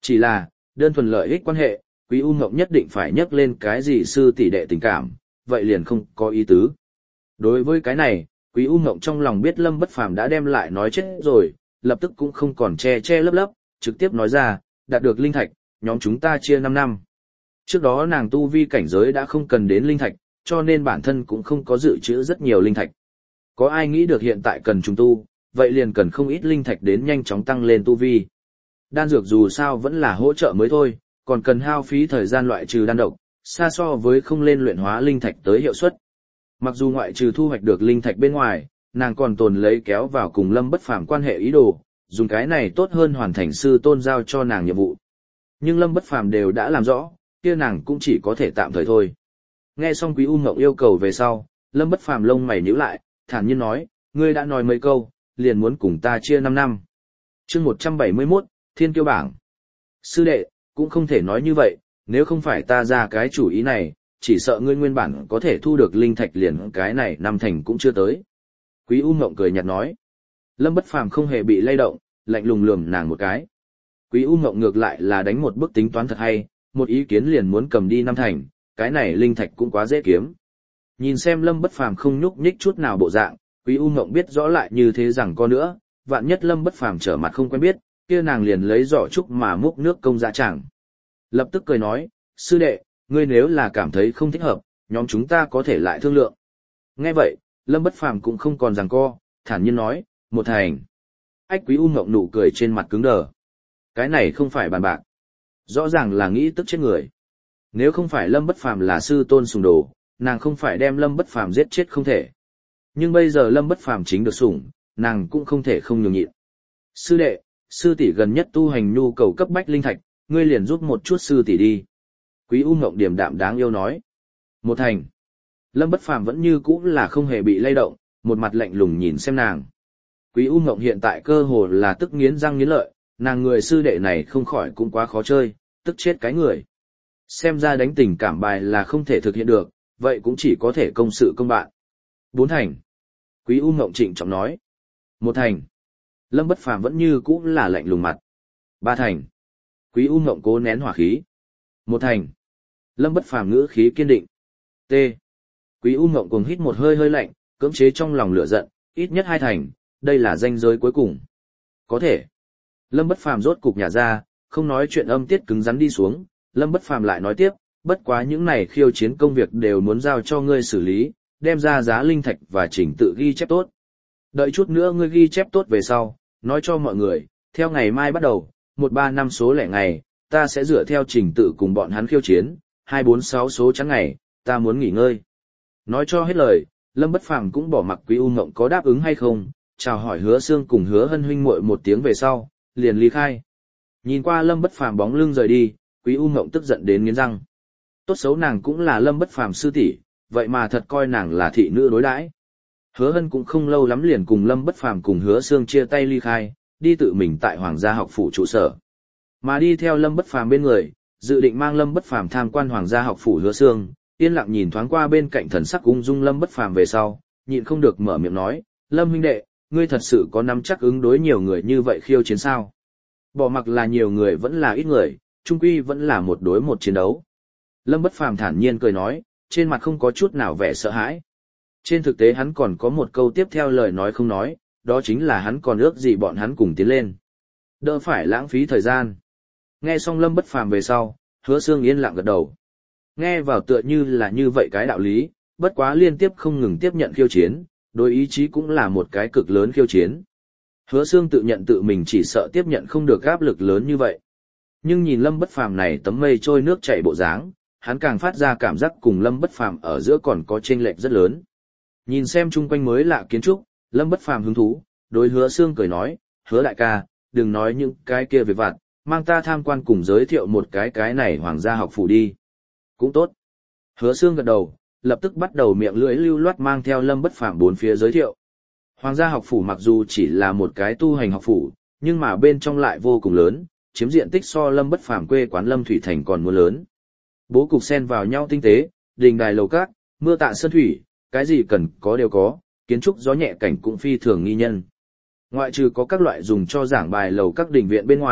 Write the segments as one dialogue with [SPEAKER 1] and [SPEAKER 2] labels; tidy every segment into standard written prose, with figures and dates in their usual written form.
[SPEAKER 1] Chỉ là, đơn thuần lợi ích quan hệ, Quý U Ngộng nhất định phải nhắc lên cái gì sư tỷ đệ tình cảm, vậy liền không có ý tứ. Đối với cái này, Quý U Ngộng trong lòng biết Lâm Bất Phàm đã đem lại nói chết rồi, lập tức cũng không còn che che lấp lấp, trực tiếp nói ra, đạt được linh thạch, nhóm chúng ta chia 5 năm. Trước đó nàng tu vi cảnh giới đã không cần đến linh thạch, cho nên bản thân cũng không có dự trữ rất nhiều linh thạch. Có ai nghĩ được hiện tại cần trùng tu, vậy liền cần không ít linh thạch đến nhanh chóng tăng lên tu vi. Đan dược dù sao vẫn là hỗ trợ mới thôi, còn cần hao phí thời gian loại trừ đan độc, xa so với không lên luyện hóa linh thạch tới hiệu suất. Mặc dù ngoại trừ thu hoạch được linh thạch bên ngoài, nàng còn tồn lấy kéo vào cùng Lâm Bất Phàm quan hệ ý đồ, dùng cái này tốt hơn hoàn thành sư tôn giao cho nàng nhiệm vụ. Nhưng Lâm Bất Phàm đều đã làm rõ, kia nàng cũng chỉ có thể tạm thời thôi. Nghe xong Quý U Ngộng yêu cầu về sau, Lâm Bất Phàm lông mày nhíu lại, thản nhiên nói, ngươi đã nói mấy câu, liền muốn cùng ta chia 5 năm. Chương 171, Thiên Kiêu bảng. Sư đệ, cũng không thể nói như vậy, nếu không phải ta ra cái chủ ý này, chỉ sợ ngươi nguyên bản có thể thu được linh thạch liền cái này năm thành cũng chưa tới. Quý U Ngộng cười nhạt nói. Lâm Bất Phàm không hề bị lay động, lạnh lùng lườm nàng một cái. Quý U Ngộng ngược lại là đánh một bước tính toán thật hay, một ý kiến liền muốn cầm đi năm thành, cái này linh thạch cũng quá dễ kiếm. Nhìn xem Lâm Bất Phàm không nhúc nhích chút nào bộ dạng, Quý U Ngộng biết rõ lại như thế rằng có nữa, vạn nhất Lâm Bất Phàm trở mặt không quen biết, kia nàng liền lấy giỏ trúc mà múc nước công dạ chẳng. Lập tức cười nói, sư đệ, ngươi nếu là cảm thấy không thích hợp, nhóm chúng ta có thể lại thương lượng. Nghe vậy, Lâm Bất Phàm cũng không còn giằng co, thản nhiên nói, một thành. Ách Quý U Ngộng nụ cười trên mặt cứng đờ. Cái này không phải bàn bạc. Rõ ràng là nghĩ tức chết người. Nếu không phải Lâm Bất Phàm là sư tôn sủng đồ, nàng không phải đem Lâm Bất Phàm giết chết không thể. Nhưng bây giờ Lâm Bất Phàm chính được sủng, nàng cũng không thể không nhường nhịn. Sư đệ, sư tỷ gần nhất tu hành nhu cầu cấp bách linh thạch, ngươi liền giúp một chút sư tỷ đi. Quý U Ngộng điềm đạm đáng yêu nói. Một thành. Lâm Bất Phàm vẫn như cũ là không hề bị lay động, một mặt lạnh lùng nhìn xem nàng. Quý U Ngộng hiện tại cơ hồ là tức nghiến răng nghiến lợi, nàng người sư đệ này không khỏi cũng quá khó chơi, tức chết cái người. Xem ra đánh tình cảm bài là không thể thực hiện được, vậy cũng chỉ có thể công sự công bạn. 4 thành. Quý U Ngộng trịnh trọng nói. 1 thành. Lâm Bất Phàm vẫn như cũ là lạnh lùng mặt. 3 thành. Quý U Ngộng cố nén hỏa khí. 1 thành. Lâm Bất Phàm ngữ khí kiên định. T. Quý U Ngộng cuồng hít một hơi hơi lạnh, cưỡng chế trong lòng lửa giận, ít nhất 2 thành, đây là ranh giới cuối cùng. Có thể. Lâm Bất Phàm rốt cục nhả ra, không nói chuyện âm tiết cứng rắn đi xuống, Lâm Bất Phàm lại nói tiếp, bất quá những này khiêu chiến công việc đều muốn giao cho ngươi xử lý, đem ra giá linh thạch và chỉnh tự ghi chép tốt. Đợi chút nữa ngươi ghi chép tốt về sau, nói cho mọi người, theo ngày mai bắt đầu, 135 số lẻ ngày, ta sẽ dựa theo trình tự cùng bọn hắn khiêu chiến, 246 số trắng ngày, ta muốn nghỉ ngơi. Nói cho hết lời, Lâm Bất Phàm cũng bỏ mặc Quý U Ngộng có đáp ứng hay không, chào hỏi Hứa Xương cùng Hứa Hân huynh muội một tiếng về sau, liền ly khai. Nhìn qua Lâm Bất Phàm bóng lưng rời đi, Quý U Ngộng tức giận đến nghiến răng. Tốt xấu nàng cũng là Lâm Bất Phàm sư tỷ, vậy mà thật coi nàng là thị nữ đối đãi. Hứa Hân cũng không lâu lắm liền cùng Lâm Bất Phàm cùng Hứa Xương chia tay ly khai, đi tự mình tại Hoàng gia học phủ trụ sở. Mà đi theo Lâm Bất Phàm bên người, dự định mang Lâm Bất Phàm tham quan Hoàng gia học phủ Hứa Xương, yên lặng nhìn thoáng qua bên cạnh thần sắc ung dung Lâm Bất Phàm về sau, nhịn không được mở miệng nói, Lâm huynh đệ, ngươi thật sự có nắm chắc ứng đối nhiều người như vậy khiêu chiến sao? Bỏ mặc là nhiều người vẫn là ít người, chung quy vẫn là một đối một chiến đấu. Lâm Bất Phàm thản nhiên cười nói, trên mặt không có chút nào vẻ sợ hãi. Trên thực tế hắn còn có một câu tiếp theo lời nói không nói, đó chính là hắn còn ước gì bọn hắn cùng tiến lên. Đỡ phải lãng phí thời gian. Nghe xong Lâm Bất Phàm về sau, Hứa Xương yên lặng gật đầu. Nghe vào tựa như là như vậy cái đạo lý, bất quá liên tiếp không ngừng tiếp nhận khiêu chiến, đối ý chí cũng là một cái cực lớn khiêu chiến. Hứa Xương tự nhận tự mình chỉ sợ tiếp nhận không được áp lực lớn như vậy. Nhưng nhìn Lâm Bất Phàm này tấm mây trôi nước chảy bộ dáng, hắn càng phát ra cảm giác cùng Lâm Bất Phàm ở giữa còn có chênh lệch rất lớn. Nhìn xem chung quanh mới lạ kiến trúc, Lâm Bất Phàm hứng thú, đối Hứa Xương cười nói, Hứa đại ca, đừng nói những cái kia về vặt, mang ta tham quan cùng giới thiệu một cái này Hoàng gia học phủ đi. Cũng tốt. Hứa Xương gật đầu, lập tức bắt đầu miệng lưỡi lưu loát mang theo Lâm Bất Phàm bốn phía giới thiệu. Hoàng gia học phủ mặc dù chỉ là một cái tu hành học phủ, nhưng mà bên trong lại vô cùng lớn, chiếm diện tích so Lâm Bất Phàm quê quán Lâm Thủy Thành còn muốn lớn. Bố cục xen vào nhau tinh tế, đình đài lầu các, mưa tạ sơn thủy, cái gì cần có đều có, kiến trúc gió nhẹ cảnh cũng phi thường nghi nhân. Ngoại trừ có các loại dùng cho giảng bài lầu các đình viện bên ngoài,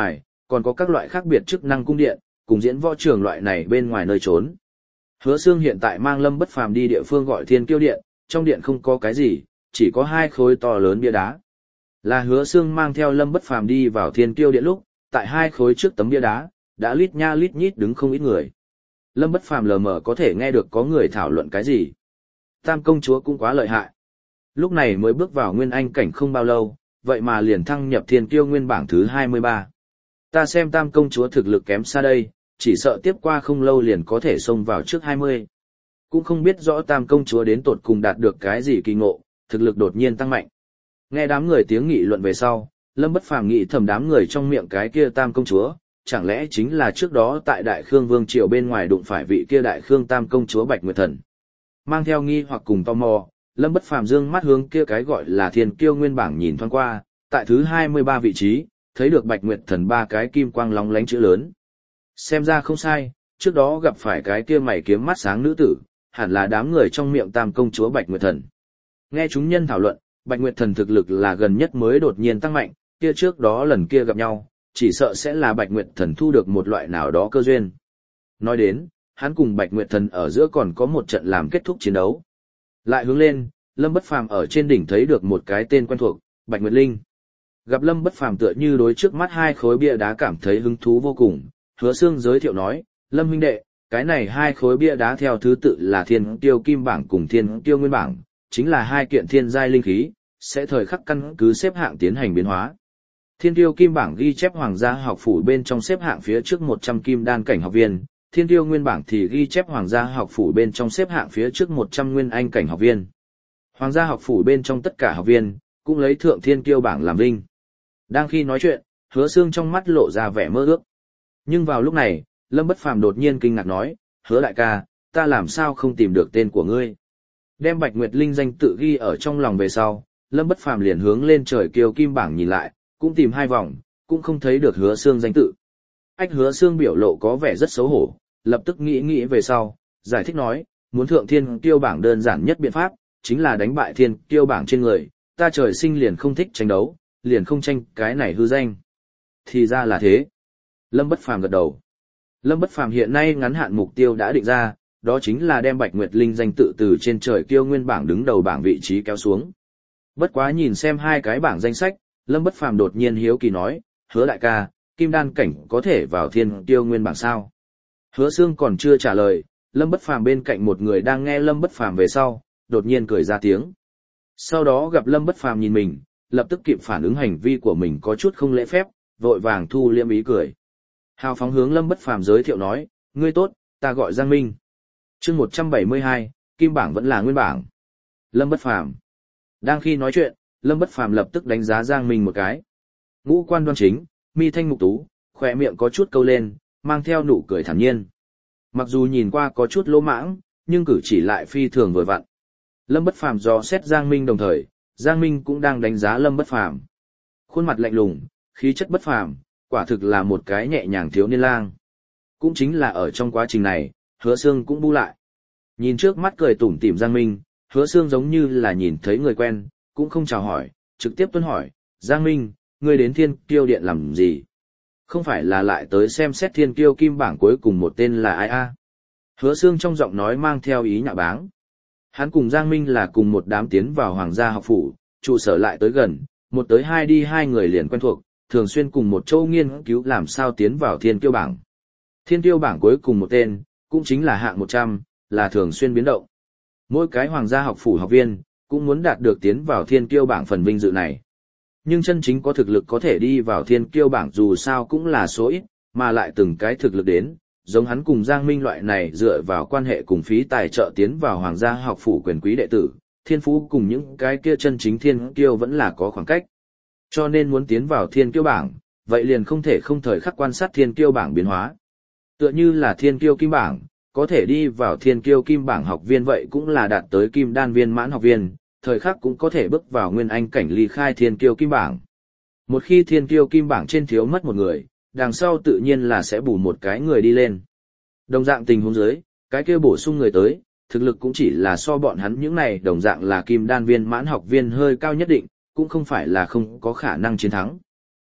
[SPEAKER 1] còn có các loại khác biệt chức năng cung điện, cùng diễn võ trường loại này bên ngoài nơi trốn. Hứa Xương hiện tại mang Lâm Bất Phàm đi địa phương gọi Thiên Kiêu Điện, trong điện không có cái gì, chỉ có 2 khối to lớn bia đá. Là Hứa Xương mang theo Lâm Bất Phàm đi vào Thiên Kiêu Điện lúc, tại 2 khối trước tấm bia đá, đã lít nha lít nhít đứng không ít người. Lâm Bất Phàm lờ mờ có thể nghe được có người thảo luận cái gì. Tam công chúa cũng quá lợi hại. Lúc này mới bước vào nguyên anh cảnh không bao lâu, vậy mà liền thăng nhập Thiên Kiêu nguyên bảng thứ 23. Ta xem Tam công chúa thực lực kém xa đây, chỉ sợ tiếp qua không lâu liền có thể xông vào trước 20. Cũng không biết rõ Tam công chúa đến tột cùng đạt được cái gì kỳ ngộ, thực lực đột nhiên tăng mạnh. Nghe đám người tiếng nghị luận về sau, Lâm Bất Phàm nghĩ thầm đám người trong miệng cái kia Tam công chúa, chẳng lẽ chính là trước đó tại Đại Khương Vương triều bên ngoài đụng phải vị kia Đại Khương Tam công chúa Bạch Nguyệt Thần. Mang theo nghi hoặc cùng tò mò, Lâm Bất Phàm dương mắt hướng kia cái gọi là Thiên Kiêu nguyên bảng nhìn thoáng qua, tại thứ 23 vị trí, thấy được Bạch Nguyệt Thần 3 cái kim quang lóng lánh chữ lớn. Xem ra không sai, trước đó gặp phải cái kia mày kiếm mắt sáng nữ tử, hẳn là đám người trong miệng Tam công chúa Bạch Nguyệt Thần. Nghe chúng nhân thảo luận, Bạch Nguyệt Thần thực lực là gần nhất mới đột nhiên tăng mạnh, kia trước đó lần kia gặp nhau, chỉ sợ sẽ là Bạch Nguyệt Thần thu được một loại nào đó cơ duyên. Nói đến, hắn cùng Bạch Nguyệt Thần ở giữa còn có một trận làm kết thúc chiến đấu. Lại hướng lên, Lâm Bất Phàm ở trên đỉnh thấy được một cái tên quen thuộc, Bạch Nguyệt Linh. Gặp Lâm Bất Phàm tựa như đối trước mắt 2 khối bia đá cảm thấy hứng thú vô cùng, Hứa Xương giới thiệu nói, Lâm huynh đệ, cái này 2 khối bia đá theo thứ tự là Thiên Kiêu Kim bảng cùng Thiên Kiêu Nguyên bảng, chính là 2 kiện thiên giai linh khí, sẽ thời khắc căn cứ xếp hạng tiến hành biến hóa. Thiên Kiêu Kim bảng ghi chép hoàng gia học phủ bên trong xếp hạng phía trước 100 kim đan cảnh học viên, Thiên Kiêu Nguyên bảng thì ghi chép hoàng gia học phủ bên trong xếp hạng phía trước 100 nguyên anh cảnh học viên. Hoàng gia học phủ bên trong tất cả học viên cũng lấy thượng Thiên Kiêu bảng làm vinh. Đang khi nói chuyện, Hứa Xương trong mắt lộ ra vẻ mơ ước. Nhưng vào lúc này, Lâm Bất Phàm đột nhiên kinh ngạc nói, Hứa đại ca, ta làm sao không tìm được tên của ngươi? Đem Bạch Nguyệt Linh danh tự ghi ở trong lòng về sau, Lâm Bất Phàm liền hướng lên trời Kiêu Kim bảng nhìn lại, cũng tìm 2 vòng, cũng không thấy được Hứa Xương danh tự. Ách Hứa Xương biểu lộ có vẻ rất xấu hổ, lập tức nghĩ về sau, giải thích nói, muốn thượng Thiên Kiêu bảng đơn giản nhất biện pháp, chính là đánh bại Thiên Kiêu bảng trên người, ta trời sinh liền không thích tranh đấu, liền không tranh cái này hư danh. Thì ra là thế. Lâm Bất Phàm gật đầu. Lâm Bất Phàm hiện nay ngắn hạn mục tiêu đã định ra, đó chính là đem Bạch Nguyệt Linh danh tự từ trên trời Kiêu nguyên bảng đứng đầu bảng vị trí kéo xuống. Bất quá nhìn xem 2 cái bảng danh sách, Lâm Bất Phàm đột nhiên hiếu kỳ nói, Hứa đại ca, kim đan cảnh có thể vào Thiên Kiêu nguyên bảng sao? Hứa Xương còn chưa trả lời, Lâm Bất Phàm bên cạnh một người đang nghe Lâm Bất Phàm về sau, đột nhiên cười ra tiếng. Sau đó gặp Lâm Bất Phàm nhìn mình, lập tức kịp phản ứng hành vi của mình có chút không lễ phép, vội vàng thu liêm ý cười. Hào phóng hướng Lâm Bất Phàm giới thiệu nói, ngươi tốt, ta gọi Giang Minh. Chương 172, kim bảng vẫn là nguyên bảng. Lâm Bất Phàm. Đang khi nói chuyện, Lâm Bất Phàm lập tức đánh giá Giang Minh một cái. Ngũ quan đoan chính, mi thanh mục tú, khỏe miệng có chút câu lên, mang theo nụ cười thản nhiên. Mặc dù nhìn qua có chút lỗ mãng, nhưng cử chỉ lại phi thường vừa vặn. Lâm Bất Phàm dò xét Giang Minh đồng thời, Giang Minh cũng đang đánh giá Lâm Bất Phàm. Khuôn mặt lạnh lùng, khí chất bất phàm, quả thực là một cái nhẹ nhàng thiếu niên lang. Cũng chính là ở trong quá trình này, Hứa Xương cũng bu lại. Nhìn trước mắt cười tủm tỉm Giang Minh, Hứa Xương giống như là nhìn thấy người quen, cũng không chào hỏi, trực tiếp tuân hỏi, Giang Minh, ngươi đến Thiên Kiêu Điện làm gì? Không phải là lại tới xem xét Thiên Kiêu Kim bảng cuối cùng một tên là ai a? Hứa Xương trong giọng nói mang theo ý nhạo báng. Hắn cùng Giang Minh là cùng một đám tiến vào Hoàng gia học phủ, trụ sở lại tới gần, một tới hai đi 2 người liền quen thuộc, thường xuyên cùng một chỗ nghiên cứu làm sao tiến vào Thiên Kiêu bảng. Thiên Kiêu bảng cuối cùng một tên, cũng chính là hạng 100, là thường xuyên biến động. Mỗi cái Hoàng gia học phủ học viên, cũng muốn đạt được tiến vào Thiên Kiêu bảng phần vinh dự này. Nhưng chân chính có thực lực có thể đi vào Thiên Kiêu bảng dù sao cũng là số ít, mà lại từng cái thực lực đến, giống hắn cùng Giang Minh loại này dựa vào quan hệ cùng phí tài trợ tiến vào Hoàng gia học phủ quyền quý đệ tử, thiên phú cùng những cái kia chân chính Thiên Kiêu vẫn là có khoảng cách. Cho nên muốn tiến vào Thiên Kiêu bảng, vậy liền không thể không thời khắc quan sát Thiên Kiêu bảng biến hóa. Tựa như là Thiên Kiêu Kim bảng, có thể đi vào Thiên Kiêu Kim bảng học viên vậy cũng là đạt tới Kim đan viên mãn học viên, thời khắc cũng có thể bước vào nguyên anh cảnh ly khai Thiên Kiêu Kim bảng. Một khi Thiên Kiêu Kim bảng trên thiếu mất một người, đằng sau tự nhiên là sẽ bù một cái người đi lên. Đồng dạng tình huống dưới, cái kia bổ sung người tới, thực lực cũng chỉ là so bọn hắn những này đồng dạng là Kim đan viên mãn học viên hơi cao nhất định, cũng không phải là không có khả năng chiến thắng.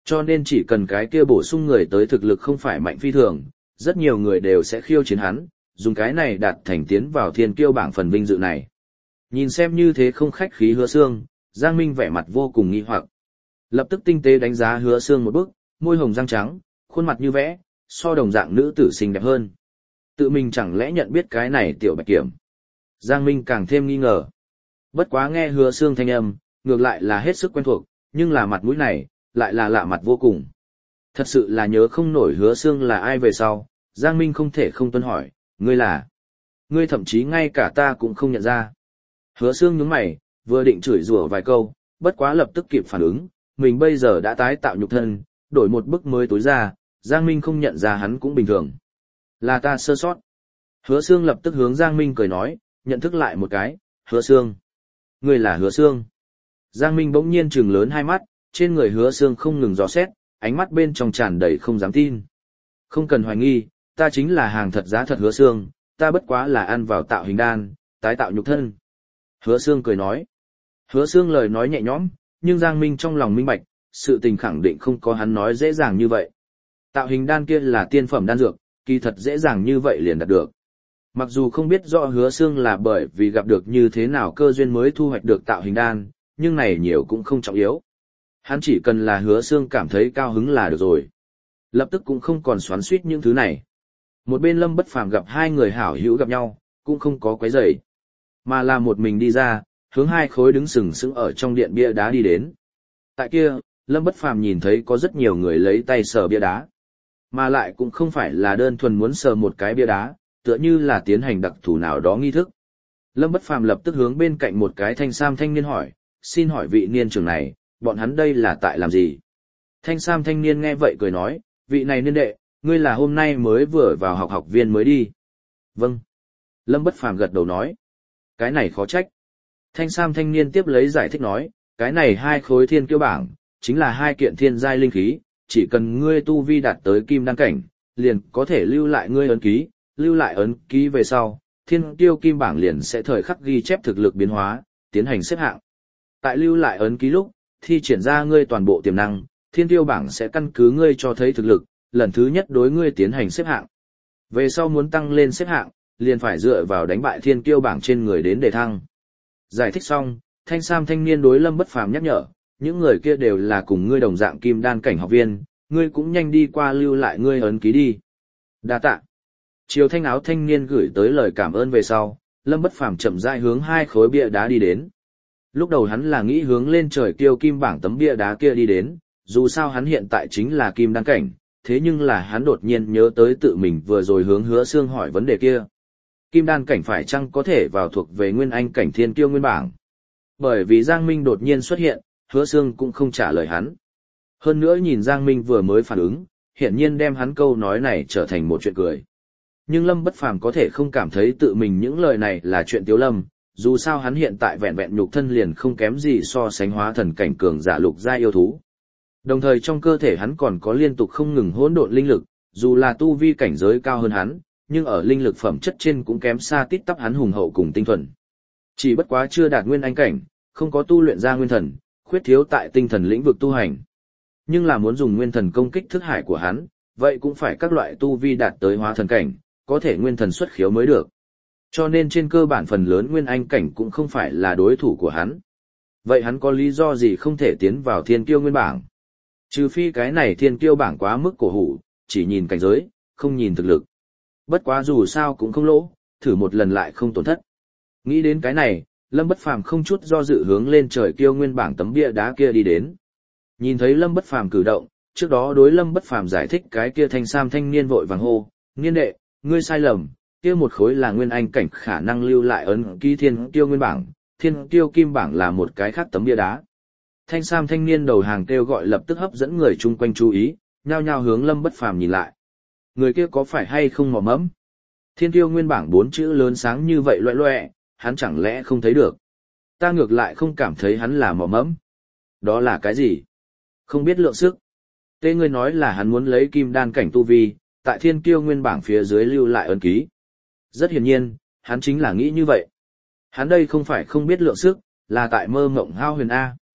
[SPEAKER 1] Cho nên chỉ cần cái kia bổ sung người tới thực lực không phải mạnh phi thường, rất nhiều người đều sẽ khiêu chiến hắn, dùng cái này đạt thành tiến vào thiên kiêu bảng phần vinh dự này. Nhìn xem như thế không khách khí Hứa Xương, Giang Minh vẻ mặt vô cùng nghi hoặc. Lập tức tinh tế đánh giá Hứa Xương một bước, môi hồng răng trắng, khuôn mặt như vẽ, so đồng dạng nữ tử xinh đẹp hơn. Tự mình chẳng lẽ nhận biết cái này tiểu bạch kiểm. Giang Minh càng thêm nghi ngờ. Bất quá nghe Hứa Xương thanh âm, ngược lại là hết sức quen thuộc, nhưng là mặt mũi này, lại là lạ mặt vô cùng. Thật sự là nhớ không nổi Hứa Xương là ai về sau, Giang Minh không thể không tuân hỏi, ngươi là? Ngươi thậm chí ngay cả ta cũng không nhận ra. Hứa Xương nhướng mày, vừa định chửi rủa vài câu, bất quá lập tức kịp phản ứng, mình bây giờ đã tái tạo nhục thân, đổi một bức mới tối ra, Giang Minh không nhận ra hắn cũng bình thường. Là ta sơ sót. Hứa Xương lập tức hướng Giang Minh cười nói, nhận thức lại một cái, Hứa Xương. Ngươi là Hứa Xương. Giang Minh bỗng nhiên trừng lớn hai mắt, trên người Hứa Xương không ngừng dò xét, ánh mắt bên trong tràn đầy không dám tin. Không cần hoài nghi, ta chính là hàng thật giá thật Hứa Xương, ta bất quá là ăn vào tạo hình đan, tái tạo nhục thân. Hứa Xương cười nói. Hứa Xương lời nói nhẹ nhõm, nhưng Giang Minh trong lòng minh bạch, sự tình khẳng định không có hắn nói dễ dàng như vậy. Tạo hình đan kia là tiên phẩm đan dược, kỳ thật dễ dàng như vậy liền đạt được. Mặc dù không biết rõ Hứa Xương là bởi vì gặp được như thế nào cơ duyên mới thu hoạch được tạo hình đan, nhưng này nhiều cũng không trọng yếu. Hắn chỉ cần là Hứa Xương cảm thấy cao hứng là được rồi. Lập tức cũng không còn xoắn xuýt những thứ này. Một bên Lâm Bất Phàm gặp hai người hảo hữu gặp nhau, cũng không có quấy rầy, mà là một mình đi ra, hướng hai khối đứng sừng sững ở trong điện bia đá đi đến. Tại kia, Lâm Bất Phàm nhìn thấy có rất nhiều người lấy tay sờ bia đá, mà lại cũng không phải là đơn thuần muốn sờ một cái bia đá, tựa như là tiến hành đặc thù nào đó nghi thức. Lâm Bất Phàm lập tức hướng bên cạnh một cái thanh sam thanh niên hỏi, xin hỏi vị niên trưởng này, bọn hắn đây là tại làm gì? Thanh sam thanh niên nghe vậy cười nói, vị này niên đệ, ngươi là hôm nay mới vừa vào học viên mới đi. Vâng. Lâm Bất Phàm gật đầu nói, cái này khó trách. Thanh sam thanh niên tiếp lấy giải thích nói, cái này hai khối thiên kiêu bảng, chính là hai kiện thiên giai linh khí, chỉ cần ngươi tu vi đạt tới kim đan cảnh, liền có thể lưu lại ngươi ấn ký, lưu lại ấn ký về sau, thiên kiêu kim bảng liền sẽ thời khắc ghi chép thực lực biến hóa, tiến hành xếp hạng. Tại lưu lại ấn ký lúc, thi triển ra ngươi toàn bộ tiềm năng, thiên kiêu bảng sẽ căn cứ ngươi cho thấy thực lực, lần thứ nhất đối ngươi tiến hành xếp hạng. Về sau muốn tăng lên xếp hạng, liền phải dựa vào đánh bại thiên kiêu bảng trên người đến để thăng. Giải thích xong, thanh sam thanh niên đối Lâm Bất Phàm nhắc nhở, những người kia đều là cùng ngươi đồng dạng kim đan cảnh học viên, ngươi cũng nhanh đi qua lưu lại ngươi ấn ký đi. Đa tạ. Chiều thanh áo thanh niên gửi tới lời cảm ơn về sau, Lâm Bất Phàm chậm rãi hướng hai khối bia đá đi đến. Lúc đầu hắn là nghĩ hướng lên trời kiêu kim bảng tấm bia đá kia đi đến, dù sao hắn hiện tại chính là kim đan cảnh, thế nhưng là hắn đột nhiên nhớ tới tự mình vừa rồi hướng Hứa Xương hỏi vấn đề kia. Kim đan cảnh phải chăng có thể vào thuộc về nguyên anh cảnh thiên kiêu nguyên bảng? Bởi vì Giang Minh đột nhiên xuất hiện, Hứa Xương cũng không trả lời hắn. Hơn nữa nhìn Giang Minh vừa mới phản ứng, hiển nhiên đem hắn câu nói này trở thành một chuyện cười. Nhưng Lâm Bất Phàm có thể không cảm thấy tự mình những lời này là chuyện tiếu lâm, dù sao hắn hiện tại vẹn vẹn nhục thân liền không kém gì so sánh hóa thần cảnh cường giả lục giai yêu thú. Đồng thời trong cơ thể hắn còn có liên tục không ngừng hỗn độn linh lực, dù là tu vi cảnh giới cao hơn hắn, nhưng ở linh lực phẩm chất trên cũng kém xa tít tắp hắn hùng hậu cùng tinh thuần. Chỉ bất quá chưa đạt nguyên anh cảnh, không có tu luyện ra nguyên thần, khuyết thiếu tại tinh thần lĩnh vực tu hành. Nhưng là muốn dùng nguyên thần công kích thức hải của hắn, vậy cũng phải các loại tu vi đạt tới hóa thần cảnh, có thể nguyên thần xuất khiếu mới được. Cho nên trên cơ bản phần lớn nguyên anh cảnh cũng không phải là đối thủ của hắn. Vậy hắn có lý do gì không thể tiến vào thiên kiêu nguyên bảng? Trừ phi cái này thiên kiêu bảng quá mức cổ hủ, chỉ nhìn cảnh giới, không nhìn thực lực. Bất quá dù sao cũng không lỗ, thử một lần lại không tổn thất. Nghĩ đến cái này, Lâm Bất Phàm không chút do dự hướng lên trời kiêu nguyên bảng tấm bia đá kia đi đến. Nhìn thấy Lâm Bất Phàm cử động, trước đó đối Lâm Bất Phàm giải thích cái kia thanh sam thanh niên vội vàng hô, niên đệ, ngươi sai lầm, kia một khối là nguyên anh cảnh khả năng lưu lại ấn ký thiên kiêu nguyên bảng, thiên kiêu kim bảng là một cái khác tấm bia đá. Thanh sam thanh niên đầu hàng kêu gọi lập tức hấp dẫn người chung quanh chú ý, nhao nhao hướng Lâm Bất Phàm nhìn lại. Người kia có phải hay không mò mẫm? Thiên kiêu nguyên bảng 4 chữ lớn sáng như vậy loẹ loẹ, hắn chẳng lẽ không thấy được? Ta ngược lại không cảm thấy hắn là mò mẫm. Đó là cái gì? Không biết lượng sức. Tê ngươi nói là hắn muốn lấy kim đan cảnh tu vi, tại thiên kiêu nguyên bảng phía dưới lưu lại ấn ký. Rất hiển nhiên, hắn chính là nghĩ như vậy. Hắn đây không phải không biết lượng sức, là tại mơ mộng hao huyền A.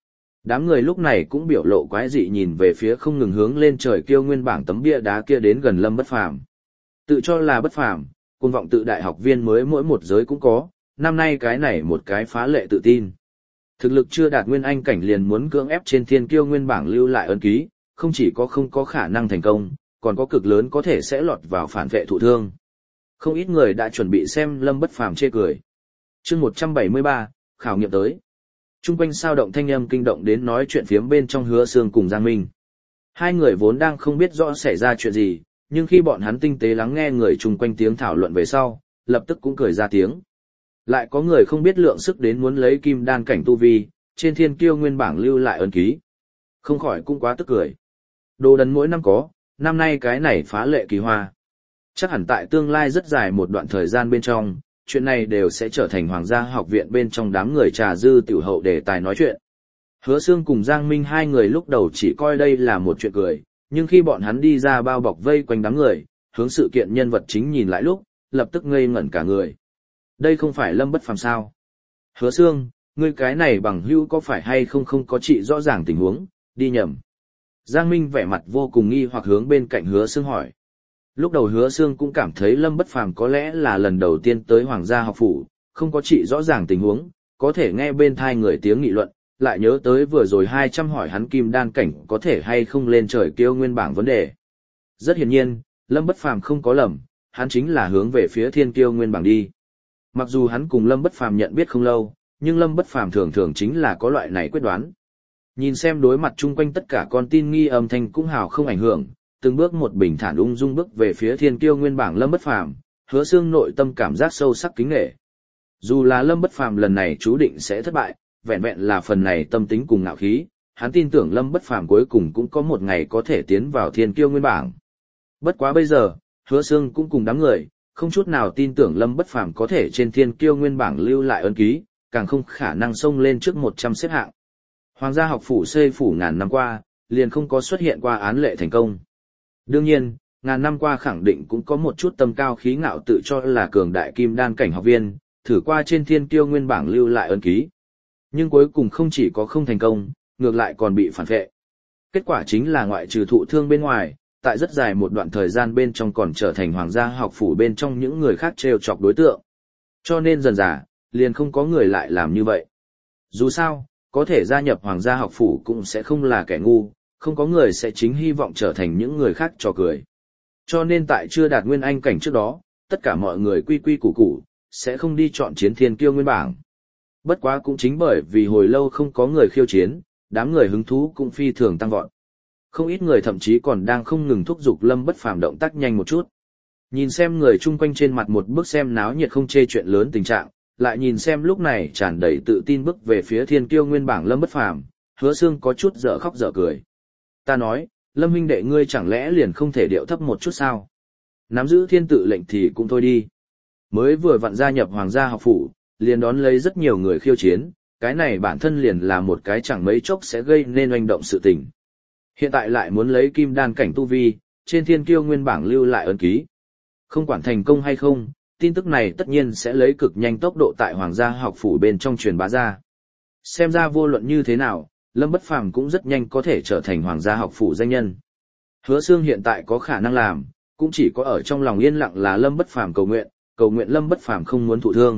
[SPEAKER 1] Đám người lúc này cũng biểu lộ quái dị nhìn về phía không ngừng hướng lên trời kêu nguyên bảng tấm bia đá kia đến gần Lâm Bất Phàm. Tự cho là bất phàm, cuồng vọng tự đại học viên mới mỗi một giới cũng có, năm nay cái này một cái phá lệ tự tin. Thực lực chưa đạt nguyên anh cảnh liền muốn cưỡng ép trên thiên kiêu nguyên bảng lưu lại ấn ký, không chỉ có không có khả năng thành công, còn có cực lớn có thể sẽ lọt vào phản vệ thụ thương. Không ít người đã chuẩn bị xem Lâm Bất Phàm chê cười. Chương 173, khảo nghiệm tới. Trung quanh sao động thanh âm kinh động đến nói chuyện phiếm bên trong Hứa Sương cùng Giang Minh. Hai người vốn đang không biết rõ xảy ra chuyện gì, nhưng khi bọn hắn tinh tế lắng nghe người chung quanh tiếng thảo luận về sau, lập tức cũng cười ra tiếng. Lại có người không biết lượng sức đến muốn lấy kim đan cảnh tu vi, trên thiên kiêu nguyên bảng lưu lại ấn ký. Không khỏi cũng quá tức cười. Đồ đần mỗi năm có, năm nay cái này phá lệ kỳ hoa. Chắc hẳn tại tương lai rất dài một đoạn thời gian bên trong, chuyện này đều sẽ trở thành hoàng gia học viện bên trong đám người trà dư tiểu hậu đề tài nói chuyện. Hứa Sương cùng Giang Minh hai người lúc đầu chỉ coi đây là một chuyện cười, nhưng khi bọn hắn đi ra bao bọc vây quanh đám người, hướng sự kiện nhân vật chính nhìn lại lúc, lập tức ngây ngẩn cả người. Đây không phải Lâm Bất Phàm sao? Hứa Sương, ngươi cái này bằng hữu có phải hay không không có trị rõ ràng tình huống, đi nhầm. Giang Minh vẻ mặt vô cùng nghi hoặc hướng bên cạnh Hứa Sương hỏi. Lúc đầu Hứa Sương cũng cảm thấy Lâm Bất Phàm có lẽ là lần đầu tiên tới Hoàng gia học phủ, không có trị rõ ràng tình huống, có thể nghe bên thai người tiếng nghị luận, lại nhớ tới vừa rồi 200 hỏi hắn kim đan cảnh có thể hay không lên trời kêu nguyên bảng vấn đề. Rất hiển nhiên, Lâm Bất Phàm không có lầm, hắn chính là hướng về phía thiên kiêu nguyên bảng đi. Mặc dù hắn cùng Lâm Bất Phàm nhận biết không lâu, nhưng Lâm Bất Phàm thường thường chính là có loại này quyết đoán. Nhìn xem đối mặt chung quanh tất cả con tin nghi âm thanh cũng hào không ảnh hưởng, từng bước một bình thản ung dung bước về phía thiên kiêu nguyên bảng Lâm Bất Phàm, Hứa Sương nội tâm cảm giác sâu sắc kính nể. Dù là Lâm Bất Phàm lần này chú định sẽ thất bại, vẹn vẹn là phần này tâm tính cùng ngạo khí, hắn tin tưởng Lâm Bất Phàm cuối cùng cũng có một ngày có thể tiến vào thiên kiêu nguyên bảng. Bất quá bây giờ, Hứa Sương cũng cùng đám người, không chút nào tin tưởng Lâm Bất Phàm có thể trên thiên kiêu nguyên bảng lưu lại ấn ký, càng không khả năng xông lên trước 100 xếp hạng. Hoàng gia học phủ xây phủ ngàn năm qua, liền không có xuất hiện qua án lệ thành công. Đương nhiên, ngàn năm qua khẳng định cũng có một chút tâm cao khí ngạo tự cho là cường đại kim đan cảnh học viên, thử qua trên thiên kiêu nguyên bảng lưu lại ấn ký. Nhưng cuối cùng không chỉ có không thành công, ngược lại còn bị phản vệ. Kết quả chính là ngoại trừ thụ thương bên ngoài, tại rất dài một đoạn thời gian bên trong còn trở thành hoàng gia học phủ bên trong những người khác trêu chọc đối tượng. Cho nên dần dà, liền không có người lại làm như vậy. Dù sao, có thể gia nhập hoàng gia học phủ cũng sẽ không là kẻ ngu, không có người sẽ chính hy vọng trở thành những người khác trò cười. Cho nên tại chưa đạt nguyên anh cảnh trước đó, tất cả mọi người quy quy củ củ, sẽ không đi chọn chiến thiên kiêu nguyên bảng. Bất quá cũng chính bởi vì hồi lâu không có người khiêu chiến, đám người hứng thú cũng phi thường tăng vọt. Không ít người thậm chí còn đang không ngừng thúc giục Lâm Bất Phàm động tác nhanh một chút. Nhìn xem người chung quanh trên mặt một bước xem náo nhiệt không chê chuyện lớn tình trạng, lại nhìn xem lúc này tràn đầy tự tin bước về phía thiên kiêu nguyên bảng Lâm Bất Phàm, Hứa Sương có chút dở khóc dở cười. Ta nói, Lâm huynh đệ ngươi chẳng lẽ liền không thể điệu thấp một chút sao? Nắm giữ thiên tự lệnh thì cũng thôi đi. Mới vừa vặn gia nhập hoàng gia học phủ, liền đón lấy rất nhiều người khiêu chiến, cái này bản thân liền là một cái chẳng mấy chốc sẽ gây nên oanh động sự tình. Hiện tại lại muốn lấy kim đan cảnh tu vi, trên thiên kiêu nguyên bảng lưu lại ấn ký. Không quản thành công hay không, tin tức này tất nhiên sẽ lấy cực nhanh tốc độ tại hoàng gia học phủ bên trong truyền bá ra. Xem ra vô luận như thế nào, Lâm Bất Phàm cũng rất nhanh có thể trở thành hoàng gia học phủ danh nhân. Hứa Sương hiện tại có khả năng làm, cũng chỉ có ở trong lòng yên lặng là Lâm Bất Phàm cầu nguyện Lâm Bất Phàm không muốn thụ thương.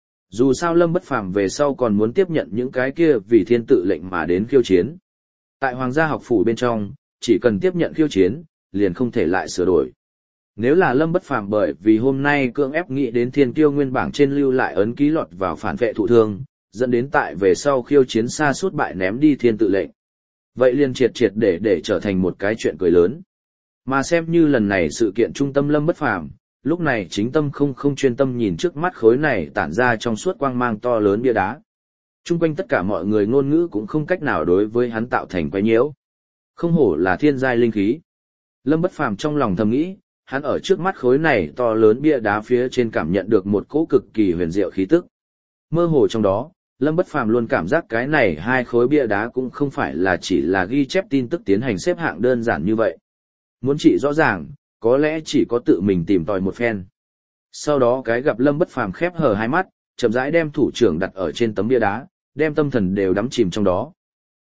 [SPEAKER 1] Dù sao Lâm Bất Phàm về sau còn muốn tiếp nhận những cái kia vì thiên tự lệnh mà đến khiêu chiến. Tại hoàng gia học phủ bên trong, chỉ cần tiếp nhận khiêu chiến, liền không thể lại sửa đổi. Nếu là Lâm Bất Phàm bởi vì hôm nay cưỡng ép nghĩ đến thiên kiêu nguyên bảng trên lưu lại ấn ký lọt vào phản vệ thụ thương, dẫn đến tại về sau khiêu chiến xa suốt bại ném đi thiên tự lệnh. Vậy liền triệt để trở thành một cái chuyện cười lớn. Mà xem như lần này sự kiện trung tâm Lâm Bất Phàm, lúc này chính tâm không chuyên tâm nhìn trước mắt khối này tản ra trong suốt quang mang to lớn bia đá. Trung quanh tất cả mọi người ngôn ngữ cũng không cách nào đối với hắn tạo thành quấy nhiễu. Không hổ là thiên giai linh khí. Lâm Bất Phàm trong lòng thầm nghĩ, hắn ở trước mắt khối này to lớn bia đá phía trên cảm nhận được một cỗ cực kỳ huyền diệu khí tức. Mơ hồ trong đó, Lâm Bất Phàm luôn cảm giác cái này hai khối bia đá cũng không phải là chỉ là ghi chép tin tức tiến hành xếp hạng đơn giản như vậy. Muốn trị rõ ràng, có lẽ chỉ có tự mình tìm tòi một phen. Sau đó cái gặp Lâm Bất Phàm khép hờ hai mắt, chậm rãi đem thủ trưởng đặt ở trên tấm bia đá, đem tâm thần đều đắm chìm trong đó.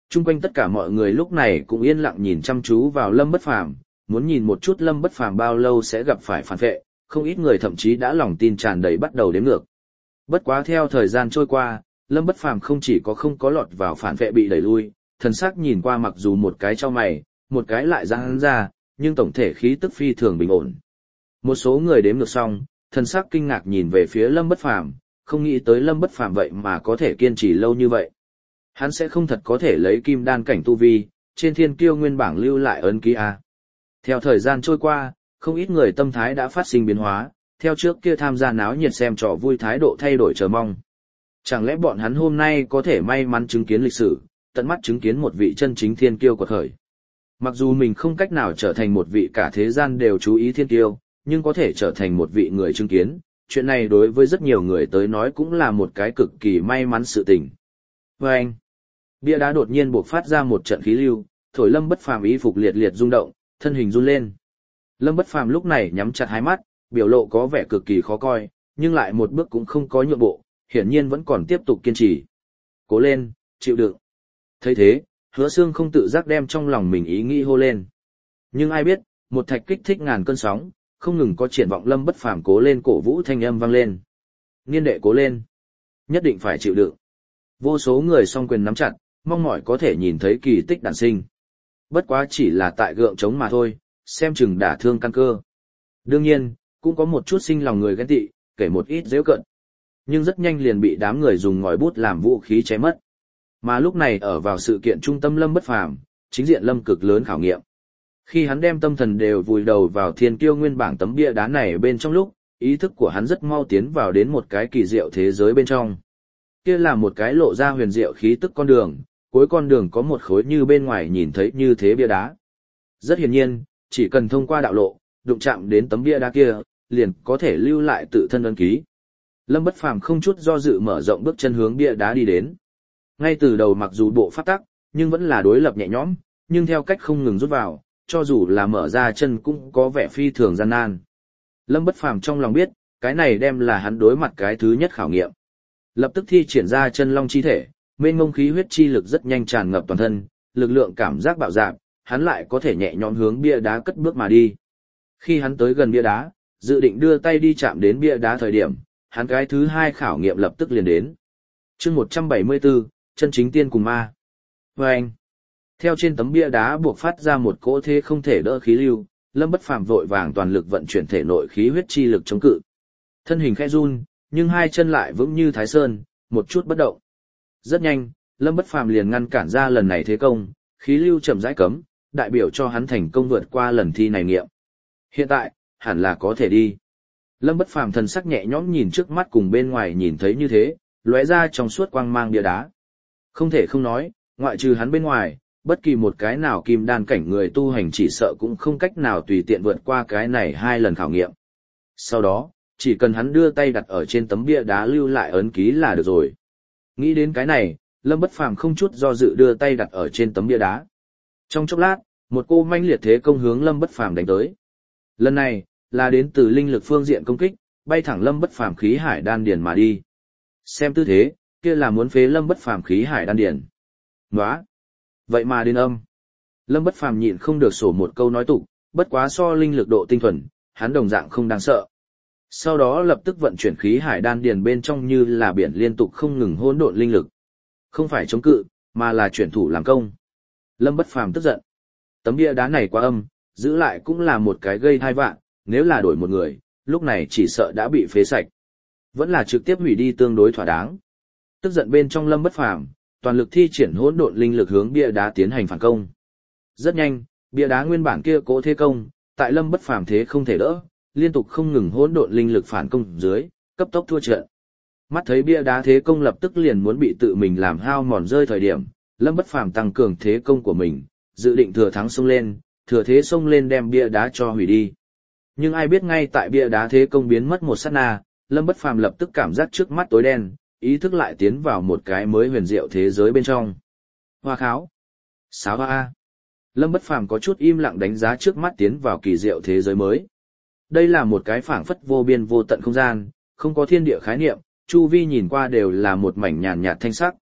[SPEAKER 1] Chung quanh tất cả mọi người lúc này cũng yên lặng nhìn chăm chú vào Lâm Bất Phàm, muốn nhìn một chút Lâm Bất Phàm bao lâu sẽ gặp phải phản vệ, không ít người thậm chí đã lòng tin tràn đầy bắt đầu đếm ngược. Bất quá theo thời gian trôi qua, Lâm Bất Phàm không chỉ có không có lọt vào phản vệ bị đẩy lui, thần sắc nhìn qua mặc dù một cái chau mày, một cái lại giãn ra, nhưng tổng thể khí tức phi thường bình ổn. Một số người đếm ngược xong, thần sắc kinh ngạc nhìn về phía Lâm Bất Phàm, không nghĩ tới Lâm Bất Phàm vậy mà có thể kiên trì lâu như vậy. Hắn sẽ không thật có thể lấy kim đan cảnh tu vi, trên thiên kiêu nguyên bảng lưu lại ấn ký A. Theo thời gian trôi qua, không ít người tâm thái đã phát sinh biến hóa, theo trước kia tham gia náo nhiệt xem trò vui thái độ thay đổi chờ mong. Chẳng lẽ bọn hắn hôm nay có thể may mắn chứng kiến lịch sử, tận mắt chứng kiến một vị chân chính thiên kiêu quật khởi. Mặc dù mình không cách nào trở thành một vị cả thế gian đều chú ý thiên kiêu, nhưng có thể trở thành một vị người chứng kiến, chuyện này đối với rất nhiều người tới nói cũng là một cái cực kỳ may mắn sự tình. Và anh, bia đá đột nhiên bộc phát ra một trận khí lưu, thổi Lâm Bất Phàm y phục liệt liệt rung động, thân hình run lên. Lâm Bất Phàm lúc này nhắm chặt hai mắt, biểu lộ có vẻ cực kỳ khó coi, nhưng lại một bước cũng không có nhượng bộ, hiển nhiên vẫn còn tiếp tục kiên trì. Cố lên, chịu đựng. Thấy thế, Hứa Xương không tự giác đem trong lòng mình ý nghĩ hô lên. Nhưng ai biết, một thạch kích thích ngàn cơn sóng, không ngừng có triển vọng Lâm Bất Phàm cố lên cổ vũ thanh âm vang lên. Niên đệ cố lên, nhất định phải chịu đựng. Vô số người song quyền nắm chặt, mong mỏi có thể nhìn thấy kỳ tích đản sinh. Bất quá chỉ là tại gượng chống mà thôi, xem chừng đả thương căn cơ. Đương nhiên, cũng có một chút sinh lòng người ghen tị, kể một ít giễu cợt. Nhưng rất nhanh liền bị đám người dùng ngòi bút làm vũ khí chém mất. Mà lúc này ở vào sự kiện trung tâm Lâm Bất Phàm, chính diện Lâm cực lớn khảo nghiệm. Khi hắn đem tâm thần đều vùi đầu vào thiên kiêu nguyên bảng tấm bia đá này bên trong lúc, ý thức của hắn rất mau tiến vào đến một cái kỳ diệu thế giới bên trong. Kia là một cái lộ ra huyền diệu khí tức con đường, cuối con đường có một khối như bên ngoài nhìn thấy như thế bia đá. Rất hiển nhiên, chỉ cần thông qua đạo lộ, đụng chạm đến tấm bia đá kia, liền có thể lưu lại tự thân ấn ký. Lâm Bất Phàm không chút do dự mở rộng bước chân hướng bia đá đi đến. Ngay từ đầu mặc dù bộ pháp tắc, nhưng vẫn là đối lập nhẹ nhõm, nhưng theo cách không ngừng rút vào, cho dù là mở ra chân cũng có vẻ phi thường gian nan. Lâm Bất Phàm trong lòng biết, cái này đem là hắn đối mặt cái thứ nhất khảo nghiệm. Lập tức thi triển ra chân long chi thể, mênh mông khí huyết chi lực rất nhanh tràn ngập toàn thân, lực lượng cảm giác bạo dạn, hắn lại có thể nhẹ nhõm hướng bia đá cất bước mà đi. Khi hắn tới gần bia đá, dự định đưa tay đi chạm đến bia đá thời điểm, hắn cái thứ hai khảo nghiệm lập tức liền đến. Chương 174, chân chính tiên cùng ma. Và anh, theo trên tấm bia đá buộc phát ra một cỗ thế không thể đỡ khí lưu, Lâm Bất Phàm vội vàng toàn lực vận chuyển thể nội khí huyết chi lực chống cự. Thân hình khẽ run, nhưng hai chân lại vững như Thái Sơn, một chút bất động. Rất nhanh, Lâm Bất Phàm liền ngăn cản ra lần này thế công, khí lưu chậm rãi cấm, đại biểu cho hắn thành công vượt qua lần thi này nghiệm. Hiện tại, hẳn là có thể đi. Lâm Bất Phàm thần sắc nhẹ nhõm nhìn trước mắt cùng bên ngoài nhìn thấy như thế, lóe ra trong suốt quang mang bia đá. Không thể không nói, ngoại trừ hắn bên ngoài, bất kỳ một cái nào kim đan cảnh người tu hành chỉ sợ cũng không cách nào tùy tiện vượt qua cái này hai lần khảo nghiệm. Sau đó, chỉ cần hắn đưa tay đặt ở trên tấm bia đá lưu lại ấn ký là được rồi. Nghĩ đến cái này, Lâm Bất Phàm không chút do dự đưa tay đặt ở trên tấm bia đá. Trong chốc lát, một cô manh liệt thế công hướng Lâm Bất Phàm đánh tới. Lần này, là đến từ linh lực phương diện công kích, bay thẳng Lâm Bất Phàm khí hải đan điền mà đi. Xem tư thế, kia là muốn phế Lâm Bất Phàm khí hải đan điền. Nóa! Vậy mà đến âm. Lâm Bất Phàm nhịn không được sổ một câu nói tục, bất quá so linh lực độ tinh thuần, hắn đồng dạng không đáng sợ. Sau đó lập tức vận chuyển khí hải đan điền bên trong như là biển liên tục không ngừng hỗn độn linh lực. Không phải chống cự, mà là chuyển thủ làm công. Lâm Bất Phàm tức giận. Tấm bia đá này quá âm, giữ lại cũng là một cái gây tai vạn, nếu là đổi một người, lúc này chỉ sợ đã bị phế sạch. Vẫn là trực tiếp hủy đi tương đối thỏa đáng. Tức giận bên trong Lâm Bất Phàm, toàn lực thi triển hỗn độn linh lực hướng bia đá tiến hành phản công. Rất nhanh, bia đá nguyên bản kia cố thế công, tại Lâm Bất Phàm thế không thể đỡ, liên tục không ngừng hỗn độn linh lực phản công dưới, cấp tốc thua trận. Mắt thấy bia đá thế công lập tức liền muốn bị tự mình làm hao mòn rơi thời điểm, Lâm Bất Phàm tăng cường thế công của mình, dự định thừa thắng xông lên, thừa thế xông lên đem bia đá cho hủy đi. Nhưng ai biết ngay tại bia đá thế công biến mất một sát na, Lâm Bất Phàm lập tức cảm giác trước mắt tối đen, ý thức lại tiến vào một cái mới huyền diệu thế giới bên trong. Hoa kháo. Sáo hoa. Lâm Bất Phàm có chút im lặng đánh giá trước mắt tiến vào kỳ diệu thế giới mới. Đây là một cái phảng phất vô biên vô tận không gian, không có thiên địa khái niệm, chu vi nhìn qua đều là một mảnh nhàn nhạt thanh sắc.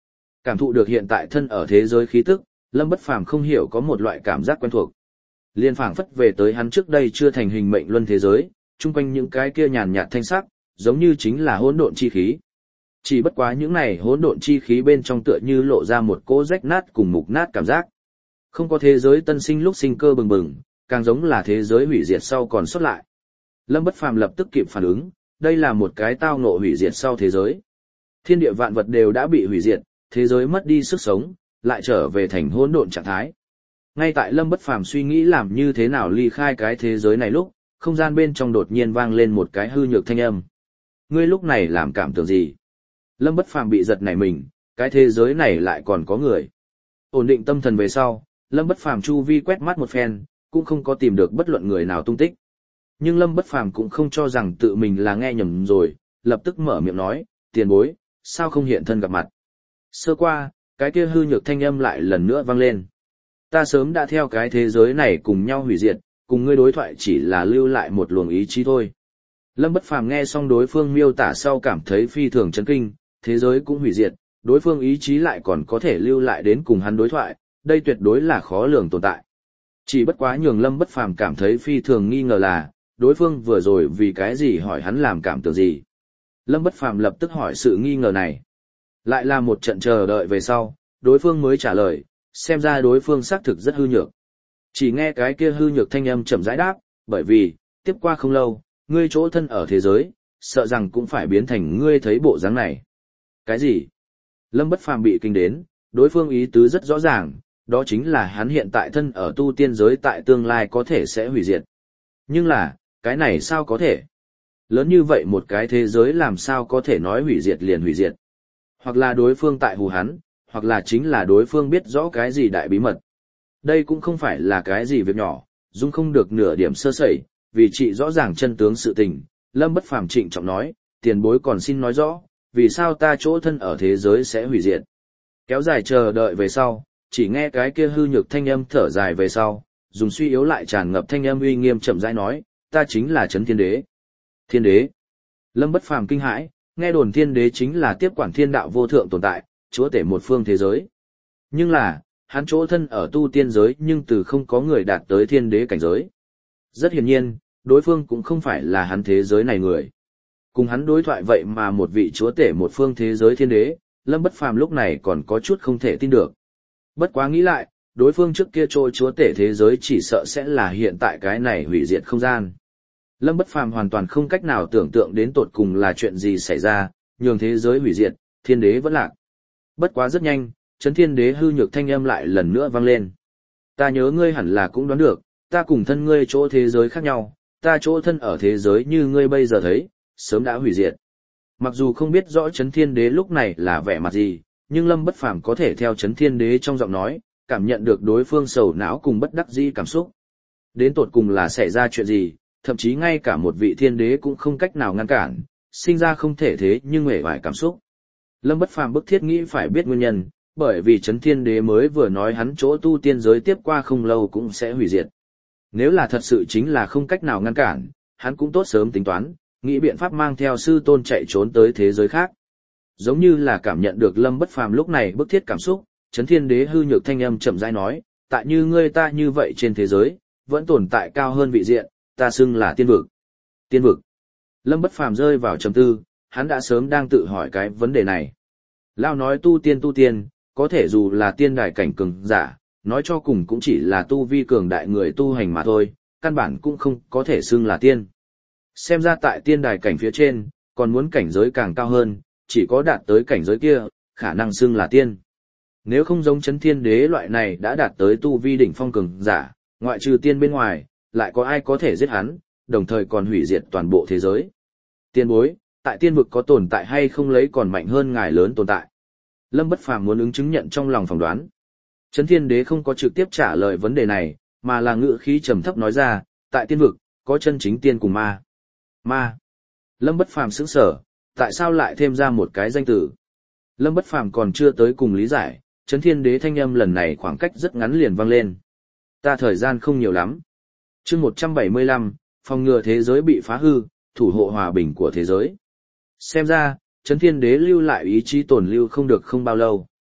[SPEAKER 1] Cảm thụ được hiện tại thân ở thế giới khí tức, Lâm Bất Phàm không hiểu có một loại cảm giác quen thuộc. Liên phảng phất về tới hắn trước đây chưa thành hình mệnh luân thế giới, chung quanh những cái kia nhàn nhạt thanh sắc, giống như chính là hỗn độn chi khí. Chỉ bất quá những này hỗn độn chi khí bên trong tựa như lộ ra một cỗ rách nát cùng mục nát cảm giác. Không có thế giới tân sinh lúc sinh cơ bừng bừng, càng giống là thế giới hủy diệt sau còn sót lại. Lâm Bất Phàm lập tức kịp phản ứng, đây là một cái tao ngộ hủy diệt sau thế giới. Thiên địa vạn vật đều đã bị hủy diệt, thế giới mất đi sức sống, lại trở về thành hỗn độn trạng thái. Ngay tại Lâm Bất Phàm suy nghĩ làm như thế nào ly khai cái thế giới này lúc, không gian bên trong đột nhiên vang lên một cái hư nhược thanh âm. Ngươi lúc này làm cảm tưởng gì? Lâm Bất Phàm bị giật nảy mình, cái thế giới này lại còn có người. Ổn định tâm thần về sau, Lâm Bất Phàm chu vi quét mắt một phen, cũng không có tìm được bất luận người nào tung tích. Nhưng Lâm Bất Phàm cũng không cho rằng tự mình là nghe nhầm rồi, lập tức mở miệng nói, tiền bối, sao không hiện thân gặp mặt? Sơ qua, cái kia hư nhược thanh âm lại lần nữa vang lên. Ta sớm đã theo cái thế giới này cùng nhau hủy diệt, cùng ngươi đối thoại chỉ là lưu lại một luồng ý chí thôi. Lâm Bất Phàm nghe xong đối phương miêu tả sau cảm thấy phi thường chấn kinh, thế giới cũng hủy diệt, đối phương ý chí lại còn có thể lưu lại đến cùng hắn đối thoại, đây tuyệt đối là khó lường tồn tại. Chỉ bất quá nhường Lâm Bất Phàm cảm thấy phi thường nghi ngờ là, đối phương vừa rồi vì cái gì hỏi hắn làm cảm tưởng gì. Lâm Bất Phàm lập tức hỏi sự nghi ngờ này. Lại là một trận chờ đợi về sau, đối phương mới trả lời, xem ra đối phương xác thực rất hư nhược. Chỉ nghe cái kia hư nhược thanh âm chậm rãi đáp, bởi vì, tiếp qua không lâu, ngươi chỗ thân ở thế giới, sợ rằng cũng phải biến thành ngươi thấy bộ dáng này. Cái gì? Lâm Bất Phàm bị kinh đến, đối phương ý tứ rất rõ ràng, đó chính là hắn hiện tại thân ở tu tiên giới tại tương lai có thể sẽ hủy diệt. Nhưng là, cái này sao có thể? Lớn như vậy một cái thế giới làm sao có thể nói hủy diệt liền hủy diệt? Hoặc là đối phương tại hù hắn, hoặc là chính là đối phương biết rõ cái gì đại bí mật. Đây cũng không phải là cái gì việc nhỏ, dung không được nửa điểm sơ sẩy, vì chị rõ ràng chân tướng sự tình. Lâm Bất Phàm trịnh trọng nói, tiền bối còn xin nói rõ, vì sao ta chỗ thân ở thế giới sẽ hủy diệt. Kéo dài chờ đợi về sau, chỉ nghe cái kia hư nhược thanh âm thở dài về sau, dùng suy yếu lại tràn ngập thanh âm uy nghiêm chậm rãi nói, ta chính là Chấn Thiên Đế. Thiên Đế. Lâm Bất Phàm kinh hãi, nghe đồn Thiên Đế chính là tiếp quản thiên đạo vô thượng tồn tại, chúa tể một phương thế giới. Nhưng là, hắn chỗ thân ở tu tiên giới nhưng từ không có người đạt tới Thiên Đế cảnh giới. Rất hiển nhiên, đối phương cũng không phải là hắn thế giới này người. Cùng hắn đối thoại vậy mà một vị chúa tể một phương thế giới Thiên Đế, Lâm Bất Phàm lúc này còn có chút không thể tin được. Bất quá nghĩ lại, đối phương trước kia trôi chúa tể thế giới chỉ sợ sẽ là hiện tại cái này hủy diệt không gian. Lâm Bất Phàm hoàn toàn không cách nào tưởng tượng đến tột cùng là chuyện gì xảy ra, nhường thế giới hủy diệt, Thiên Đế vẫn lạc. Bất quá rất nhanh, Chấn Thiên Đế hư nhược thanh âm lại lần nữa vang lên. Ta nhớ ngươi hẳn là cũng đoán được, ta cùng thân ngươi chỗ thế giới khác nhau, ta chỗ thân ở thế giới như ngươi bây giờ thấy, sớm đã hủy diệt. Mặc dù không biết rõ Chấn Thiên Đế lúc này là vẻ mặt gì, nhưng Lâm Bất Phàm có thể theo Chấn Thiên Đế trong giọng nói, cảm nhận được đối phương sầu não cùng bất đắc dĩ cảm xúc. Đến tột cùng là xảy ra chuyện gì, thậm chí ngay cả một vị Thiên Đế cũng không cách nào ngăn cản, sinh ra không thể thế nhưng uể oải cảm xúc. Lâm Bất Phàm bức thiết nghĩ phải biết nguyên nhân, bởi vì Chấn Thiên Đế mới vừa nói hắn chỗ tu tiên giới tiếp qua không lâu cũng sẽ hủy diệt. Nếu là thật sự chính là không cách nào ngăn cản, hắn cũng tốt sớm tính toán, nghĩ biện pháp mang theo sư tôn chạy trốn tới thế giới khác. Giống như là cảm nhận được Lâm Bất Phàm lúc này bức thiết cảm xúc, Chấn Thiên Đế hư nhược thanh âm chậm rãi nói, tại như ngươi ta như vậy trên thế giới, vẫn tồn tại cao hơn vị diện, ta xưng là tiên vực. Tiên vực. Lâm Bất Phàm rơi vào trầm tư, hắn đã sớm đang tự hỏi cái vấn đề này. Lao nói tu tiên, có thể dù là tiên đài cảnh cường giả, nói cho cùng cũng chỉ là tu vi cường đại người tu hành mà thôi, căn bản cũng không có thể xưng là tiên. Xem ra tại tiên đài cảnh phía trên, còn muốn cảnh giới càng cao hơn, chỉ có đạt tới cảnh giới kia, khả năng xưng là tiên. Nếu không giống Chấn Thiên Đế loại này đã đạt tới tu vi đỉnh phong cường giả, ngoại trừ tiên bên ngoài, lại có ai có thể giết hắn, đồng thời còn hủy diệt toàn bộ thế giới. Tiên bối, tại tiên vực có tồn tại hay không lấy còn mạnh hơn ngài lớn tồn tại? Lâm Bất Phàm muốn ứng chứng nhận trong lòng phỏng đoán. Chấn Thiên Đế không có trực tiếp trả lời vấn đề này, mà là ngữ khí trầm thấp nói ra, tại tiên vực, có chân chính tiên cùng ma. Ma. Lâm Bất Phàm sững sờ, tại sao lại thêm ra một cái danh từ? Lâm Bất Phàm còn chưa tới cùng lý giải, Chấn Thiên Đế thanh âm lần này khoảng cách rất ngắn liền vang lên. Ta thời gian không nhiều lắm. Chương 175, phòng ngừa thế giới bị phá hư, thủ hộ hòa bình của thế giới. Xem ra, Chấn Thiên Đế lưu lại ý chí tồn lưu không được không bao lâu.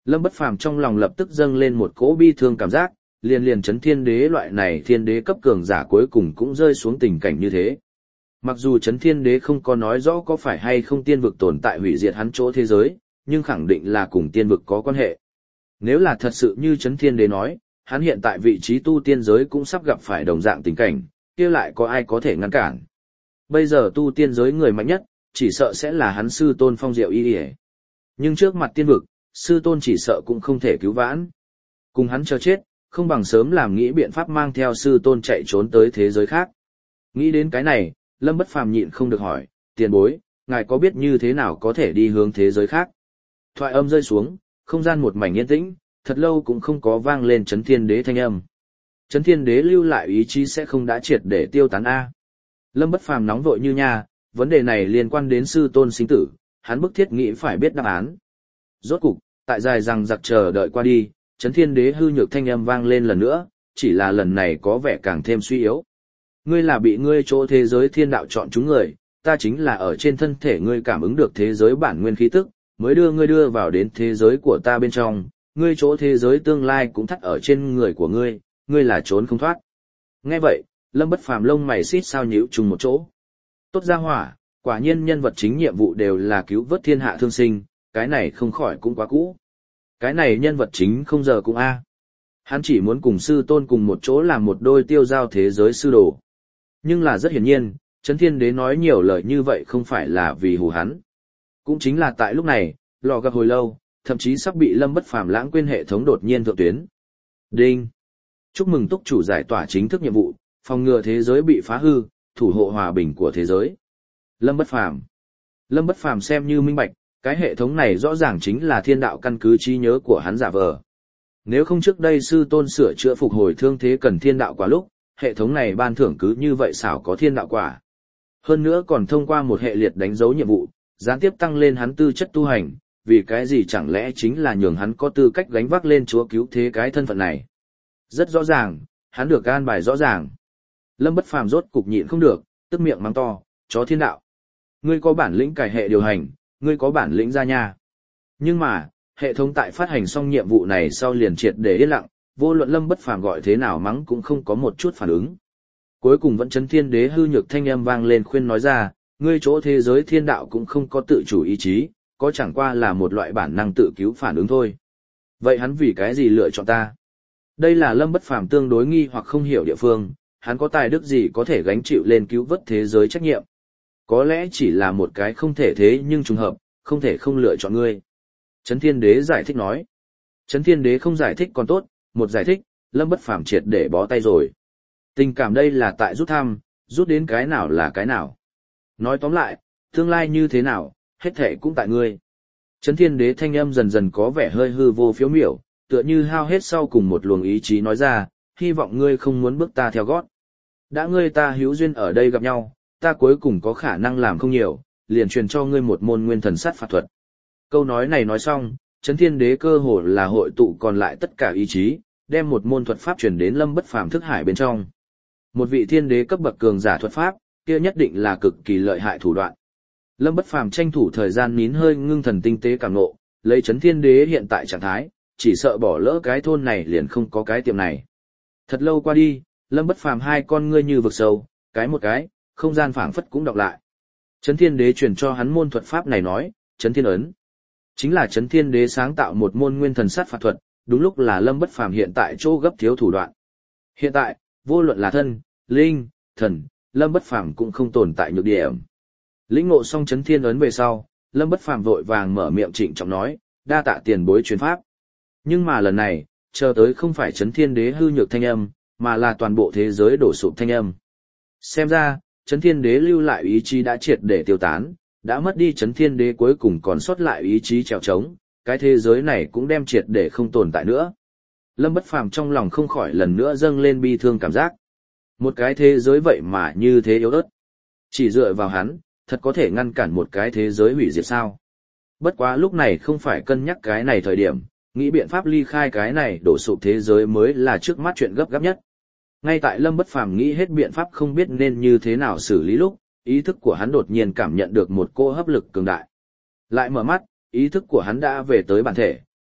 [SPEAKER 1] Lâm Bất Phàm trong lòng lập tức dâng lên một cỗ bi thương cảm giác, liền chấn thiên đế loại này thiên đế cấp cường giả cuối cùng cũng rơi xuống tình cảnh như thế. Mặc dù chấn thiên đế không có nói rõ có phải hay không tiên vực tồn tại hủy diệt hắn chỗ thế giới, nhưng khẳng định là cùng tiên vực có quan hệ. Nếu là thật sự như chấn thiên đế nói, hắn hiện tại vị trí tu tiên giới cũng sắp gặp phải đồng dạng tình cảnh, kia lại có ai có thể ngăn cản. Bây giờ tu tiên giới người mạnh nhất, chỉ sợ sẽ là hắn sư tôn Phong Diệu Y Y. Nhưng trước mặt tiên vực, sư tôn chỉ sợ cũng không thể cứu vãn. Cùng hắn chờ chết, không bằng sớm làm nghĩ biện pháp mang theo sư tôn chạy trốn tới thế giới khác. Nghĩ đến cái này, Lâm Bất Phàm nhịn không được hỏi, tiền bối, ngài có biết như thế nào có thể đi hướng thế giới khác? Thoại âm rơi xuống, không gian một mảnh yên tĩnh, thật lâu cũng không có vang lên chấn thiên đế thanh âm. Chấn thiên đế lưu lại ý chí sẽ không đã triệt để tiêu tán A. Lâm Bất Phàm nóng vội như nha, vấn đề này liên quan đến sư tôn sinh tử, hắn bức thiết nghĩ phải biết đáp án. Rốt cục, tại dài rằng giặc chờ đợi qua đi, chấn thiên đế hư nhược thanh âm vang lên lần nữa, chỉ là lần này có vẻ càng thêm suy yếu. Ngươi là bị ngươi chỗ thế giới thiên đạo chọn chúng người, ta chính là ở trên thân thể ngươi cảm ứng được thế giới bản nguyên khí tức, mới đưa ngươi đưa vào đến thế giới của ta bên trong, ngươi chỗ thế giới tương lai cũng thắt ở trên người của ngươi, ngươi là trốn không thoát. Nghe vậy, Lâm Bất Phàm lông mày xít sao nhíu chung một chỗ. Tốt ra hỏa, quả nhiên nhân vật chính nhiệm vụ đều là cứu vớt thiên hạ thương sinh, cái này không khỏi cũng quá cũ. Cái này nhân vật chính không giờ cũng a. Hắn chỉ muốn cùng sư tôn cùng một chỗ làm một đôi tiêu giao thế giới sư đồ. Nhưng là rất hiển nhiên, Chấn Thiên Đế nói nhiều lời như vậy không phải là vì hù hắn. Cũng chính là tại lúc này, lò gặp hồi lâu, thậm chí sắp bị Lâm Bất Phàm lãng quên hệ thống đột nhiên thượng tuyến. Đinh! Chúc mừng túc chủ giải tỏa chính thức nhiệm vụ, phòng ngừa thế giới bị phá hư, thủ hộ hòa bình của thế giới. Lâm Bất Phàm. Lâm Bất Phàm xem như minh bạch, cái hệ thống này rõ ràng chính là thiên đạo căn cứ trí nhớ của hắn giả vờ. Nếu không trước đây sư tôn sửa chữa phục hồi thương thế cần thiên đạo quả lúc, hệ thống này ban thưởng cứ như vậy xảo có thiên đạo quả. Hơn nữa còn thông qua một hệ liệt đánh dấu nhiệm vụ, gián tiếp tăng lên hắn tư chất tu hành, vì cái gì chẳng lẽ chính là nhường hắn có tư cách gánh vác lên chúa cứu thế cái thân phận này. Rất rõ ràng, hắn được an bài rõ ràng. Lâm Bất Phàm rốt cục nhịn không được, tức miệng mắng to, chó thiên đạo. Ngươi có bản lĩnh cải hệ điều hành, ngươi có bản lĩnh ra nha. Nhưng mà, hệ thống tại phát hành xong nhiệm vụ này sau liền triệt để yên lặng, vô luận Lâm Bất Phàm gọi thế nào mắng cũng không có một chút phản ứng. Cuối cùng vẫn Chấn Thiên Đế hư nhược thanh âm vang lên khuyên nói ra, ngươi chỗ thế giới thiên đạo cũng không có tự chủ ý chí, có chẳng qua là một loại bản năng tự cứu phản ứng thôi. Vậy hắn vì cái gì lựa chọn ta? Đây là Lâm Bất Phàm tương đối nghi hoặc không hiểu địa phương, hắn có tài đức gì có thể gánh chịu lên cứu vớt thế giới trách nhiệm. Có lẽ chỉ là một cái không thể thế nhưng trùng hợp, không thể không lựa chọn ngươi. Chấn Thiên Đế giải thích nói. Chấn Thiên Đế không giải thích còn tốt, một giải thích, Lâm Bất Phàm triệt để bó tay rồi. Tình cảm đây là tại rút thăm, rút đến cái nào là cái nào. Nói tóm lại, tương lai như thế nào, hết thệ cũng tại ngươi. Chấn Thiên Đế thanh âm dần dần có vẻ hơi hư vô phiếu miểu, tựa như hao hết sau cùng một luồng ý chí nói ra, hy vọng ngươi không muốn bước ta theo gót. Đã ngươi ta hữu duyên ở đây gặp nhau, ta cuối cùng có khả năng làm không nhiều, liền truyền cho ngươi một môn nguyên thần sát phạt thuật. Câu nói này nói xong, Chấn Thiên Đế cơ hồ là hội tụ còn lại tất cả ý chí, đem một môn thuật pháp truyền đến Lâm Bất Phàm thức hải bên trong. Một vị thiên đế cấp bậc cường giả thuật pháp, kia nhất định là cực kỳ lợi hại thủ đoạn. Lâm Bất Phàm tranh thủ thời gian nín hơi ngưng thần tinh tế cảm ngộ, lấy Chấn Thiên Đế hiện tại trạng thái, chỉ sợ bỏ lỡ cái thôn này liền không có cái tiệm này. Thật lâu qua đi, Lâm Bất Phàm hai con ngươi như vực sâu, cái một cái, không gian phảng phất cũng đọc lại. Chấn Thiên Đế truyền cho hắn môn thuật pháp này nói, Chấn Thiên ấn. Chính là Chấn Thiên Đế sáng tạo một môn nguyên thần sát phạt thuật, đúng lúc là Lâm Bất Phàm hiện tại chỗ gấp thiếu thủ đoạn. Hiện tại, vô luận là thân, linh, thần, Lâm Bất Phàm cũng không tồn tại nhược điểm. Lĩnh ngộ xong Chấn Thiên ấn về sau, Lâm Bất Phàm vội vàng mở miệng trịnh trọng nói, đa tạ tiền bối truyền pháp. Nhưng mà lần này, chờ tới không phải Chấn Thiên Đế hư nhược thanh âm, mà là toàn bộ thế giới đổ sụp thanh âm. Xem ra, Chấn Thiên Đế lưu lại ý chí đã triệt để tiêu tán, đã mất đi Chấn Thiên Đế cuối cùng còn sót lại ý chí trèo trống, cái thế giới này cũng đem triệt để không tồn tại nữa. Lâm Bất Phàm trong lòng không khỏi lần nữa dâng lên bi thương cảm giác. Một cái thế giới vậy mà như thế yếu ớt. Chỉ dựa vào hắn, thật có thể ngăn cản một cái thế giới hủy diệt sao? Bất quá lúc này không phải cân nhắc cái này thời điểm, nghĩ biện pháp ly khai cái này đổ sụp thế giới mới là trước mắt chuyện gấp gáp nhất. Ngay tại Lâm Bất Phàm nghĩ hết biện pháp không biết nên như thế nào xử lý lúc, ý thức của hắn đột nhiên cảm nhận được một cô hấp lực cường đại. Lại mở mắt, ý thức của hắn đã về tới bản thể,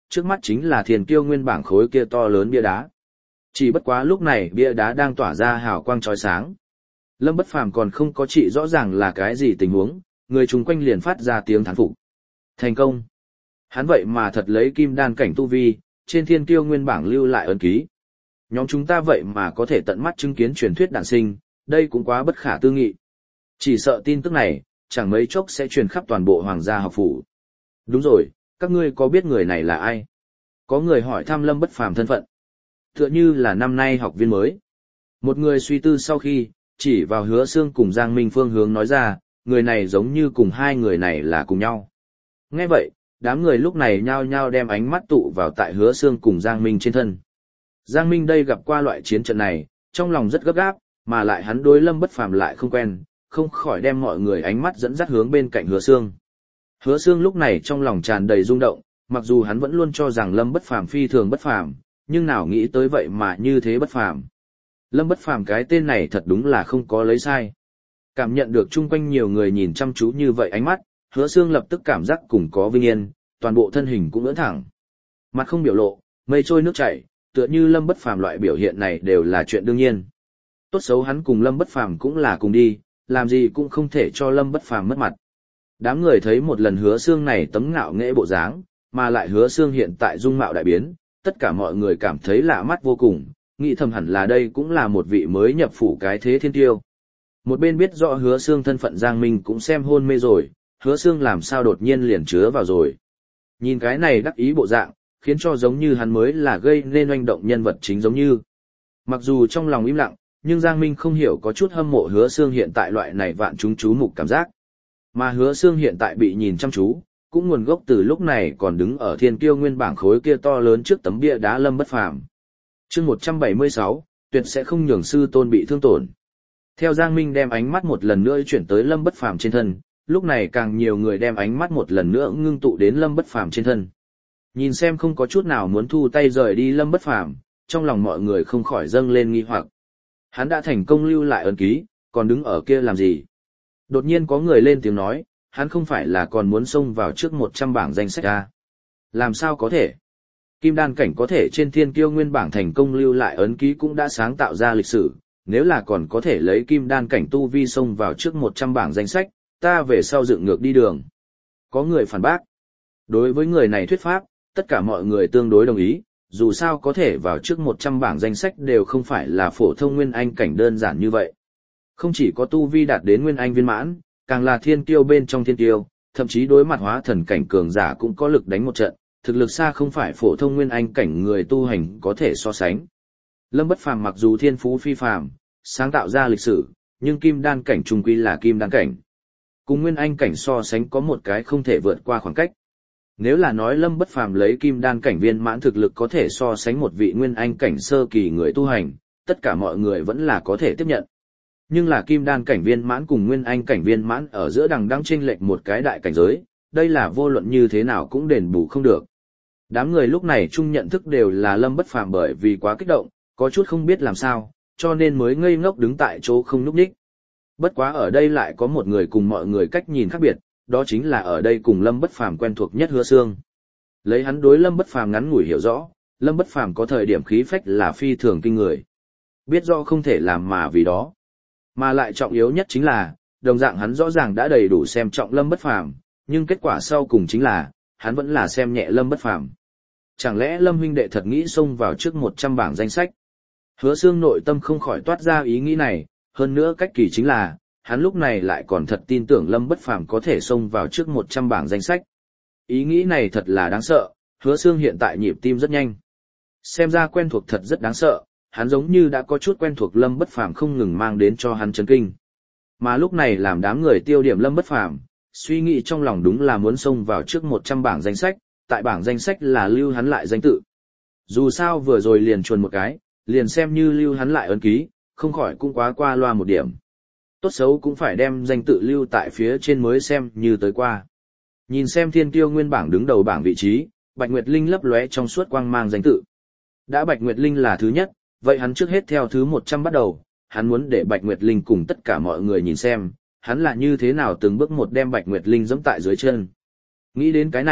[SPEAKER 1] trước mắt chính là Thiên Kiêu nguyên bảng khối kia to lớn bia đá. Chỉ bất quá lúc này bia đá đang tỏa ra hào quang chói sáng. Lâm Bất Phàm còn không có trị rõ ràng là cái gì tình huống, người chung quanh liền phát ra tiếng thán phục. Thành công! Hắn vậy mà thật lấy kim đan cảnh tu vi, trên Thiên Kiêu nguyên bảng lưu lại ấn ký. Nhóm chúng ta vậy mà có thể tận mắt chứng kiến truyền thuyết đản sinh, đây cũng quá bất khả tư nghị. Chỉ sợ tin tức này, chẳng mấy chốc sẽ truyền khắp toàn bộ hoàng gia học phủ. Đúng rồi, các ngươi có biết người này là ai? Có người hỏi thăm Lâm Bất Phàm thân phận. Tựa như là năm nay học viên mới. Một người suy tư sau khi, chỉ vào Hứa Xương cùng Giang Minh phương hướng nói ra, người này giống như cùng hai người này là cùng nhau. Nghe vậy, đám người lúc này nhao nhao đem ánh mắt tụ vào tại Hứa Xương cùng Giang Minh trên thân. Giang Minh đây gặp qua loại chiến trận này, trong lòng rất gấp gáp, mà lại hắn đối Lâm Bất Phàm lại không quen, không khỏi đem mọi người ánh mắt dẫn dắt hướng bên cạnh Hứa Xương. Hứa Xương lúc này trong lòng tràn đầy rung động, mặc dù hắn vẫn luôn cho rằng Lâm Bất Phàm phi thường bất phàm, nhưng nào nghĩ tới vậy mà như thế bất phàm. Lâm Bất Phàm cái tên này thật đúng là không có lấy sai. Cảm nhận được chung quanh nhiều người nhìn chăm chú như vậy ánh mắt, Hứa Xương lập tức cảm giác cùng có vinh yên, toàn bộ thân hình cũng ưỡn thẳng. Mặt không biểu lộ, mây trôi nước chảy, tựa như Lâm Bất Phàm loại biểu hiện này đều là chuyện đương nhiên. Tốt xấu hắn cùng Lâm Bất Phàm cũng là cùng đi, làm gì cũng không thể cho Lâm Bất Phàm mất mặt. Đám người thấy một lần Hứa Xương này tấm ngạo nghễ bộ dáng, mà lại Hứa Xương hiện tại dung mạo đại biến, tất cả mọi người cảm thấy lạ mắt vô cùng, nghĩ thầm hẳn là đây cũng là một vị mới nhập phủ cái thế thiên tiêu. Một bên biết rõ Hứa Xương thân phận Giang Minh cũng xem hôn mê rồi, Hứa Xương làm sao đột nhiên liền chứa vào rồi. Nhìn cái này đắc ý bộ dạng, khiến cho giống như hắn mới là gây nên oanh động nhân vật chính giống như. Mặc dù trong lòng im lặng, nhưng Giang Minh không hiểu có chút hâm mộ Hứa Xương hiện tại loại này vạn chúng chú mục cảm giác. Mà Hứa Xương hiện tại bị nhìn chăm chú, cũng nguồn gốc từ lúc này còn đứng ở Thiên Kiêu nguyên bảng khối kia to lớn trước tấm bia đá Lâm Bất Phàm. Chương 176, tuyệt sẽ không nhường sư tôn bị thương tổn. Theo Giang Minh đem ánh mắt một lần nữa chuyển tới Lâm Bất Phàm trên thân, lúc này càng nhiều người đem ánh mắt một lần nữa ngưng tụ đến Lâm Bất Phàm trên thân. Nhìn xem không có chút nào muốn thu tay rời đi Lâm Bất Phàm, trong lòng mọi người không khỏi dâng lên nghi hoặc. Hắn đã thành công lưu lại ấn ký, còn đứng ở kia làm gì? Đột nhiên có người lên tiếng nói, hắn không phải là còn muốn xông vào trước 100 bảng danh sách à? Làm sao có thể? Kim đan cảnh có thể trên Thiên Kiêu nguyên bảng thành công lưu lại ấn ký cũng đã sáng tạo ra lịch sử, nếu là còn có thể lấy kim đan cảnh tu vi xông vào trước 100 bảng danh sách, ta về sau dựng ngược đi đường. Có người phản bác. Đối với người này thuyết pháp, tất cả mọi người tương đối đồng ý, dù sao có thể vào trước 100 bảng danh sách đều không phải là phổ thông nguyên anh cảnh đơn giản như vậy. Không chỉ có tu vi đạt đến nguyên anh viên mãn, càng là thiên kiêu bên trong thiên kiêu, thậm chí đối mặt hóa thần cảnh cường giả cũng có lực đánh một trận, thực lực xa không phải phổ thông nguyên anh cảnh người tu hành có thể so sánh. Lâm Bất Phàm mặc dù thiên phú phi phàm, sáng tạo ra lịch sử, nhưng kim đan cảnh trung quy là kim đan cảnh. Cùng nguyên anh cảnh so sánh có một cái không thể vượt qua khoảng cách. Nếu là nói Lâm Bất Phàm lấy kim đan cảnh viên mãn thực lực có thể so sánh một vị nguyên anh cảnh sơ kỳ người tu hành, tất cả mọi người vẫn là có thể tiếp nhận. Nhưng là kim đan cảnh viên mãn cùng nguyên anh cảnh viên mãn ở giữa đằng đang chênh lệch một cái đại cảnh giới, đây là vô luận như thế nào cũng đền bù không được. Đám người lúc này chung nhận thức đều là Lâm Bất Phàm bởi vì quá kích động, có chút không biết làm sao, cho nên mới ngây ngốc đứng tại chỗ không nhúc nhích. Bất quá ở đây lại có một người cùng mọi người cách nhìn khác biệt, đó chính là ở đây cùng Lâm Bất Phàm quen thuộc nhất Hứa Xương. Lấy hắn đối Lâm Bất Phàm ngắn ngủi hiểu rõ, Lâm Bất Phàm có thời điểm khí phách là phi thường kinh người. Biết rõ không thể làm mà vì đó. Mà lại trọng yếu nhất chính là, đồng dạng hắn rõ ràng đã đầy đủ xem trọng Lâm Bất Phàm, nhưng kết quả sau cùng chính là, hắn vẫn là xem nhẹ Lâm Bất Phàm. Chẳng lẽ Lâm huynh đệ thật nghĩ xông vào trước 100 bảng danh sách? Hứa Xương nội tâm không khỏi toát ra ý nghĩ này, hơn nữa cách kỳ chính là, hắn lúc này lại còn thật tin tưởng Lâm Bất Phàm có thể xông vào trước 100 bảng danh sách. Ý nghĩ này thật là đáng sợ, Hứa Xương hiện tại nhịp tim rất nhanh. Xem ra quen thuộc thật rất đáng sợ, hắn giống như đã có chút quen thuộc Lâm Bất Phàm không ngừng mang đến cho hắn chấn kinh. Mà lúc này làm đám người tiêu điểm Lâm Bất Phàm, suy nghĩ trong lòng đúng là muốn xông vào trước 100 bảng danh sách, tại bảng danh sách là lưu hắn lại danh tự. Dù sao vừa rồi liền chuồn một cái, liền xem như lưu hắn lại ấn ký, không khỏi cũng quá qua loa một điểm. Tốt xấu cũng phải đem danh tự lưu tại phía trên mới xem như tới qua. Nhìn xem Thiên Kiêu nguyên bảng đứng đầu bảng vị trí, Bạch Nguyệt Linh lấp lóe trong suốt quang mang danh tự. Đã Bạch Nguyệt Linh là thứ nhất, vậy hắn trước hết theo thứ 100 bắt đầu, hắn muốn để Bạch Nguyệt Linh cùng tất cả mọi người nhìn xem, hắn là như thế nào từng bước một đem Bạch Nguyệt Linh giẫm tại dưới chân. Nghĩ đến cái này,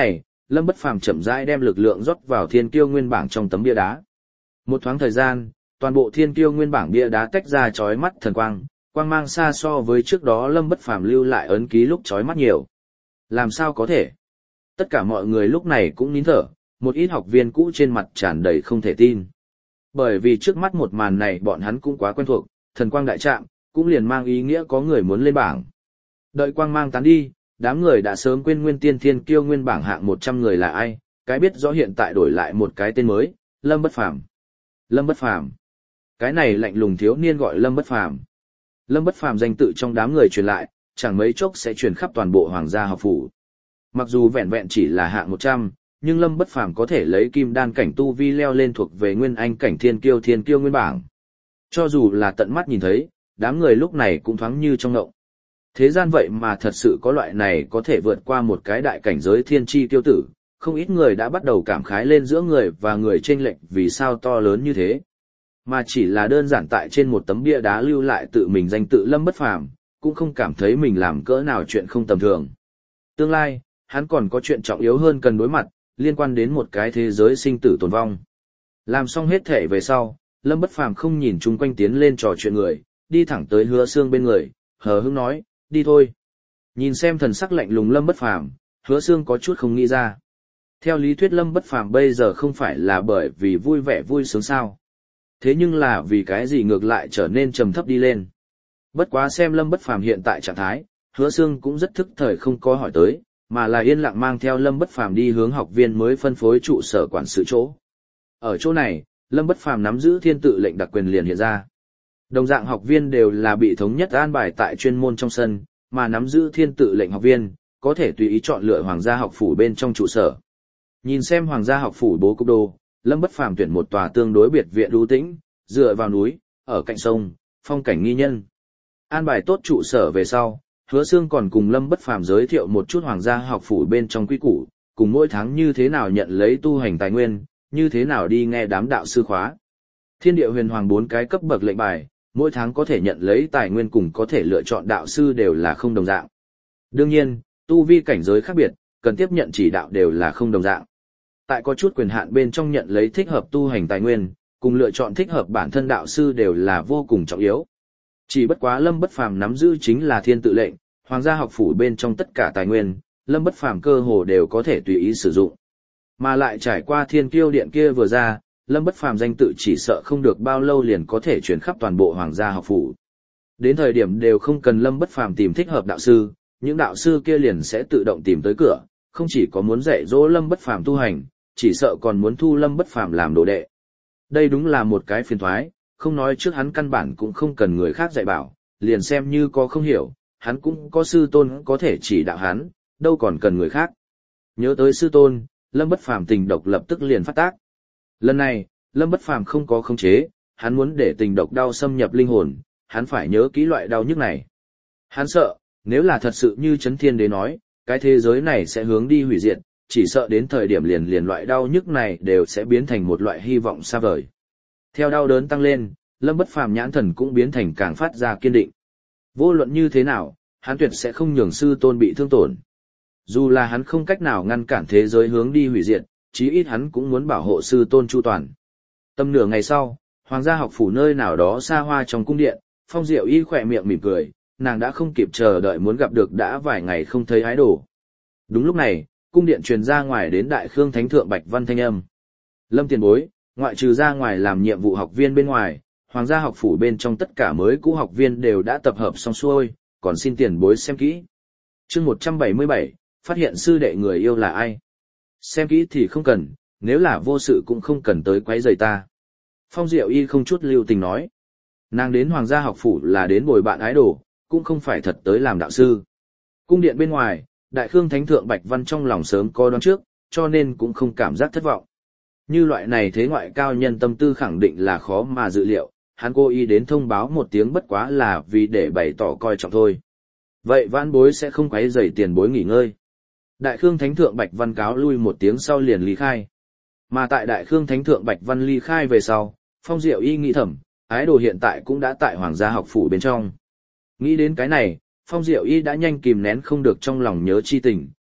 [SPEAKER 1] Lâm Bất Phàm chậm rãi đem lực lượng rót vào Thiên Kiêu Nguyên Bảng trong tấm bia đá. Một thoáng thời gian, toàn bộ Thiên Kiêu Nguyên Bảng bia đá tách ra chói mắt thần quang, quang mang xa so với trước đó Lâm Bất Phàm lưu lại ấn ký lúc chói mắt nhiều. Làm sao có thể? Tất cả mọi người lúc này cũng nín thở, một ít học viên cũ trên mặt tràn đầy không thể tin. Bởi vì trước mắt một màn này bọn hắn cũng quá quen thuộc, thần quang đại trạm, cũng liền mang ý nghĩa có người muốn lên bảng. Đợi quang mang tán đi, đám người đã sớm quên Nguyên Tiên Thiên Kiêu Nguyên Bảng hạng 100 người là ai, cái biết rõ hiện tại đổi lại một cái tên mới, Lâm Bất Phàm. Lâm Bất Phàm. Cái này lạnh lùng thiếu niên gọi Lâm Bất Phàm. Lâm Bất Phàm danh tự trong đám người truyền lại, chẳng mấy chốc sẽ truyền khắp toàn bộ Hoàng gia học phủ. Mặc dù vẹn vẹn chỉ là hạng 100, nhưng Lâm Bất Phàm có thể lấy kim đan cảnh tu vi leo lên thuộc về nguyên anh cảnh Thiên Kiêu Nguyên Bảng. Cho dù là tận mắt nhìn thấy, đám người lúc này cũng thoáng như trong ngộng. Thế gian vậy mà thật sự có loại này có thể vượt qua một cái đại cảnh giới thiên chi tiêu tử, không ít người đã bắt đầu cảm khái lên giữa người và người chênh lệch vì sao to lớn như thế. Mà chỉ là đơn giản tại trên một tấm bia đá lưu lại tự mình danh tự Lâm Bất Phàm, cũng không cảm thấy mình làm cỡ nào chuyện không tầm thường. Tương lai, hắn còn có chuyện trọng yếu hơn cần đối mặt, liên quan đến một cái thế giới sinh tử tồn vong. Làm xong hết thể về sau, Lâm Bất Phàm không nhìn chung quanh tiến lên trò chuyện người, đi thẳng tới Hứa Xương bên người, hờ hững nói, đi thôi. Nhìn xem thần sắc lạnh lùng Lâm Bất Phàm, Hứa Xương có chút không nghĩ ra. Theo lý thuyết Lâm Bất Phàm bây giờ không phải là bởi vì vui vẻ vui sướng sao. Thế nhưng là vì cái gì ngược lại trở nên trầm thấp đi lên. Bất quá xem Lâm Bất Phàm hiện tại trạng thái, Hứa Xương cũng rất thức thời không có hỏi tới, mà là yên lặng mang theo Lâm Bất Phàm đi hướng học viên mới phân phối trụ sở quản sự chỗ. Ở chỗ này, Lâm Bất Phàm nắm giữ thiên tự lệnh đặc quyền liền hiện ra. Đồng dạng học viên đều là bị thống nhất an bài tại chuyên môn trong sân, mà nắm giữ thiên tự lệnh học viên, có thể tùy ý chọn lựa hoàng gia học phủ bên trong trụ sở. Nhìn xem hoàng gia học phủ bố cục đồ, Lâm Bất Phàm tuyển một tòa tương đối biệt viện đú tĩnh, dựa vào núi, ở cạnh sông, phong cảnh nghi nhân. An bài tốt trụ sở về sau, Hứa Xương còn cùng Lâm Bất Phàm giới thiệu một chút hoàng gia học phủ bên trong quy củ, cùng mỗi tháng như thế nào nhận lấy tu hành tài nguyên, như thế nào đi nghe đám đạo sư khóa. Thiên địa huyền hoàng 4 cái cấp bậc lệnh bài, mỗi tháng có thể nhận lấy tài nguyên cùng có thể lựa chọn đạo sư đều là không đồng dạng. Đương nhiên, tu vi cảnh giới khác biệt, cần tiếp nhận chỉ đạo đều là không đồng dạng. Tại có chút quyền hạn bên trong nhận lấy thích hợp tu hành tài nguyên, cùng lựa chọn thích hợp bản thân đạo sư đều là vô cùng trọng yếu. Chỉ bất quá Lâm Bất Phàm nắm giữ chính là thiên tự lệnh, hoàng gia học phủ bên trong tất cả tài nguyên, Lâm Bất Phàm cơ hồ đều có thể tùy ý sử dụng. Mà lại trải qua Thiên Kiêu Điện kia vừa ra, Lâm Bất Phàm danh tự chỉ sợ không được bao lâu liền có thể truyền khắp toàn bộ hoàng gia học phủ. Đến thời điểm đều không cần Lâm Bất Phàm tìm thích hợp đạo sư, những đạo sư kia liền sẽ tự động tìm tới cửa, không chỉ có muốn dạy dỗ Lâm Bất Phàm tu hành, chỉ sợ còn muốn thu Lâm Bất Phàm làm đồ đệ. Đây đúng là một cái phiền toái, không nói trước hắn căn bản cũng không cần người khác dạy bảo, liền xem như có không hiểu, hắn cũng có sư tôn có thể chỉ đạo hắn, đâu còn cần người khác. Nhớ tới sư tôn, Lâm Bất Phàm tình độc lập tức liền phát tác. Lần này, Lâm Bất Phàm không có khống chế, hắn muốn để tình độc đau xâm nhập linh hồn, hắn phải nhớ kỹ loại đau nhức này. Hắn sợ, nếu là thật sự như Chấn Thiên Đế nói, cái thế giới này sẽ hướng đi hủy diệt, chỉ sợ đến thời điểm liền loại đau nhức này đều sẽ biến thành một loại hy vọng xa vời. Theo đau đớn tăng lên, Lâm Bất Phàm nhãn thần cũng biến thành càng phát ra kiên định. Vô luận như thế nào, hắn tuyệt sẽ không nhường sư tôn bị thương tổn. Dù là hắn không cách nào ngăn cản thế giới hướng đi hủy diệt, chí ít hắn cũng muốn bảo hộ sư tôn chu toàn. Tầm nửa ngày sau, hoàng gia học phủ nơi nào đó xa hoa trong cung điện, Phong Diệu Y khỏe miệng mỉm cười, nàng đã không kịp chờ đợi muốn gặp được đã vài ngày không thấy ái đồ. Đúng lúc này, cung điện truyền ra ngoài đến Đại Khương Thánh Thượng Bạch Văn thanh âm. Lâm tiền bối, ngoại trừ ra ngoài làm nhiệm vụ học viên bên ngoài, hoàng gia học phủ bên trong tất cả mới cũ học viên đều đã tập hợp xong xuôi, còn xin tiền bối xem kỹ. Chương 177, phát hiện sư đệ người yêu là ai? Xem kỹ thì không cần, nếu là vô sự cũng không cần tới quấy rầy ta. Phong Diệu Y không chút lưu tình nói. Nàng đến hoàng gia học phủ là đến bồi bạn ái đồ, cũng không phải thật tới làm đạo sư. Cung điện bên ngoài, Đại Khương Thánh Thượng Bạch Văn trong lòng sớm có đoán trước, cho nên cũng không cảm giác thất vọng. Như loại này thế ngoại cao nhân tâm tư khẳng định là khó mà dự liệu, hắn cố ý đến thông báo một tiếng bất quá là vì để bày tỏ coi trọng thôi. Vậy vãn bối sẽ không quấy rầy tiền bối nghỉ ngơi. Đại Khương Thánh Thượng Bạch Văn cáo lui một tiếng sau liền ly khai. Mà tại Đại Khương Thánh Thượng Bạch Văn ly khai về sau, Phong Diệu Y nghĩ thầm, ái đồ hiện tại cũng đã tại hoàng gia học phủ bên trong. Nghĩ đến cái này, Phong Diệu Y đã nhanh kìm nén không được trong lòng nhớ chi tình,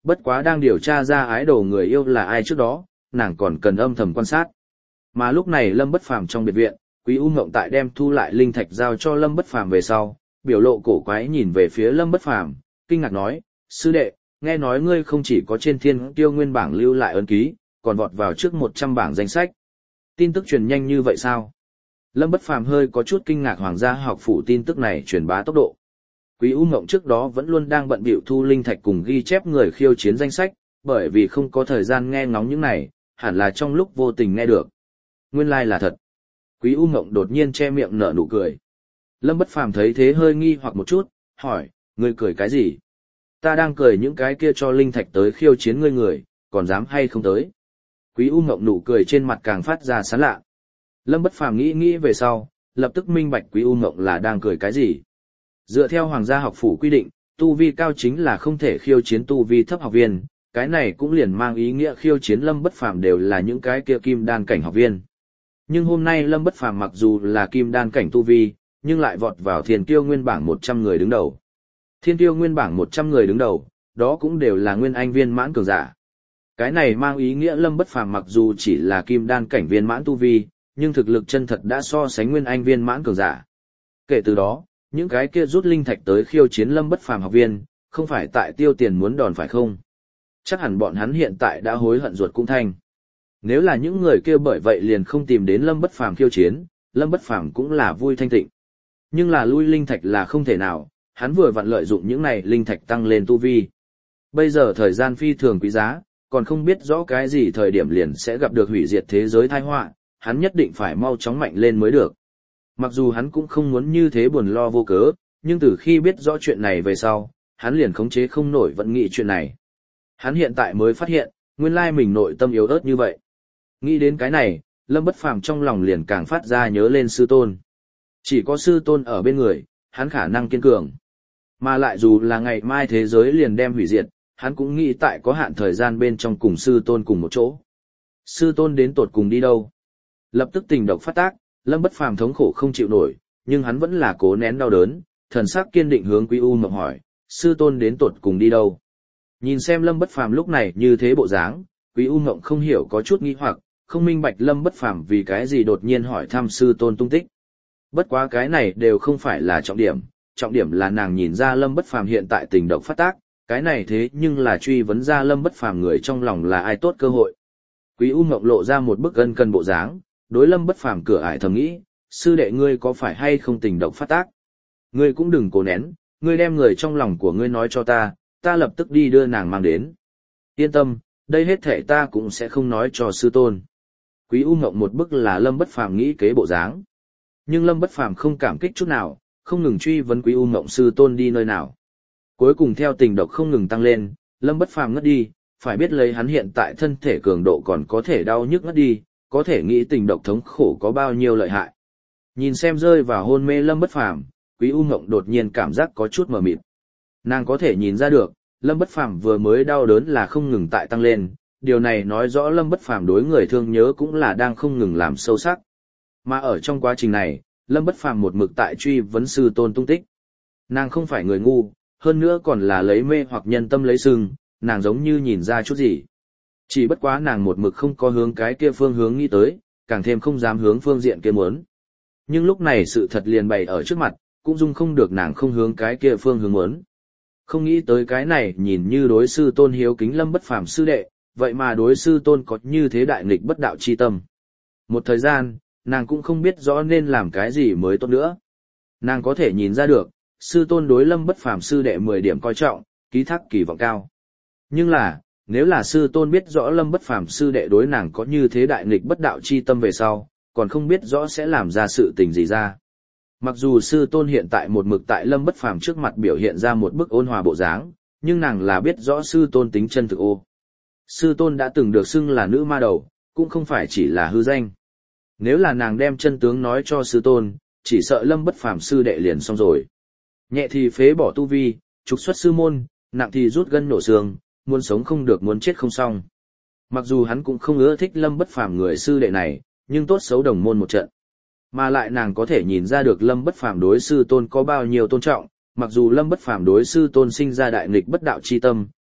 [SPEAKER 1] Bất quá đang điều tra ra ái đồ người yêu là ai trước đó, nàng còn cần âm thầm quan sát. Mà lúc này Lâm Bất Phàm trong biệt viện, Quý U Ngộng tại đem thu lại linh thạch giao cho Lâm Bất Phàm về sau, biểu lộ cổ quái nhìn về phía Lâm Bất Phàm, kinh ngạc nói: "Sư đệ, nghe nói ngươi không chỉ có trên Thiên Kiêu Nguyên bảng lưu lại ấn ký, còn vọt vào trước 100 bảng danh sách. Tin tức truyền nhanh như vậy sao?" Lâm Bất Phàm hơi có chút kinh ngạc Hoàng gia học phủ tin tức này truyền bá tốc độ. Quý U Ngộng trước đó vẫn luôn đang bận bịu thu linh thạch cùng ghi chép người khiêu chiến danh sách, bởi vì không có thời gian nghe ngóng những này, hẳn là trong lúc vô tình nghe được. Nguyên lai là thật. Quý U Ngộng đột nhiên che miệng nở nụ cười. Lâm Bất Phàm thấy thế hơi nghi hoặc một chút, hỏi: "Ngươi cười cái gì?" "Ta đang cười những cái kia cho linh thạch tới khiêu chiến ngươi người, còn dám hay không tới?" Quý U Ngộng nụ cười trên mặt càng phát ra sán lạ. Lâm Bất Phàm nghĩ về sau, lập tức minh bạch Quý U Ngộng là đang cười cái gì. Dựa theo Hoàng gia học phủ quy định, tu vi cao chính là không thể khiêu chiến tu vi thấp học viên, cái này cũng liền mang ý nghĩa khiêu chiến Lâm Bất Phàm đều là những cái kia kim đan cảnh học viên. Nhưng hôm nay Lâm Bất Phàm mặc dù là kim đan cảnh tu vi, nhưng lại vọt vào Thiên Kiêu Nguyên bảng 100 người đứng đầu. Thiên Kiêu Nguyên bảng 100 người đứng đầu, đó cũng đều là nguyên anh viên mãn cường giả. Cái này mang ý nghĩa Lâm Bất Phàm mặc dù chỉ là kim đan cảnh viên mãn tu vi, nhưng thực lực chân thật đã so sánh nguyên anh viên mãn cường giả. Kể từ đó, những cái kia rút linh thạch tới khiêu chiến Lâm Bất Phàm học viên, không phải tại tiêu tiền muốn đòn phải không? Chắc hẳn bọn hắn hiện tại đã hối hận ruột cũng thanh. Nếu là những người kia bởi vậy liền không tìm đến Lâm Bất Phàm khiêu chiến, Lâm Bất Phàm cũng là vui thanh tịnh. Nhưng là lui linh thạch là không thể nào, hắn vừa vặn lợi dụng những này linh thạch tăng lên tu vi. Bây giờ thời gian phi thường quý giá, còn không biết rõ cái gì thời điểm liền sẽ gặp được hủy diệt thế giới tai họa, hắn nhất định phải mau chóng mạnh lên mới được. Mặc dù hắn cũng không muốn như thế buồn lo vô cớ, nhưng từ khi biết rõ chuyện này về sau, hắn liền khống chế không nổi vẫn nghĩ chuyện này. Hắn hiện tại mới phát hiện, nguyên lai mình nội tâm yếu ớt như vậy. Nghĩ đến cái này, Lâm Bất Phàm trong lòng liền càng phát ra nhớ lên sư tôn. Chỉ có sư tôn ở bên người, hắn khả năng kiên cường. Mà lại dù là ngày mai thế giới liền đem hủy diệt, hắn cũng nghĩ tại có hạn thời gian bên trong cùng sư tôn cùng một chỗ. Sư tôn đến tột cùng đi đâu? Lập tức tình độc phát tác, Lâm Bất Phàm thống khổ không chịu nổi, nhưng hắn vẫn là cố nén đau đớn, thần sắc kiên định hướng Quý U Ngộng hỏi: "Sư tôn đến tột cùng đi đâu?" Nhìn xem Lâm Bất Phàm lúc này như thế bộ dáng, Quý U Ngộng không hiểu có chút nghi hoặc, không minh bạch Lâm Bất Phàm vì cái gì đột nhiên hỏi thăm sư tôn tung tích. Bất quá cái này đều không phải là trọng điểm là nàng nhìn ra Lâm Bất Phàm hiện tại tình độc phát tác, cái này thế nhưng là truy vấn ra Lâm Bất Phàm người trong lòng là ai tốt cơ hội. Quý U Ngộng lộ ra một bức ân cần bộ dáng, đối Lâm Bất Phàm cửa ải thầm nghĩ: "Sư đệ ngươi có phải hay không tình độc phát tác? Ngươi cũng đừng cố nén, ngươi đem người trong lòng của ngươi nói cho ta, ta lập tức đi đưa nàng mang đến. Yên tâm, đây hết thảy ta cũng sẽ không nói cho sư tôn." Quý U Ngộng một bức là Lâm Bất Phàm nghĩ kế bộ dáng. Nhưng Lâm Bất Phàm không cảm kích chút nào, không ngừng truy vấn Quý U Ngộng sư tôn đi nơi nào. Cuối cùng theo tình độc không ngừng tăng lên, Lâm Bất Phàm ngất đi, phải biết lấy hắn hiện tại thân thể cường độ còn có thể đau nhức ngất đi, có thể nghĩ tình độc thống khổ có bao nhiêu lợi hại. Nhìn xem rơi vào hôn mê Lâm Bất Phàm, Quý U Ngộng đột nhiên cảm giác có chút mờ mịt. Nàng có thể nhìn ra được, Lâm Bất Phàm vừa mới đau đớn là không ngừng tại tăng lên, điều này nói rõ Lâm Bất Phàm đối người thương nhớ cũng là đang không ngừng làm sâu sắc. Mà ở trong quá trình này, Lâm Bất Phàm một mực tại truy vấn sư tôn tung tích. Nàng không phải người ngu, hơn nữa còn là lấy mê hoặc nhân tâm lấy sừng, nàng giống như nhìn ra chút gì. Chỉ bất quá nàng một mực không có hướng cái kia phương hướng nghĩ tới, càng thêm không dám hướng phương diện kia muốn. Nhưng lúc này sự thật liền bày ở trước mặt, cũng dung không được nàng không hướng cái kia phương hướng muốn. Không nghĩ tới cái này nhìn như đối sư tôn hiếu kính Lâm Bất Phàm sư đệ, vậy mà đối sư tôn có như thế đại nghịch bất đạo chi tâm. Một thời gian, nàng cũng không biết rõ nên làm cái gì mới tốt nữa. Nàng có thể nhìn ra được, sư tôn đối Lâm Bất Phàm sư đệ 10 điểm coi trọng, ký thác kỳ vọng cao. Nhưng là, nếu là sư tôn biết rõ Lâm Bất Phàm sư đệ đối nàng có như thế đại nghịch bất đạo chi tâm về sau, còn không biết rõ sẽ làm ra sự tình gì ra. Mặc dù sư tôn hiện tại một mực tại Lâm Bất Phàm trước mặt biểu hiện ra một bức ôn hòa bộ dáng, nhưng nàng là biết rõ sư tôn tính chân thực ô. Sư tôn đã từng được xưng là nữ ma đầu, cũng không phải chỉ là hư danh. Nếu là nàng đem chân tướng nói cho sư tôn, chỉ sợ Lâm Bất Phàm sư đệ liền xong rồi. Nhẹ thì phế bỏ tu vi, trục xuất sư môn, nặng thì rút gân nổ xương, muốn sống không được muốn chết không xong. Mặc dù hắn cũng không ưa thích Lâm Bất Phàm người sư đệ này, nhưng tốt xấu đồng môn một trận. Mà lại nàng có thể nhìn ra được Lâm Bất Phàm đối sư tôn có bao nhiêu tôn trọng, mặc dù Lâm Bất Phàm đối sư tôn sinh ra đại nghịch bất đạo chi tâm,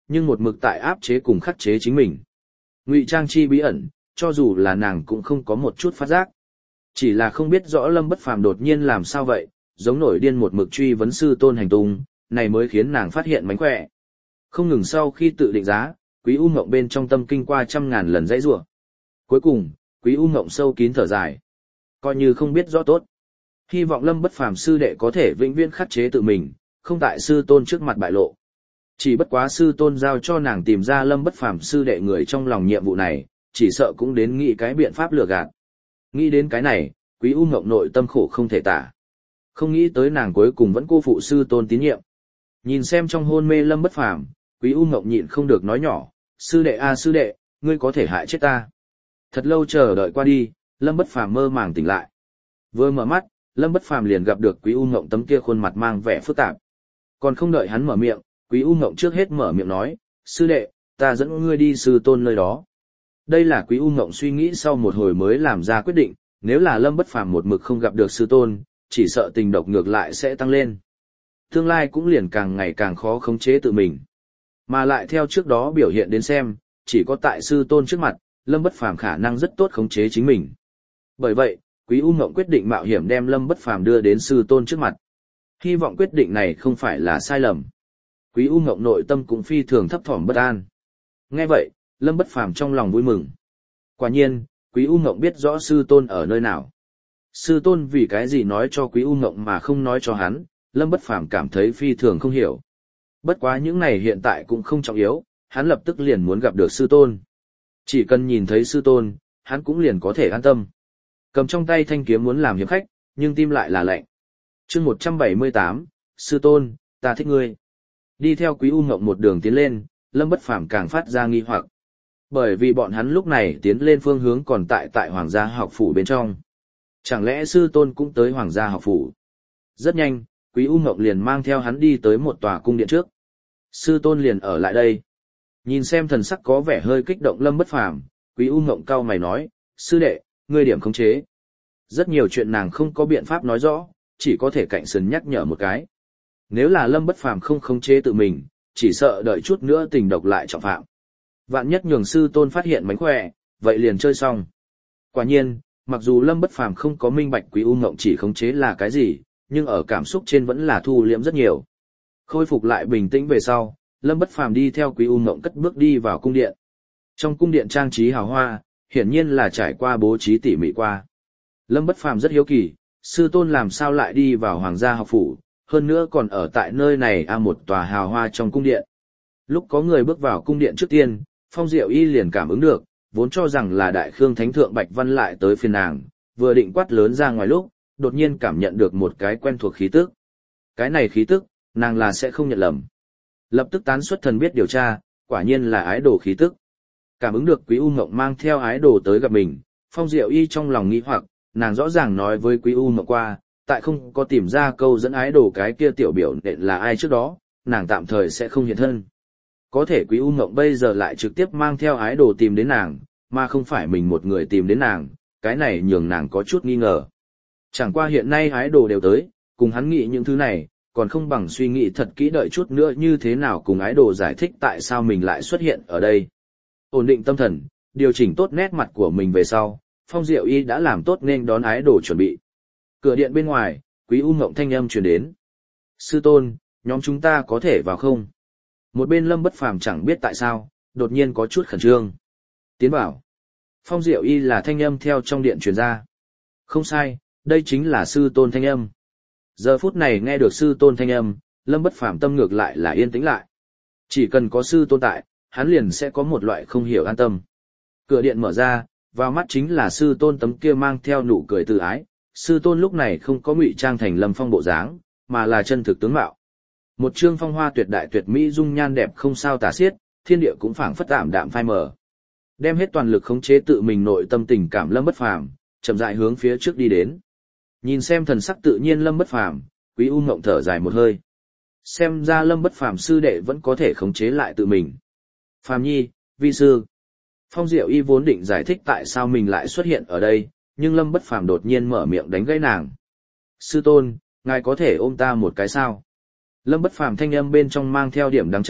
[SPEAKER 1] nhưng một mực tại áp chế cùng khắc chế chính mình. Ngụy trang chi bí ẩn, cho dù là nàng cũng không có một chút phát giác. Chỉ là không biết rõ Lâm Bất Phàm đột nhiên làm sao vậy, giống nổi điên một mực truy vấn sư tôn hành tung, này mới khiến nàng phát hiện mánh khỏe. Không ngừng sau khi tự định giá, Quý U Ngộng bên trong tâm kinh qua trăm ngàn lần dãy rủa. Cuối cùng, Quý U Ngộng sâu kín thở dài, coi như không biết rõ tốt. Hy vọng Lâm Bất Phàm sư đệ có thể vĩnh viễn khắc chế tự mình, không tại sư tôn trước mặt bại lộ. Chỉ bất quá sư tôn giao cho nàng tìm ra Lâm Bất Phàm sư đệ người trong lòng nhiệm vụ này, chỉ sợ cũng đến nghĩ cái biện pháp lừa gạt. Nghĩ đến cái này, Quý U Ngộng nội tâm khổ không thể tả. Không nghĩ tới nàng cuối cùng vẫn cô phụ sư tôn tín nhiệm. Nhìn xem trong hôn mê Lâm Bất Phàm, Quý U Ngộng nhịn không được nói nhỏ, sư đệ a sư đệ, ngươi có thể hại chết ta. Thật lâu chờ đợi qua đi, Lâm Bất Phàm mơ màng tỉnh lại. Vừa mở mắt, Lâm Bất Phàm liền gặp được Quý U Ngộng tấm kia khuôn mặt mang vẻ phức tạp. Còn không đợi hắn mở miệng, Quý U Ngộng trước hết mở miệng nói, sư đệ, ta dẫn ngươi đi sư tôn nơi đó. Đây là Quý U Ngộng suy nghĩ sau một hồi mới làm ra quyết định, nếu là Lâm Bất Phàm một mực không gặp được sư tôn, chỉ sợ tình độc ngược lại sẽ tăng lên. Tương lai cũng liền càng ngày càng khó khống chế tự mình. Mà lại theo trước đó biểu hiện đến xem, chỉ có tại sư tôn trước mặt, Lâm Bất Phàm khả năng rất tốt khống chế chính mình. Bởi vậy, Quý U Ngộng quyết định mạo hiểm đem Lâm Bất Phàm đưa đến sư tôn trước mặt. Hy vọng quyết định này không phải là sai lầm. Quý U Ngộng nội tâm cũng phi thường thấp thỏm bất an. Nghe vậy, Lâm Bất Phàm trong lòng vui mừng. Quả nhiên, Quý U Ngộng biết rõ sư tôn ở nơi nào. Sư tôn vì cái gì nói cho Quý U Ngộng mà không nói cho hắn, Lâm Bất Phàm cảm thấy phi thường không hiểu. Bất quá những này hiện tại cũng không trọng yếu, hắn lập tức liền muốn gặp được sư tôn. Chỉ cần nhìn thấy sư tôn, hắn cũng liền có thể an tâm. Cầm trong tay thanh kiếm muốn làm hiệp khách, nhưng tim lại là lạnh. Chương 178, sư tôn, ta thích ngươi. Đi theo Quý U Ngộng một đường tiến lên, Lâm Bất Phàm càng phát ra nghi hoặc. Bởi vì bọn hắn lúc này tiến lên phương hướng còn tại Hoàng gia học phủ bên trong. Chẳng lẽ sư tôn cũng tới Hoàng gia học phủ? Rất nhanh, Quý U Ngộng liền mang theo hắn đi tới một tòa cung điện trước. Sư tôn liền ở lại đây. Nhìn xem thần sắc có vẻ hơi kích động Lâm Bất Phàm, Quý U Ngộng cau mày nói, sư đệ, ngươi điểm khống chế. Rất nhiều chuyện nàng không có biện pháp nói rõ, chỉ có thể cạnh sườn nhắc nhở một cái. Nếu là Lâm Bất Phàm không khống chế tự mình, chỉ sợ đợi chút nữa tình độc lại trọng phạm. Vạn nhất nhường sư tôn phát hiện mánh khỏe, vậy liền chơi xong. Quả nhiên, mặc dù Lâm Bất Phàm không có minh bạch Quý U Ngộng chỉ khống chế là cái gì, nhưng ở cảm xúc trên vẫn là thu liễm rất nhiều. Khôi phục lại bình tĩnh về sau, Lâm Bất Phàm đi theo Quý U Ngộng cất bước đi vào cung điện. Trong cung điện trang trí hào hoa, hiển nhiên là trải qua bố trí tỉ mỉ qua. Lâm Bất Phàm rất hiếu kỳ, sư tôn làm sao lại đi vào Hoàng gia học phủ, hơn nữa còn ở tại nơi này một tòa hào hoa trong cung điện. Lúc có người bước vào cung điện trước tiên, Phong Diệu Y liền cảm ứng được, vốn cho rằng là Đại Khương Thánh Thượng Bạch Văn lại tới phiền nàng, vừa định quát lớn ra ngoài lúc, đột nhiên cảm nhận được một cái quen thuộc khí tức. Cái này khí tức, nàng là sẽ không nhận lầm. Lập tức tán xuất thần biết điều tra, quả nhiên là ái đồ khí tức. Cảm ứng được Quý U Ngộng mang theo ái đồ tới gặp mình, Phong Diệu Y trong lòng nghĩ hoặc, nàng rõ ràng nói với Quý U Ngộng qua, tại không có tìm ra câu dẫn ái đồ cái kia tiểu biểu nện là ai trước đó, nàng tạm thời sẽ không hiện thân. Có thể Quý U Ngộng bây giờ lại trực tiếp mang theo ái đồ tìm đến nàng, mà không phải mình một người tìm đến nàng, cái này nhường nàng có chút nghi ngờ. Chẳng qua hiện nay ái đồ đều tới, cùng hắn nghĩ những thứ này, còn không bằng suy nghĩ thật kỹ đợi chút nữa như thế nào cùng ái đồ giải thích tại sao mình lại xuất hiện ở đây. Ổn định tâm thần, điều chỉnh tốt nét mặt của mình về sau, Phong Diệu Y đã làm tốt nên đón ái đồ chuẩn bị. Cửa điện bên ngoài, Quý U Ngộng thanh âm truyền đến. Sư tôn, nhóm chúng ta có thể vào không? Một bên Lâm Bất Phàm chẳng biết tại sao, đột nhiên có chút khẩn trương. Tiến vào. Phong Diệu Y là thanh âm theo trong điện truyền ra. Không sai, đây chính là sư tôn thanh âm. Giờ phút này nghe được sư tôn thanh âm, Lâm Bất Phàm tâm ngược lại là yên tĩnh lại. Chỉ cần có sư tôn tại, hắn liền sẽ có một loại không hiểu an tâm. Cửa điện mở ra, vào mắt chính là sư tôn tấm kia mang theo nụ cười từ ái. Sư tôn lúc này không có ngụy trang thành Lâm Phong bộ dáng, mà là chân thực tướng mạo. Một trương phong hoa tuyệt đại tuyệt mỹ dung nhan đẹp không sao tả xiết, thiên địa cũng phảng phất tạm đạm phai mờ. Đem hết toàn lực khống chế tự mình nội tâm tình cảm Lâm Bất Phàm, chậm rãi hướng phía trước đi đến. Nhìn xem thần sắc tự nhiên Lâm Bất Phàm, Quý U Ngộng thở dài một hơi. Xem ra Lâm Bất Phàm sư đệ vẫn có thể khống chế lại tự mình. Phàm nhi, vi sư. Phong Diệu Y vốn định giải thích tại sao mình lại xuất hiện ở đây, nhưng Lâm Bất Phàm đột nhiên mở miệng đánh gãy nàng. Sư tôn, ngài có thể ôm ta một cái sao? Lâm Bất Phàm thanh âm bên trong mang theo điểm đắng chát,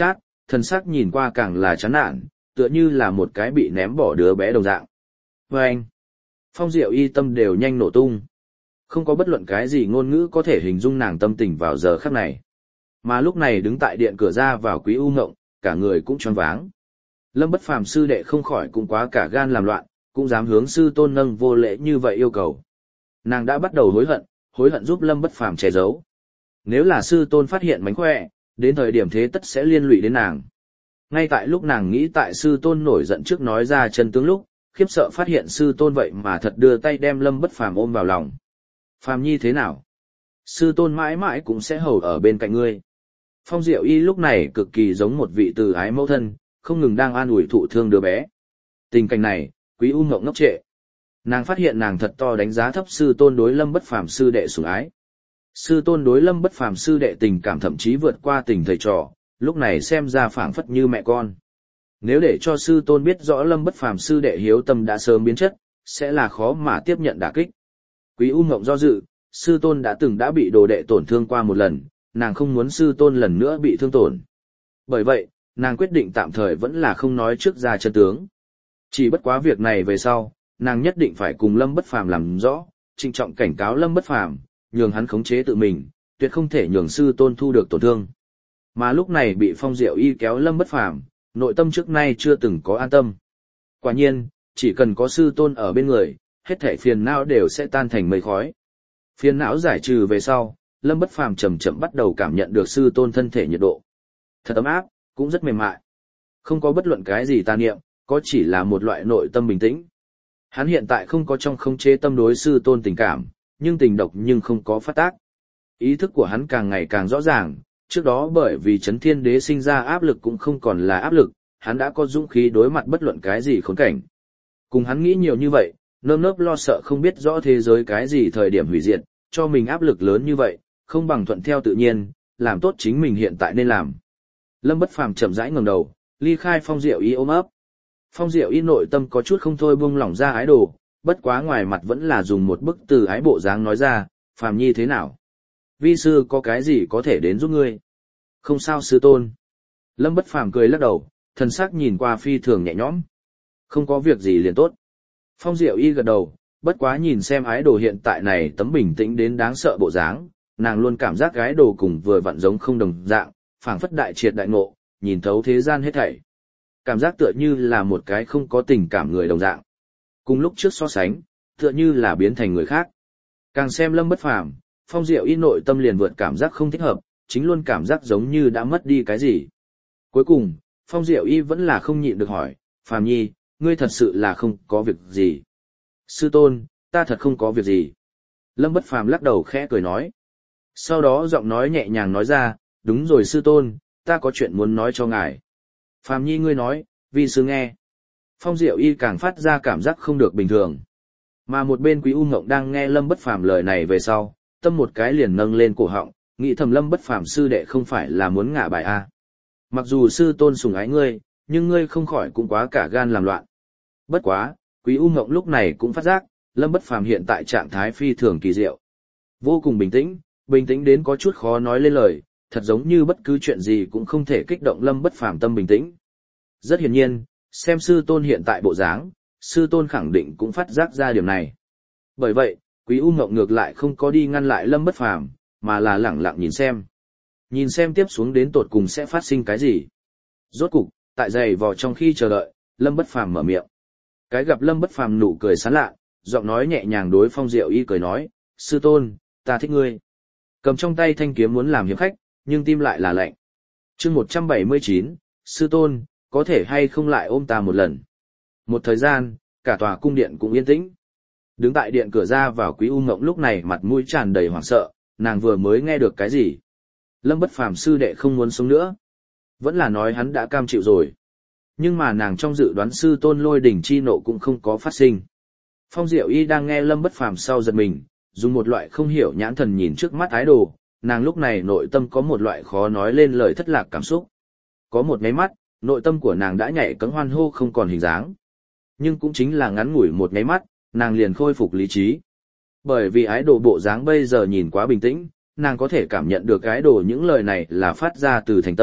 [SPEAKER 1] thân sắc nhìn qua càng là chán nản, tựa như là một cái bị ném bỏ đứa bé đồng dạng. Và anh, Phong Diệu Y tâm đều nhanh nổ tung. Không có bất luận cái gì ngôn ngữ có thể hình dung nàng tâm tình vào giờ khắc này. Mà lúc này đứng tại điện cửa ra vào Quý U Ngộng, cả người cũng choáng váng. Lâm Bất Phàm sư đệ không khỏi cũng quá cả gan làm loạn, cũng dám hướng sư tôn nâng vô lễ như vậy yêu cầu. Nàng đã bắt đầu hối hận giúp Lâm Bất Phàm che giấu. Nếu là sư tôn phát hiện mánh khỏe, đến thời điểm thế tất sẽ liên lụy đến nàng. Ngay tại lúc nàng nghĩ tại sư tôn nổi giận trước nói ra chân tướng lúc, khiếp sợ phát hiện sư tôn vậy mà thật đưa tay đem Lâm Bất Phàm ôm vào lòng. Phàm nhi thế nào? Sư tôn mãi mãi cũng sẽ hầu ở bên cạnh ngươi. Phong Diệu Y lúc này cực kỳ giống một vị từ ái mẫu thân, không ngừng đang an ủi thụ thương đứa bé. Tình cảnh này, Quý U Ngộng ngốc trệ. Nàng phát hiện nàng thật to đánh giá thấp sư tôn đối Lâm Bất Phàm sư đệ sủng ái. Sư tôn đối Lâm Bất Phàm sư đệ tình cảm thậm chí vượt qua tình thầy trò, lúc này xem ra phảng phất như mẹ con. Nếu để cho sư tôn biết rõ Lâm Bất Phàm sư đệ hiếu tâm đã sớm biến chất, sẽ là khó mà tiếp nhận đả kích. Quý U Ngộng do dự, sư tôn đã bị đồ đệ tổn thương qua một lần, nàng không muốn sư tôn lần nữa bị thương tổn. Bởi vậy, nàng quyết định tạm thời vẫn là không nói trước ra chân tướng. Chỉ bất quá việc này về sau, nàng nhất định phải cùng Lâm Bất Phàm làm rõ, trịnh trọng cảnh cáo Lâm Bất Phàm, nhường hắn khống chế tự mình, tuyệt không thể nhường sư tôn thu được tổn thương. Mà lúc này bị Phong Diệu Y kéo Lâm Bất Phàm, nội tâm trước nay chưa từng có an tâm. Quả nhiên, chỉ cần có sư tôn ở bên người, hết thảy phiền não đều sẽ tan thành mây khói. Phiền não giải trừ về sau, Lâm Bất Phàm chậm chậm bắt đầu cảm nhận được sư tôn thân thể nhiệt độ. Thật ấm áp, cũng rất mềm mại. Không có bất luận cái gì tà niệm, có chỉ là một loại nội tâm bình tĩnh. Hắn hiện tại không có trong khống chế tâm đối sư tôn tình cảm, nhưng tình độc nhưng không có phát tác. Ý thức của hắn càng ngày càng rõ ràng, trước đó bởi vì Chấn Thiên Đế sinh ra áp lực cũng không còn là áp lực, hắn đã có dũng khí đối mặt bất luận cái gì khốn cảnh. Cùng hắn nghĩ nhiều như vậy, nơm nớp lo sợ không biết rõ thế giới cái gì thời điểm hủy diệt, cho mình áp lực lớn như vậy, không bằng thuận theo tự nhiên, làm tốt chính mình hiện tại nên làm. Lâm Bất Phàm chậm rãi ngẩng đầu, ly khai Phong Diệu Y ôm ấp. Phong Diệu Y nội tâm có chút không thôi buông lỏng ra ái đồ, bất quá ngoài mặt vẫn là dùng một bức từ ái bộ dáng nói ra, Phàm nhi thế nào? Vi sư có cái gì có thể đến giúp ngươi? Không sao sư tôn. Lâm Bất Phàm cười lắc đầu, thần sắc nhìn qua phi thường nhẹ nhõm. Không có việc gì liền tốt. Phong Diệu Y gật đầu, bất quá nhìn xem ái đồ hiện tại này tấm bình tĩnh đến đáng sợ bộ dáng, nàng luôn cảm giác gái đồ cùng vừa vặn giống không đồng dạng, phảng phất đại triệt đại ngộ, nhìn thấu thế gian hết thảy. Cảm giác tựa như là một cái không có tình cảm người đồng dạng. Cùng lúc trước so sánh, tựa như là biến thành người khác. Càng xem Lâm Bất Phàm, Phong Diệu Y nội tâm liền vượt cảm giác không thích hợp, chính luôn cảm giác giống như đã mất đi cái gì. Cuối cùng, Phong Diệu Y vẫn là không nhịn được hỏi, Phàm nhi, ngươi thật sự là không có việc gì. Sư tôn, ta thật không có việc gì. Lâm Bất Phàm lắc đầu khẽ cười nói. Sau đó giọng nói nhẹ nhàng nói ra, đúng rồi sư tôn, ta có chuyện muốn nói cho ngài. Phàm nhi ngươi nói, vi sư nghe. Phong Diệu Y càng phát ra cảm giác không được bình thường. Mà một bên Quý U Ngộng đang nghe Lâm Bất Phàm lời này về sau, tâm một cái liền nâng lên cổ họng, nghĩ thầm Lâm Bất Phàm sư đệ không phải là muốn ngả bài a. Mặc dù sư tôn sủng ái ngươi, nhưng ngươi không khỏi cũng quá cả gan làm loạn. Bất quá, Quý U Ngộng lúc này cũng phát giác, Lâm Bất Phàm hiện tại trạng thái phi thường kỳ diệu. Vô cùng bình tĩnh đến có chút khó nói lên lời, thật giống như bất cứ chuyện gì cũng không thể kích động Lâm Bất Phàm tâm bình tĩnh. Rất hiển nhiên, xem sư tôn hiện tại bộ dáng, sư tôn khẳng định cũng phát giác ra điểm này. Bởi vậy, Quý U Ngộng ngược lại không có đi ngăn lại Lâm Bất Phàm, mà là lẳng lặng nhìn xem. Nhìn xem tiếp xuống đến tột cùng sẽ phát sinh cái gì. Rốt cục, tại giày vò trong khi chờ đợi, Lâm Bất Phàm mở miệng. Cái gặp Lâm Bất Phàm nụ cười sán lạ, giọng nói nhẹ nhàng đối Phong Diệu Y cười nói, sư tôn, ta thích ngươi. Cầm trong tay thanh kiếm muốn làm hiệp khách, nhưng tim lại là lạnh. Chương 179, sư tôn, có thể hay không lại ôm ta một lần. Một thời gian, cả tòa cung điện cũng yên tĩnh. Đứng tại điện cửa ra vào Quý U Ngộng lúc này mặt mũi tràn đầy hoảng sợ, nàng vừa mới nghe được cái gì. Lâm Bất Phàm sư đệ không muốn sống nữa. Vẫn là nói hắn đã cam chịu rồi. Nhưng mà nàng trong dự đoán sư tôn lôi đỉnh chi nộ cũng không có phát sinh. Phong Diệu Y đang nghe Lâm Bất Phàm sau giật mình, dùng một loại không hiểu nhãn thần nhìn trước mắt ái đồ, nàng lúc này nội tâm có một loại khó nói lên lời thất lạc cảm xúc. Có một nháy mắt, nội tâm của nàng đã nhảy cẫng hoan hô không còn hình dáng. Nhưng cũng chính là ngắn ngủi một nháy mắt, nàng liền khôi phục lý trí. Bởi vì ái đồ bộ dáng bây giờ nhìn quá bình tĩnh, nàng có thể cảm nhận được ái đồ những lời này là phát ra từ thành tâm,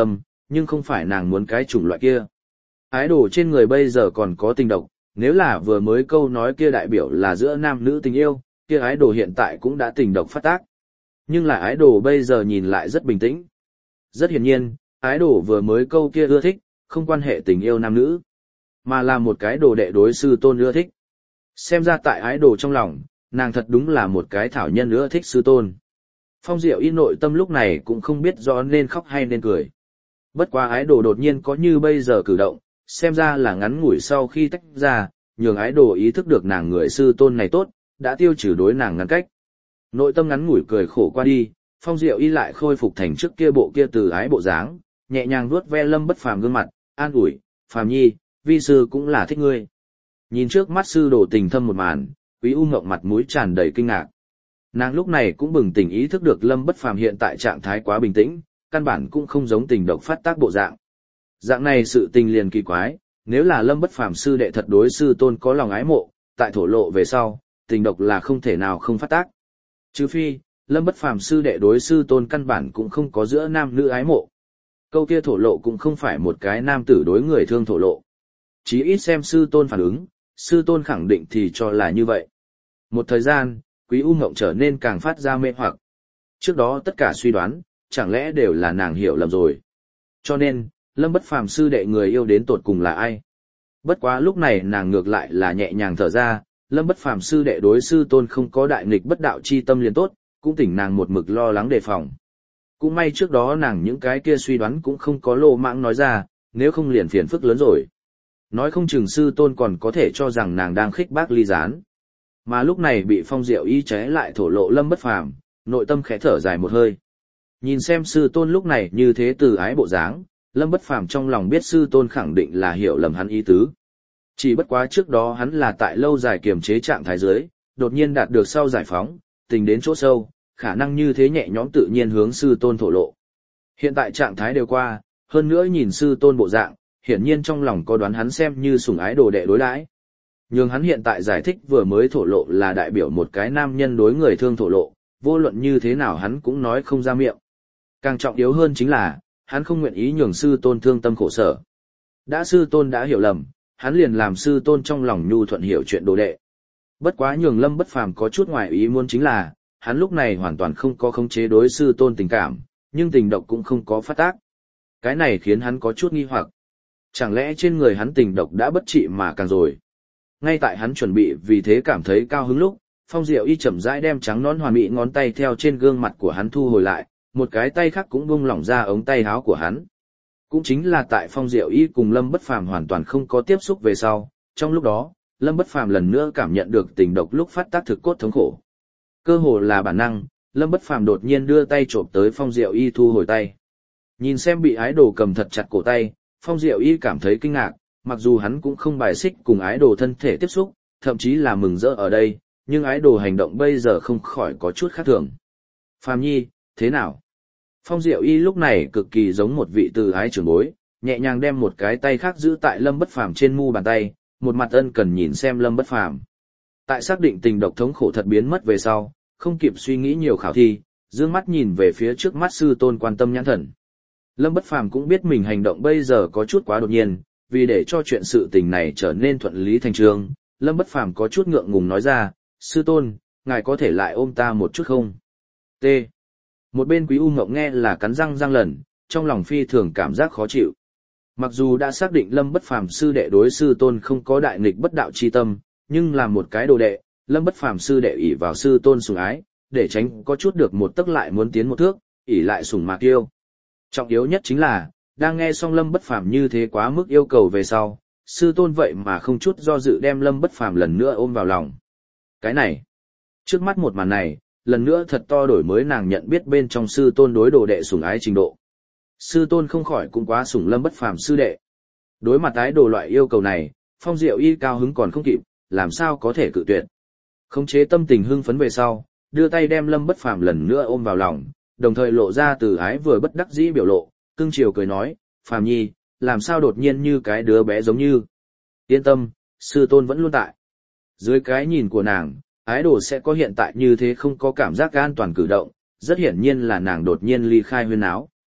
[SPEAKER 1] nhưng không phải nàng muốn cái chủng loại kia. Ái đồ trên người bây giờ còn có tình độc, nếu là vừa mới câu nói kia đại biểu là giữa nam nữ tình yêu, kia ái đồ hiện tại cũng đã tình độc phát tác. Nhưng là ái đồ bây giờ nhìn lại rất bình tĩnh. Rất hiển nhiên, ái đồ vừa mới câu kia ưa thích, không quan hệ tình yêu nam nữ, mà là một cái đồ đệ đối sư tôn ưa thích. Xem ra tại ái đồ trong lòng, nàng thật đúng là một cái thảo nhân ưa thích sư tôn. Phong Diệu Y nội tâm lúc này cũng không biết rõ nên khóc hay nên cười. Bất quá ái đồ đột nhiên có như bây giờ cử động, xem ra là ngắn ngủi sau khi tách ra, nhường ái đồ ý thức được nàng người sư tôn này tốt, đã tiêu trừ đối nàng ngăn cách. Nội tâm ngắn ngủi cười khổ qua đi, Phong Diệu Y lại khôi phục thành trước kia bộ kia từ ái bộ dáng, nhẹ nhàng vuốt ve Lâm Bất Phàm gương mặt, an ủi, "Phàm nhi, vi sư cũng là thích ngươi." Nhìn trước mắt sư đồ tình thâm một màn, Quý U Ngộng mặt mũi tràn đầy kinh ngạc. Nàng lúc này cũng bừng tỉnh ý thức được Lâm Bất Phàm hiện tại trạng thái quá bình tĩnh, căn bản cũng không giống tình độc phát tác bộ dạng. Dạng này sự tình liền kỳ quái, nếu là Lâm Bất Phàm sư đệ thật đối sư tôn có lòng ái mộ, tại thổ lộ về sau, tình độc là không thể nào không phát tác. Trừ phi, Lâm Bất Phàm sư đệ đối sư tôn căn bản cũng không có giữa nam nữ ái mộ. Câu kia thổ lộ cũng không phải một cái nam tử đối người thương thổ lộ. Chí ít xem sư tôn phản ứng, sư tôn khẳng định thì cho là như vậy. Một thời gian, Quý U Ngộng trở nên càng phát ra mê hoặc. Trước đó tất cả suy đoán, chẳng lẽ đều là nàng hiểu lầm rồi. Cho nên, Lâm Bất Phàm sư đệ người yêu đến tột cùng là ai? Bất quá lúc này nàng ngược lại là nhẹ nhàng thở ra, Lâm Bất Phàm sư đệ đối sư tôn không có đại nghịch bất đạo chi tâm liền tốt, cũng tỉnh nàng một mực lo lắng đề phòng. Cũng may trước đó nàng những cái kia suy đoán cũng không có lô mãng nói ra, nếu không liền phiền phức lớn rồi. Nói không chừng sư tôn còn có thể cho rằng nàng đang khích bác ly gián. Mà lúc này bị Phong Diệu Y trái lại thổ lộ Lâm Bất Phàm, nội tâm khẽ thở dài một hơi. Nhìn xem sư tôn lúc này như thế từ ái bộ dáng, Lâm Bất Phàm trong lòng biết sư tôn khẳng định là hiểu lầm hắn ý tứ. Chỉ bất quá trước đó hắn là tại lâu dài kiềm chế trạng thái dưới, đột nhiên đạt được sau giải phóng, tình đến chỗ sâu, khả năng như thế nhẹ nhõm tự nhiên hướng sư tôn thổ lộ. Hiện tại trạng thái đều qua, hơn nữa nhìn sư tôn bộ dạng, hiển nhiên trong lòng có đoán hắn xem như sủng ái đồ đệ đối đãi. Nhưng hắn hiện tại giải thích vừa mới thổ lộ là đại biểu một cái nam nhân đối người thương thổ lộ, vô luận như thế nào hắn cũng nói không ra miệng. Càng trọng yếu hơn chính là, hắn không nguyện ý nhường sư tôn thương tâm khổ sở. Đã sư tôn đã hiểu lầm, hắn liền làm sư tôn trong lòng nhu thuận hiểu chuyện đồ đệ. Bất quá nhường Lâm Bất Phàm có chút ngoài ý muốn chính là, hắn lúc này hoàn toàn không có khống chế đối sư tôn tình cảm, nhưng tình độc cũng không có phát tác. Cái này khiến hắn có chút nghi hoặc. Chẳng lẽ trên người hắn tình độc đã bất trị mà càng rồi. Ngay tại hắn chuẩn bị vì thế cảm thấy cao hứng lúc, Phong Diệu Y chậm rãi đem trắng nõn hoàn mỹ ngón tay theo trên gương mặt của hắn thu hồi lại, một cái tay khác cũng buông lỏng ra ống tay áo của hắn. Cũng chính là tại Phong Diệu Y cùng Lâm Bất Phàm hoàn toàn không có tiếp xúc về sau, trong lúc đó, Lâm Bất Phàm lần nữa cảm nhận được tình độc lúc phát tác thực cốt thống khổ. Cơ hồ là bản năng, Lâm Bất Phàm đột nhiên đưa tay chộp tới Phong Diệu Y thu hồi tay. Nhìn xem bị ái đồ cầm thật chặt cổ tay, Phong Diệu Y cảm thấy kinh ngạc, mặc dù hắn cũng không bài xích cùng ái đồ thân thể tiếp xúc, thậm chí là mừng rỡ ở đây, nhưng ái đồ hành động bây giờ không khỏi có chút khác thường. Phàm nhi, thế nào? Phong Diệu Y lúc này cực kỳ giống một vị từ ái trưởng bối, nhẹ nhàng đem một cái tay khác giữ tại Lâm Bất Phàm trên mu bàn tay, một mặt ân cần nhìn xem Lâm Bất Phàm. Tại xác định tình độc thống khổ thật biến mất về sau, không kịp suy nghĩ nhiều khảo thi, dương mắt nhìn về phía trước mắt sư tôn quan tâm nhãn thần. Lâm Bất Phàm cũng biết mình hành động bây giờ có chút quá đột nhiên, vì để cho chuyện sự tình này trở nên thuận lý thành trương, Lâm Bất Phàm có chút ngượng ngùng nói ra, sư tôn, ngài có thể lại ôm ta một chút không? T. Một bên Quý U Ngộng nghe là cắn răng lần, trong lòng phi thường cảm giác khó chịu. Mặc dù đã xác định Lâm Bất Phàm sư đệ đối sư tôn không có đại nghịch bất đạo chi tâm, nhưng làm một cái đồ đệ, Lâm Bất Phàm sư đệ ỷ vào sư tôn sủng ái, để tránh có chút được một tấc lại muốn tiến một thước, ỷ lại sủng mà kiêu. Trọng yếu nhất chính là, đang nghe xong Lâm Bất Phàm như thế quá mức yêu cầu về sau, sư tôn vậy mà không chút do dự đem Lâm Bất Phàm lần nữa ôm vào lòng. Cái này, trước mắt một màn này, lần nữa thật to đổi mới nàng nhận biết bên trong sư tôn đối đồ đệ sủng ái trình độ. Sư tôn không khỏi cũng quá sủng Lâm Bất Phàm sư đệ. Đối mặt ái đồ loại yêu cầu này, Phong Diệu Y cao hứng còn không kịp, làm sao có thể cự tuyệt. Khống chế tâm tình hưng phấn về sau, đưa tay đem Lâm Bất Phàm lần nữa ôm vào lòng, đồng thời lộ ra từ ái vừa bất đắc dĩ biểu lộ, cưng chiều cười nói, Phàm nhi, làm sao đột nhiên như cái đứa bé giống như. Yên tâm, sư tôn vẫn luôn tại. Dưới cái nhìn của nàng, ái đồ sẽ có hiện tại như thế không có cảm giác an toàn cử động, rất hiển nhiên là nàng đột nhiên ly khai huyên áo.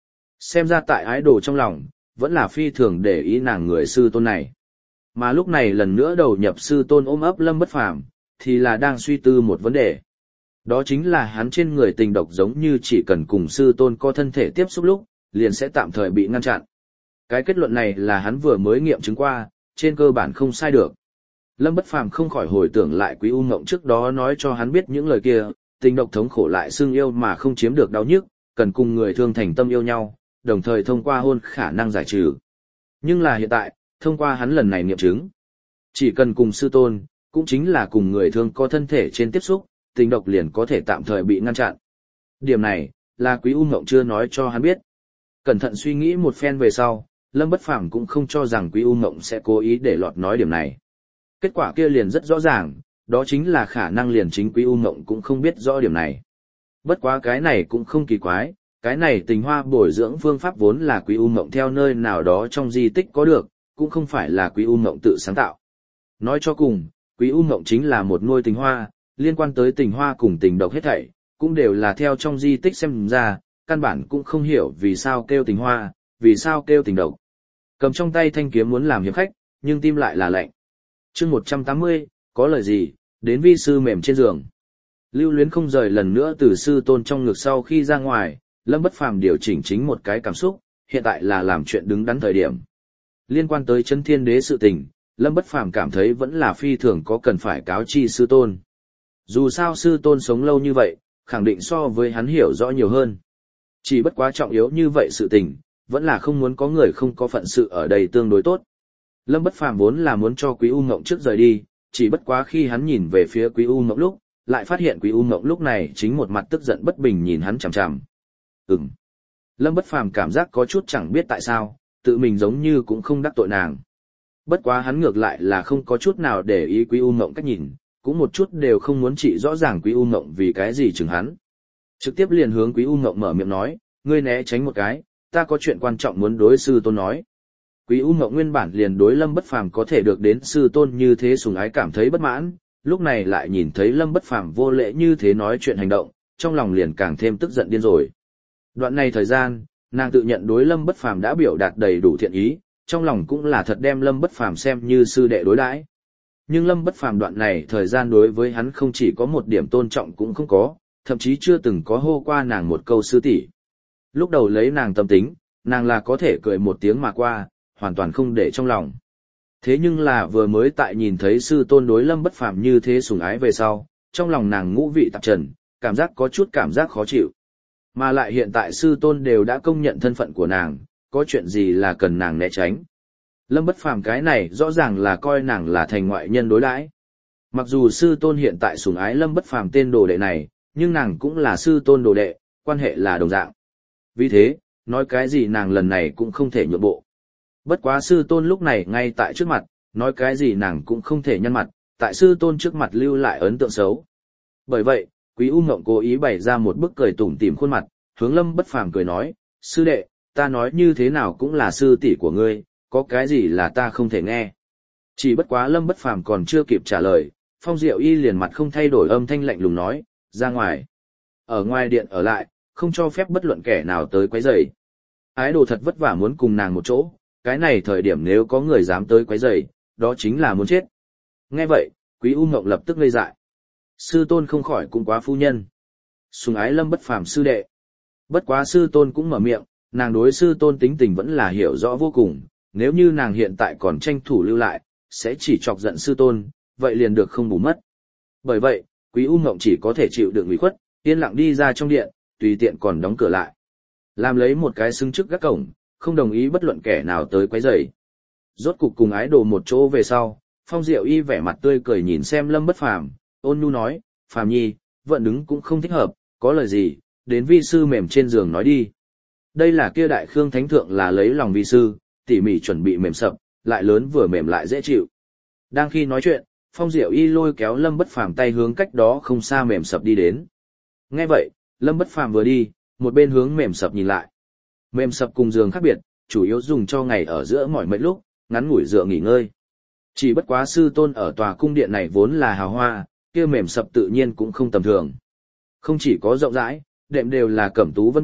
[SPEAKER 1] Xem ra tại ái đồ trong lòng, vẫn là phi thường để ý nàng người sư tôn này. Mà lúc này lần nữa đầu nhập sư tôn ôm ấp Lâm Bất Phàm, thì là đang suy tư một vấn đề. Đó chính là hắn trên người tình độc giống như chỉ cần cùng sư tôn có thân thể tiếp xúc lúc, liền sẽ tạm thời bị ngăn chặn. Cái kết luận này là hắn vừa mới nghiệm chứng qua, trên cơ bản không sai được. Lâm Bất Phàm không khỏi hồi tưởng lại Quý U Ngộng trước đó nói cho hắn biết những lời kia, tình độc thống khổ lại xương yêu mà không chiếm được đau nhức, cần cùng người thương thành tâm yêu nhau, đồng thời thông qua hôn khả năng giải trừ. Nhưng là hiện tại, thông qua hắn lần này nghiệm chứng, chỉ cần cùng sư tôn, cũng chính là cùng người thương có thân thể trên tiếp xúc, tình độc liền có thể tạm thời bị ngăn chặn. Điểm này, là Quý U Ngộng chưa nói cho hắn biết. Cẩn thận suy nghĩ một phen về sau, Lâm Bất Phàm cũng không cho rằng Quý U Ngộng sẽ cố ý để lọt nói điểm này. Kết quả kia liền rất rõ ràng, đó chính là khả năng liền chính Quý U Ngộng cũng không biết rõ điểm này. Bất quá cái này cũng không kỳ quái, cái này tình hoa bồi dưỡng phương pháp vốn là Quý U Ngộng theo nơi nào đó trong di tích có được, cũng không phải là Quý U Ngộng tự sáng tạo. Nói cho cùng, Quý U Ngộng chính là một nuôi tình hoa, liên quan tới tình hoa cùng tình độc hết thảy, cũng đều là theo trong di tích xem ra, căn bản cũng không hiểu vì sao kêu tình hoa, vì sao kêu tình độc. Cầm trong tay thanh kiếm muốn làm hiệp khách, nhưng tim lại là lạnh. Chương 180, có lời gì, đến vi sư mềm trên giường. Lưu Luyến không rời lần nữa từ sư tôn trong ngực sau khi ra ngoài, Lâm Bất Phàm điều chỉnh chính một cái cảm xúc, hiện tại là làm chuyện đứng đắn thời điểm. Liên quan tới Chân Thiên Đế sự tình, Lâm Bất Phàm cảm thấy vẫn là phi thường có cần phải cáo chi sư tôn. Dù sao sư tôn sống lâu như vậy, khẳng định so với hắn hiểu rõ nhiều hơn. Chỉ bất quá trọng yếu như vậy sự tình, vẫn là không muốn có người không có phận sự ở đây tương đối tốt. Lâm Bất Phàm vốn là muốn cho Quý U Ngộng trước rời đi, chỉ bất quá khi hắn nhìn về phía Quý U Ngộng lúc, lại phát hiện Quý U Ngộng lúc này chính một mặt tức giận bất bình nhìn hắn chằm chằm. Lâm Bất Phàm cảm giác có chút chẳng biết tại sao, tự mình giống như cũng không đắc tội nàng. Bất quá hắn ngược lại là không có chút nào để ý Quý U Ngộng cách nhìn, cũng một chút đều không muốn trị rõ ràng Quý U Ngộng vì cái gì chừng hắn. Trực tiếp liền hướng Quý U Ngộng mở miệng nói, ngươi né tránh một cái, ta có chuyện quan trọng muốn đối sư tôn nói. Quý U Ngộng nguyên bản liền đối Lâm Bất Phàm có thể được đến sư tôn như thế sủng ái cảm thấy bất mãn, lúc này lại nhìn thấy Lâm Bất Phàm vô lễ như thế nói chuyện hành động, trong lòng liền càng thêm tức giận điên rồi. Đoạn này thời gian, nàng tự nhận đối Lâm Bất Phàm đã biểu đạt đầy đủ thiện ý, trong lòng cũng là thật đem Lâm Bất Phàm xem như sư đệ đối đãi. Nhưng Lâm Bất Phàm đoạn này thời gian đối với hắn không chỉ có một điểm tôn trọng cũng không có, thậm chí chưa từng có hô qua nàng một câu sư tỷ. Lúc đầu lấy nàng tâm tính, nàng là có thể cười một tiếng mà qua, hoàn toàn không để trong lòng. Thế nhưng là vừa mới tại nhìn thấy sư tôn đối Lâm Bất Phàm như thế sủng ái về sau, trong lòng nàng ngũ vị tạp trần, cảm giác có chút cảm giác khó chịu. Mà lại hiện tại sư tôn đều đã công nhận thân phận của nàng, có chuyện gì là cần nàng né tránh. Lâm Bất Phàm cái này rõ ràng là coi nàng là thành ngoại nhân đối đãi. Mặc dù sư tôn hiện tại sủng ái Lâm Bất Phàm tên đồ đệ này, nhưng nàng cũng là sư tôn đồ đệ, quan hệ là đồng dạng. Vì thế, nói cái gì nàng lần này cũng không thể nhượng bộ. Bất quá sư tôn lúc này ngay tại trước mặt, nói cái gì nàng cũng không thể nhăn mặt, tại sư tôn trước mặt lưu lại ấn tượng xấu. Bởi vậy, Quý U Ngộng cố ý bày ra một bức cười tủm tỉm khuôn mặt, hướng Lâm Bất Phàm cười nói, sư đệ, ta nói như thế nào cũng là sư tỷ của ngươi, có cái gì là ta không thể nghe. Chỉ bất quá Lâm Bất Phàm còn chưa kịp trả lời, Phong Diệu Y liền mặt không thay đổi âm thanh lạnh lùng nói, ra ngoài. Ở ngoài điện ở lại, không cho phép bất luận kẻ nào tới quấy rầy. Ái đồ thật vất vả muốn cùng nàng một chỗ, cái này thời điểm nếu có người dám tới quấy rầy, đó chính là muốn chết. Nghe vậy, Quý U Ngộng lập tức ngây dại. Sư tôn không khỏi cũng quá phu nhân. Sùng ái Lâm Bất Phàm sư đệ. Bất quá sư tôn cũng mở miệng, nàng đối sư tôn tính tình vẫn là hiểu rõ vô cùng, nếu như nàng hiện tại còn tranh thủ lưu lại, sẽ chỉ chọc giận sư tôn, vậy liền được không bù mất. Bởi vậy, Quý U Ngộng chỉ có thể chịu đựng ủy khuất, yên lặng đi ra trong điện, tùy tiện còn đóng cửa lại. Làm lấy một cái xứng trước gác cổng, không đồng ý bất luận kẻ nào tới quấy rầy. Rốt cục cùng ái đồ một chỗ về sau, Phong Diệu Y vẻ mặt tươi cười nhìn xem Lâm Bất Phàm, ôn nhu nói, Phàm nhi, vận đứng cũng không thích hợp, có lời gì, đến vi sư mềm trên giường nói đi. Đây là kia đại khương thánh thượng là lấy lòng vi sư, tỉ mỉ chuẩn bị mềm sập, lại lớn vừa mềm lại dễ chịu. Đang khi nói chuyện, Phong Diệu Y lôi kéo Lâm Bất Phàm tay hướng cách đó không xa mềm sập đi đến. Nghe vậy, Lâm Bất Phàm vừa đi, một bên hướng mềm sập nhìn lại. Mềm sập cùng giường khác biệt, chủ yếu dùng cho ngày ở giữa mỏi mệt lúc, ngắn ngủi dựa nghỉ ngơi. Chỉ bất quá sư tôn ở tòa cung điện này vốn là hào hoa, kia mềm sập tự nhiên cũng không tầm thường. Không chỉ có rộng rãi, đệm đều là cẩm tú vân bị,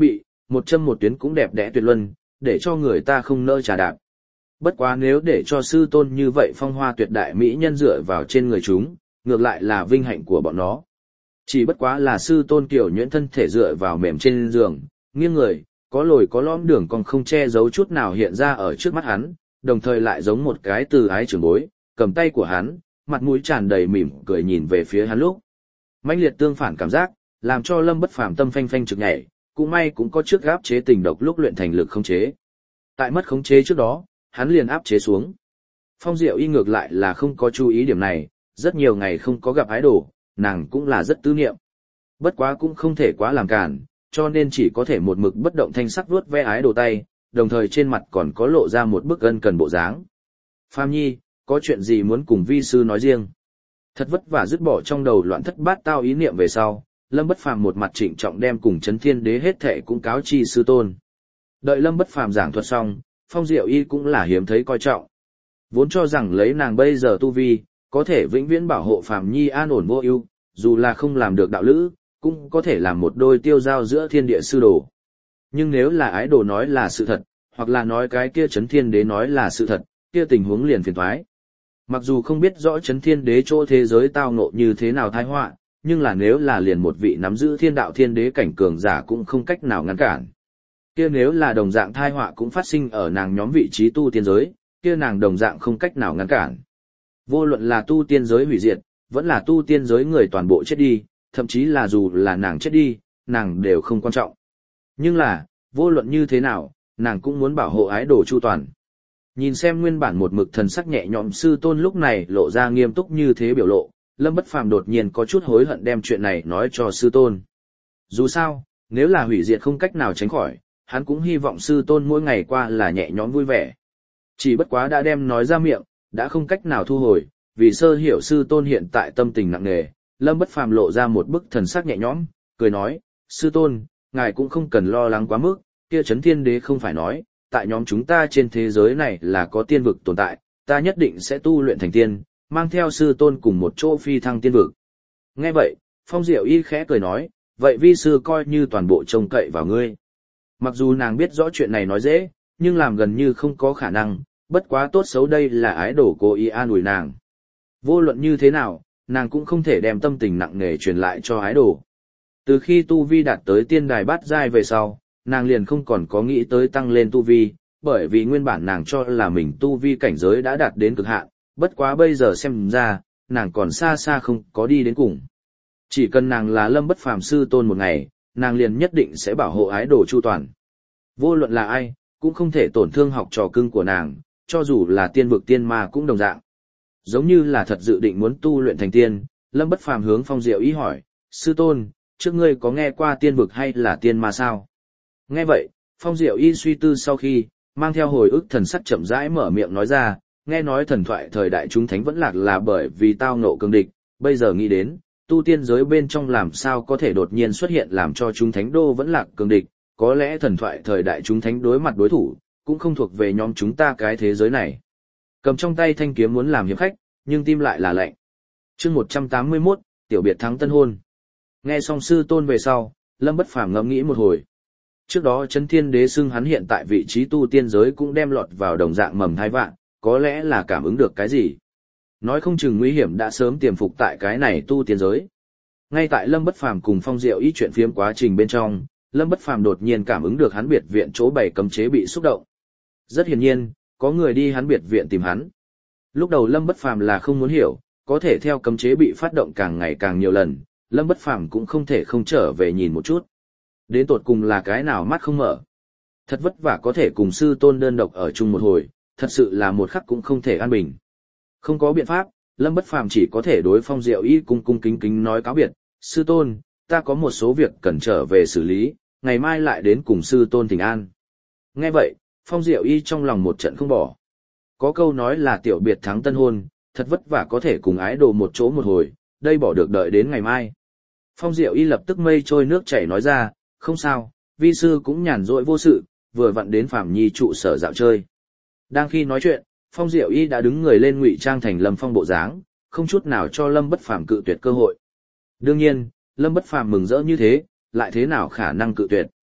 [SPEAKER 1] một châm một tuyến cũng đẹp đẽ tuyệt luân, để cho người ta không nỡ trà đạp. Bất quá nếu để cho sư tôn như vậy phong hoa tuyệt đại mỹ nhân dựa vào trên người chúng, ngược lại là vinh hạnh của bọn nó. Chỉ bất quá là sư tôn kiểu nhuyễn thân thể dựa vào mềm trên giường, nghiêng người, có lồi có lõm đường còn không che giấu chút nào hiện ra ở trước mắt hắn, đồng thời lại giống một cái từ ái trưởng bối, cầm tay của hắn, mặt mũi tràn đầy mỉm cười nhìn về phía hắn lúc. Mãnh liệt tương phản cảm giác, làm cho Lâm Bất Phàm tâm phanh phanh trực nhảy, cũng may cũng có trước áp chế tình độc lúc luyện thành lực khống chế. Tại mất khống chế trước đó, hắn liền áp chế xuống. Phong Diệu Y ngược lại là không có chú ý điểm này, rất nhiều ngày không có gặp ái đồ, nàng cũng là rất tư niệm. Bất quá cũng không thể quá làm cản, cho nên chỉ có thể một mực bất động thanh sắc vuốt ve ái đồ tay, đồng thời trên mặt còn có lộ ra một bức ân cần bộ dáng. Phàm Nhi, có chuyện gì muốn cùng vi sư nói riêng? Thật vất vả dứt bỏ trong đầu loạn thất bát tao ý niệm về sau, Lâm Bất Phàm một mặt trịnh trọng đem cùng Chấn Thiên Đế hết thệ cũng cáo chi sư tôn. Đợi Lâm Bất Phàm giảng thuật xong, Phong Diệu Y cũng là hiếm thấy coi trọng. Vốn cho rằng lấy nàng bây giờ tu vi, có thể vĩnh viễn bảo hộ Phàm Nhi an ổn vô ưu, dù là không làm được đạo lữ, cũng có thể làm một đôi tiêu giao giữa thiên địa sư đồ. Nhưng nếu là ái đồ nói là sự thật, hoặc là nói cái kia Chấn Thiên Đế nói là sự thật, kia tình huống liền phiền toái. Mặc dù không biết rõ Chấn Thiên Đế chỗ thế giới tao ngộ như thế nào tai họa, nhưng là nếu là liền một vị nắm giữ thiên đạo thiên đế cảnh cường giả cũng không cách nào ngăn cản. Kia nếu là đồng dạng tai họa cũng phát sinh ở nàng nhóm vị trí tu tiên giới, kia nàng đồng dạng không cách nào ngăn cản. Vô luận là tu tiên giới hủy diệt, vẫn là tu tiên giới người toàn bộ chết đi, thậm chí là dù là nàng chết đi, nàng đều không quan trọng. Nhưng là, vô luận như thế nào, nàng cũng muốn bảo hộ ái đồ chu toàn. Nhìn xem nguyên bản một mực thần sắc nhẹ nhõm sư tôn lúc này lộ ra nghiêm túc như thế biểu lộ, Lâm Bất Phàm đột nhiên có chút hối hận đem chuyện này nói cho sư tôn. Dù sao, nếu là hủy diệt không cách nào tránh khỏi, hắn cũng hy vọng sư tôn mỗi ngày qua là nhẹ nhõm vui vẻ. Chỉ bất quá đã đem nói ra miệng, đã không cách nào thu hồi, vì sơ hiểu sư tôn hiện tại tâm tình nặng nề, Lâm Bất Phàm lộ ra một bức thần sắc nhẹ nhõm, cười nói, sư tôn, ngài cũng không cần lo lắng quá mức, kia Chấn Thiên Đế không phải nói, tại nhóm chúng ta trên thế giới này là có tiên vực tồn tại, ta nhất định sẽ tu luyện thành tiên, mang theo sư tôn cùng một chỗ phi thăng tiên vực. Nghe vậy, Phong Diệu Y khẽ cười nói, vậy vi sư coi như toàn bộ trông cậy vào ngươi. Mặc dù nàng biết rõ chuyện này nói dễ, nhưng làm gần như không có khả năng, bất quá tốt xấu đây là ái đồ cố ý an ủi nàng. Vô luận như thế nào, nàng cũng không thể đem tâm tình nặng nề truyền lại cho ái đồ. Từ khi tu vi đạt tới tiên đài bát giai về sau, nàng liền không còn có nghĩ tới tăng lên tu vi, bởi vì nguyên bản nàng cho là mình tu vi cảnh giới đã đạt đến cực hạn, bất quá bây giờ xem ra, nàng còn xa xa không có đi đến cùng. Chỉ cần nàng là Lâm Bất Phàm sư tôn một ngày, nàng liền nhất định sẽ bảo hộ ái đồ chu toàn. Vô luận là ai, cũng không thể tổn thương học trò cưng của nàng, cho dù là tiên vực tiên ma cũng đồng dạng. Giống như là thật dự định muốn tu luyện thành tiên, Lâm Bất Phàm hướng Phong Diệu Y hỏi, sư tôn, trước ngươi có nghe qua tiên vực hay là tiên ma sao? Nghe vậy, Phong Diệu Y suy tư sau khi, mang theo hồi ức thần sắc chậm rãi mở miệng nói ra, nghe nói thần thoại thời đại chúng thánh vẫn lạc là bởi vì tao ngộ cường địch, bây giờ nghĩ đến, tu tiên giới bên trong làm sao có thể đột nhiên xuất hiện làm cho chúng thánh đô vẫn lạc cường địch, có lẽ thần thoại thời đại chúng thánh đối mặt đối thủ, cũng không thuộc về nhóm chúng ta cái thế giới này. Cầm trong tay thanh kiếm muốn làm hiệp khách, nhưng tim lại là lạnh. Chương 181, tiểu biệt thắng tân hôn. Nghe xong sư tôn về sau, Lâm Bất Phàm ngẫm nghĩ một hồi. Trước đó Chấn Thiên Đế xưng hắn hiện tại vị trí tu tiên giới cũng đem lọt vào đồng dạng mầm thai vạn, có lẽ là cảm ứng được cái gì. Nói không chừng nguy hiểm đã sớm tiềm phục tại cái này tu tiên giới. Ngay tại Lâm Bất Phàm cùng Phong Diệu Y chuyện phiếm quá trình bên trong, Lâm Bất Phàm đột nhiên cảm ứng được hắn biệt viện chỗ bày cấm chế bị xúc động. Rất hiển nhiên, có người đi hắn biệt viện tìm hắn. Lúc đầu Lâm Bất Phàm là không muốn hiểu, có thể theo cấm chế bị phát động càng ngày càng nhiều lần, Lâm Bất Phàm cũng không thể không trở về nhìn một chút. Đến tột cùng là cái nào mắt không mở. Thật vất vả có thể cùng sư tôn đơn độc ở chung một hồi, thật sự là một khắc cũng không thể an bình. Không có biện pháp, Lâm Bất Phàm chỉ có thể đối Phong Diệu Y cung cung kính kính nói cáo biệt, sư tôn, ta có một số việc cần trở về xử lý, ngày mai lại đến cùng sư tôn thỉnh an. Nghe vậy, Phong Diệu Y trong lòng một trận không bỏ. Có câu nói là tiểu biệt thắng tân hôn, thật vất vả có thể cùng ái đồ một chỗ một hồi, đây bỏ được đợi đến ngày mai. Phong Diệu Y lập tức mây trôi nước chảy nói ra, không sao, vi sư cũng nhàn rỗi vô sự, vừa vặn đến Phàm Nhi trụ sở dạo chơi. Đang khi nói chuyện, Phong Diệu Y đã đứng người lên ngụy trang thành Lâm Phong bộ dáng, không chút nào cho Lâm Bất Phàm cự tuyệt cơ hội. Đương nhiên, Lâm Bất Phàm mừng rỡ như thế, lại thế nào khả năng cự tuyệt.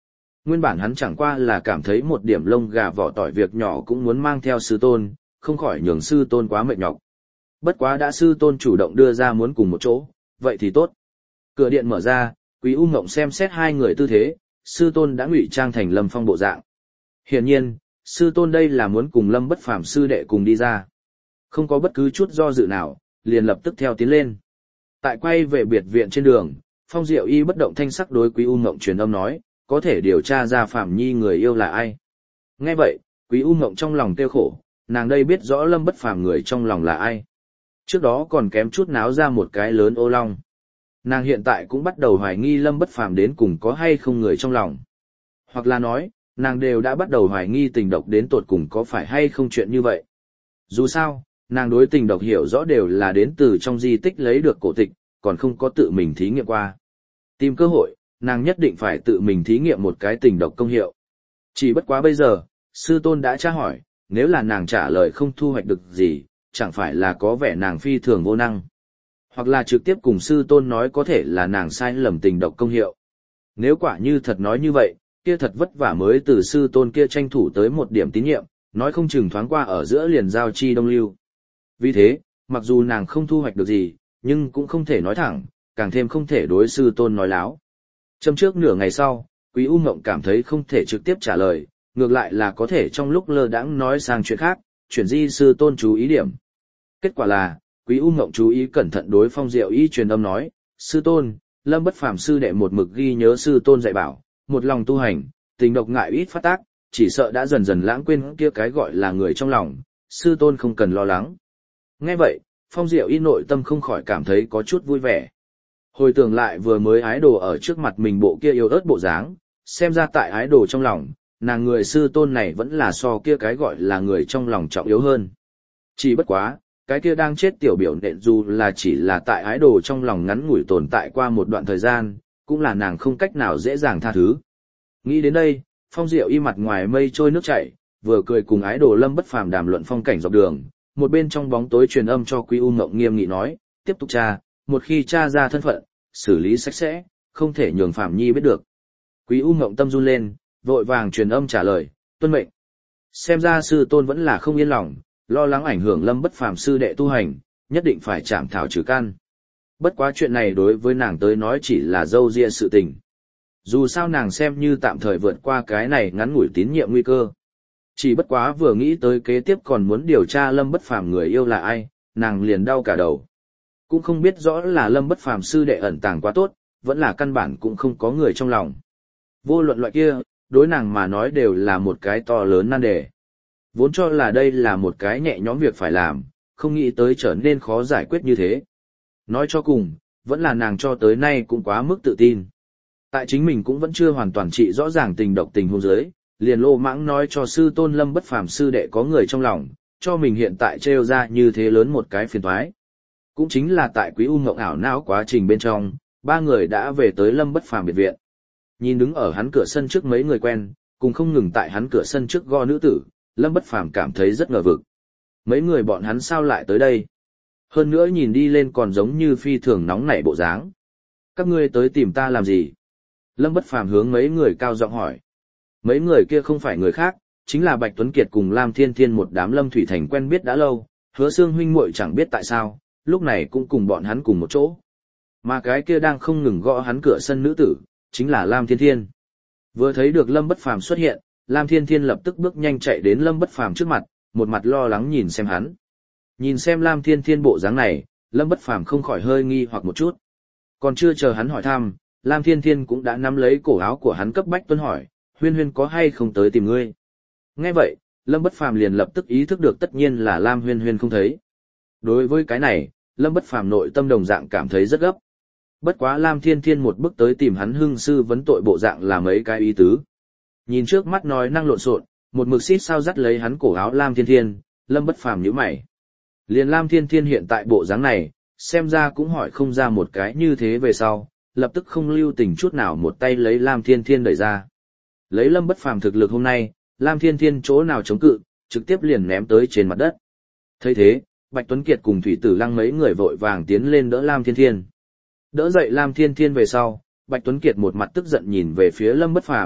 [SPEAKER 1] Nguyên bản hắn chẳng qua là cảm thấy một điểm lông gà vỏ tỏi việc nhỏ cũng muốn mang theo sư tôn, không khỏi nhường sư tôn quá mệt nhọc. Bất quá đã sư tôn chủ động đưa ra muốn cùng một chỗ, vậy thì tốt. Cửa điện mở ra, Quý U Ngộng xem xét hai người tư thế, sư tôn đã ngụy trang thành Lâm Phong bộ dạng. Hiển nhiên, sư tôn đây là muốn cùng Lâm Bất Phàm sư đệ cùng đi ra. Không có bất cứ chút do dự nào, liền lập tức theo tiến lên. Tại quay về biệt viện trên đường, Phong Diệu Y bất động thanh sắc đối Quý U Ngộng truyền âm nói, có thể điều tra ra Phàm Nhi người yêu là ai. Nghe vậy, Quý U Ngộng trong lòng tiêu khổ, nàng đây biết rõ Lâm Bất Phàm người trong lòng là ai. Trước đó còn kém chút náo ra một cái lớn ô long. Nàng hiện tại cũng bắt đầu hoài nghi Lâm Bất Phàm đến cùng có hay không người trong lòng. Hoặc là nói, nàng đều đã bắt đầu hoài nghi tình độc đến tột cùng có phải hay không chuyện như vậy. Dù sao, nàng đối tình độc hiểu rõ đều là đến từ trong di tích lấy được cổ tịch, còn không có tự mình thí nghiệm qua. Tìm cơ hội, nàng nhất định phải tự mình thí nghiệm một cái tình độc công hiệu. Chỉ bất quá bây giờ, sư tôn đã tra hỏi, nếu là nàng trả lời không thu hoạch được gì, chẳng phải là có vẻ nàng phi thường vô năng. Hoặc là trực tiếp cùng sư tôn nói có thể là nàng sai lầm tình độc công hiệu. Nếu quả như thật nói như vậy, kia thật vất vả mới từ sư tôn kia tranh thủ tới một điểm tín nhiệm, nói không chừng thoáng qua ở giữa liền giao chi đông lưu. Vì thế, mặc dù nàng không thu hoạch được gì, nhưng cũng không thể nói thẳng, càng thêm không thể đối sư tôn nói láo. Châm trước nửa ngày sau, Quý U Ngộng cảm thấy không thể trực tiếp trả lời, ngược lại là có thể trong lúc lơ đãng nói sang chuyện khác, chuyển di sư tôn chú ý điểm. Kết quả là, Quý U Ngộng chú ý cẩn thận đối Phong Diệu Y truyền âm nói, sư tôn, Lâm Bất Phàm sư đệ một mực ghi nhớ sư tôn dạy bảo, một lòng tu hành, tình độc ngại ít phát tác, chỉ sợ đã dần dần lãng quên kia cái gọi là người trong lòng, sư tôn không cần lo lắng. Nghe vậy, Phong Diệu Y nội tâm không khỏi cảm thấy có chút vui vẻ. Hồi tưởng lại vừa mới ái đồ ở trước mặt mình bộ kia yếu ớt bộ dáng, xem ra tại ái đồ trong lòng, nàng người sư tôn này vẫn là so kia cái gọi là người trong lòng trọng yếu hơn. Chỉ bất quá, cái kia đang chết tiểu biểu nện dù là chỉ là tại ái đồ trong lòng ngắn ngủi tồn tại qua một đoạn thời gian, cũng là nàng không cách nào dễ dàng tha thứ. Nghĩ đến đây, Phong Diệu Y mặt ngoài mây trôi nước chảy, vừa cười cùng ái đồ Lâm Bất Phàm đàm luận phong cảnh dọc đường, một bên trong bóng tối truyền âm cho Quý U Ngộng nghiêm nghị nói, tiếp tục tra, một khi tra ra thân phận, xử lý sạch sẽ, không thể nhường Phàm Nhi biết được. Quý U Ngộng tâm run lên, vội vàng truyền âm trả lời, tuân mệnh. Xem ra sư tôn vẫn là không yên lòng, lo lắng ảnh hưởng Lâm Bất Phàm sư đệ tu hành, nhất định phải chạm thảo trừ căn. Bất quá chuyện này đối với nàng tới nói chỉ là dâu ria sự tình. Dù sao nàng xem như tạm thời vượt qua cái này ngắn ngủi tín nhiệm nguy cơ. Chỉ bất quá vừa nghĩ tới kế tiếp còn muốn điều tra Lâm Bất Phàm người yêu là ai, nàng liền đau cả đầu. Cũng không biết rõ là Lâm Bất Phàm sư đệ ẩn tàng quá tốt, vẫn là căn bản cũng không có người trong lòng. Vô luận loại kia, đối nàng mà nói đều là một cái to lớn nan đề. Vốn cho là đây là một cái nhẹ nhõm việc phải làm, không nghĩ tới trở nên khó giải quyết như thế. Nói cho cùng, vẫn là nàng cho tới nay cũng quá mức tự tin. Tại chính mình cũng vẫn chưa hoàn toàn trị rõ ràng tình độc tình hôn giới, liền lô mãng nói cho sư tôn Lâm Bất Phàm sư đệ có người trong lòng, cho mình hiện tại trêu ra như thế lớn một cái phiền toái. Cũng chính là tại Quý U Ngộng ảo não quá trình bên trong, ba người đã về tới Lâm Bất Phàm biệt viện. Nhìn đứng ở hắn cửa sân trước mấy người quen, cùng không ngừng tại hắn cửa sân trước go nữ tử, Lâm Bất Phàm cảm thấy rất ngờ vực. Mấy người bọn hắn sao lại tới đây? Hơn nữa nhìn đi lên còn giống như phi thường nóng nảy bộ dáng. Các ngươi tới tìm ta làm gì? Lâm Bất Phàm hướng mấy người cao giọng hỏi. Mấy người kia không phải người khác, chính là Bạch Tuấn Kiệt cùng Lam Thiên Thiên một đám Lâm Thủy Thành quen biết đã lâu, Hứa Xương huynh muội chẳng biết tại sao, lúc này cũng cùng bọn hắn cùng một chỗ. Mà cái kia đang không ngừng gõ hắn cửa sân nữ tử, chính là Lam Thiên Thiên. Vừa thấy được Lâm Bất Phàm xuất hiện, Lam Thiên Thiên lập tức bước nhanh chạy đến Lâm Bất Phàm trước mặt, một mặt lo lắng nhìn xem hắn. Nhìn xem Lam Thiên Thiên bộ dáng này, Lâm Bất Phàm không khỏi hơi nghi hoặc một chút. Còn chưa chờ hắn hỏi thăm, Lam Thiên Thiên cũng đã nắm lấy cổ áo của hắn cấp bách tuân hỏi, Huyên Huyên có hay không tới tìm ngươi? Nghe vậy, Lâm Bất Phàm liền lập tức ý thức được tất nhiên là Lam Huyên Huyên không thấy. Đối với cái này, Lâm Bất Phàm nội tâm đồng dạng cảm thấy rất gấp. Bất quá Lam Thiên Thiên một bước tới tìm hắn hưng sư vấn tội bộ dạng là mấy cái ý tứ. Nhìn trước mắt nói năng lộn xộn, một mực xít sao dắt lấy hắn cổ áo Lam Thiên Thiên, Lâm Bất Phàm nhíu mày. Liền Lam Thiên Thiên hiện tại bộ dáng này, xem ra cũng hỏi không ra một cái như thế về sau, lập tức không lưu tình chút nào một tay lấy Lam Thiên Thiên đẩy ra. Lấy Lâm Bất Phàm thực lực hôm nay, Lam Thiên Thiên chỗ nào chống cự, trực tiếp liền ném tới trên mặt đất. Thấy thế, Bạch Tuấn Kiệt cùng Thủy Tử Lăng mấy người vội vàng tiến lên đỡ Lam Thiên Thiên. Đỡ dậy Lam Thiên Thiên về sau, Bạch Tuấn Kiệt một mặt tức giận nhìn về phía Lâm Bất Phàm,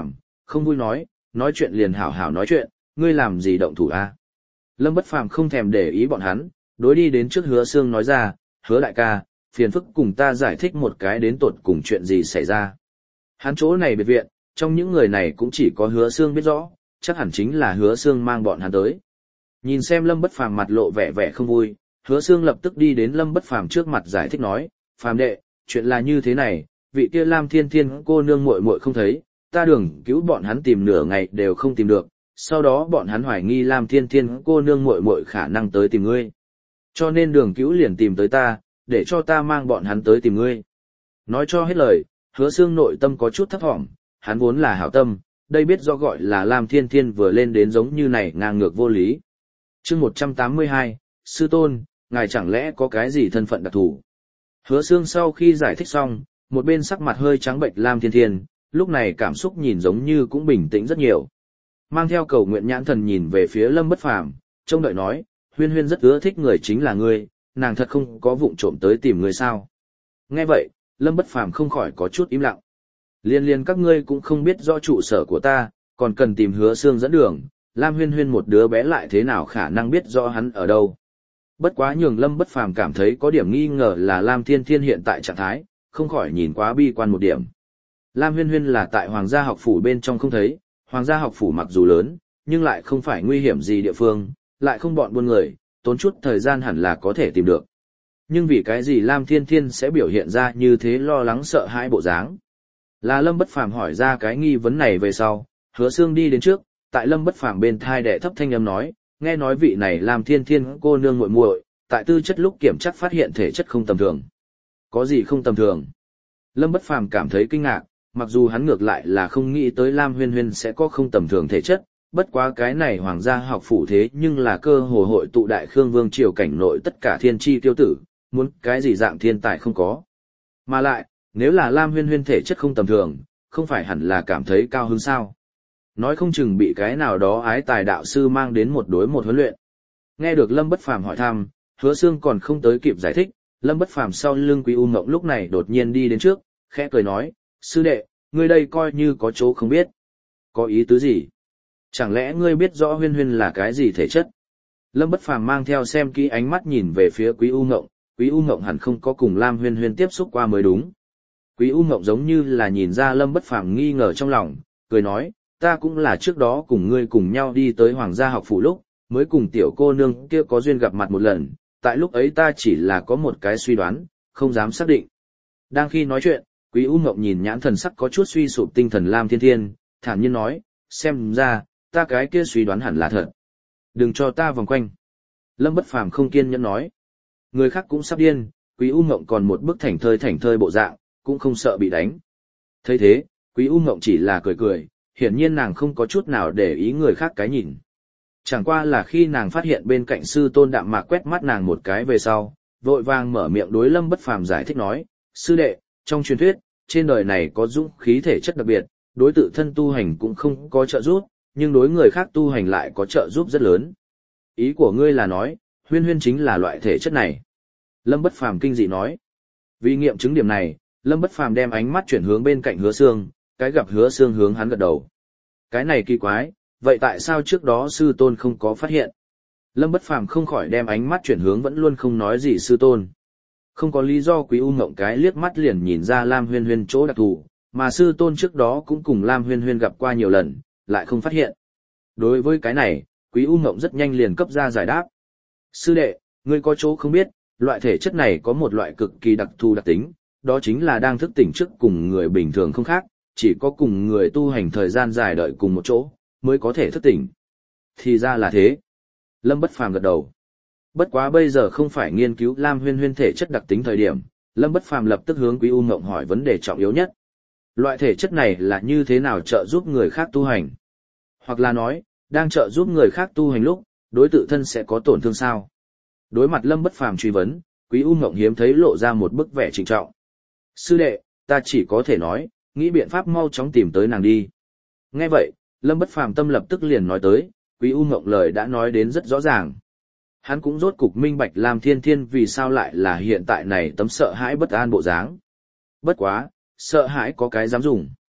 [SPEAKER 1] không vui nói chuyện liền hảo hảo nói chuyện, ngươi làm gì động thủ a? Lâm Bất Phàm không thèm để ý bọn hắn, đối đi đến trước Hứa Xương nói ra, Hứa đại ca, phiền phức cùng ta giải thích một cái đến tột cùng chuyện gì xảy ra. Hắn chỗ này biệt viện, trong những người này cũng chỉ có Hứa Xương biết rõ, chắc hẳn chính là Hứa Xương mang bọn hắn tới. Nhìn xem Lâm Bất Phàm mặt lộ vẻ vẻ không vui, Hứa Xương lập tức đi đến Lâm Bất Phàm trước mặt giải thích nói, Phàm đệ, chuyện là như thế này, vị kia Lam Thiên Thiên cô nương muội muội không thấy, ta đường cứu bọn hắn tìm nửa ngày đều không tìm được, sau đó bọn hắn hoài nghi Lam Thiên Thiên cô nương muội muội khả năng tới tìm ngươi. Cho nên đường cứu liền tìm tới ta, để cho ta mang bọn hắn tới tìm ngươi. Nói cho hết lời, Hứa Xương nội tâm có chút thấp thỏm, hắn vốn là hảo tâm, đây biết do gọi là Lam Thiên Thiên vừa lên đến giống như này ngang ngược vô lý. Chương 182, Sư Tôn, ngài chẳng lẽ có cái gì thân phận đặc thù? Hứa Xương sau khi giải thích xong, một bên sắc mặt hơi trắng bệch Lam Thiên Thiên, lúc này cảm xúc nhìn giống như cũng bình tĩnh rất nhiều. Mang theo cầu nguyện nhãn thần nhìn về phía Lâm Bất Phàm, trông đợi nói, Huyên Huyên rất ưa thích người chính là ngươi, nàng thật không có vụng trộm tới tìm ngươi sao? Nghe vậy, Lâm Bất Phàm không khỏi có chút im lặng. Liên các ngươi cũng không biết rõ trụ sở của ta, còn cần tìm Hứa Xương dẫn đường, Lam Huyên Huyên một đứa bé lại thế nào khả năng biết rõ hắn ở đâu? Bất quá nhường Lâm Bất Phàm cảm thấy có điểm nghi ngờ là Lam Thiên Thiên hiện tại trạng thái, không khỏi nhìn quá bi quan một điểm. Lam Huyên Huyên là tại Hoàng gia học phủ bên trong không thấy, Hoàng gia học phủ mặc dù lớn, nhưng lại không phải nguy hiểm gì địa phương, lại không bọn buôn người, tốn chút thời gian hẳn là có thể tìm được. Nhưng vì cái gì Lam Thiên Thiên sẽ biểu hiện ra như thế lo lắng sợ hãi bộ dáng? Là Lâm Bất Phàm hỏi ra cái nghi vấn này về sau, Hứa Xương đi đến trước, tại Lâm Bất Phàm bên thai đệ thấp thanh âm nói, nghe nói vị này Lam Thiên Thiên cô nương muội muội, tại tư chất lúc kiểm tra phát hiện thể chất không tầm thường. Có gì không tầm thường? Lâm Bất Phàm cảm thấy kinh ngạc, mặc dù hắn ngược lại là không nghĩ tới Lam Huyên Huyên sẽ có không tầm thường thể chất, bất quá cái này Hoàng gia học phủ thế nhưng là cơ hồ hội tụ đại khương vương triều cảnh nội tất cả thiên chi tiêu tử, muốn cái gì dạng thiên tài không có. Mà lại, nếu là Lam Huyên Huyên thể chất không tầm thường, không phải hẳn là cảm thấy cao hứng sao? Nói không chừng bị cái nào đó ái tài đạo sư mang đến một đối một huấn luyện. Nghe được Lâm Bất Phàm hỏi thăm, Hứa Xương còn không tới kịp giải thích, Lâm Bất Phàm sau lưng Quý U Ngộng lúc này đột nhiên đi đến trước, khẽ cười nói, sư đệ, ngươi đây coi như có chỗ không biết. Có ý tứ gì? Chẳng lẽ ngươi biết rõ Huyên Huyên là cái gì thể chất? Lâm Bất Phàm mang theo xem kỹ ánh mắt nhìn về phía Quý U Ngộng, Quý U Ngộng hẳn không có cùng Lam Huyên Huyên tiếp xúc qua mới đúng. Quý U Ngộng giống như là nhìn ra Lâm Bất Phàm nghi ngờ trong lòng, cười nói, ta cũng là trước đó cùng ngươi cùng nhau đi tới Hoàng gia học phủ lúc, mới cùng tiểu cô nương kia có duyên gặp mặt một lần, tại lúc ấy ta chỉ là có một cái suy đoán, không dám xác định. Đang khi nói chuyện, Quý U Ngộng nhìn nhãn thần sắc có chút suy sụp tinh thần Lam Thiên Thiên, thản nhiên nói, xem ra, ta cái kia suy đoán hẳn là thật. Đừng cho ta vòng quanh. Lâm Bất Phàm không kiên nhẫn nói. Người khác cũng sắp điên, Quý U Ngộng còn một bức thảnh thơi bộ dạng, cũng không sợ bị đánh. Thấy thế, Quý U Ngộng chỉ là cười cười, hiển nhiên nàng không có chút nào để ý người khác cái nhìn. Chẳng qua là khi nàng phát hiện bên cạnh sư tôn Đạm Mạc quét mắt nàng một cái về sau, vội vàng mở miệng đối Lâm Bất Phàm giải thích nói, sư đệ, trong truyền thuyết, trên đời này có dũng khí thể chất đặc biệt, đối tự thân tu hành cũng không có trợ giúp, nhưng đối người khác tu hành lại có trợ giúp rất lớn. Ý của ngươi là nói, Huyên Huyên chính là loại thể chất này. Lâm Bất Phàm kinh dị nói. Vì nghiệm chứng điểm này, Lâm Bất Phàm đem ánh mắt chuyển hướng bên cạnh Hứa Xương, cái gặp Hứa Xương hướng hắn gật đầu. Cái này kỳ quái, vậy tại sao trước đó sư tôn không có phát hiện? Lâm Bất Phàm không khỏi đem ánh mắt chuyển hướng vẫn luôn không nói gì sư tôn. Không có lý do Quý U Ngộng cái liếc mắt liền nhìn ra Lam Huyên Huyên chỗ đặc thù, mà sư tôn trước đó cũng cùng Lam Huyên Huyên gặp qua nhiều lần, lại không phát hiện. Đối với cái này, Quý U Ngộng rất nhanh liền cấp ra giải đáp. Sư đệ, ngươi có chỗ không biết, loại thể chất này có một loại cực kỳ đặc thù đặc tính, đó chính là đang thức tỉnh trước cùng người bình thường không khác, chỉ có cùng người tu hành thời gian dài đợi cùng một chỗ, mới có thể thức tỉnh. Thì ra là thế. Lâm Bất Phàm gật đầu. Bất quá bây giờ không phải nghiên cứu Lam Huyên Huyên thể chất đặc tính thời điểm, Lâm Bất Phàm lập tức hướng Quý U Ngộng hỏi vấn đề trọng yếu nhất. Loại thể chất này là như thế nào trợ giúp người khác tu hành? Hoặc là nói, đang trợ giúp người khác tu hành lúc, đối tự thân sẽ có tổn thương sao? Đối mặt Lâm Bất Phàm truy vấn, Quý U Ngộng hiếm thấy lộ ra một bức vẻ trịnh trọng. Sư đệ, ta chỉ có thể nói, nghĩ biện pháp mau chóng tìm tới nàng đi. Nghe vậy, Lâm Bất Phàm tâm lập tức liền nói tới, Quý U Ngộng lời đã nói đến rất rõ ràng. Hắn cũng rốt cục minh bạch Lam Thiên Thiên vì sao lại là hiện tại này tấm sợ hãi bất an bộ dáng. Bất quá, sợ hãi có cái dám dùng.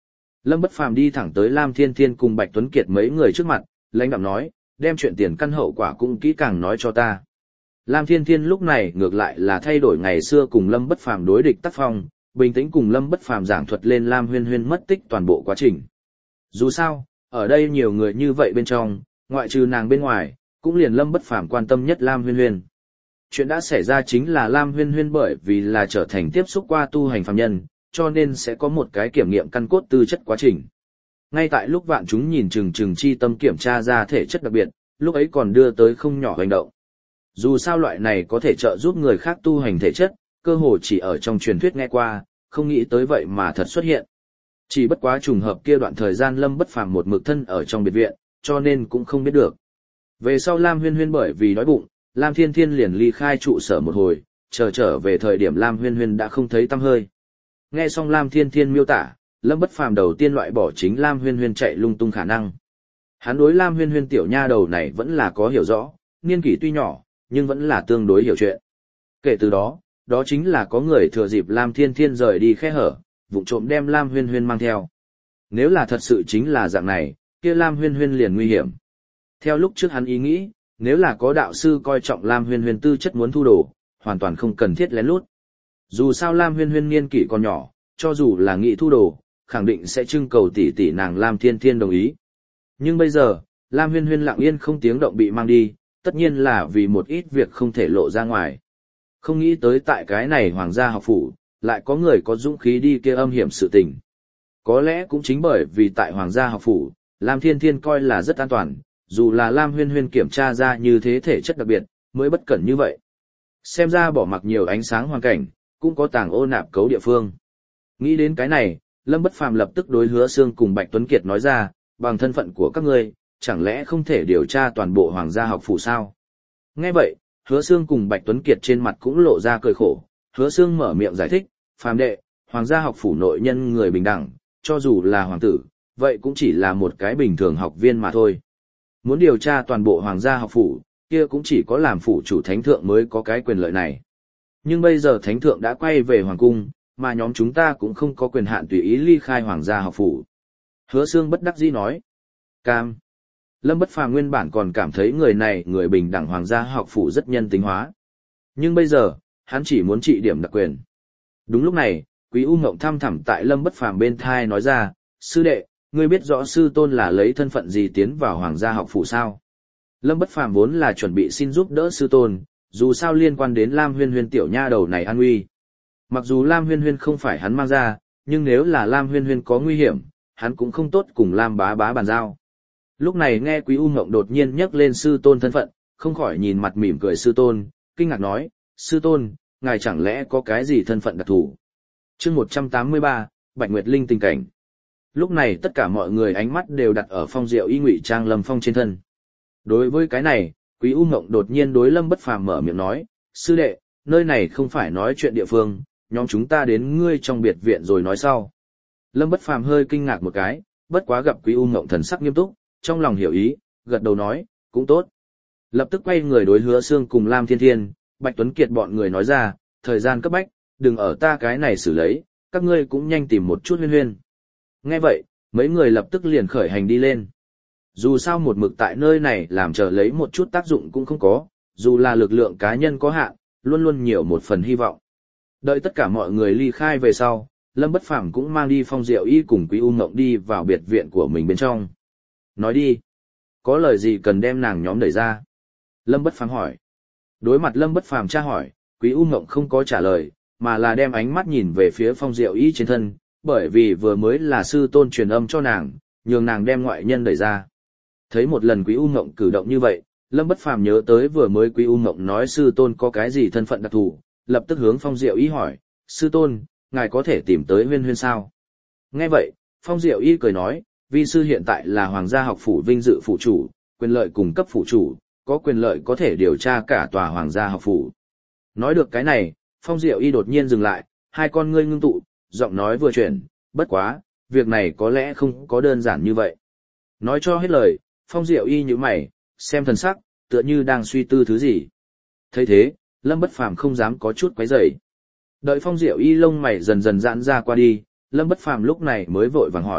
[SPEAKER 1] Lâm Bất Phàm đi thẳng tới Lam Thiên Thiên cùng Bạch Tuấn Kiệt mấy người trước mặt, lãnh đạm nói, đem chuyện tiền căn hậu quả cũng kỹ càng nói cho ta. Lam Thiên Thiên lúc này ngược lại là thay đổi ngày xưa cùng Lâm Bất Phàm đối địch tác phong, bình tĩnh cùng Lâm Bất Phàm giảng thuật lên Lam Huyên Huyên mất tích toàn bộ quá trình. Dù sao, ở đây nhiều người như vậy bên trong, ngoại trừ nàng bên ngoài, cũng liền Lâm Bất Phàm quan tâm nhất Lam Huyên Huyên. Chuyện đã xảy ra chính là Lam Huyên Huyên bởi vì là trở thành tiếp xúc qua tu hành phàm nhân, cho nên sẽ có một cái kiểm nghiệm căn cốt tư chất quá trình. Ngay tại lúc vạn chúng nhìn chừng chi tâm kiểm tra ra thể chất đặc biệt, lúc ấy còn đưa tới không nhỏ hành động. Dù sao loại này có thể trợ giúp người khác tu hành thể chất, cơ hồ chỉ ở trong truyền thuyết nghe qua, không nghĩ tới vậy mà thật xuất hiện. Chỉ bất quá trùng hợp kia đoạn thời gian Lâm Bất Phàm một mực thân ở trong biệt viện, cho nên cũng không biết được. Về sau Lam Huyên Huyên bởi vì đói bụng, Lam Thiên Thiên liền ly khai trụ sở một hồi, trở về thời điểm Lam Huyên Huyên đã không thấy tăm hơi. Nghe xong Lam Thiên Thiên miêu tả, Lâm Bất Phàm đầu tiên loại bỏ chính Lam Huyên Huyên chạy lung tung khả năng. Hắn đối Lam Huyên Huyên tiểu nha đầu này vẫn là có hiểu rõ, niên kỷ tuy nhỏ, nhưng vẫn là tương đối hiểu chuyện. Kể từ đó, đó chính là có người thừa dịp Lam Thiên Thiên rời đi khe hở, vụng trộm đem Lam Huyên Huyên mang theo. Nếu là thật sự chính là dạng này, kia Lam Huyên Huyên liền nguy hiểm. Theo lúc trước hắn ý nghĩ, nếu là có đạo sư coi trọng Lam Huyên Huyên tư chất muốn thu đồ, hoàn toàn không cần thiết lén lút. Dù sao Lam Huyên Huyên niên kỷ còn nhỏ, cho dù là nghị thu đồ, khẳng định sẽ trưng cầu tỷ nàng Lam Thiên Thiên đồng ý. Nhưng bây giờ, Lam Huyên Huyên lặng yên không tiếng động bị mang đi, tất nhiên là vì một ít việc không thể lộ ra ngoài. Không nghĩ tới tại cái này hoàng gia học phủ, lại có người có dũng khí đi kia âm hiểm sự tình. Có lẽ cũng chính bởi vì tại hoàng gia học phủ, Lam Thiên Thiên coi là rất an toàn, dù là Lam Huyên Huyên kiểm tra ra như thế thể chất đặc biệt, mới bất cẩn như vậy. Xem ra bỏ mặc nhiều ánh sáng hoàn cảnh, cũng có tàng ô nạp cấu địa phương. Nghĩ đến cái này, Lâm Bất Phàm lập tức đối Hứa Xương cùng Bạch Tuấn Kiệt nói ra, bằng thân phận của các ngươi, chẳng lẽ không thể điều tra toàn bộ hoàng gia học phủ sao? Nghe vậy, Hứa Xương cùng Bạch Tuấn Kiệt trên mặt cũng lộ ra cười khổ. Hứa Xương mở miệng giải thích, Phàm đệ, hoàng gia học phủ nội nhân người bình đẳng, cho dù là hoàng tử, vậy cũng chỉ là một cái bình thường học viên mà thôi. Muốn điều tra toàn bộ hoàng gia học phủ, kia cũng chỉ có làm phủ chủ thánh thượng mới có cái quyền lợi này. Nhưng bây giờ thánh thượng đã quay về hoàng cung, mà nhóm chúng ta cũng không có quyền hạn tùy ý ly khai hoàng gia học phủ. Hứa Xương bất đắc dĩ nói. Cam. Lâm Bất Phàm nguyên bản còn cảm thấy người này người bình đẳng hoàng gia học phủ rất nhân tính hóa. Nhưng bây giờ, hắn chỉ muốn trị điểm đặc quyền. Đúng lúc này, Quý U Ngộng thăm thẳm tại Lâm Bất Phàm bên thai nói ra, sư đệ, ngươi biết rõ sư tôn là lấy thân phận gì tiến vào hoàng gia học phủ sao? Lâm Bất Phàm vốn là chuẩn bị xin giúp đỡ sư tôn, dù sao liên quan đến Lam Huyên Huyên tiểu nha đầu này an nguy. Mặc dù Lam Huyên Huyên không phải hắn mang ra, nhưng nếu là Lam Huyên Huyên có nguy hiểm, hắn cũng không tốt cùng Lam bá bá bàn giao. Lúc này nghe Quý U Ngộng đột nhiên nhắc lên sư tôn thân phận, không khỏi nhìn mặt mỉm cười sư tôn, kinh ngạc nói, sư tôn, ngài chẳng lẽ có cái gì thân phận đặc thù? Chương 183, Bạch Nguyệt Linh tình cảnh. Lúc này tất cả mọi người ánh mắt đều đặt ở Phong Diệu Y ngụy trang Lâm Phong trên thân. Đối với cái này, Quý U Ngộng đột nhiên đối Lâm Bất Phàm mở miệng nói, sư đệ, nơi này không phải nói chuyện địa phương, nhóm chúng ta đến ngươi trong biệt viện rồi nói sau. Lâm Bất Phàm hơi kinh ngạc một cái, bất quá gặp Quý U Ngộng thần sắc nghiêm túc, trong lòng hiểu ý, gật đầu nói, cũng tốt. Lập tức quay người đối Hứa Xương cùng Lam Thiên Thiên, Bạch Tuấn Kiệt bọn người nói ra, thời gian cấp bách, đừng ở ta cái này xử lấy, các ngươi cũng nhanh tìm một chút Huyên Huyên. Nghe vậy, mấy người lập tức liền khởi hành đi lên. Dù sao một mực tại nơi này làm chờ lấy một chút tác dụng cũng không có, dù là lực lượng cá nhân có hạn, luôn luôn nhiều một phần hy vọng. Đợi tất cả mọi người ly khai về sau, Lâm Bất Phàm cũng mang đi Phong Diệu Y cùng Quý U Ngộng đi vào biệt viện của mình bên trong. Nói đi, có lời gì cần đem nàng nhóm đẩy ra? Lâm Bất Phàm hỏi. Đối mặt Lâm Bất Phàm tra hỏi, Quý U Ngộng không có trả lời, mà là đem ánh mắt nhìn về phía Phong Diệu Y trên thân, bởi vì vừa mới là sư tôn truyền âm cho nàng, nhường nàng đem ngoại nhân đẩy ra. Thấy một lần Quý U Ngộng cử động như vậy, Lâm Bất Phàm nhớ tới vừa mới Quý U Ngộng nói sư tôn có cái gì thân phận đặc thù, lập tức hướng Phong Diệu Y hỏi, sư tôn, ngài có thể tìm tới Huyên Huyên sao? Nghe vậy, Phong Diệu Y cười nói, vi sư hiện tại là hoàng gia học phủ vinh dự phủ chủ, quyền lợi cùng cấp phủ chủ, có quyền lợi có thể điều tra cả tòa hoàng gia học phủ. Nói được cái này, Phong Diệu Y đột nhiên dừng lại, hai con ngươi ngưng tụ, giọng nói vừa chuyển, bất quá, việc này có lẽ không có đơn giản như vậy. Nói cho hết lời, Phong Diệu Y nhíu mày, xem thần sắc, tựa như đang suy tư thứ gì. Thấy thế, Lâm Bất Phàm không dám có chút quấy rầy. Đợi Phong Diệu Y lông mày dần dần giãn ra qua đi, Lâm Bất Phàm lúc này mới vội vàng hỏi,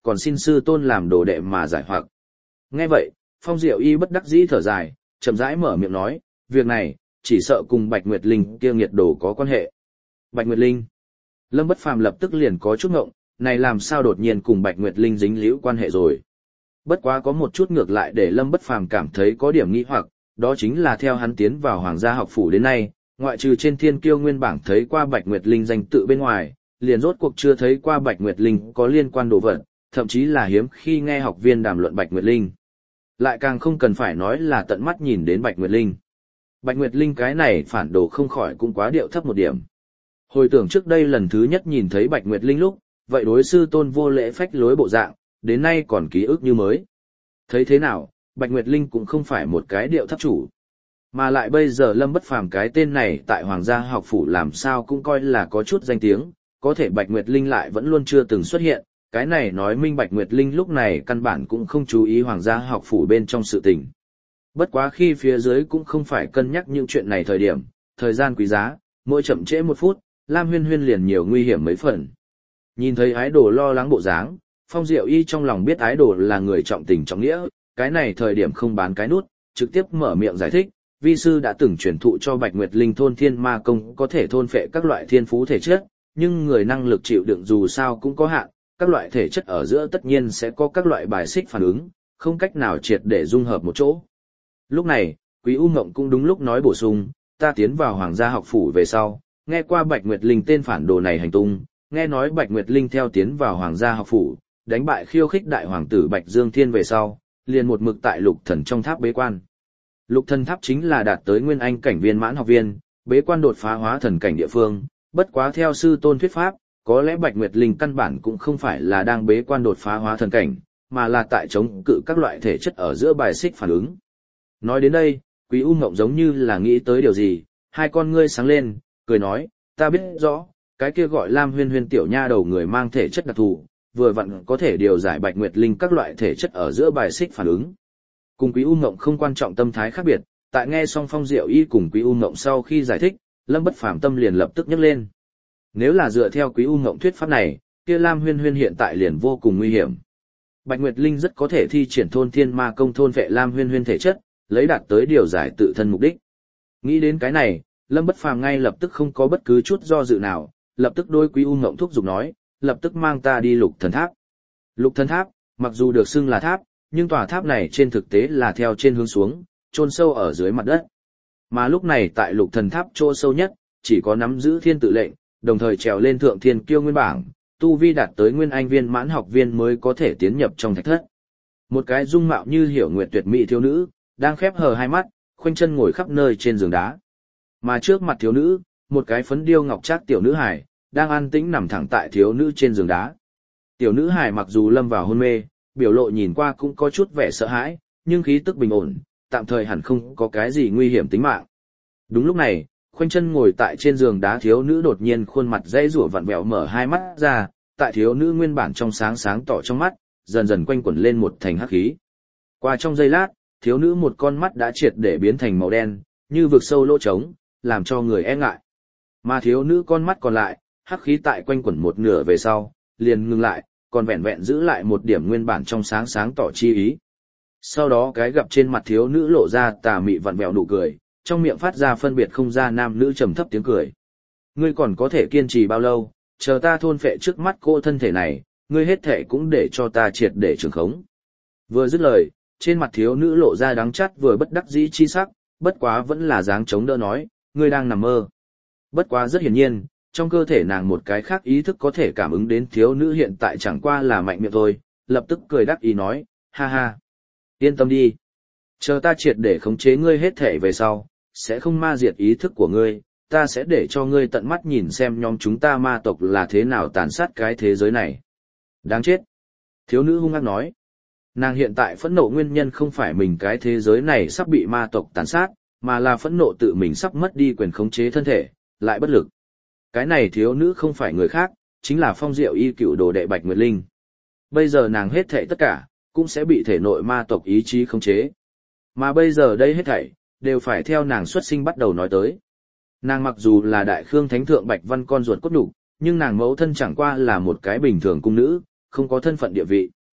[SPEAKER 1] còn xin sư tôn làm đồ đệ mà giải hoặc. Nghe vậy, Phong Diệu Y bất đắc dĩ thở dài, chậm rãi mở miệng nói, việc này, chỉ sợ cùng Bạch Nguyệt Linh kia nghiệt đồ có quan hệ. Bạch Nguyệt Linh. Lâm Bất Phàm lập tức liền có chút ngộng, này làm sao đột nhiên cùng Bạch Nguyệt Linh dính líu quan hệ rồi. Bất quá có một chút ngược lại để Lâm Bất Phàm cảm thấy có điểm nghi hoặc, đó chính là theo hắn tiến vào Hoàng gia học phủ đến nay, ngoại trừ trên Thiên Kiêu Nguyên bảng thấy qua Bạch Nguyệt Linh danh tự bên ngoài, liền rốt cuộc chưa thấy qua Bạch Nguyệt Linh có liên quan đồ vật, thậm chí là hiếm khi nghe học viên đàm luận Bạch Nguyệt Linh. Lại càng không cần phải nói là tận mắt nhìn đến Bạch Nguyệt Linh. Bạch Nguyệt Linh cái này phản đồ không khỏi cũng quá điệu thấp một điểm. Hồi tưởng trước đây lần thứ nhất nhìn thấy Bạch Nguyệt Linh lúc, vậy đối sư tôn vô lễ phách lối bộ dạng, đến nay còn ký ức như mới. Thấy thế nào, Bạch Nguyệt Linh cũng không phải một cái điệu thấp chủ. Mà lại bây giờ Lâm Bất Phàm cái tên này tại Hoàng gia học phủ làm sao cũng coi là có chút danh tiếng, có thể Bạch Nguyệt Linh lại vẫn luôn chưa từng xuất hiện, cái này nói minh Bạch Nguyệt Linh lúc này căn bản cũng không chú ý Hoàng gia học phủ bên trong sự tình. Bất quá khi phía dưới cũng không phải cân nhắc những chuyện này thời gian quý giá, mỗi chậm trễ 1 phút, Lam Huyên Huyên liền nhiều nguy hiểm mấy phần. Nhìn thấy ái đồ lo lắng bộ dáng, Phong Diệu Y trong lòng biết ái đồ là người trọng tình trọng nghĩa, cái này thời điểm không bán cái nút, trực tiếp mở miệng giải thích, vi sư đã từng truyền thụ cho Bạch Nguyệt Linh thôn thiên ma công có thể thôn phệ các loại thiên phú thể chất, nhưng người năng lực chịu đựng dù sao cũng có hạn, các loại thể chất ở giữa tất nhiên sẽ có các loại bài xích phản ứng, không cách nào triệt để dung hợp một chỗ. Lúc này, Quý U Ngộng cũng đúng lúc nói bổ sung, ta tiến vào Hoàng gia học phủ về sau, nghe qua Bạch Nguyệt Linh tên phản đồ này hành tung, nghe nói Bạch Nguyệt Linh theo tiến vào Hoàng gia học phủ, đánh bại khiêu khích đại hoàng tử Bạch Dương Thiên về sau, liền một mực tại Lục Thần trong tháp bế quan. Lục Thần tháp chính là đạt tới nguyên anh cảnh viên mãn học viên, bế quan đột phá hóa thần cảnh địa phương, bất quá theo sư tôn thuyết pháp, có lẽ Bạch Nguyệt Linh căn bản cũng không phải là đang bế quan đột phá hóa thần cảnh, mà là tại chống cự các loại thể chất ở giữa bài xích phản ứng. Nói đến đây, Quý U Ngộng giống như là nghĩ tới điều gì, hai con ngươi sáng lên, cười nói, ta biết rõ, cái kia gọi Lam Huyên Huyên tiểu nha đầu người mang thể chất đặc thù, vừa vặn có thể điều giải Bạch Nguyệt Linh các loại thể chất ở giữa bài xích phản ứng. Cùng Quý U Ngộng không quan trọng tâm thái khác biệt, tại nghe xong Phong Diệu Y cùng Quý U Ngộng sau khi giải thích, Lâm Bất Phàm tâm liền lập tức nhấc lên. Nếu là dựa theo Quý U Ngộng thuyết pháp này, kia Lam Huyên Huyên hiện tại liền vô cùng nguy hiểm. Bạch Nguyệt Linh rất có thể thi triển thôn thiên ma công thôn vệ Lam Huyên Huyên thể chất, lấy đạt tới điều giải tự thân mục đích. Nghĩ đến cái này, Lâm Bất Phàm ngay lập tức không có bất cứ chút do dự nào, lập tức đối Quý U Ngộng thúc giục nói, lập tức mang ta đi Lục Thần Tháp. Lục Thần Tháp, mặc dù được xưng là tháp, nhưng tòa tháp này trên thực tế là theo trên hướng xuống, chôn sâu ở dưới mặt đất. Mà lúc này tại Lục Thần Tháp chỗ sâu nhất, chỉ có nắm giữ thiên tự lệnh, đồng thời trèo lên thượng thiên kiêu nguyên bảng, tu vi đạt tới nguyên anh viên mãn học viên mới có thể tiến nhập trong thạch thất. Một cái dung mạo như hiểu nguyệt tuyệt mỹ thiếu nữ, đang khép hờ hai mắt, khoanh chân ngồi khắp nơi trên giường đá. Mà trước mặt thiếu nữ, một cái phấn điêu ngọc trác tiểu nữ hài, đang an tĩnh nằm thẳng tại thiếu nữ trên giường đá. Tiểu nữ hài mặc dù lâm vào hôn mê, biểu lộ nhìn qua cũng có chút vẻ sợ hãi, nhưng khí tức bình ổn, tạm thời hẳn không có cái gì nguy hiểm tính mạng. Đúng lúc này, khoanh chân ngồi tại trên giường đá thiếu nữ đột nhiên khuôn mặt dãy rủa vặn vẹo mở hai mắt ra, tại thiếu nữ nguyên bản trong sáng sáng tỏ trong mắt, dần dần quanh quẩn lên một thành hắc khí. Qua trong giây lát, thiếu nữ một con mắt đã triệt để biến thành màu đen, như vực sâu lỗ trống, làm cho người e ngại. Mà thiếu nữ con mắt còn lại, hắc khí tại quanh quẩn một nửa về sau, liền ngừng lại, còn vẹn vẹn giữ lại một điểm nguyên bản trong sáng sáng tỏ chi ý. Sau đó cái gặp trên mặt thiếu nữ lộ ra tà mị vặn vẹo nụ cười, trong miệng phát ra phân biệt không ra nam nữ trầm thấp tiếng cười. Ngươi còn có thể kiên trì bao lâu, chờ ta thôn phệ trước mắt cô thân thể này, ngươi hết thể cũng để cho ta triệt để trường khống. Vừa dứt lời, trên mặt thiếu nữ lộ ra đắng chát vừa bất đắc dĩ chi sắc, bất quá vẫn là dáng chống đỡ nói, ngươi đang nằm mơ. Bất quá rất hiển nhiên, trong cơ thể nàng một cái khác ý thức có thể cảm ứng đến thiếu nữ hiện tại chẳng qua là mạnh miệng thôi, lập tức cười đắc ý nói, ha ha. Yên tâm đi. Chờ ta triệt để khống chế ngươi hết thể về sau, sẽ không ma diệt ý thức của ngươi, ta sẽ để cho ngươi tận mắt nhìn xem nhóm chúng ta ma tộc là thế nào tàn sát cái thế giới này. Đáng chết. Thiếu nữ hung ác nói. Nàng hiện tại phẫn nộ nguyên nhân không phải mình cái thế giới này sắp bị ma tộc tàn sát, mà là phẫn nộ tự mình sắp mất đi quyền khống chế thân thể, lại bất lực. Cái này thiếu nữ không phải người khác, chính là Phong Diệu Y cựu đồ đệ Bạch Nguyệt Linh. Bây giờ nàng hết thảy tất cả, cũng sẽ bị thể nội ma tộc ý chí khống chế. Mà bây giờ đây hết thảy, đều phải theo nàng xuất sinh bắt đầu nói tới. Nàng mặc dù là đại khương thánh thượng Bạch Văn con ruột cốt nhục, nhưng nàng mẫu thân chẳng qua là một cái bình thường cung nữ, không có thân phận địa vị.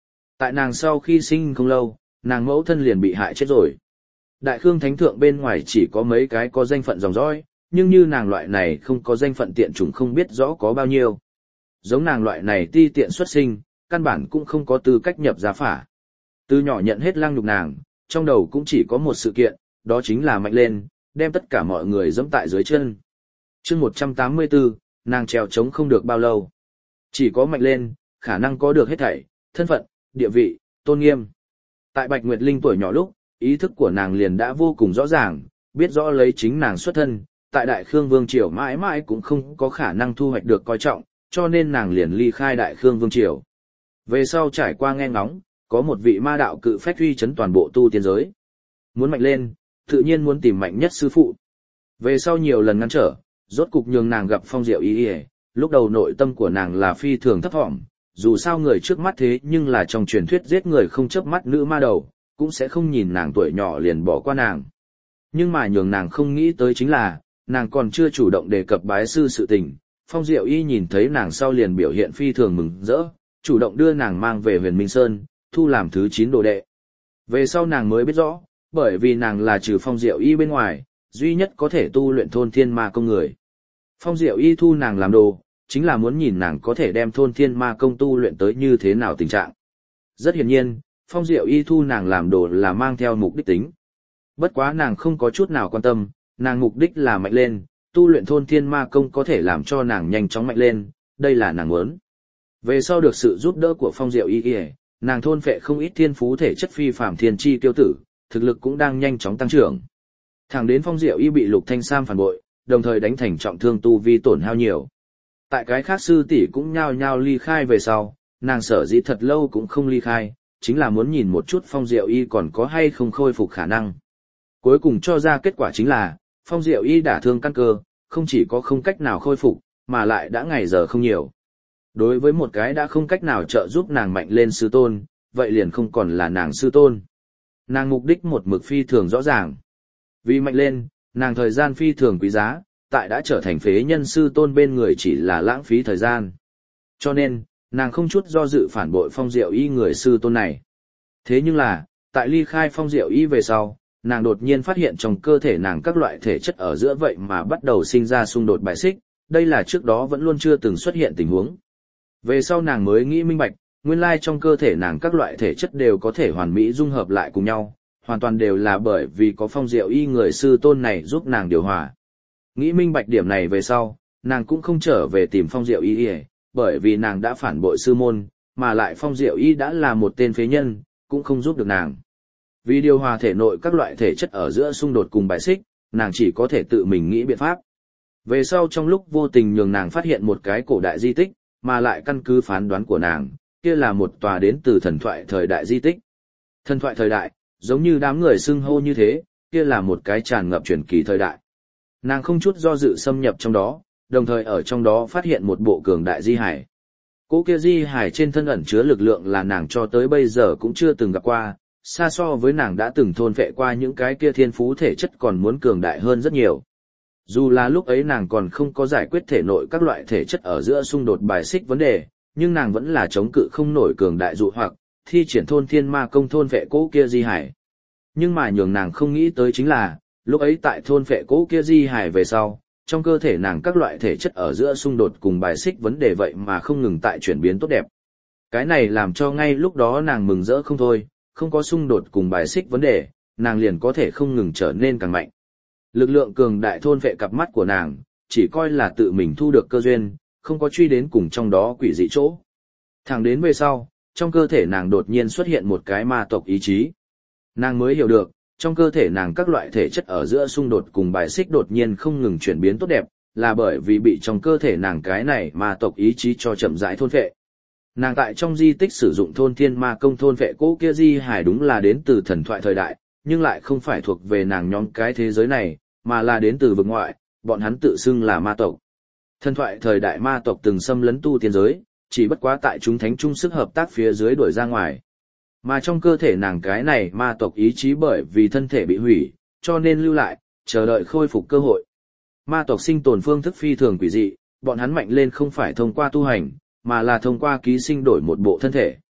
[SPEAKER 1] Tại nàng sau khi sinh không lâu, nàng mẫu thân liền bị hại chết rồi. Đại Khương Thánh Thượng bên ngoài chỉ có mấy cái có danh phận dòng dõi, nhưng như nàng loại này không có danh phận tiện chủng không biết rõ có bao nhiêu. Giống nàng loại này ti tiện xuất sinh, căn bản cũng không có tư cách nhập gia phả. Từ nhỏ nhận hết lăng nhục nàng, trong đầu cũng chỉ có một sự kiện, đó chính là mạnh lên, đem tất cả mọi người giẫm tại dưới chân. Chương 184, nàng trèo trống không được bao lâu. Chỉ có mạnh lên, khả năng có được hết thảy, thân phận, địa vị, tôn nghiêm. Tại Bạch Nguyệt Linh tuổi nhỏ lúc, ý thức của nàng liền đã vô cùng rõ ràng, biết rõ lấy chính nàng xuất thân, tại Đại Khương Vương Triều mãi mãi cũng không có khả năng thu hoạch được coi trọng, cho nên nàng liền ly khai Đại Khương Vương Triều. Về sau trải qua nghe ngóng, có một vị ma đạo cự phách uy chấn toàn bộ tu tiên giới. Muốn mạnh lên, tự nhiên muốn tìm mạnh nhất sư phụ. Về sau nhiều lần ngăn trở, rốt cục nhường nàng gặp Phong Diệu Y Y, lúc đầu nội tâm của nàng là phi thường thấp thỏm, dù sao người trước mắt thế nhưng là trong truyền thuyết giết người không chớp mắt nữ ma đầu, cũng sẽ không nhìn nàng tuổi nhỏ liền bỏ qua nàng. Nhưng mà nhường nàng không nghĩ tới chính là, nàng còn chưa chủ động đề cập bái sư sự tình, Phong Diệu Y nhìn thấy nàng sau liền biểu hiện phi thường mừng rỡ, chủ động đưa nàng mang về Huyền Minh Sơn, thu làm thứ 9 đồ đệ. Về sau nàng mới biết rõ, bởi vì nàng là trừ Phong Diệu Y bên ngoài, duy nhất có thể tu luyện thôn thiên ma công người. Phong Diệu Y thu nàng làm đồ, chính là muốn nhìn nàng có thể đem thôn thiên ma công tu luyện tới như thế nào tình trạng. Rất hiển nhiên, Phong Diệu Y thu nàng làm đồ là mang theo mục đích tính. Bất quá nàng không có chút nào quan tâm, nàng mục đích là mạnh lên, tu luyện thôn thiên ma công có thể làm cho nàng nhanh chóng mạnh lên, đây là nàng muốn. Về sau được sự giúp đỡ của Phong Diệu Y, nàng thôn phệ không ít thiên phú thể chất phi phàm thiên chi tiêu tử, thực lực cũng đang nhanh chóng tăng trưởng. Thẳng đến Phong Diệu Y bị Lục Thanh Sam phản bội, đồng thời đánh thành trọng thương tu vi tổn hao nhiều. Tại cái khác sư tỷ cũng nhao nhao ly khai về sau, nàng sở dĩ thật lâu cũng không ly khai, chính là muốn nhìn một chút Phong Diệu Y còn có hay không khôi phục khả năng. Cuối cùng cho ra kết quả chính là, Phong Diệu Y đả thương căn cơ, không chỉ có không cách nào khôi phục, mà lại đã ngày giờ không nhiều. Đối với một cái đã không cách nào trợ giúp nàng mạnh lên sư tôn, vậy liền không còn là nàng sư tôn. Nàng mục đích một mực phi thường rõ ràng. Vì mạnh lên, nàng thời gian phi thường quý giá, tại đã trở thành phế nhân sư tôn bên người chỉ là lãng phí thời gian. Cho nên, nàng không chút do dự phản bội Phong Diệu Y người sư tôn này. Thế nhưng là, tại ly khai Phong Diệu Y về sau, nàng đột nhiên phát hiện trong cơ thể nàng các loại thể chất ở giữa vậy mà bắt đầu sinh ra xung đột bài xích, đây là trước đó vẫn luôn chưa từng xuất hiện tình huống. Về sau nàng mới nghĩ minh bạch, nguyên lai trong cơ thể nàng các loại thể chất đều có thể hoàn mỹ dung hợp lại cùng nhau, hoàn toàn đều là bởi vì có Phong Diệu Y người sư tôn này giúp nàng điều hòa. Nghĩ minh bạch điểm này về sau, nàng cũng không trở về tìm Phong Diệu Y, bởi vì nàng đã phản bội sư môn, mà lại Phong Diệu Y đã là một tên phế nhân, cũng không giúp được nàng. Vì điều hòa thể nội các loại thể chất ở giữa xung đột cùng bài xích, nàng chỉ có thể tự mình nghĩ biện pháp. Về sau trong lúc vô tình nhường nàng phát hiện một cái cổ đại di tích, mà lại căn cứ phán đoán của nàng, kia là một tòa đến từ thần thoại thời đại di tích. Thần thoại thời đại, giống như đám người xưng hô như thế, kia là một cái tràn ngập truyền kỳ thời đại. Nàng không chút do dự xâm nhập trong đó, đồng thời ở trong đó phát hiện một bộ cường đại di hải. Cỗ kia di hải trên thân ẩn chứa lực lượng là nàng cho tới bây giờ cũng chưa từng gặp qua, xa so với nàng đã từng thôn phệ qua những cái kia thiên phú thể chất còn muốn cường đại hơn rất nhiều. Dù là lúc ấy nàng còn không có giải quyết thể nội các loại thể chất ở giữa xung đột bài xích vấn đề, nhưng nàng vẫn là chống cự không nổi cường đại dụ hoặc, thi triển thôn thiên ma công thôn phệ cỗ kia di hải. Nhưng mà nhường nàng không nghĩ tới chính là, lúc ấy tại thôn phệ cỗ kia di hải về sau, trong cơ thể nàng các loại thể chất ở giữa xung đột cùng bài xích vấn đề vậy mà không ngừng tại chuyển biến tốt đẹp. Cái này làm cho ngay lúc đó nàng mừng rỡ không thôi, không có xung đột cùng bài xích vấn đề, nàng liền có thể không ngừng trở nên càng mạnh. Lực lượng cường đại thôn phệ cặp mắt của nàng, chỉ coi là tự mình thu được cơ duyên, không có truy đến cùng trong đó quỷ dị chỗ. Thẳng đến về sau, trong cơ thể nàng đột nhiên xuất hiện một cái ma tộc ý chí. Nàng mới hiểu được, trong cơ thể nàng các loại thể chất ở giữa xung đột cùng bài xích đột nhiên không ngừng chuyển biến tốt đẹp, là bởi vì bị trong cơ thể nàng cái này ma tộc ý chí cho chậm rãi thôn phệ. Nàng tại trong di tích sử dụng thôn thiên ma công thôn phệ cỗ kia di hải đúng là đến từ thần thoại thời đại, nhưng lại không phải thuộc về nàng nhóm cái thế giới này, mà là đến từ vực ngoại, bọn hắn tự xưng là ma tộc. Thần thoại thời đại ma tộc từng xâm lấn tu tiên giới, chỉ bất quá tại chúng thánh chung sức hợp tác phía dưới đuổi ra ngoài. Mà trong cơ thể nàng cái này ma tộc ý chí bởi vì thân thể bị hủy, cho nên lưu lại, chờ đợi khôi phục cơ hội. Ma tộc sinh tồn phương thức phi thường quỷ dị, bọn hắn mạnh lên không phải thông qua tu hành, mà là thông qua ký sinh đổi một bộ thân thể.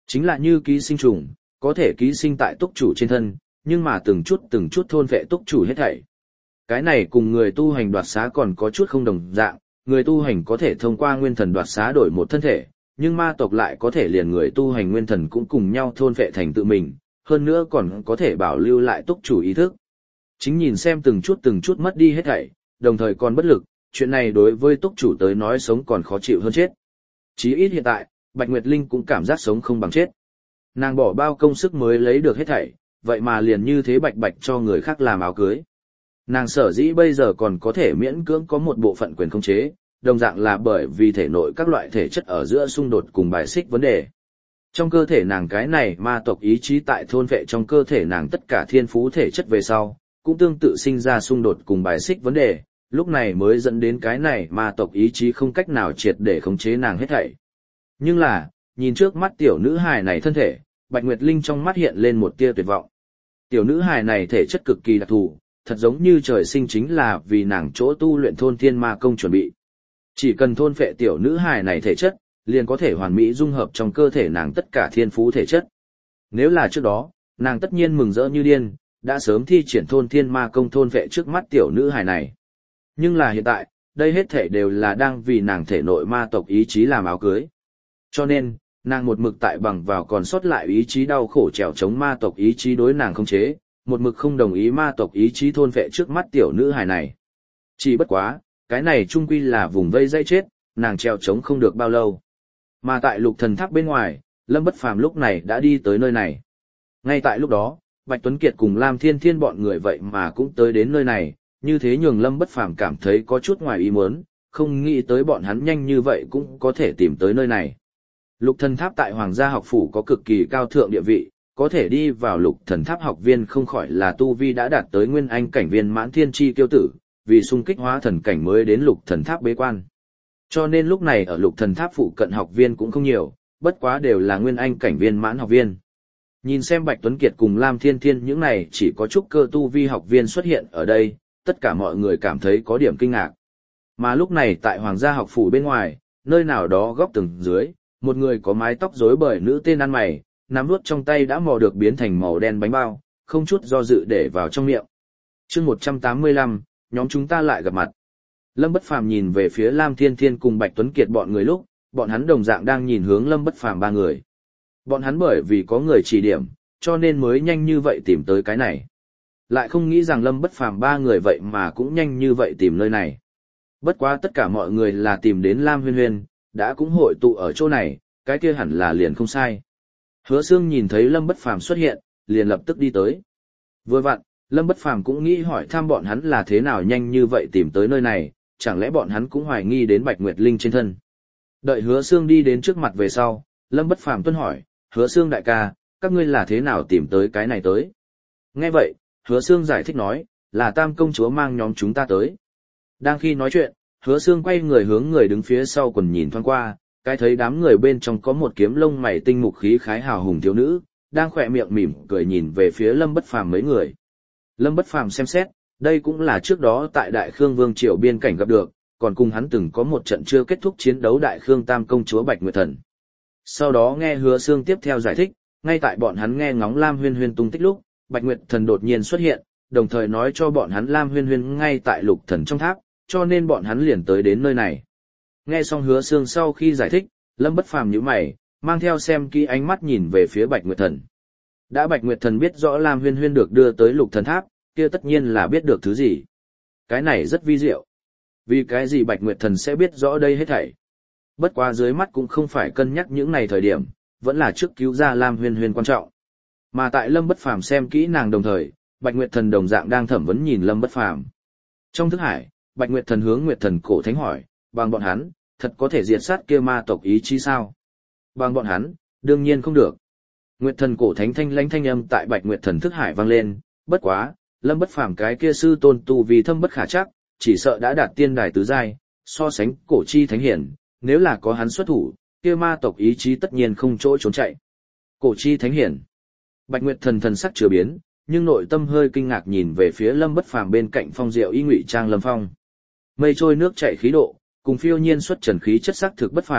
[SPEAKER 1] Chính là như ký sinh trùng, có thể ký sinh tại túc chủ trên thân, nhưng mà từng chút thôn vệ túc chủ hết thảy. Cái này cùng người tu hành đoạt xá còn có chút không đồng dạng, người tu hành có thể thông qua nguyên thần đoạt xá đổi một thân thể, nhưng ma tộc lại có thể liền người tu hành nguyên thần cũng cùng nhau thôn vệ thành tự mình, hơn nữa còn có thể bảo lưu lại túc chủ ý thức. Chính nhìn xem từng chút mất đi hết thảy, đồng thời còn bất lực, chuyện này đối với túc chủ tới nói sống còn khó chịu hơn chết. Chí ít hiện tại, Bạch Nguyệt Linh cũng cảm giác sống không bằng chết. Nàng bỏ bao công sức mới lấy được hết thảy, vậy mà liền như thế bạch bạch cho người khác làm áo cưới. Nàng sở dĩ bây giờ còn có thể miễn cưỡng có một bộ phận quyền khống chế, đồng dạng là bởi vì thể nội các loại thể chất ở giữa xung đột cùng bài xích vấn đề. Trong cơ thể nàng cái này ma tộc ý chí tại thôn vệ trong cơ thể nàng tất cả thiên phú thể chất về sau, cũng tương tự sinh ra xung đột cùng bài xích vấn đề, lúc này mới dẫn đến cái này ma tộc ý chí không cách nào triệt để khống chế nàng hết thảy. Nhưng là, nhìn trước mắt tiểu nữ hài này thân thể, Bạch Nguyệt Linh trong mắt hiện lên một tia tuyệt vọng. Tiểu nữ hài này thể chất cực kỳ đặc thù, thật giống như trời sinh chính là vì nàng chỗ tu luyện thôn thiên ma công chuẩn bị. Chỉ cần thôn phệ tiểu nữ hài này thể chất, liền có thể hoàn mỹ dung hợp trong cơ thể nàng tất cả thiên phú thể chất. Nếu là trước đó, nàng tất nhiên mừng rỡ như điên, đã sớm thi triển thôn thiên ma công thôn phệ trước mắt tiểu nữ hài này. Nhưng là hiện tại, đây hết thể đều là đang vì nàng thể nội ma tộc ý chí làm áo cưới. Cho nên, nàng một mực tại bằng vào còn sót lại ý chí đau khổ trèo chống ma tộc ý chí đối nàng không chế, một mực không đồng ý ma tộc ý chí thôn phệ trước mắt tiểu nữ hài này. Chỉ bất quá, cái này trung quy là vùng vây dây chết, nàng trèo chống không được bao lâu. Mà tại Lục Thần Tháp bên ngoài, Lâm Bất Phàm lúc này đã đi tới nơi này. Ngay tại lúc đó, Bạch Tuấn Kiệt cùng Lam Thiên Thiên bọn người vậy mà cũng tới đến nơi này, như thế nhường Lâm Bất Phàm cảm thấy có chút ngoài ý muốn, không nghĩ tới bọn hắn nhanh như vậy cũng có thể tìm tới nơi này. Lục Thần Tháp tại Hoàng gia học phủ có cực kỳ cao thượng địa vị, có thể đi vào Lục Thần Tháp học viên không khỏi là tu vi đã đạt tới nguyên anh cảnh viên mãn thiên chi kiêu tử, vì xung kích hóa thần cảnh mới đến Lục Thần Tháp bế quan. Cho nên lúc này ở Lục Thần Tháp phụ cận học viên cũng không nhiều, bất quá đều là nguyên anh cảnh viên mãn học viên. Nhìn xem Bạch Tuấn Kiệt cùng Lam Thiên Thiên những này chỉ có chút cơ tu vi học viên xuất hiện ở đây, tất cả mọi người cảm thấy có điểm kinh ngạc. Mà lúc này tại Hoàng gia học phủ bên ngoài, nơi nào đó góc tường dưới, một người có mái tóc rối bời nữ tên ăn mày, nắm nuốt trong tay đã mò được biến thành màu đen bánh bao, không chút do dự để vào trong miệng. Chương 185, nhóm chúng ta lại gặp mặt. Lâm Bất Phàm nhìn về phía Lam Thiên Thiên cùng Bạch Tuấn Kiệt bọn người lúc, bọn hắn đồng dạng đang nhìn hướng Lâm Bất Phàm ba người. Bọn hắn bởi vì có người chỉ điểm, cho nên mới nhanh như vậy tìm tới cái này. Lại không nghĩ rằng Lâm Bất Phàm ba người vậy mà cũng nhanh như vậy tìm nơi này. Bất quá tất cả mọi người là tìm đến Lam Huyên Huyên, đã cũng hội tụ ở chỗ này, cái kia hẳn là liền không sai. Hứa Sương nhìn thấy Lâm Bất Phàm xuất hiện, liền lập tức đi tới. Vừa vặn, Lâm Bất Phàm cũng nghĩ hỏi thăm bọn hắn là thế nào nhanh như vậy tìm tới nơi này, chẳng lẽ bọn hắn cũng hoài nghi đến Bạch Nguyệt Linh trên thân. Đợi Hứa Sương đi đến trước mặt về sau, Lâm Bất Phàm tuân hỏi, Hứa Sương đại ca, các ngươi là thế nào tìm tới cái này tới? Nghe vậy, Hứa Sương giải thích nói, là Tam công chúa mang nhóm chúng ta tới. Đang khi nói chuyện, Hứa Sương quay người hướng người đứng phía sau quần nhìn thoáng qua, cái thấy đám người bên trong có một kiếm lông mày tinh mục khí khái hào hùng thiếu nữ, đang khỏe miệng mỉm cười nhìn về phía Lâm Bất Phàm mấy người. Lâm Bất Phàm xem xét, đây cũng là trước đó tại Đại Khương Vương triều biên cảnh gặp được, còn cùng hắn từng có một trận chưa kết thúc chiến đấu Đại Khương Tam công chúa Bạch Nguyệt Thần. Sau đó nghe Hứa Sương tiếp theo giải thích, ngay tại bọn hắn nghe ngóng Lam Huyên Huyên tung tích lúc, Bạch Nguyệt Thần đột nhiên xuất hiện, đồng thời nói cho bọn hắn Lam Huyên Huyên ngay tại Lục Thần trong tháp, cho nên bọn hắn liền tới đến nơi này. Nghe xong Hứa Sương sau khi giải thích, Lâm Bất Phàm nhíu mày, mang theo xem kỹ ánh mắt nhìn về phía Bạch Nguyệt Thần. Đã Bạch Nguyệt Thần biết rõ Lam Huyên Huyên được đưa tới Lục Thần Tháp, kia tất nhiên là biết được thứ gì. Cái này rất vi diệu. Vì cái gì Bạch Nguyệt Thần sẽ biết rõ đây hết thảy? Bất quá dưới mắt cũng không phải cân nhắc những này thời điểm, vẫn là trước cứu ra Lam Huyên Huyên quan trọng. Mà tại Lâm Bất Phàm xem kỹ nàng đồng thời, Bạch Nguyệt Thần đồng dạng đang thẩm vấn nhìn Lâm Bất Phàm. Trong thức hải, Bạch Nguyệt Thần hướng Nguyệt Thần cổ thánh hỏi, bằng bọn hắn, thật có thể diệt sát kia ma tộc ý chí sao? Bằng bọn hắn, đương nhiên không được. Nguyệt Thần cổ thánh thanh lãnh thanh âm tại Bạch Nguyệt Thần thức hải vang lên, bất quá, Lâm Bất Phàm cái kia sư tôn tu vì thâm bất khả trắc, chỉ sợ đã đạt tiên đài tứ giai, so sánh cổ chi thánh hiển, nếu là có hắn xuất thủ, kia ma tộc ý chí tất nhiên không chỗ trốn chạy. Cổ chi thánh hiển. Bạch Nguyệt Thần thần sắc chưa biến, nhưng nội tâm hơi kinh ngạc nhìn về phía Lâm Bất Phàm bên cạnh Phong Diệu y ngụy trang Lâm Phong. Mây trôi nước chảy khí độ, cùng phiêu nhiên xuất trần khí chất sắc thực bất phàm,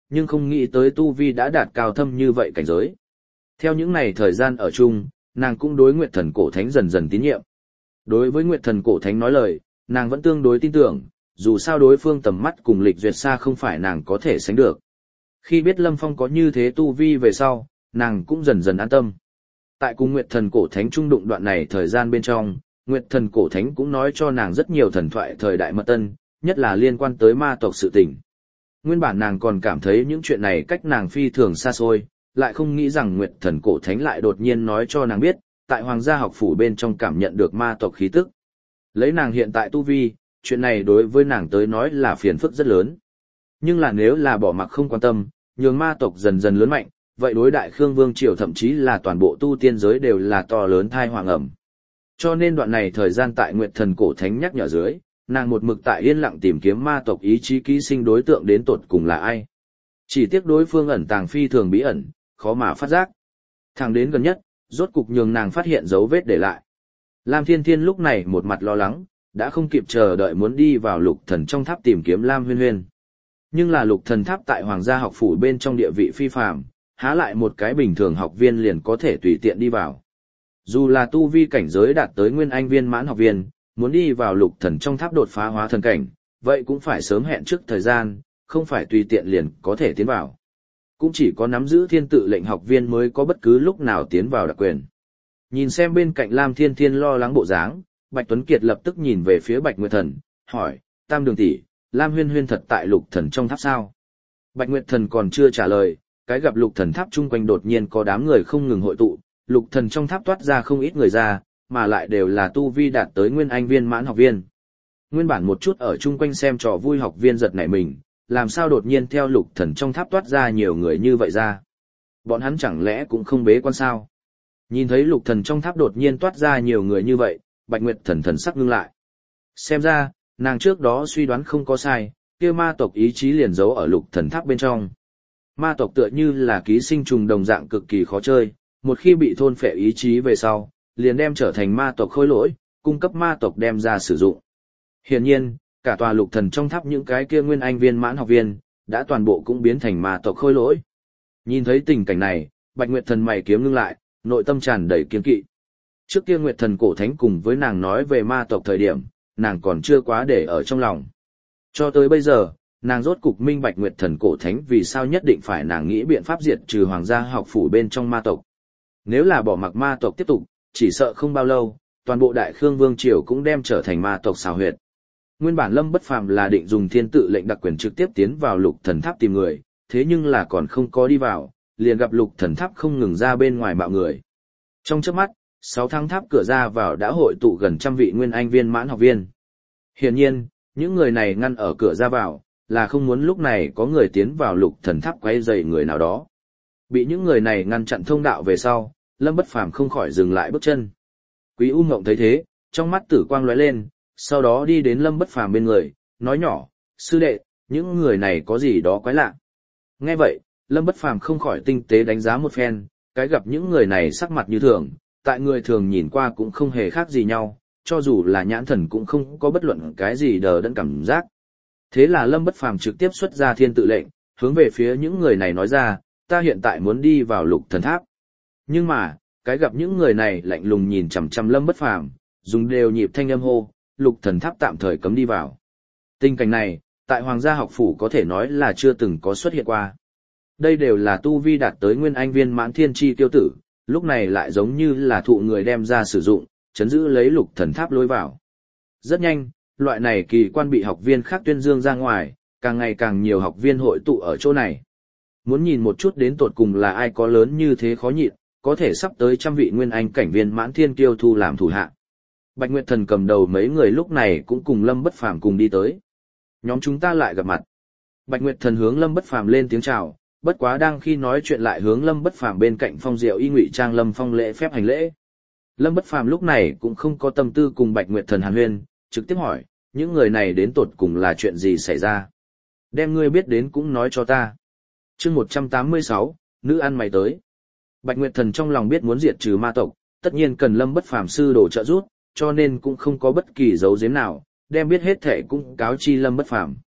[SPEAKER 1] nhưng không nghĩ tới tu vi đã đạt cao thâm như vậy cảnh giới. Theo những này thời gian ở chung, nàng cũng đối Nguyệt Thần Cổ Thánh dần dần tín nhiệm. Đối với Nguyệt Thần Cổ Thánh nói lời, nàng vẫn tương đối tin tưởng, dù sao đối phương tầm mắt cùng lịch duyệt xa không phải nàng có thể sánh được. Khi biết Lâm Phong có như thế tu vi về sau, nàng cũng dần dần an tâm. Tại cùng Nguyệt Thần Cổ Thánh trung đụng đoạn này thời gian bên trong, Nguyệt Thần Cổ Thánh cũng nói cho nàng rất nhiều thần thoại thời đại mật tân, nhất là liên quan tới ma tộc sự tình. Nguyên bản nàng còn cảm thấy những chuyện này cách nàng phi thường xa xôi, lại không nghĩ rằng Nguyệt Thần Cổ Thánh lại đột nhiên nói cho nàng biết, tại Hoàng gia học phủ bên trong cảm nhận được ma tộc khí tức. Lấy nàng hiện tại tu vi, chuyện này đối với nàng tới nói là phiền phức rất lớn. Nhưng là nếu là bỏ mặc không quan tâm, nhường ma tộc dần dần lớn mạnh, vậy đối đại Khương Vương Triều thậm chí là toàn bộ tu tiên giới đều là to lớn thai hoàng ẩm. Cho nên đoạn này thời gian tại Nguyệt Thần Cổ Thánh nhắc nhở dưới, nàng một mực tại yên lặng tìm kiếm ma tộc ý chí ký sinh đối tượng đến tột cùng là ai. Chỉ tiếc đối phương ẩn tàng phi thường bí ẩn, khó mà phát giác. Thẳng đến gần nhất, rốt cục nhường nàng phát hiện dấu vết để lại. Lam Thiên Thiên lúc này một mặt lo lắng, đã không kịp chờ đợi muốn đi vào Lục Thần trong tháp tìm kiếm Lam Huyên Huyên. Nhưng là Lục Thần tháp tại Hoàng gia học phủ bên trong địa vị phi phàm, há lại một cái bình thường học viên liền có thể tùy tiện đi vào. Dù là tu vi cảnh giới đạt tới nguyên anh viên mãn học viên, muốn đi vào Lục Thần trong tháp đột phá hóa thần cảnh, vậy cũng phải sớm hẹn trước thời gian, không phải tùy tiện liền có thể tiến vào. Cũng chỉ có nắm giữ thiên tự lệnh học viên mới có bất cứ lúc nào tiến vào đặc quyền. Nhìn xem bên cạnh Lam Thiên Thiên lo lắng bộ dáng, Bạch Tuấn Kiệt lập tức nhìn về phía Bạch Nguyệt Thần, hỏi, Tam Đường tỷ, Lam Huyên Huyên thật tại Lục Thần trong tháp sao? Bạch Nguyệt Thần còn chưa trả lời, cái gặp Lục Thần tháp chung quanh đột nhiên có đám người không ngừng hội tụ, Lục Thần trong tháp toát ra không ít người ra, mà lại đều là tu vi đạt tới nguyên anh viên mãn học viên. Nguyên bản một chút ở chung quanh xem trò vui học viên giật nảy mình, làm sao đột nhiên theo Lục Thần trong tháp toát ra nhiều người như vậy ra? Bọn hắn chẳng lẽ cũng không bế quan sao? Nhìn thấy Lục Thần trong tháp đột nhiên toát ra nhiều người như vậy, Bạch Nguyệt Thần thần sắc ngưng lại. Xem ra, nàng trước đó suy đoán không có sai, kia ma tộc ý chí liền giấu ở Lục Thần tháp bên trong. Ma tộc tựa như là ký sinh trùng đồng dạng cực kỳ khó chơi, một khi bị thôn phệ ý chí về sau, liền đem trở thành ma tộc khôi lỗi, cung cấp ma tộc đem ra sử dụng. Hiển nhiên, cả tòa Lục Thần trong tháp những cái kia nguyên anh viên mãn học viên, đã toàn bộ cũng biến thành ma tộc khôi lỗi. Nhìn thấy tình cảnh này, Bạch Nguyệt Thần mày kiếm ngưng lại, nội tâm tràn đầy kiên kỵ. Trước kia Nguyệt Thần Cổ Thánh cùng với nàng nói về ma tộc thời điểm, nàng còn chưa quá để ở trong lòng. Cho tới bây giờ, nàng rốt cục minh bạch Nguyệt Thần Cổ Thánh vì sao nhất định phải nàng nghĩ biện pháp diệt trừ Hoàng gia học phủ bên trong ma tộc. Nếu là bỏ mặc ma tộc tiếp tục, chỉ sợ không bao lâu, toàn bộ Đại Khương Vương Triều cũng đem trở thành ma tộc xào huyệt. Nguyên bản Lâm Bất Phàm là định dùng thiên tự lệnh đặc quyền trực tiếp tiến vào Lục Thần tháp tìm người, thế nhưng là còn không có đi vào, liền gặp Lục Thần tháp không ngừng ra bên ngoài mạo người. Trong chớp mắt, 6 tháng tháp cửa ra vào đã hội tụ gần trăm vị nguyên anh viên mãn học viên. Hiển nhiên, những người này ngăn ở cửa ra vào, là không muốn lúc này có người tiến vào Lục Thần tháp quấy rầy người nào đó. Bị những người này ngăn chặn thông đạo về sau, Lâm Bất Phàm không khỏi dừng lại bước chân. Quý U Ngộng thấy thế, trong mắt tử quang lóe lên, sau đó đi đến Lâm Bất Phàm bên người, nói nhỏ, sư đệ, những người này có gì đó quái lạ. Nghe vậy, Lâm Bất Phàm không khỏi tinh tế đánh giá một phen, cái gặp những người này sắc mặt như thường, tại người thường nhìn qua cũng không hề khác gì nhau, cho dù là nhãn thần cũng không có bất luận cái gì đờ đẫn cảm giác. Thế là Lâm Bất Phàm trực tiếp xuất ra thiên tự lệnh, hướng về phía những người này nói ra, ta hiện tại muốn đi vào Lục Thần tháp. Nhưng mà, cái gặp những người này lạnh lùng nhìn chằm chằm Lâm Bất Phàm, dùng đều nhịp thanh âm hô, Lục Thần tháp tạm thời cấm đi vào. Tình cảnh này, tại Hoàng gia học phủ có thể nói là chưa từng có xuất hiện qua. Đây đều là tu vi đạt tới nguyên anh viên mãn thiên chi tiêu tử, lúc này lại giống như là thụ người đem ra sử dụng, chấn giữ lấy Lục Thần tháp lối vào. Rất nhanh, loại này kỳ quan bị học viên khác tuyên dương ra ngoài, càng ngày càng nhiều học viên hội tụ ở chỗ này. Muốn nhìn một chút đến tột cùng là ai có lớn như thế khó nhịn, có thể sắp tới trăm vị nguyên anh cảnh viên mãn thiên kiêu thu làm thủ hạ. Bạch Nguyệt Thần cầm đầu mấy người lúc này cũng cùng Lâm Bất Phàm cùng đi tới. Nhóm chúng ta lại gặp mặt. Bạch Nguyệt Thần hướng Lâm Bất Phàm lên tiếng chào, bất quá đang khi nói chuyện lại hướng Lâm Bất Phàm bên cạnh Phong Diệu y ngụy trang Lâm Phong lễ phép hành lễ. Lâm Bất Phàm lúc này cũng không có tâm tư cùng Bạch Nguyệt Thần hàn huyên, trực tiếp hỏi, những người này đến tột cùng là chuyện gì xảy ra? Đem ngươi biết đến cũng nói cho ta. Chương 186, nữ ăn mày tới. Bạch Nguyệt Thần trong lòng biết muốn diệt trừ ma tộc, tất nhiên cần Lâm Bất Phàm sư đồ trợ giúp, cho nên cũng không có bất kỳ dấu giếm nào, đem biết hết thệ cũng cáo chi Lâm Bất Phàm.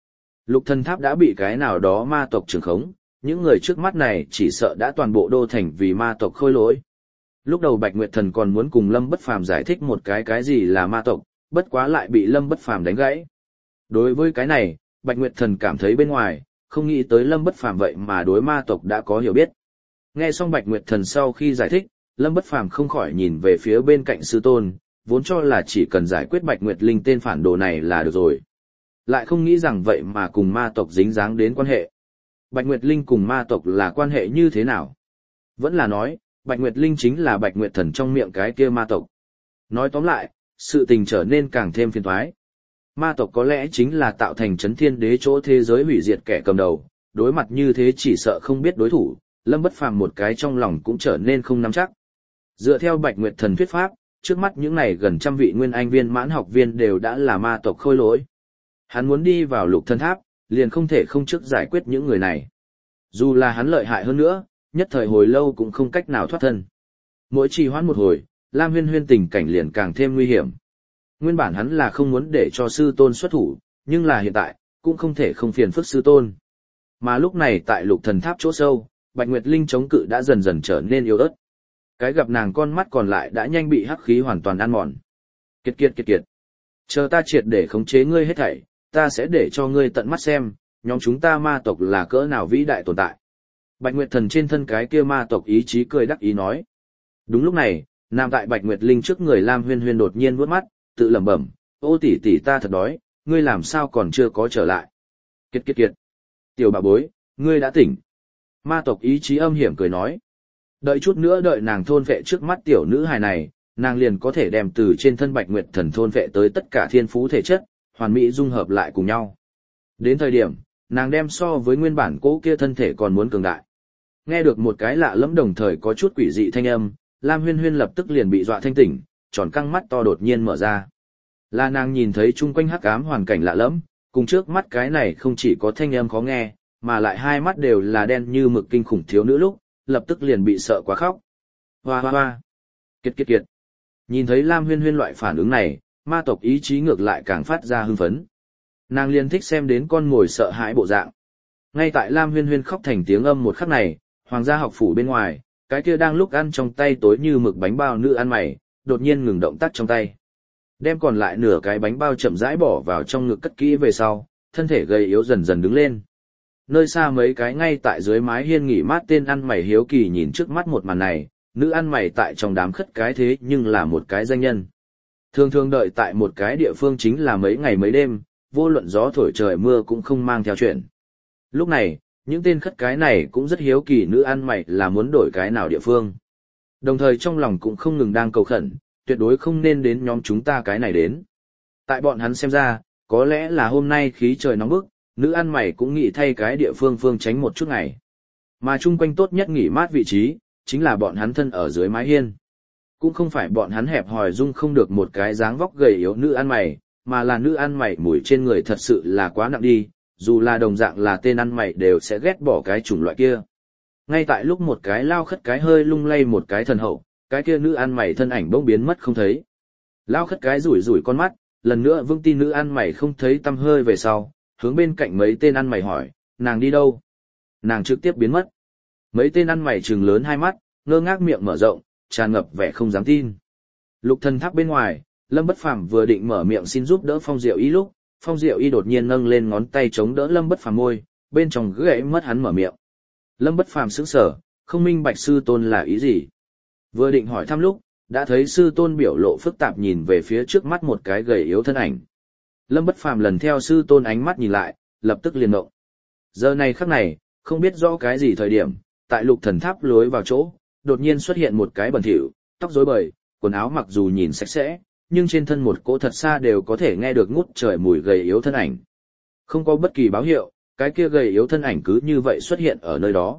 [SPEAKER 1] Lục thần tháp đã bị cái nào đó ma tộc trưởng khống, những người trước mắt này chỉ sợ đã toàn bộ đô thành vì ma tộc khôi lỗi. Lúc đầu Bạch Nguyệt Thần còn muốn cùng Lâm Bất Phàm giải thích một cái gì là ma tộc, bất quá lại bị Lâm Bất Phàm đánh gãy. Đối với cái này, Bạch Nguyệt Thần cảm thấy bên ngoài, không nghĩ tới Lâm Bất Phàm vậy mà đối ma tộc đã có hiểu biết. Nghe xong Bạch Nguyệt Thần sau khi giải thích, Lâm Bất Phàm không khỏi nhìn về phía bên cạnh sư tôn, vốn cho là chỉ cần giải quyết Bạch Nguyệt Linh tên phản đồ này là được rồi. Lại không nghĩ rằng vậy mà cùng ma tộc dính dáng đến quan hệ. Bạch Nguyệt Linh cùng ma tộc là quan hệ như thế nào? Vẫn là nói, Bạch Nguyệt Linh chính là Bạch Nguyệt Thần trong miệng cái kia ma tộc. Nói tóm lại, sự tình trở nên càng thêm phiền toái. Ma tộc có lẽ chính là tạo thành Chấn Thiên Đế chỗ thế giới hủy diệt kẻ cầm đầu, đối mặt như thế chỉ sợ không biết đối thủ, Lâm Bất Phàm một cái trong lòng cũng trở nên không nắm chắc. Dựa theo Bạch Nguyệt Thần thuyết pháp, trước mắt những này gần trăm vị nguyên anh viên mãn học viên đều đã là ma tộc khôi lỗi. Hắn muốn đi vào Lục Thần Tháp, liền không thể không trước giải quyết những người này. Dù là hắn lợi hại hơn nữa, nhất thời hồi lâu cũng không cách nào thoát thân. Mỗi trì hoãn một hồi, Lam Huyên Huyên tình cảnh liền càng thêm nguy hiểm. Nguyên bản hắn là không muốn để cho sư tôn xuất thủ, nhưng là hiện tại, cũng không thể không phiền phức sư tôn. Mà lúc này tại Lục Thần Tháp chỗ sâu, Bạch Nguyệt Linh chống cự đã dần dần trở nên yếu ớt. Cái gặp nàng con mắt còn lại đã nhanh bị hắc khí hoàn toàn ăn mòn. Kiệt kiệt kiệt kiệt. Chờ ta triệt để khống chế ngươi hết thảy, ta sẽ để cho ngươi tận mắt xem, nhóm chúng ta ma tộc là cỡ nào vĩ đại tồn tại. Bạch Nguyệt Thần trên thân cái kia ma tộc ý chí cười đắc ý nói. Đúng lúc này, nằm tại Bạch Nguyệt Linh trước người Lam Huyên Huyên đột nhiên vuốt mắt, tự lẩm bẩm, ô tỷ tỷ ta thật đói, ngươi làm sao còn chưa có trở lại. Kiệt kiệt kiệt. Tiểu bà bối, ngươi đã tỉnh. Ma tộc ý chí âm hiểm cười nói. Đợi chút nữa đợi nàng thôn vệ trước mắt tiểu nữ hài này, nàng liền có thể đem từ trên thân Bạch Nguyệt Thần thôn vệ tới tất cả thiên phú thể chất, hoàn mỹ dung hợp lại cùng nhau. Đến thời điểm, nàng đem so với nguyên bản cỗ kia thân thể còn muốn cường đại. Nghe được một cái lạ lẫm đồng thời có chút quỷ dị thanh âm, Lam Huyên Huyên lập tức liền bị dọa thanh tỉnh, tròn căng mắt to đột nhiên mở ra. Là nàng nhìn thấy chung quanh hắc ám hoàn cảnh lạ lẫm, cùng trước mắt cái này không chỉ có thanh âm khó nghe, mà lại hai mắt đều là đen như mực kinh khủng thiếu nữ lúc, lập tức liền bị sợ quá khóc. Hoa hoa hoa. Kiệt kiệt kiệt. Nhìn thấy Lam Huyên Huyên loại phản ứng này, ma tộc ý chí ngược lại càng phát ra hưng phấn. Nàng liền thích xem đến con mồi sợ hãi bộ dạng. Ngay tại Lam Huyên Huyên khóc thành tiếng âm một khắc này, hoàng gia học phủ bên ngoài, cái kia đang lúc ăn trong tay tối như mực bánh bao nữ ăn mày, đột nhiên ngừng động tác trong tay. Đem còn lại nửa cái bánh bao chậm rãi bỏ vào trong ngực cất kỹ về sau, thân thể gầy yếu dần dần đứng lên. Nơi xa mấy cái ngay tại dưới mái hiên nghỉ mát tên ăn mày hiếu kỳ nhìn trước mắt một màn này, nữ ăn mày tại trong đám khất cái thế nhưng là một cái danh nhân. Thường thường đợi tại một cái địa phương chính là mấy ngày mấy đêm, vô luận gió thổi trời mưa cũng không mang theo chuyện. Lúc này, những tên khất cái này cũng rất hiếu kỳ nữ ăn mày là muốn đổi cái nào địa phương. Đồng thời trong lòng cũng không ngừng đang cầu khẩn, tuyệt đối không nên đến nhóm chúng ta cái này đến. Tại bọn hắn xem ra, có lẽ là hôm nay khí trời nóng bức, nữ ăn mày cũng nghĩ thay cái địa phương phương tránh một chút ngày. Mà chung quanh tốt nhất nghỉ mát vị trí, chính là bọn hắn thân ở dưới mái hiên. Cũng không phải bọn hắn hẹp hòi dung không được một cái dáng vóc gầy yếu nữ ăn mày, mà là nữ ăn mày mùi trên người thật sự là quá nặng đi, dù là đồng dạng là tên ăn mày đều sẽ ghét bỏ cái chủng loại kia. Ngay tại lúc một cái lao khất cái hơi lung lay một cái thần hậu, cái kia nữ ăn mày thân ảnh bỗng biến mất không thấy. Lao khất cái rủi rủi con mắt, lần nữa vững tin nữ ăn mày không thấy tăm hơi về sau, hướng bên cạnh mấy tên ăn mày hỏi, nàng đi đâu? Nàng trực tiếp biến mất. Mấy tên ăn mày trừng lớn hai mắt, ngơ ngác miệng mở rộng, tràn ngập vẻ không dám tin. Lục Thần Tháp bên ngoài, Lâm Bất Phàm vừa định mở miệng xin giúp đỡ Phong Diệu Y lúc, Phong Diệu Y đột nhiên nâng lên ngón tay chống đỡ Lâm Bất Phàm môi, bên trong gãy mất hắn mở miệng. Lâm Bất Phàm sững sờ, không minh bạch sư tôn là ý gì. Vừa định hỏi thăm lúc, đã thấy sư tôn biểu lộ phức tạp nhìn về phía trước mắt một cái gầy yếu thân ảnh. Lâm Bất Phàm lần theo sư tôn ánh mắt nhìn lại, lập tức liền động. Giờ này khắc này, không biết rõ cái gì thời điểm, tại Lục Thần Tháp lối vào chỗ, đột nhiên xuất hiện một cái bẩn thỉu, tóc rối bời, quần áo mặc dù nhìn sạch sẽ, nhưng trên thân một cỗ thật xa đều có thể nghe được ngút trời mùi gầy yếu thân ảnh. Không có bất kỳ báo hiệu, cái kia gầy yếu thân ảnh cứ như vậy xuất hiện ở nơi đó.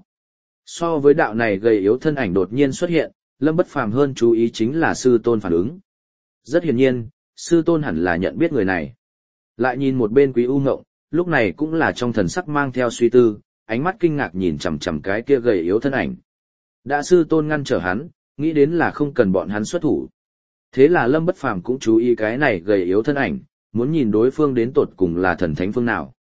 [SPEAKER 1] So với đạo này gầy yếu thân ảnh đột nhiên xuất hiện, Lâm Bất Phàm hơn chú ý chính là sư tôn phản ứng. Rất hiển nhiên, sư tôn hẳn là nhận biết người này. Lại nhìn một bên Quý U Ngộng, lúc này cũng là trong thần sắc mang theo suy tư, ánh mắt kinh ngạc nhìn chằm chằm cái kia gầy yếu thân ảnh. Đã sư tôn ngăn trở hắn, nghĩ đến là không cần bọn hắn xuất thủ. Thế là Lâm Bất Phàm cũng chú ý cái này gầy yếu thân ảnh, muốn nhìn đối phương đến tột cùng là thần thánh phương nào.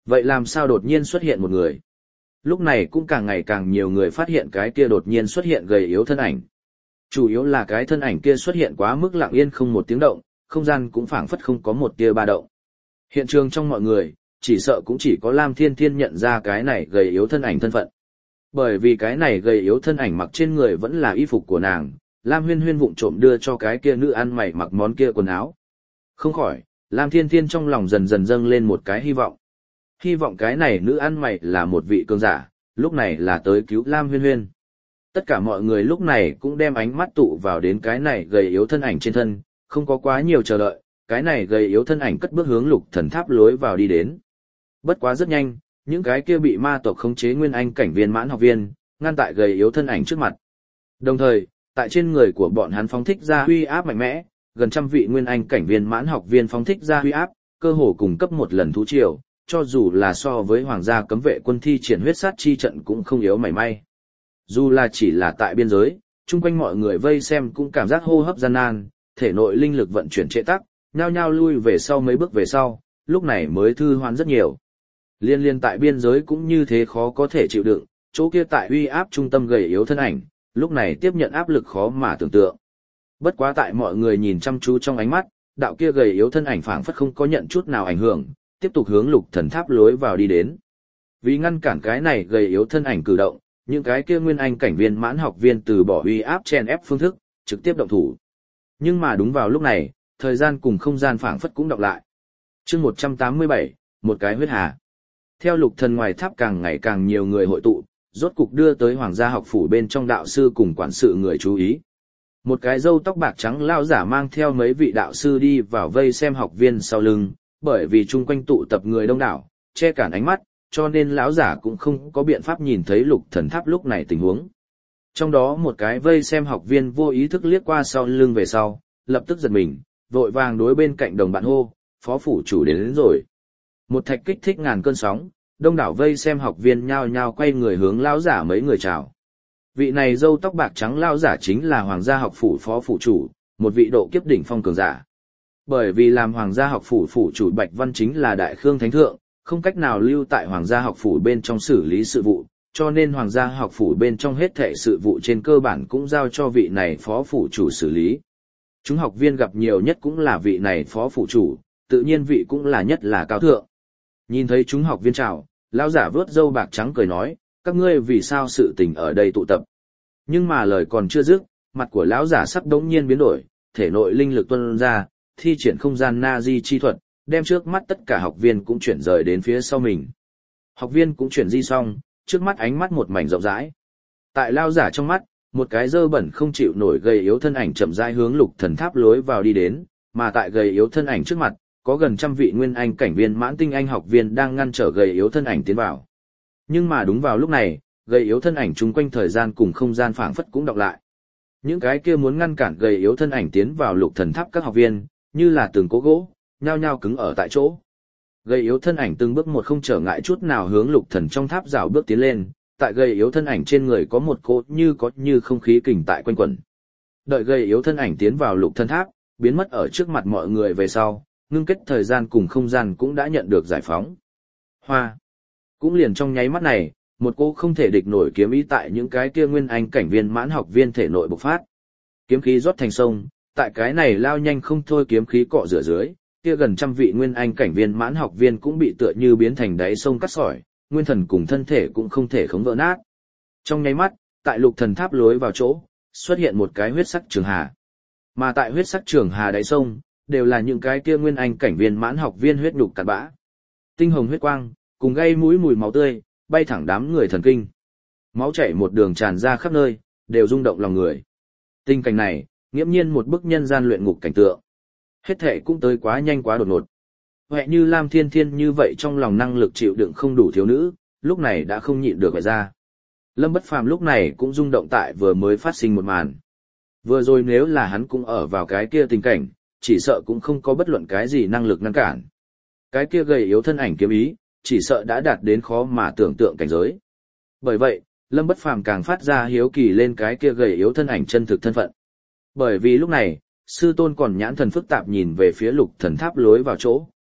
[SPEAKER 1] Vậy làm sao đột nhiên xuất hiện một người? Lúc này cũng càng ngày càng nhiều người phát hiện cái kia đột nhiên xuất hiện gầy yếu thân ảnh. Chủ yếu là cái thân ảnh kia xuất hiện quá mức lặng yên không một tiếng động, không gian cũng phảng phất không có một tia ba động. Hiện trường trong mọi người, chỉ sợ cũng chỉ có Lam Thiên Thiên nhận ra cái này gầy yếu thân ảnh thân phận. Bởi vì cái này gầy yếu thân ảnh mặc trên người vẫn là y phục của nàng, Lam Huyên Huyên vụng trộm đưa cho cái kia nữ ăn mày mặc món kia quần áo. Không khỏi, Lam Thiên Thiên trong lòng dần dần dâng lên một cái hy vọng. Hy vọng cái này nữ ăn mày là một vị cường giả, lúc này là tới cứu Lam Huyên Huyên. Tất cả mọi người lúc này cũng đem ánh mắt tụ vào đến cái này gầy yếu thân ảnh trên thân, không có quá nhiều chờ đợi, cái này gầy yếu thân ảnh cất bước hướng Lục Thần Tháp lối vào đi đến. Bất quá rất nhanh, những cái kia bị ma tộc khống chế nguyên anh cảnh viên mãn học viên, ngăn tại gầy yếu thân ảnh trước mặt. Đồng thời, tại trên người của bọn hắn phóng thích ra uy áp mạnh mẽ, gần trăm vị nguyên anh cảnh viên mãn học viên phóng thích ra uy áp, cơ hồ cùng cấp một lần thú triều, cho dù là so với hoàng gia cấm vệ quân thi triển huyết sát chi trận cũng không yếu mảy may. Dù là chỉ là tại biên giới, chung quanh mọi người vây xem cũng cảm giác hô hấp gian nan, thể nội linh lực vận chuyển trệ tắc, nhao nhao lui về sau mấy bước về sau, lúc này mới thư hoán rất nhiều. Liên tại biên giới cũng như thế khó có thể chịu đựng, chỗ kia tại uy áp trung tâm gầy yếu thân ảnh, lúc này tiếp nhận áp lực khó mà tưởng tượng. Bất quá tại mọi người nhìn chăm chú trong ánh mắt, đạo kia gầy yếu thân ảnh phảng phất không có nhận chút nào ảnh hưởng, tiếp tục hướng Lục Thần Tháp lối vào đi đến. Vì ngăn cản cái này gầy yếu thân ảnh cử động, những cái kia nguyên anh cảnh viên mãn học viên từ bỏ uy áp chen ép phương thức, trực tiếp động thủ. Nhưng mà đúng vào lúc này, thời gian cùng không gian phảng phất cũng đọc lại. Chương 187, một cái huyết hà. Theo Lục Thần ngoài tháp càng ngày càng nhiều người hội tụ, rốt cục đưa tới hoàng gia học phủ bên trong đạo sư cùng quản sự người chú ý. Một cái râu tóc bạc trắng lão giả mang theo mấy vị đạo sư đi vào vây xem học viên sau lưng, bởi vì chung quanh tụ tập người đông đảo, che cản ánh mắt, cho nên lão giả cũng không có biện pháp nhìn thấy Lục Thần Tháp lúc này tình huống. Trong đó một cái vây xem học viên vô ý thức liếc qua sau lưng về sau, lập tức giật mình, vội vàng đối bên cạnh đồng bạn hô, phó phủ chủ đến rồi. Một thạch kích thích ngàn cơn sóng, đông đảo vây xem học viên nhao nhao quay người hướng lão giả mấy người chào. Vị này râu tóc bạc trắng lão giả chính là hoàng gia học phủ phó phủ chủ, một vị độ kiếp đỉnh phong cường giả. Bởi vì làm hoàng gia học phủ phủ chủ Bạch Văn chính là đại khương thánh thượng, không cách nào lưu tại hoàng gia học phủ bên trong xử lý sự vụ, cho nên hoàng gia học phủ bên trong hết thảy sự vụ trên cơ bản cũng giao cho vị này phó phủ chủ xử lý. Chúng học viên gặp nhiều nhất cũng là vị này phó phủ chủ, tự nhiên vị cũng là nhất là cao thượng. Nhìn thấy chúng học viên chào, lão giả vớt râu bạc trắng cười nói, các ngươi vì sao sự tình ở đây tụ tập. Nhưng mà lời còn chưa dứt, mặt của lão giả sắc đống nhiên biến đổi, thể nội linh lực tuôn ra, thi triển không gian na di chi thuật, đem trước mắt tất cả học viên cũng chuyển rời đến phía sau mình. Học viên cũng chuyển di xong, trước mắt ánh mắt một mảnh rộng rãi. Tại lão giả trong mắt, một cái dơ bẩn không chịu nổi gầy yếu thân ảnh chậm rãi hướng Lục Thần Tháp lối vào đi đến, mà tại gầy yếu thân ảnh trước mặt, có gần trăm vị nguyên anh cảnh viên mãn tinh anh học viên đang ngăn trở gầy yếu thân ảnh tiến vào. Nhưng mà đúng vào lúc này, gầy yếu thân ảnh chung quanh thời gian cùng không gian phảng phất cũng đọc lại. Những cái kia muốn ngăn cản gầy yếu thân ảnh tiến vào Lục Thần Tháp các học viên, như là từng cố gỗ, nhao nhao cứng ở tại chỗ. Gầy yếu thân ảnh từng bước một không trở ngại chút nào hướng Lục Thần trong tháp rào bước tiến lên, tại gầy yếu thân ảnh trên người có một cỗ như không khí kình tại quanh quẩn. Đợi gầy yếu thân ảnh tiến vào Lục Thần Tháp, biến mất ở trước mặt mọi người về sau, ngưng kết thời gian cùng không gian cũng đã nhận được giải phóng. Hoa. Cũng liền trong nháy mắt này, một cô không thể địch nổi kiếm ý tại những cái kia nguyên anh cảnh viên mãn học viên thể nội bộc phát. Kiếm khí rót thành sông, tại cái này lao nhanh không thôi kiếm khí cọ rửa dưới, kia gần trăm vị nguyên anh cảnh viên mãn học viên cũng bị tựa như biến thành đáy sông cắt sỏi, nguyên thần cùng thân thể cũng không thể khống vỡ nát. Trong nháy mắt, tại Lục Thần Tháp lối vào chỗ, xuất hiện một cái huyết sắc trường hà. Mà tại huyết sắc trường hà đáy sông, đều là những cái kia nguyên anh cảnh viên mãn học viên huyết nhục cặn bã. Tinh hồng huyết quang, cùng gây mũi mùi máu tươi, bay thẳng đám người thần kinh. Máu chảy một đường tràn ra khắp nơi, đều rung động lòng người. Tình cảnh này, nghiễm nhiên một bức nhân gian luyện ngục cảnh tượng. Hết thể cũng tới quá nhanh quá đột ngột. Huệ như Lam Thiên Thiên như vậy trong lòng năng lực chịu đựng không đủ thiếu nữ, lúc này đã không nhịn được phải ra. Lâm Bất Phàm lúc này cũng rung động tại vừa mới phát sinh một màn. Vừa rồi nếu là hắn cũng ở vào cái kia tình cảnh, chỉ sợ cũng không có bất luận cái gì năng lực ngăn cản. Cái kia gầy yếu thân ảnh kiếm ý, chỉ sợ đã đạt đến khó mà tưởng tượng cảnh giới. Bởi vậy, Lâm Bất Phàm càng phát ra hiếu kỳ lên cái kia gầy yếu thân ảnh chân thực thân phận. Bởi vì lúc này, sư tôn còn nhãn thần phức tạp nhìn về phía Lục Thần Tháp lối vào chỗ.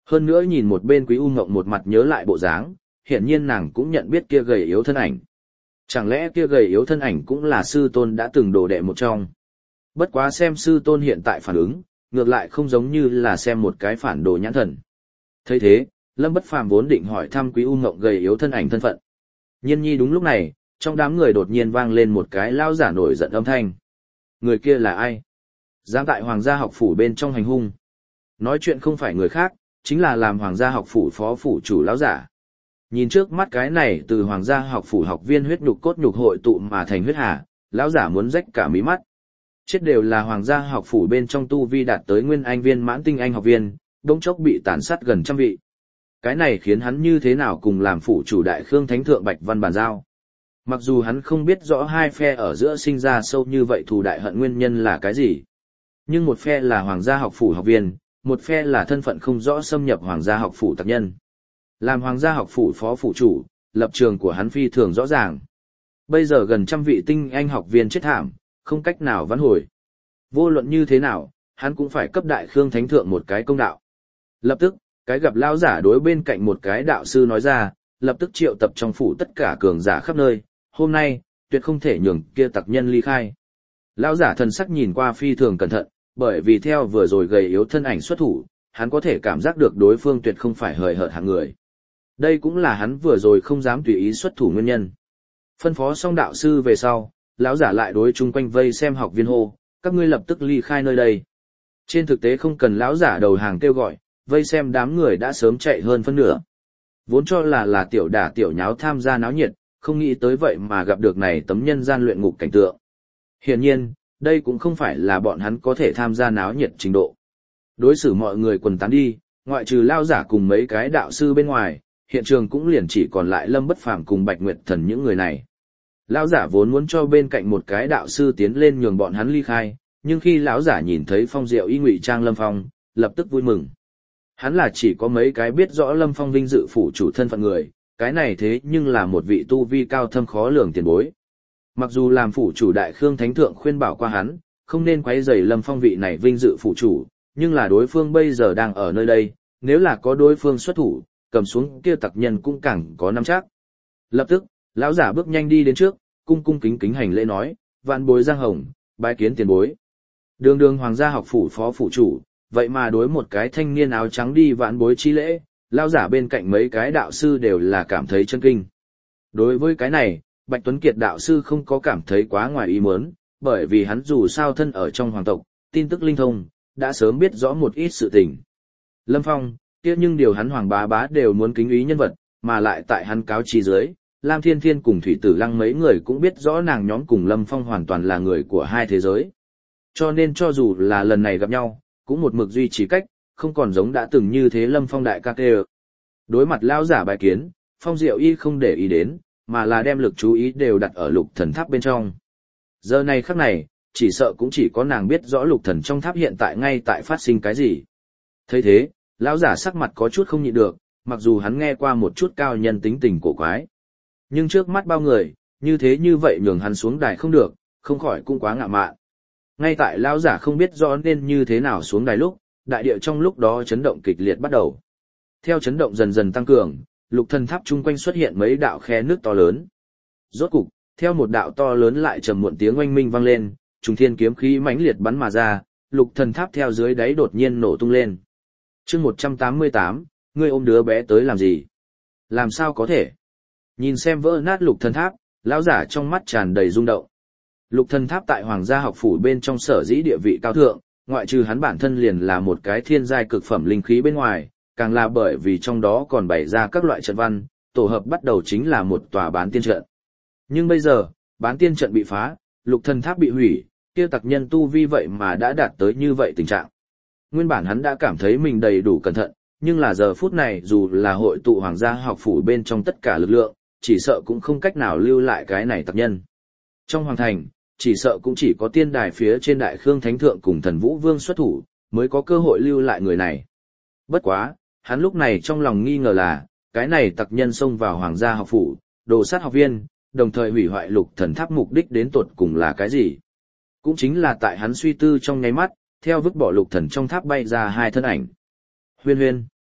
[SPEAKER 1] Hơn nữa nhìn một bên Quý U Ngộng một mặt nhớ lại bộ dáng, hiển nhiên nàng cũng nhận biết kia gầy yếu thân ảnh. Chẳng lẽ kia gầy yếu thân ảnh cũng là sư tôn đã từng đồ đệ một trong. Bất quá xem sư tôn hiện tại phản ứng, ngược lại không giống như là xem một cái phản đồ nhãn thần. Thấy thế, Lâm Bất Phàm vốn định hỏi thăm Quý U Ngộng gầy yếu thân ảnh thân phận. Nhiên nhi đúng lúc này, trong đám người đột nhiên vang lên một cái lao giả nổi giận âm thanh. Người kia là ai? Dám tại Hoàng gia học phủ bên trong hành hung. Nói chuyện không phải người khác, chính là làm Hoàng gia học phủ phó phủ chủ lão giả. Nhìn trước mắt cái này từ Hoàng gia học phủ học viên huyết nhục cốt nhục hội tụ mà thành huyết hà, lão giả muốn rách cả mí mắt. Chết đều là Hoàng gia học phủ bên trong tu vi đạt tới nguyên anh viên mãn tinh anh học viên, đống chốc bị tàn sát gần trăm vị. Cái này khiến hắn như thế nào cùng làm phủ chủ đại khương thánh thượng Bạch Văn bàn giao. Mặc dù hắn không biết rõ hai phe ở giữa sinh ra sâu như vậy thù đại hận nguyên nhân là cái gì. Nhưng một phe là Hoàng gia học phủ học viên, một phe là thân phận không rõ xâm nhập Hoàng gia học phủ tặc nhân. Làm Hoàng gia học phủ phó phủ chủ, lập trường của hắn phi thường rõ ràng. Bây giờ gần trăm vị tinh anh học viên chết thảm, không cách nào vãn hồi. Vô luận như thế nào, hắn cũng phải cấp đại khương thánh thượng một cái công đạo. Lập tức, cái gặp lão giả đối bên cạnh một cái đạo sư nói ra, lập tức triệu tập trong phủ tất cả cường giả khắp nơi, hôm nay, tuyệt không thể nhường kia tặc nhân ly khai. Lão giả thần sắc nhìn qua phi thường cẩn thận, bởi vì theo vừa rồi gầy yếu thân ảnh xuất thủ, hắn có thể cảm giác được đối phương tuyệt không phải hời hợt hạng người. Đây cũng là hắn vừa rồi không dám tùy ý xuất thủ nguyên nhân. Phân phó xong đạo sư về sau, lão giả lại đối chung quanh vây xem học viên hô, các ngươi lập tức ly khai nơi đây. Trên thực tế không cần lão giả đầu hàng kêu gọi, vây xem đám người đã sớm chạy hơn phân nửa. Vốn cho là tiểu đả tiểu nháo tham gia náo nhiệt, không nghĩ tới vậy mà gặp được này tấm nhân gian luyện ngục cảnh tượng. Hiển nhiên, đây cũng không phải là bọn hắn có thể tham gia náo nhiệt trình độ. Đối xử mọi người quần tán đi, ngoại trừ lão giả cùng mấy cái đạo sư bên ngoài, hiện trường cũng liền chỉ còn lại Lâm Bất Phàm cùng Bạch Nguyệt Thần những người này. Lão giả vốn muốn cho bên cạnh một cái đạo sư tiến lên nhường bọn hắn ly khai, nhưng khi lão giả nhìn thấy Phong Diệu y ngụy trang Lâm Phong, lập tức vui mừng. Hắn là chỉ có mấy cái biết rõ Lâm Phong vinh dự phủ chủ thân phận người, cái này thế nhưng là một vị tu vi cao thâm khó lường tiền bối. Mặc dù làm phủ chủ đại khương thánh thượng khuyên bảo qua hắn, không nên quấy rầy Lâm Phong vị này vinh dự phủ chủ, nhưng là đối phương bây giờ đang ở nơi đây, nếu là có đối phương xuất thủ, cầm xuống kia tặc nhân cũng càng có nắm chắc. Lập tức, lão giả bước nhanh đi đến trước, cung cung kính kính hành lễ nói, vạn bối Giang Hồng, bái kiến tiền bối. Đường đường Hoàng gia học phủ phó phủ chủ, vậy mà đối một cái thanh niên áo trắng đi vạn bối chi lễ, lão giả bên cạnh mấy cái đạo sư đều là cảm thấy chân kinh. Đối với cái này, Bạch Tuấn Kiệt đạo sư không có cảm thấy quá ngoài ý muốn, bởi vì hắn dù sao thân ở trong hoàng tộc, tin tức linh thông, đã sớm biết rõ một ít sự tình. Lâm Phong, kia nhưng điều hắn Hoàng bá bá đều muốn kính ý nhân vật, mà lại tại hắn cáo chi dưới, Lam Thiên Thiên cùng Thủy Tử Lăng mấy người cũng biết rõ nàng nhóm cùng Lâm Phong hoàn toàn là người của hai thế giới. Cho nên cho dù là lần này gặp nhau, cũng một mực duy trì cách, không còn giống đã từng như thế Lâm Phong đại ca tê. Đối mặt lão giả bài kiến, Phong Diệu y không để ý đến, mà là đem lực chú ý đều đặt ở Lục Thần Tháp bên trong. Giờ này khắc này, chỉ sợ cũng chỉ có nàng biết rõ Lục Thần trong tháp hiện tại ngay tại phát sinh cái gì. Thấy thế, lão giả sắc mặt có chút không nhịn được, mặc dù hắn nghe qua một chút cao nhân tính tình cổ quái. Nhưng trước mắt bao người, như thế như vậy nhường hắn xuống đài không được, không khỏi cũng quá ngạo mạn. Ngay tại lão giả không biết rõ nên như thế nào xuống đài lúc, đại địa trong lúc đó chấn động kịch liệt bắt đầu. Theo chấn động dần dần tăng cường, Lục Thần Tháp chung quanh xuất hiện mấy đạo khe nước to lớn. Rốt cục, theo một đạo to lớn lại trầm muộn tiếng oanh minh vang lên, trùng thiên kiếm khí mãnh liệt bắn mà ra, Lục Thần Tháp theo dưới đáy đột nhiên nổ tung lên. Chương 188, ngươi ôm đứa bé tới làm gì? Làm sao có thể? Nhìn xem vỡ nát Lục Thần Tháp, lão giả trong mắt tràn đầy rung động. Lục Thần Tháp tại Hoàng gia học phủ bên trong sở dĩ địa vị cao thượng, ngoại trừ hắn bản thân liền là một cái thiên giai cực phẩm linh khí bên ngoài, càng là bởi vì trong đó còn bày ra các loại trận văn, tổ hợp bắt đầu chính là một tòa bán tiên trận. Nhưng bây giờ, bán tiên trận bị phá, Lục Thần Tháp bị hủy, kia tặc nhân tu vi vậy mà đã đạt tới như vậy tình trạng. Nguyên bản hắn đã cảm thấy mình đầy đủ cẩn thận, nhưng là giờ phút này dù là hội tụ Hoàng gia học phủ bên trong tất cả lực lượng, chỉ sợ cũng không cách nào lưu lại cái này tặc nhân. Trong hoàng thành, chỉ sợ cũng chỉ có tiên đài phía trên Đại Khương Thánh Thượng cùng Thần Vũ Vương xuất thủ, mới có cơ hội lưu lại người này. Bất quá, hắn lúc này trong lòng nghi ngờ là, cái này tặc nhân xông vào Hoàng gia học phủ, đồ sát học viên, đồng thời hủy hoại Lục Thần Tháp mục đích đến tột cùng là cái gì? Cũng chính là tại hắn suy tư trong nháy mắt, theo vứt bỏ Lục Thần trong tháp bay ra hai thân ảnh. Huyên Huyên.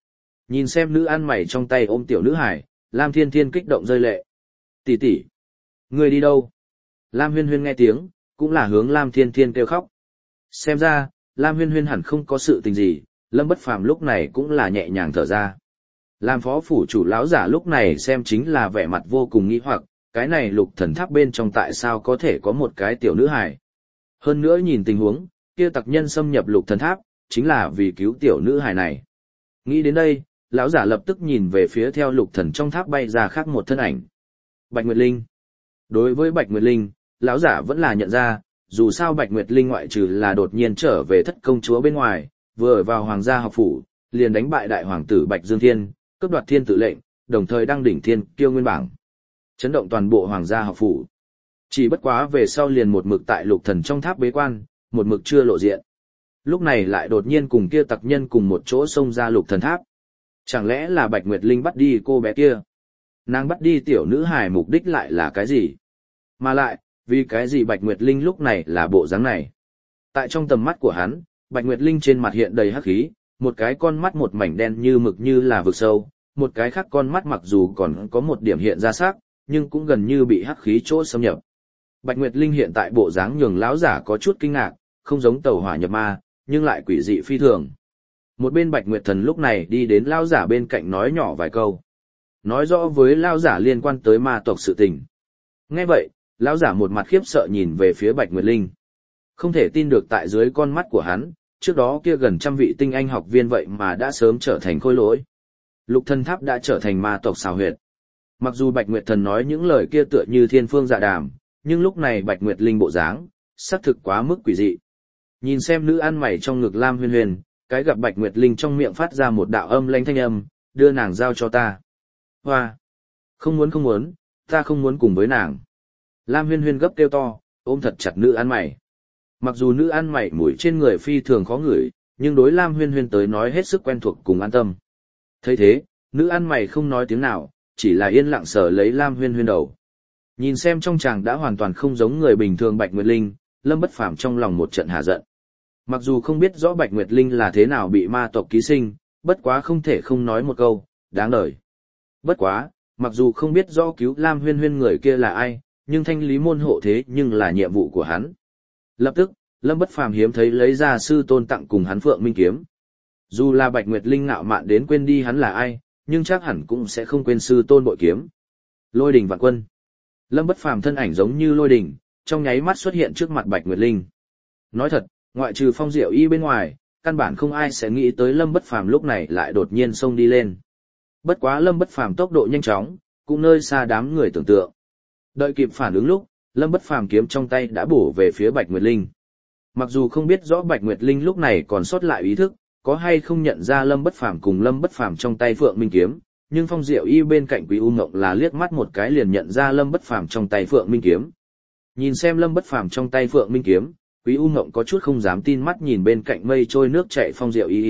[SPEAKER 1] Nhìn xem nữ ăn mày trong tay ôm tiểu nữ hải, Lam Thiên Thiên kích động rơi lệ. Tỷ tỷ, ngươi đi đâu? Lam Huyên Huyên nghe tiếng, cũng là hướng Lam Thiên Thiên kêu khóc. Xem ra, Lam Huyên Huyên hẳn không có sự tình gì, Lâm Bất Phàm lúc này cũng là nhẹ nhàng thở ra. Làm phó phủ chủ lão giả lúc này xem chính là vẻ mặt vô cùng nghi hoặc, cái này Lục Thần Tháp bên trong tại sao có thể có một cái tiểu nữ hài. Hơn nữa nhìn tình huống, kia tặc nhân xâm nhập Lục Thần Tháp, chính là vì cứu tiểu nữ hài này. Nghĩ đến đây, lão giả lập tức nhìn về phía theo Lục Thần trong tháp bay ra khác một thân ảnh. Bạch Nguyệt Linh. Đối với Bạch Nguyệt Linh, lão giả vẫn là nhận ra, dù sao Bạch Nguyệt Linh ngoại trừ là đột nhiên trở về thất công chúa bên ngoài, vừa vào hoàng gia học phủ, liền đánh bại đại hoàng tử Bạch Dương Thiên, cướp đoạt thiên tự lệnh, đồng thời đăng đỉnh thiên kiêu nguyên bảng, chấn động toàn bộ hoàng gia học phủ. Chỉ bất quá về sau liền một mực tại Lục Thần trong tháp bế quan, một mực chưa lộ diện. Lúc này lại đột nhiên cùng kia tặc nhân cùng một chỗ xông ra Lục Thần tháp. Chẳng lẽ là Bạch Nguyệt Linh bắt đi cô bé kia? Nàng bắt đi tiểu nữ hài mục đích lại là cái gì? Mà lại, vì cái gì Bạch Nguyệt Linh lúc này là bộ dáng này? Tại trong tầm mắt của hắn, Bạch Nguyệt Linh trên mặt hiện đầy hắc khí, một cái con mắt một mảnh đen như mực như là vực sâu, một cái khác con mắt mặc dù còn có một điểm hiện ra sắc, nhưng cũng gần như bị hắc khí chỗ xâm nhập. Bạch Nguyệt Linh hiện tại bộ dáng nhường lão giả có chút kinh ngạc, không giống tẩu hỏa nhập ma, nhưng lại quỷ dị phi thường. Một bên Bạch Nguyệt Thần lúc này đi đến lão giả bên cạnh nói nhỏ vài câu, nói rõ với lão giả liên quan tới ma tộc sự tình. Nghe vậy, lão giả một mặt khiếp sợ nhìn về phía Bạch Nguyệt Linh. Không thể tin được tại dưới con mắt của hắn, trước đó kia gần trăm vị tinh anh học viên vậy mà đã sớm trở thành khôi lỗi. Lục Thần Tháp đã trở thành ma tộc xào huyệt. Mặc dù Bạch Nguyệt Thần nói những lời kia tựa như thiên phương dạ đàm, nhưng lúc này Bạch Nguyệt Linh bộ dáng, xác thực quá mức quỷ dị. Nhìn xem nữ ăn mày trong ngực Lam Huyên Huyên, cái gặp Bạch Nguyệt Linh trong miệng phát ra một đạo âm lãnh thanh âm, đưa nàng giao cho ta. Hoa! Không muốn, ta không muốn cùng với nàng. Lam Huyên Huyên gấp kêu to, ôm thật chặt nữ ăn mày. Mặc dù nữ ăn mày mùi trên người phi thường khó ngửi, nhưng đối Lam Huyên Huyên tới nói hết sức quen thuộc cùng an tâm. Thấy thế, nữ ăn mày không nói tiếng nào, chỉ là yên lặng sờ lấy Lam Huyên Huyên đầu. Nhìn xem trong chàng đã hoàn toàn không giống người bình thường Bạch Nguyệt Linh, Lâm Bất Phàm trong lòng một trận hả giận. Mặc dù không biết rõ Bạch Nguyệt Linh là thế nào bị ma tộc ký sinh, bất quá không thể không nói một câu, đáng đời. Bất quá, mặc dù không biết rõ cứu Lam Huyên Huyên người kia là ai, nhưng thanh lý môn hộ thế nhưng là nhiệm vụ của hắn. Lập tức, Lâm Bất Phàm hiếm thấy lấy ra sư tôn tặng cùng hắn Phượng Minh kiếm. Dù là Bạch Nguyệt Linh ngạo mạn đến quên đi hắn là ai, nhưng chắc hẳn cũng sẽ không quên sư tôn bội kiếm. Lôi Đình Vạn Quân. Lâm Bất Phàm thân ảnh giống như lôi đình, trong nháy mắt xuất hiện trước mặt Bạch Nguyệt Linh. Nói thật, ngoại trừ Phong Diệu Y bên ngoài, căn bản không ai sẽ nghĩ tới Lâm Bất Phàm lúc này lại đột nhiên xông đi lên. Bất quá Lâm Bất Phàm tốc độ nhanh chóng, cũng nơi xa đám người tưởng tượng. Đợi kịp phản ứng lúc, Lâm Bất Phàm kiếm trong tay đã bổ về phía Bạch Nguyệt Linh. Mặc dù không biết rõ Bạch Nguyệt Linh lúc này còn sót lại ý thức, có hay không nhận ra Lâm Bất Phàm cùng Lâm Bất Phàm trong tay Phượng Minh kiếm, nhưng Phong Diệu Y bên cạnh Quý U Ngộng là liếc mắt một cái liền nhận ra Lâm Bất Phàm trong tay Phượng Minh kiếm. Nhìn xem Lâm Bất Phàm trong tay Phượng Minh kiếm, Quý U Ngộng có chút không dám tin mắt nhìn bên cạnh mây trôi nước chảy Phong Diệu Y.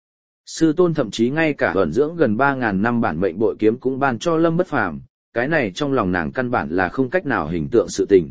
[SPEAKER 1] Sư tôn thậm chí ngay cả ẩn dưỡng gần 3000 năm bản mệnh bội kiếm cũng ban cho Lâm Bất Phàm, cái này trong lòng nàng căn bản là không cách nào hình tượng sự tình.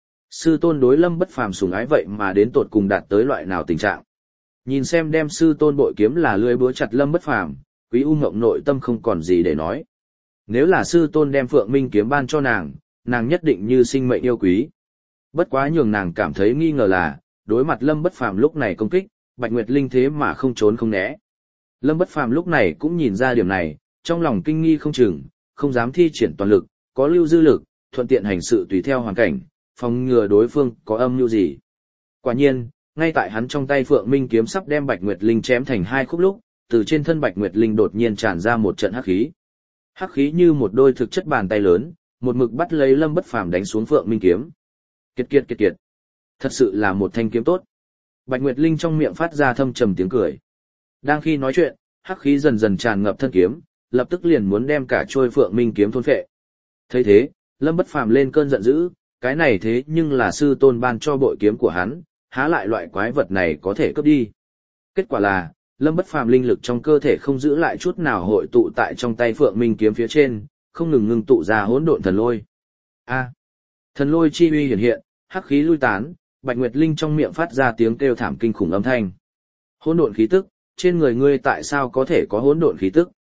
[SPEAKER 1] Sư tôn đối Lâm Bất Phàm sủng ái vậy mà đến tột cùng đạt tới loại nào tình trạng. Nhìn xem đem sư tôn bội kiếm là lưỡi búa chặt Lâm Bất Phàm, Quý U Ngộng nội tâm không còn gì để nói. Nếu là sư tôn đem Phượng Minh kiếm ban cho nàng, nàng nhất định như sinh mệnh yêu quý. Bất quá nhường nàng cảm thấy nghi ngờ là, đối mặt Lâm Bất Phàm lúc này công kích, Bạch Nguyệt Linh thế mà không trốn không né. Lâm Bất Phàm lúc này cũng nhìn ra điểm này, trong lòng kinh nghi không chừng, không dám thi triển toàn lực, có lưu dư lực, thuận tiện hành sự tùy theo hoàn cảnh, phòng ngừa đối phương có âm mưu gì. Quả nhiên, ngay tại hắn trong tay Phượng Minh kiếm sắp đem Bạch Nguyệt Linh chém thành hai khúc lúc, từ trên thân Bạch Nguyệt Linh đột nhiên tràn ra một trận hắc khí. Hắc khí như một đôi thực chất bàn tay lớn, một mực bắt lấy Lâm Bất Phàm đánh xuống Phượng Minh kiếm. Kiệt kiệt kiệt kiệt. Thật sự là một thanh kiếm tốt. Bạch Nguyệt Linh trong miệng phát ra thâm trầm tiếng cười. Đang khi nói chuyện, hắc khí dần dần tràn ngập thân kiếm, lập tức liền muốn đem cả trôi Phượng Minh kiếm thôn phệ. Thấy thế, Lâm Bất Phàm lên cơn giận dữ, cái này thế nhưng là sư tôn ban cho bội kiếm của hắn, há lại loại quái vật này có thể cướp đi. Kết quả là, Lâm Bất Phàm linh lực trong cơ thể không giữ lại chút nào hội tụ tại trong tay Phượng Minh kiếm phía trên, không ngừng ngưng tụ ra hỗn độn thần lôi. A! Thần lôi chi uy hiển hiện, hắc khí lui tán, Bạch Nguyệt Linh trong miệng phát ra tiếng kêu thảm kinh khủng âm thanh. Hỗn độn khí tức, trên người ngươi tại sao có thể có hỗn độn khí tức?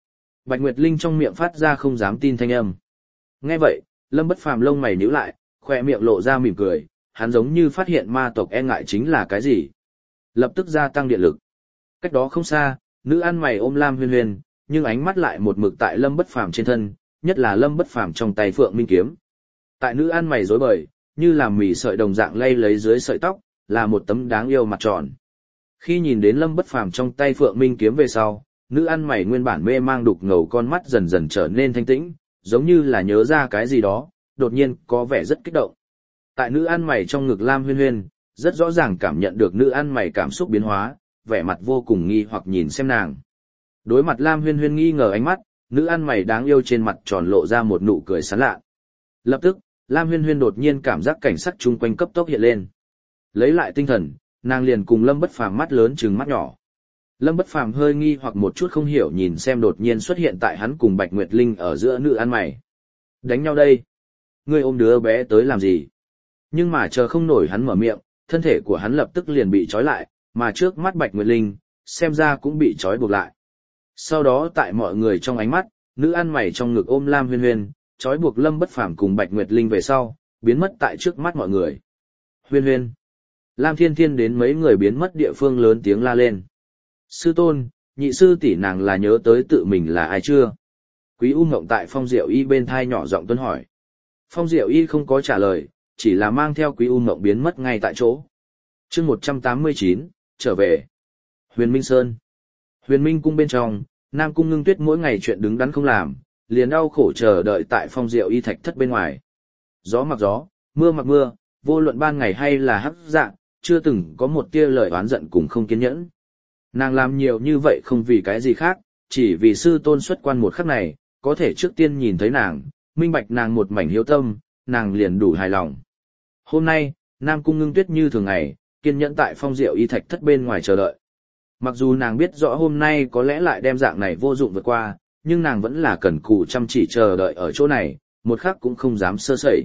[SPEAKER 1] Bạch Nguyệt Linh trong miệng phát ra không dám tin thanh âm. Nghe vậy, Lâm Bất Phàm lông mày nhíu lại, khóe miệng lộ ra mỉm cười, hắn giống như phát hiện ma tộc e ngại chính là cái gì. Lập tức gia tăng điện lực. Cách đó không xa, nữ ăn mày ôm Lam Huyên Huyên, nhưng ánh mắt lại một mực tại Lâm Bất Phàm trên thân, nhất là Lâm Bất Phàm trong tay Phượng Minh kiếm. Tại nữ ăn mày rối bời, như làm mì sợi đồng dạng lay lấy dưới sợi tóc, là một tấm đáng yêu mặt tròn. Khi nhìn đến Lâm Bất Phàm trong tay Phượng Minh kiếm về sau, nữ ăn mày nguyên bản mê mang đục ngầu con mắt dần dần trở nên thanh tĩnh, giống như là nhớ ra cái gì đó, đột nhiên có vẻ rất kích động. Tại nữ ăn mày trong ngực Lam Huyên Huyên, rất rõ ràng cảm nhận được nữ ăn mày cảm xúc biến hóa, vẻ mặt vô cùng nghi hoặc nhìn xem nàng. Đối mặt Lam Huyên Huyên nghi ngờ ánh mắt, nữ ăn mày đáng yêu trên mặt tròn lộ ra một nụ cười sán lạ. Lập tức, Lam Huyên Huyên đột nhiên cảm giác cảnh sắc chung quanh cấp tốc hiện lên. Lấy lại tinh thần, nàng liền cùng Lâm Bất Phàm mắt lớn trừng mắt nhỏ. Lâm Bất Phàm hơi nghi hoặc một chút không hiểu nhìn xem đột nhiên xuất hiện tại hắn cùng Bạch Nguyệt Linh ở giữa nữ ăn mày. Đánh nhau đây? Ngươi ôm đứa bé tới làm gì? Nhưng mà chờ không nổi hắn mở miệng, thân thể của hắn lập tức liền bị trói lại, mà trước mắt Bạch Nguyệt Linh, xem ra cũng bị trói buộc lại. Sau đó tại mọi người trong ánh mắt, nữ ăn mày trong ngực ôm Lam Huyên Huyên, trói buộc Lâm Bất Phàm cùng Bạch Nguyệt Linh về sau, biến mất tại trước mắt mọi người. Huyên Huyên. Lam Thiên Thiên đến mấy người biến mất địa phương lớn tiếng la lên. Sư tôn, nhị sư tỷ nàng là nhớ tới tự mình là ai chưa? Quý U Ngộng tại Phong Diệu Y bên thai nhỏ giọng tuân hỏi. Phong Diệu Y không có trả lời, chỉ là mang theo Quý U Ngộng biến mất ngay tại chỗ. Chương 189, trở về. Huyền Minh Sơn. Huyền Minh cung bên trong, Nam Cung Ngưng Tuyết mỗi ngày chuyện đứng đắn không làm, liền đau khổ chờ đợi tại Phong Diệu Y thạch thất bên ngoài. Gió mặc gió, mưa mặc mưa, vô luận ban ngày hay là hắc dạng, chưa từng có một tia lời oán giận cùng không kiên nhẫn. Nàng làm nhiều như vậy không vì cái gì khác, chỉ vì sư tôn xuất quan một khắc này, có thể trước tiên nhìn thấy nàng, minh bạch nàng một mảnh hiếu tâm, nàng liền đủ hài lòng. Hôm nay, Nam Cung Ngưng Tuyết như thường ngày, kiên nhẫn tại Phong Diệu Y thạch thất bên ngoài chờ đợi. Mặc dù nàng biết rõ hôm nay có lẽ lại đem dạng này vô dụng vượt qua, nhưng nàng vẫn là cần cù chăm chỉ chờ đợi ở chỗ này, một khắc cũng không dám sơ sẩy.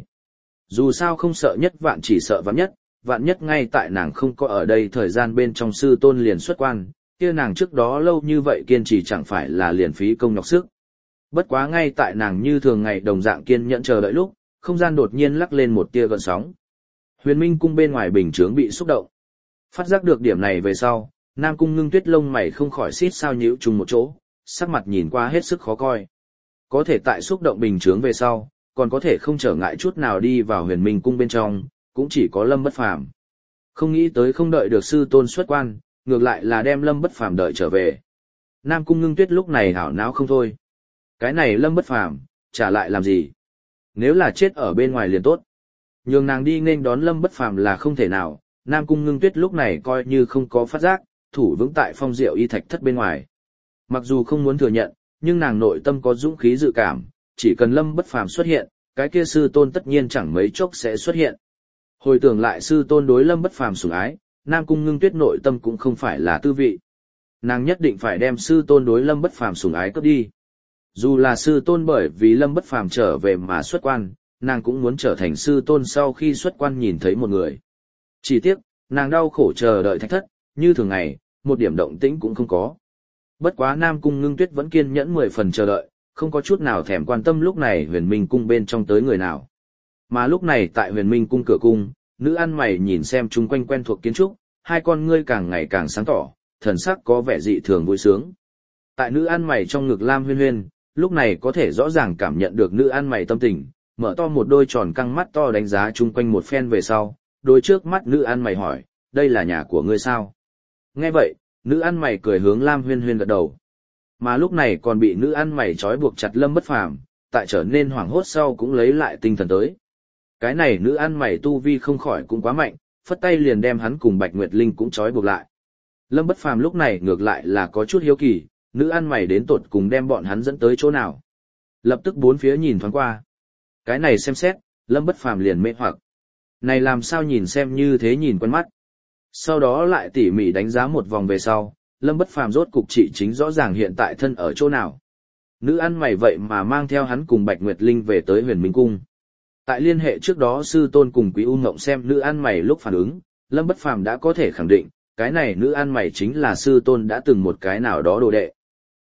[SPEAKER 1] Dù sao không sợ nhất vạn chỉ sợ vạn nhất ngay tại nàng không có ở đây thời gian bên trong sư tôn liền xuất quan, kia nàng trước đó lâu như vậy kiên trì chẳng phải là liền phí công nhọc sức. Bất quá ngay tại nàng như thường ngày đồng dạng kiên nhẫn chờ đợi lúc, không gian đột nhiên lắc lên một tia gợn sóng. Huyền Minh cung bên ngoài bình chướng bị xúc động. Phát giác được điểm này về sau, Nam Cung Ngưng Tuyết lông mày không khỏi xít sao nhíu chung một chỗ, sắc mặt nhìn qua hết sức khó coi. Có thể tại xúc động bình chướng về sau, còn có thể không trở ngại chút nào đi vào Huyền Minh cung bên trong, cũng chỉ có Lâm Bất Phàm. Không nghĩ tới không đợi được sư tôn xuất quan, ngược lại là đem Lâm Bất Phàm đợi trở về. Nam Cung Ngưng Tuyết lúc này hảo não không thôi. Cái này Lâm Bất Phàm, trả lại làm gì? Nếu là chết ở bên ngoài liền tốt. Nhường nàng đi nên đón Lâm Bất Phàm là không thể nào, Nam Cung Ngưng Tuyết lúc này coi như không có phát giác, thủ vững tại Phong Diệu Y thạch thất bên ngoài. Mặc dù không muốn thừa nhận, nhưng nàng nội tâm có dũng khí dự cảm, chỉ cần Lâm Bất Phàm xuất hiện, cái kia sư tôn tất nhiên chẳng mấy chốc sẽ xuất hiện. Hồi tưởng lại sư tôn đối Lâm Bất Phàm sủng ái, Nam Cung Ngưng Tuyết nội tâm cũng không phải là tư vị. Nàng nhất định phải đem sư tôn đối Lâm Bất Phàm sủng ái cướp đi. Dù là sư tôn bởi vì Lâm Bất Phàm trở về mà xuất quan, nàng cũng muốn trở thành sư tôn sau khi xuất quan nhìn thấy một người. Chỉ tiếc, nàng đau khổ chờ đợi thạch thất, như thường ngày, một điểm động tĩnh cũng không có. Bất quá Nam Cung Ngưng Tuyết vẫn kiên nhẫn 10 phần chờ đợi, không có chút nào thèm quan tâm lúc này Huyền Minh cung bên trong tới người nào. Mà lúc này tại Huyền Minh cung cửa cung, nữ ăn mày nhìn xem chung quanh quen thuộc kiến trúc, hai con ngươi càng ngày càng sáng tỏ, thần sắc có vẻ dị thường vui sướng. Tại nữ ăn mày trong ngực Lam Huyên Huyên, lúc này có thể rõ ràng cảm nhận được nữ ăn mày tâm tình, mở to một đôi tròn căng mắt to đánh giá chung quanh một phen về sau, đôi trước mắt nữ ăn mày hỏi, đây là nhà của ngươi sao? Nghe vậy, nữ ăn mày cười hướng Lam Huyên Huyên gật đầu. Mà lúc này còn bị nữ ăn mày trói buộc chặt Lâm Bất Phàm, tại trở nên hoảng hốt sau cũng lấy lại tinh thần tới. Cái này nữ ăn mày tu vi không khỏi cũng quá mạnh, phất tay liền đem hắn cùng Bạch Nguyệt Linh cũng trói buộc lại. Lâm Bất Phàm lúc này ngược lại là có chút hiếu kỳ, nữ ăn mày đến tột cùng đem bọn hắn dẫn tới chỗ nào. Lập tức bốn phía nhìn thoáng qua. Cái này xem xét, Lâm Bất Phàm liền mê hoặc. Này làm sao nhìn xem như thế nhìn quen mắt. Sau đó lại tỉ mỉ đánh giá một vòng về sau, Lâm Bất Phàm rốt cục chỉ chính rõ ràng hiện tại thân ở chỗ nào. Nữ ăn mày vậy mà mang theo hắn cùng Bạch Nguyệt Linh về tới Huyền Minh cung. Tại liên hệ trước đó sư tôn cùng Quý U Ngộng xem nữ ăn mày lúc phản ứng, Lâm Bất Phàm đã có thể khẳng định, cái này nữ ăn mày chính là sư tôn đã từng một cái nào đó đồ đệ.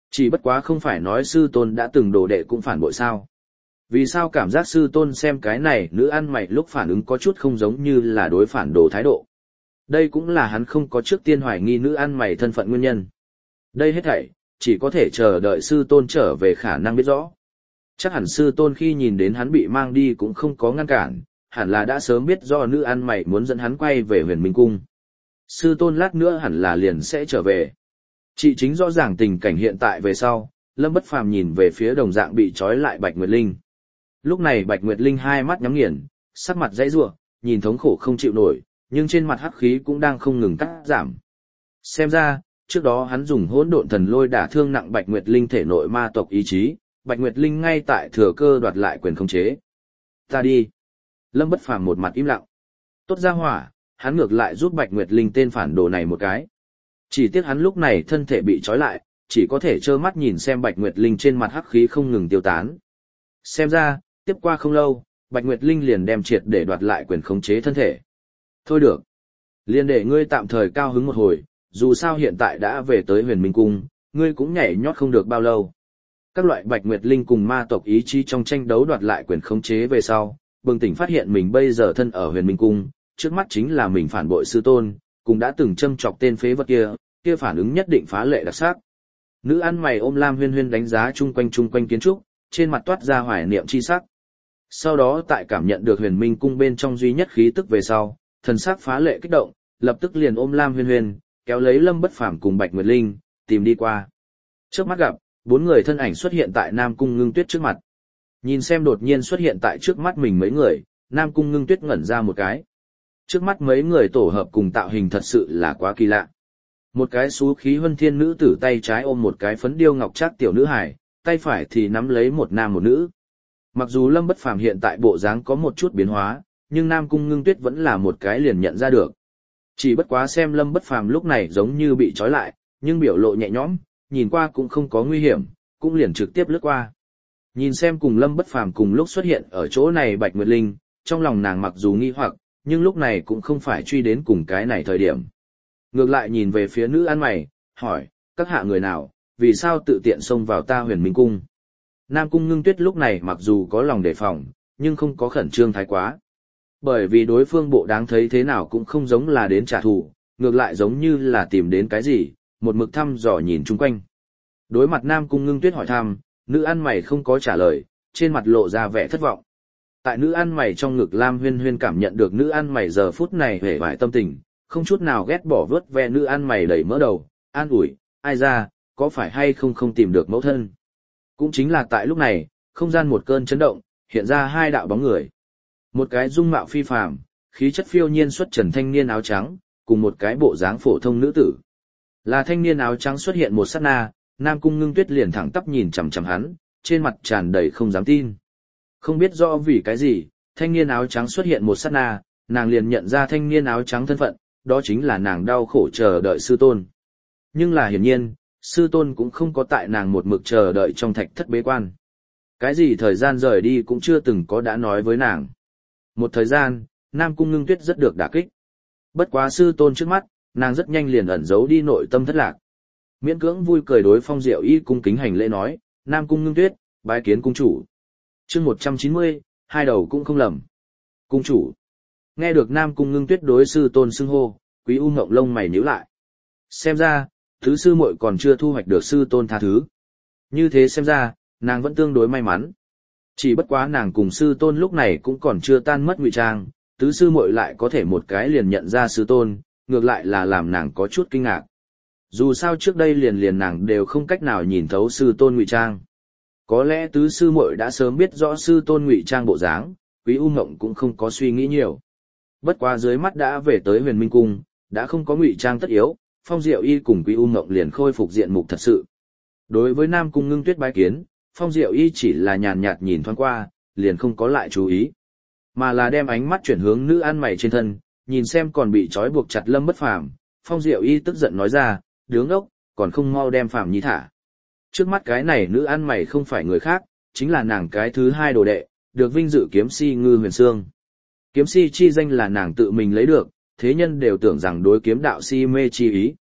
[SPEAKER 1] Chỉ bất quá không phải nói sư tôn đã từng đồ đệ cũng phản bội sao. Vì sao cảm giác sư tôn xem cái này nữ ăn mày lúc phản ứng có chút không giống như là đối phản đồ thái độ. Đây cũng là hắn không có trước tiên hoài nghi nữ ăn mày thân phận nguyên nhân. Đây hết thảy, chỉ có thể chờ đợi sư tôn trở về khả năng biết rõ. Chắc hẳn sư tôn khi nhìn đến hắn bị mang đi cũng không có ngăn cản, hẳn là đã sớm biết do nữ ăn mày muốn dẫn hắn quay về huyền minh cung. Sư tôn lát nữa hẳn là liền sẽ trở về. Chị chính rõ ràng tình cảnh hiện tại về sau, Lâm Bất Phàm nhìn về phía đồng dạng bị trói lại Bạch Nguyệt Linh. Lúc này Bạch Nguyệt Linh hai mắt nhắm nghiền, sắc mặt dãy rủa, nhìn thống khổ không chịu nổi, nhưng trên mặt hắc khí cũng đang không ngừng cắt giảm. Xem ra, trước đó hắn dùng hỗn độn thần lôi đả thương nặng Bạch Nguyệt Linh thể nội ma tộc ý chí, Bạch Nguyệt Linh ngay tại thừa cơ đoạt lại quyền khống chế. Ta đi. Lâm Bất Phàm một mặt im lặng. Tốt ra hỏa, hắn ngược lại giúp Bạch Nguyệt Linh tên phản đồ này một cái. Chỉ tiếc hắn lúc này thân thể bị trói lại, chỉ có thể trơ mắt nhìn xem Bạch Nguyệt Linh trên mặt hắc khí không ngừng tiêu tán. Xem ra, tiếp qua không lâu, Bạch Nguyệt Linh liền đem triệt để đoạt lại quyền khống chế thân thể. Thôi được. Liền để ngươi tạm thời cao hứng một hồi, dù sao hiện tại đã về tới huyền minh cung, ngươi cũng nhảy nhót không được bao lâu. Các loại Bạch Nguyệt Linh cùng ma tộc ý chí trong tranh đấu đoạt lại quyền khống chế về sau, bừng tỉnh phát hiện mình bây giờ thân ở huyền minh cung, trước mắt chính là mình phản bội sư tôn, cũng đã từng châm chọc tên phế vật kia phản ứng nhất định phá lệ đặc sắc. Nữ ăn mày ôm Lam Huyên Huyên đánh giá chung quanh kiến trúc, trên mặt toát ra hoài niệm chi sắc. Sau đó tại cảm nhận được huyền minh cung bên trong duy nhất khí tức về sau, thần sắc phá lệ kích động, lập tức liền ôm Lam Huyên Huyên, kéo lấy Lâm Bất Phàm cùng Bạch Nguyệt Linh, tìm đi qua. Trước mắt gặp, bốn người thân ảnh xuất hiện tại Nam Cung Ngưng Tuyết trước mặt. Nhìn xem đột nhiên xuất hiện tại trước mắt mình mấy người, Nam Cung Ngưng Tuyết ngẩn ra một cái. Trước mắt mấy người tổ hợp cùng tạo hình thật sự là quá kỳ lạ. Một cái xú khí huân thiên nữ tử tay trái ôm một cái phấn điêu ngọc trác tiểu nữ hài, tay phải thì nắm lấy một nam một nữ. Mặc dù Lâm Bất Phàm hiện tại bộ dáng có một chút biến hóa, nhưng Nam Cung Ngưng Tuyết vẫn là một cái liền nhận ra được. Chỉ bất quá xem Lâm Bất Phàm lúc này giống như bị trói lại, nhưng biểu lộ nhẹ nhõm, nhìn qua cũng không có nguy hiểm, cũng liền trực tiếp lướt qua. Nhìn xem cùng Lâm Bất Phàm cùng lúc xuất hiện ở chỗ này Bạch Nguyệt Linh, trong lòng nàng mặc dù nghi hoặc, nhưng lúc này cũng không phải truy đến cùng cái này thời điểm. Ngược lại nhìn về phía nữ ăn mày, hỏi, các hạ người nào, vì sao tự tiện xông vào ta huyền minh cung? Nam Cung Ngưng Tuyết lúc này mặc dù có lòng đề phòng, nhưng không có khẩn trương thái quá. Bởi vì đối phương bộ đáng thấy thế nào cũng không giống là đến trả thù, ngược lại giống như là tìm đến cái gì, một mực thăm dò nhìn chung quanh. Đối mặt Nam Cung Ngưng Tuyết hỏi thăm, nữ ăn mày không có trả lời, trên mặt lộ ra vẻ thất vọng. Tại nữ ăn mày trong ngực Lam Huyên Huyên cảm nhận được nữ ăn mày giờ phút này hề vải tâm tình, không chút nào ghét bỏ vớt ve nữ ăn mày đầy mỡ đầu, an ủi, ai ra, có phải hay không tìm được mẫu thân. Cũng chính là tại lúc này, không gian một cơn chấn động, hiện ra hai đạo bóng người. Một cái dung mạo phi phàm, khí chất phiêu nhiên xuất trần thanh niên áo trắng, cùng một cái bộ dáng phổ thông nữ tử. Là thanh niên áo trắng xuất hiện một sát na, Nam Cung Ngưng Tuyết liền thẳng tắp nhìn chằm chằm hắn, trên mặt tràn đầy không dám tin. Không biết rõ vì cái gì, thanh niên áo trắng xuất hiện một sát na, nàng liền nhận ra thanh niên áo trắng thân phận, đó chính là nàng đau khổ chờ đợi sư tôn. Nhưng là hiển nhiên, sư tôn cũng không có tại nàng một mực chờ đợi trong thạch thất bế quan. Cái gì thời gian rời đi cũng chưa từng có đã nói với nàng. Một thời gian, Nam Cung Ngưng Tuyết rất được đả kích. Bất quá sư tôn trước mắt, nàng rất nhanh liền ẩn giấu đi nội tâm thất lạc. Miễn cưỡng vui cười đối Phong Diệu Y cung kính hành lễ nói, Nam Cung Ngưng Tuyết, bái kiến cung chủ. Chương 190, hai đầu cũng không lầm. Cung chủ. Nghe được Nam Cung Ngưng Tuyết đối sư tôn xưng hô, Quý U Ngộng lông mày nhíu lại. Xem ra, thứ sư muội còn chưa thu hoạch được sư tôn tha thứ. Như thế xem ra, nàng vẫn tương đối may mắn. Chỉ bất quá nàng cùng sư tôn lúc này cũng còn chưa tan mất ngụy trang, tứ sư muội lại có thể một cái liền nhận ra sư tôn, ngược lại là làm nàng có chút kinh ngạc. Dù sao trước đây liền nàng đều không cách nào nhìn thấu sư tôn ngụy trang. Có lẽ tứ sư muội đã sớm biết rõ sư tôn ngụy trang bộ dáng, Quý U Ngộng cũng không có suy nghĩ nhiều. Bất quá dưới mắt đã về tới huyền minh cung, đã không có ngụy trang tất yếu, Phong Diệu Y cùng Quý U Ngộng liền khôi phục diện mục thật sự. Đối với Nam Cung Ngưng Tuyết bái kiến, Phong Diệu Y chỉ là nhàn nhạt nhìn thoáng qua, liền không có lại chú ý. Mà là đem ánh mắt chuyển hướng nữ ăn mày trên thân, nhìn xem còn bị trói buộc chặt Lâm Bất Phàm, Phong Diệu Y tức giận nói ra, đứng ốc, còn không mau đem Phàm Nhi thả. Trước mắt cái này nữ ăn mày không phải người khác, chính là nàng cái thứ hai đồ đệ, được vinh dự kiếm si Ngư Huyền Sương. Kiếm si chi danh là nàng tự mình lấy được, thế nhân đều tưởng rằng đối kiếm đạo si mê chi ý.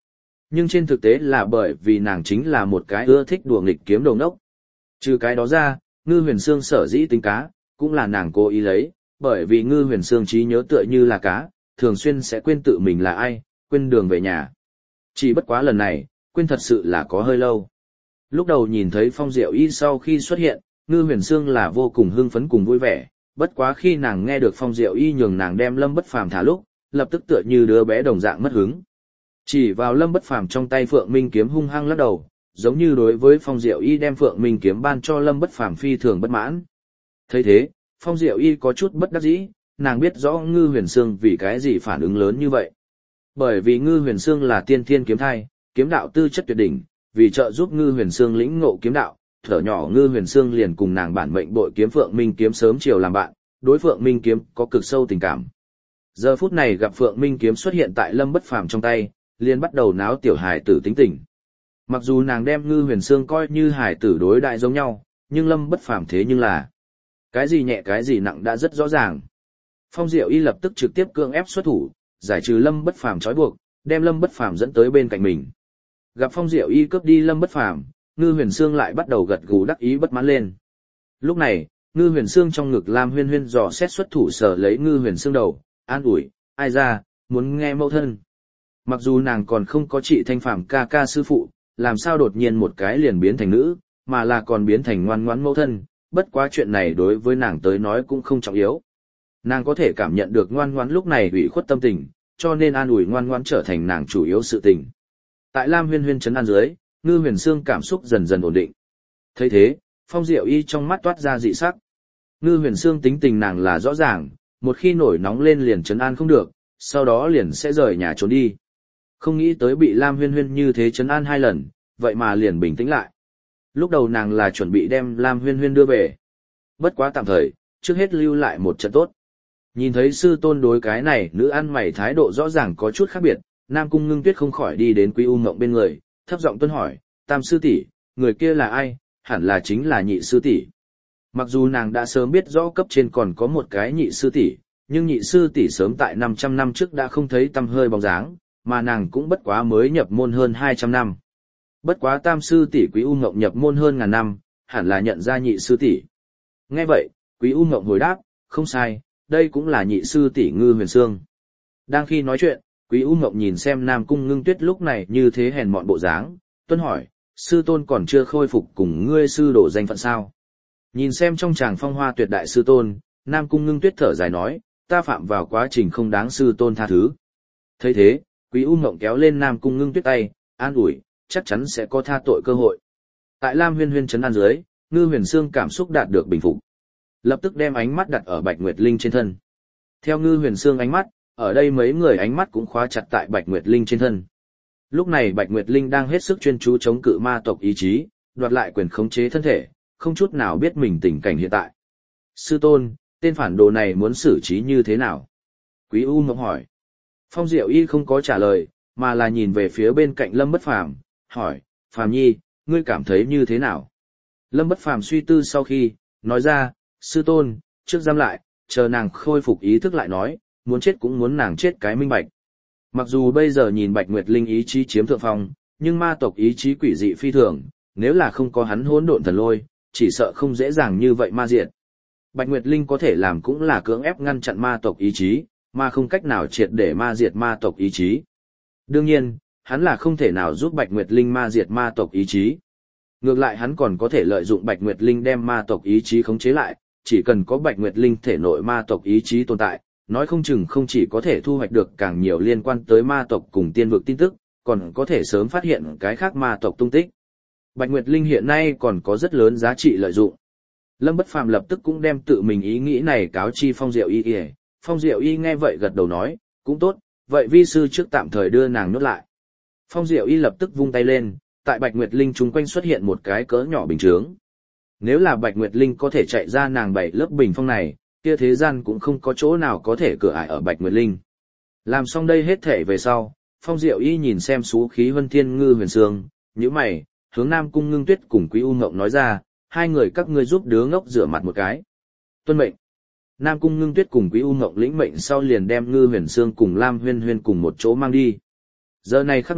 [SPEAKER 1] Nhưng trên thực tế là bởi vì nàng chính là một cái ưa thích đùa nghịch kiếm đồ ngốc. Trừ cái đó ra, Ngư Huyền Sương sở dĩ tính cá, cũng là nàng cố ý lấy, bởi vì Ngư Huyền Sương trí nhớ tựa như là cá, thường xuyên sẽ quên tự mình là ai, quên đường về nhà. Chỉ bất quá lần này, quên thật sự là có hơi lâu. Lúc đầu nhìn thấy Phong Diệu Y sau khi xuất hiện, Ngư Huyền Sương là vô cùng hưng phấn cùng vui vẻ, bất quá khi nàng nghe được Phong Diệu Y nhường nàng đem Lâm Bất Phàm thả lúc, lập tức tựa như đứa bé đồng dạng mất hứng. Chỉ vào Lâm Bất Phàm trong tay Phượng Minh kiếm hung hăng lắc đầu, giống như đối với Phong Diệu Y đem Phượng Minh kiếm ban cho Lâm Bất Phàm phi thường bất mãn. Thấy thế, Phong Diệu Y có chút bất đắc dĩ, nàng biết rõ Ngư Huyền Sương vì cái gì phản ứng lớn như vậy. Bởi vì Ngư Huyền Sương là tiên thiên kiếm thai, kiếm đạo tư chất tuyệt đỉnh, vì trợ giúp Ngư Huyền Sương lĩnh ngộ kiếm đạo, thở nhỏ Ngư Huyền Sương liền cùng nàng bản mệnh bội kiếm Phượng Minh kiếm sớm chiều làm bạn, đối Phượng Minh kiếm có cực sâu tình cảm. Giờ phút này gặp Phượng Minh kiếm xuất hiện tại Lâm Bất Phàm trong tay, liền bắt đầu náo tiểu hài tử tính tình. Mặc dù nàng đem Ngư Huyền Sương coi như hài tử đối đại giống nhau, nhưng Lâm Bất Phàm thế nhưng là cái gì nhẹ cái gì nặng đã rất rõ ràng. Phong Diệu Y lập tức trực tiếp cưỡng ép xuất thủ, giải trừ Lâm Bất Phàm trói buộc, đem Lâm Bất Phàm dẫn tới bên cạnh mình. Gặp Phong Diệu Y cướp đi Lâm Bất Phàm, Ngư Huyền Sương lại bắt đầu gật gù đắc ý bất mãn lên. Lúc này, Ngư Huyền Sương trong ngực Lam Huyên Huyên dò xét xuất thủ sở lấy Ngư Huyền Sương đầu, an ủi, ai ra, muốn nghe mẫu thân. Mặc dù nàng còn không có chị Thanh Phàm ca ca sư phụ, làm sao đột nhiên một cái liền biến thành nữ, mà là còn biến thành ngoan ngoãn mẫu thân, bất quá chuyện này đối với nàng tới nói cũng không trọng yếu. Nàng có thể cảm nhận được ngoan ngoãn lúc này ủy khuất tâm tình, cho nên an ủi ngoan ngoãn trở thành nàng chủ yếu sự tình. Tại Lam Huyên Huyên trấn an dưới, Ngư Huyền Sương cảm xúc dần dần ổn định. Thấy thế, Phong Diệu Y trong mắt toát ra dị sắc. Ngư Huyền Sương tính tình nàng là rõ ràng, một khi nổi nóng lên liền trấn an không được, sau đó liền sẽ rời nhà trốn đi. Không nghĩ tới bị Lam Huyên Huyên như thế trấn an 2 lần, vậy mà liền bình tĩnh lại. Lúc đầu nàng là chuẩn bị đem Lam Huyên Huyên đưa về. Bất quá tạm thời, trước hết lưu lại một trận tốt. Nhìn thấy sư tôn đối cái này nữ ăn mày thái độ rõ ràng có chút khác biệt, Nam Cung Ngưng Tuyết không khỏi đi đến Quý U Ngộng bên người, thấp giọng tuân hỏi, Tam sư tỷ, người kia là ai, hẳn là chính là nhị sư tỷ. Mặc dù nàng đã sớm biết rõ cấp trên còn có một cái nhị sư tỷ, nhưng nhị sư tỷ sớm tại 500 năm trước đã không thấy tăm hơi bóng dáng, mà nàng cũng bất quá mới nhập môn hơn 200 năm. Bất quá Tam sư tỷ Quý U Ngộng nhập môn hơn ngàn năm, hẳn là nhận ra nhị sư tỷ. Nghe vậy, Quý U Ngộng hồi đáp, không sai, đây cũng là nhị sư tỷ Ngư Huyền Sương. Đang khi nói chuyện, Quý U Ngộng nhìn xem Nam Cung Ngưng Tuyết lúc này như thế hèn mọn bộ dáng, tuân hỏi, sư tôn còn chưa khôi phục cùng ngươi sư đổ danh phận sao? Nhìn xem trong tràng phong hoa tuyệt đại sư tôn, Nam Cung Ngưng Tuyết thở dài nói, ta phạm vào quá trình không đáng sư tôn tha thứ. Thấy thế, Quý U Ngộng kéo lên Nam Cung Ngưng Tuyết tay, an ủi, chắc chắn sẽ có tha tội cơ hội. Tại Lam Huyên Huyên trấn an dưới, Ngư Huyền Sương cảm xúc đạt được bình phục. Lập tức đem ánh mắt đặt ở Bạch Nguyệt Linh trên thân. Theo Ngư Huyền Sương ánh mắt, ở đây mấy người ánh mắt cũng khóa chặt tại Bạch Nguyệt Linh trên thân. Lúc này Bạch Nguyệt Linh đang hết sức chuyên chú chống cự ma tộc ý chí, đoạt lại quyền khống chế thân thể, không chút nào biết mình tình cảnh hiện tại. Sư tôn, tên phản đồ này muốn xử trí như thế nào? Quý U Ngộng hỏi. Phong Diệu Y không có trả lời, mà là nhìn về phía bên cạnh Lâm Bất Phàm, hỏi, Phàm Nhi, ngươi cảm thấy như thế nào? Lâm Bất Phàm suy tư sau khi, nói ra, sư tôn, trước giam lại, chờ nàng khôi phục ý thức lại nói, muốn chết cũng muốn nàng chết cái minh bạch. Mặc dù bây giờ nhìn Bạch Nguyệt Linh ý chí chiếm thượng phong, nhưng ma tộc ý chí quỷ dị phi thường, nếu là không có hắn hỗn độn thần lôi, chỉ sợ không dễ dàng như vậy ma diệt. Bạch Nguyệt Linh có thể làm cũng là cưỡng ép ngăn chặn ma tộc ý chí, mà không cách nào triệt để ma diệt ma tộc ý chí. Đương nhiên, hắn là không thể nào giúp Bạch Nguyệt Linh ma diệt ma tộc ý chí. Ngược lại hắn còn có thể lợi dụng Bạch Nguyệt Linh đem ma tộc ý chí khống chế lại, chỉ cần có Bạch Nguyệt Linh thể nội ma tộc ý chí tồn tại, nói không chừng không chỉ có thể thu hoạch được càng nhiều liên quan tới ma tộc cùng tiên vực tin tức, còn có thể sớm phát hiện cái khác ma tộc tung tích. Bạch Nguyệt Linh hiện nay còn có rất lớn giá trị lợi dụng. Lâm Bất Phàm lập tức cũng đem tự mình ý nghĩ này cáo chi Phong Diệu Y. Phong Diệu Y nghe vậy gật đầu nói, cũng tốt, vậy vi sư trước tạm thời đưa nàng nhốt lại. Phong Diệu Y lập tức vung tay lên, tại Bạch Nguyệt Linh chung quanh xuất hiện một cái cỡ nhỏ bình chướng. Nếu là Bạch Nguyệt Linh có thể chạy ra nàng 7 lớp bình phong này, kia thế gian cũng không có chỗ nào có thể cửa ải ở Bạch Nguyệt Linh. Làm xong đây hết thể về sau, Phong Diệu Y nhìn xem xú khí Vân Thiên Ngư Huyền Sương, nhíu mày, hướng Nam Cung Ngưng Tuyết cùng Quý U Ngộng nói ra, hai người các ngươi giúp đứa ngốc rửa mặt một cái. Tuân mệnh. Nam Cung Ngưng Tuyết cùng Quý U Ngộng lĩnh mệnh sau liền đem Ngư Huyền Sương cùng Lam Huyên Huyên cùng một chỗ mang đi. Giờ này khắc này,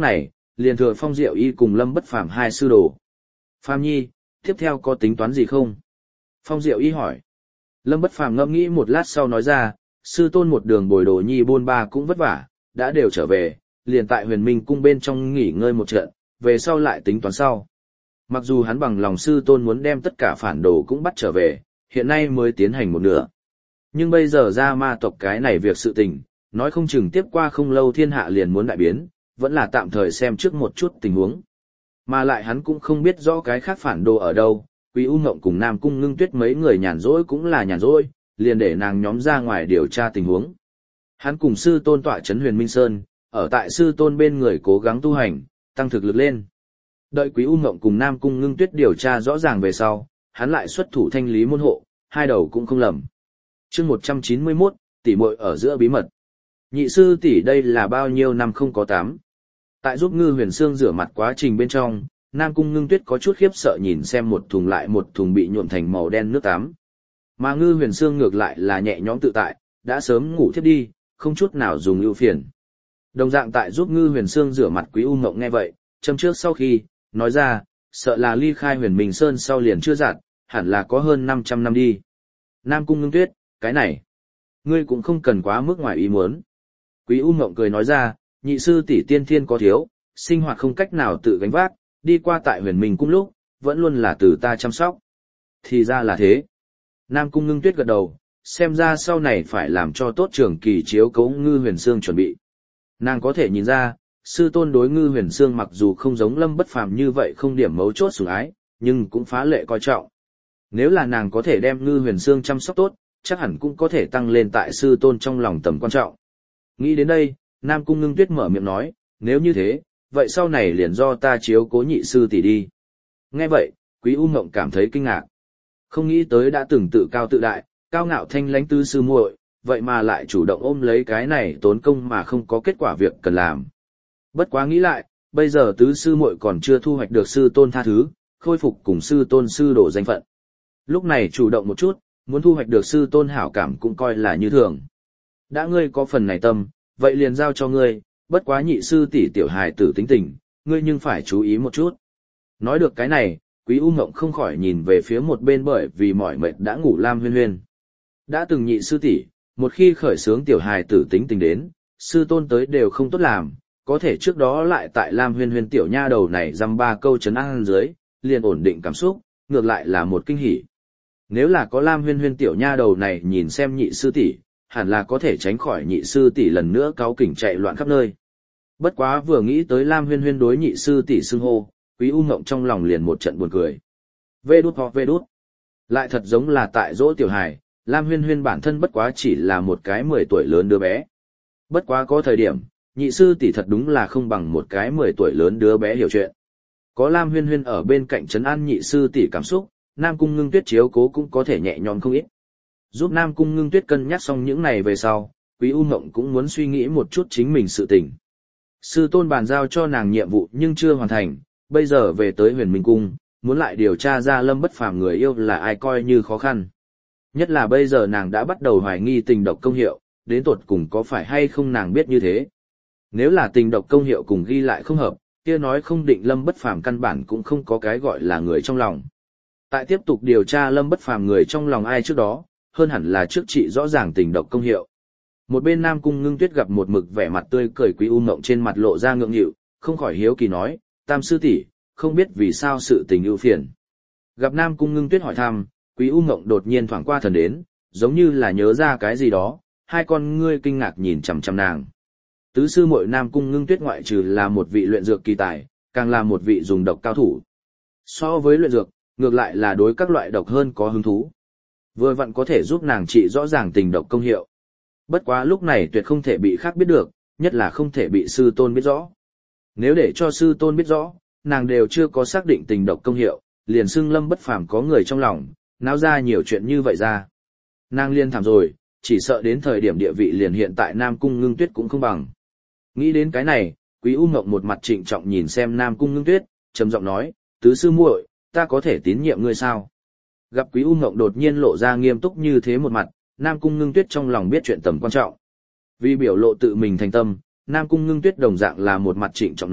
[SPEAKER 1] liền thừa Phong Diệu Y cùng Lâm Bất Phàm hai sư đồ. Phàm Nhi, tiếp theo có tính toán gì không? Phong Diệu Y hỏi. Lâm Bất Phàm ngẫm nghĩ một lát sau nói ra, sư tôn một đường bồi đồ nhi bôn ba cũng vất vả, đã đều trở về, liền tại Huyền Minh cung bên trong nghỉ ngơi một trận, về sau lại tính toán sau. Mặc dù hắn bằng lòng sư tôn muốn đem tất cả phản đồ cũng bắt trở về, hiện nay mới tiến hành một nửa. Nhưng bây giờ ra ma tộc cái này việc sự tình, nói không chừng tiếp qua không lâu thiên hạ liền muốn đại biến, vẫn là tạm thời xem trước một chút tình huống. Mà lại hắn cũng không biết rõ cái khác phản đồ ở đâu, Quý U Ngộng cùng Nam Cung Ngưng Tuyết mấy người nhàn rỗi cũng là nhàn rỗi, liền để nàng nhóm ra ngoài điều tra tình huống. Hắn cùng sư tôn tọa trấn Huyền Minh Sơn, ở tại sư tôn bên người cố gắng tu hành, tăng thực lực lên. Đợi Quý U Ngộng cùng Nam Cung Ngưng Tuyết điều tra rõ ràng về sau, hắn lại xuất thủ thanh lý môn hộ, hai đầu cũng không lầm. Chương 191, tỷ muội ở giữa bí mật. Nhị sư tỷ đây là bao nhiêu năm không có tắm. Tại giúp Ngư Huyền Sương rửa mặt quá trình bên trong, Nam Cung Ngưng Tuyết có chút khiếp sợ nhìn xem một thùng lại một thùng bị nhuộm thành màu đen nước tắm. Mà Ngư Huyền Sương ngược lại là nhẹ nhõm tự tại, đã sớm ngủ thiếp đi, không chút nào dùng ưu phiền. Đồng dạng tại giúp Ngư Huyền Sương rửa mặt Quý U Ngộng nghe vậy, châm trước sau khi, nói ra, sợ là ly khai Huyền Minh Sơn sau liền chưa giặt, hẳn là có hơn 500 năm đi. Nam Cung Ngưng Tuyết, cái này, ngươi cũng không cần quá mức ngoài ý muốn. Quý U Ngộng cười nói ra, nhị sư tỷ tiên thiên có thiếu, sinh hoạt không cách nào tự gánh vác, đi qua tại Huyền Minh cung lúc, vẫn luôn là từ ta chăm sóc. Thì ra là thế. Nam Cung Ngưng Tuyết gật đầu, xem ra sau này phải làm cho tốt trường kỳ chiếu cố Ngư Huyền Sương chuẩn bị. Nàng có thể nhìn ra, sư tôn đối Ngư Huyền Sương mặc dù không giống Lâm Bất Phàm như vậy không điểm mấu chốt sủng ái, nhưng cũng phá lệ coi trọng. Nếu là nàng có thể đem Ngư Huyền Sương chăm sóc tốt, chắc hẳn cũng có thể tăng lên tại sư tôn trong lòng tầm quan trọng. Nghĩ đến đây, Nam Cung Ngưng Tuyết mở miệng nói, nếu như thế, vậy sau này liền do ta chiếu cố nhị sư tỷ đi. Nghe vậy, Quý U Ngộng cảm thấy kinh ngạc. Không nghĩ tới đã từng tự cao tự đại, cao ngạo thanh lãnh tứ sư muội, vậy mà lại chủ động ôm lấy cái này tốn công mà không có kết quả việc cần làm. Bất quá nghĩ lại, bây giờ tứ sư muội còn chưa thu hoạch được sư tôn tha thứ, khôi phục cùng sư tôn sư đổ danh phận. Lúc này chủ động một chút, muốn thu hoạch được sư tôn hảo cảm cũng coi là như thường. Đã ngươi có phần này tâm, vậy liền giao cho ngươi, bất quá nhị sư tỷ tiểu hài tử tính tình, ngươi nhưng phải chú ý một chút. Nói được cái này, Quý U Ngộng không khỏi nhìn về phía một bên bởi vì mỏi mệt đã ngủ Lam Huyên Huyên. Đã từng nhị sư tỷ, một khi khởi sướng tiểu hài tử tính tình đến, sư tôn tới đều không tốt làm, có thể trước đó lại tại Lam Huyên Huyên tiểu nha đầu này dăm ba câu trấn an dưới, liền ổn định cảm xúc, ngược lại là một kinh hỉ. Nếu là có Lam Huyên Huyên tiểu nha đầu này nhìn xem nhị sư tỷ, hẳn là có thể tránh khỏi nhị sư tỷ lần nữa cáu kỉnh chạy loạn khắp nơi. Bất quá vừa nghĩ tới Lam Huyên Huyên đối nhị sư tỷ xưng hô, Quý U Ngộng trong lòng liền một trận buồn cười. Vê đút hoặc vê đút. Lại thật giống là tại dỗ tiểu hài, Lam Huyên Huyên bản thân bất quá chỉ là một cái 10 tuổi lớn đứa bé. Bất quá có thời điểm, nhị sư tỷ thật đúng là không bằng một cái 10 tuổi lớn đứa bé hiểu chuyện. Có Lam Huyên Huyên ở bên cạnh trấn an nhị sư tỷ cảm xúc, Nam Cung Ngưng Tuyết chiếu cố cũng có thể nhẹ nhõm không ít. Giúp Nam Cung Ngưng Tuyết cân nhắc xong những này về sau, Quý U Ngộng cũng muốn suy nghĩ một chút chính mình sự tình. Sư tôn bàn giao cho nàng nhiệm vụ nhưng chưa hoàn thành, bây giờ về tới Huyền Minh Cung, muốn lại điều tra ra Lâm Bất Phàm người yêu là ai coi như khó khăn. Nhất là bây giờ nàng đã bắt đầu hoài nghi tình độc công hiệu, đến tột cùng có phải hay không nàng biết như thế. Nếu là tình độc công hiệu cùng ghi lại không hợp, kia nói không định Lâm Bất Phàm căn bản cũng không có cái gọi là người trong lòng. Tại tiếp tục điều tra Lâm Bất Phàm người trong lòng ai trước đó, hơn hẳn là trước trị rõ ràng tình độc công hiệu. Một bên Nam Cung Ngưng Tuyết gặp một mực vẻ mặt tươi cười Quý U Ngộng trên mặt lộ ra ngượng nghịu, không khỏi hiếu kỳ nói, Tam sư tỷ, không biết vì sao sự tình ưu phiền. Gặp Nam Cung Ngưng Tuyết hỏi thăm, Quý U Ngộng đột nhiên thoảng qua thần đến, giống như là nhớ ra cái gì đó, hai con ngươi kinh ngạc nhìn chằm chằm nàng. Tứ sư muội Nam Cung Ngưng Tuyết ngoại trừ là một vị luyện dược kỳ tài, càng là một vị dùng độc cao thủ. So với luyện dược, ngược lại là đối các loại độc hơn có hứng thú. Vừa vặn có thể giúp nàng trị rõ ràng tình độc công hiệu. Bất quá lúc này tuyệt không thể bị khác biết được, nhất là không thể bị sư tôn biết rõ. Nếu để cho sư tôn biết rõ, nàng đều chưa có xác định tình độc công hiệu, liền xưng Lâm Bất Phàm có người trong lòng, náo ra nhiều chuyện như vậy ra. Nàng liên thảm rồi, chỉ sợ đến thời điểm địa vị liền hiện tại Nam Cung Ngưng Tuyết cũng không bằng. Nghĩ đến cái này, Quý U Ngộng một mặt trịnh trọng nhìn xem Nam Cung Ngưng Tuyết, trầm giọng nói, tứ sư muội, ta có thể tín nhiệm ngươi sao? Gặp Quý U Ngộng đột nhiên lộ ra nghiêm túc như thế một mặt, Nam Cung Ngưng Tuyết trong lòng biết chuyện tầm quan trọng. Vì biểu lộ tự mình thành tâm, Nam Cung Ngưng Tuyết đồng dạng là một mặt trịnh trọng nói,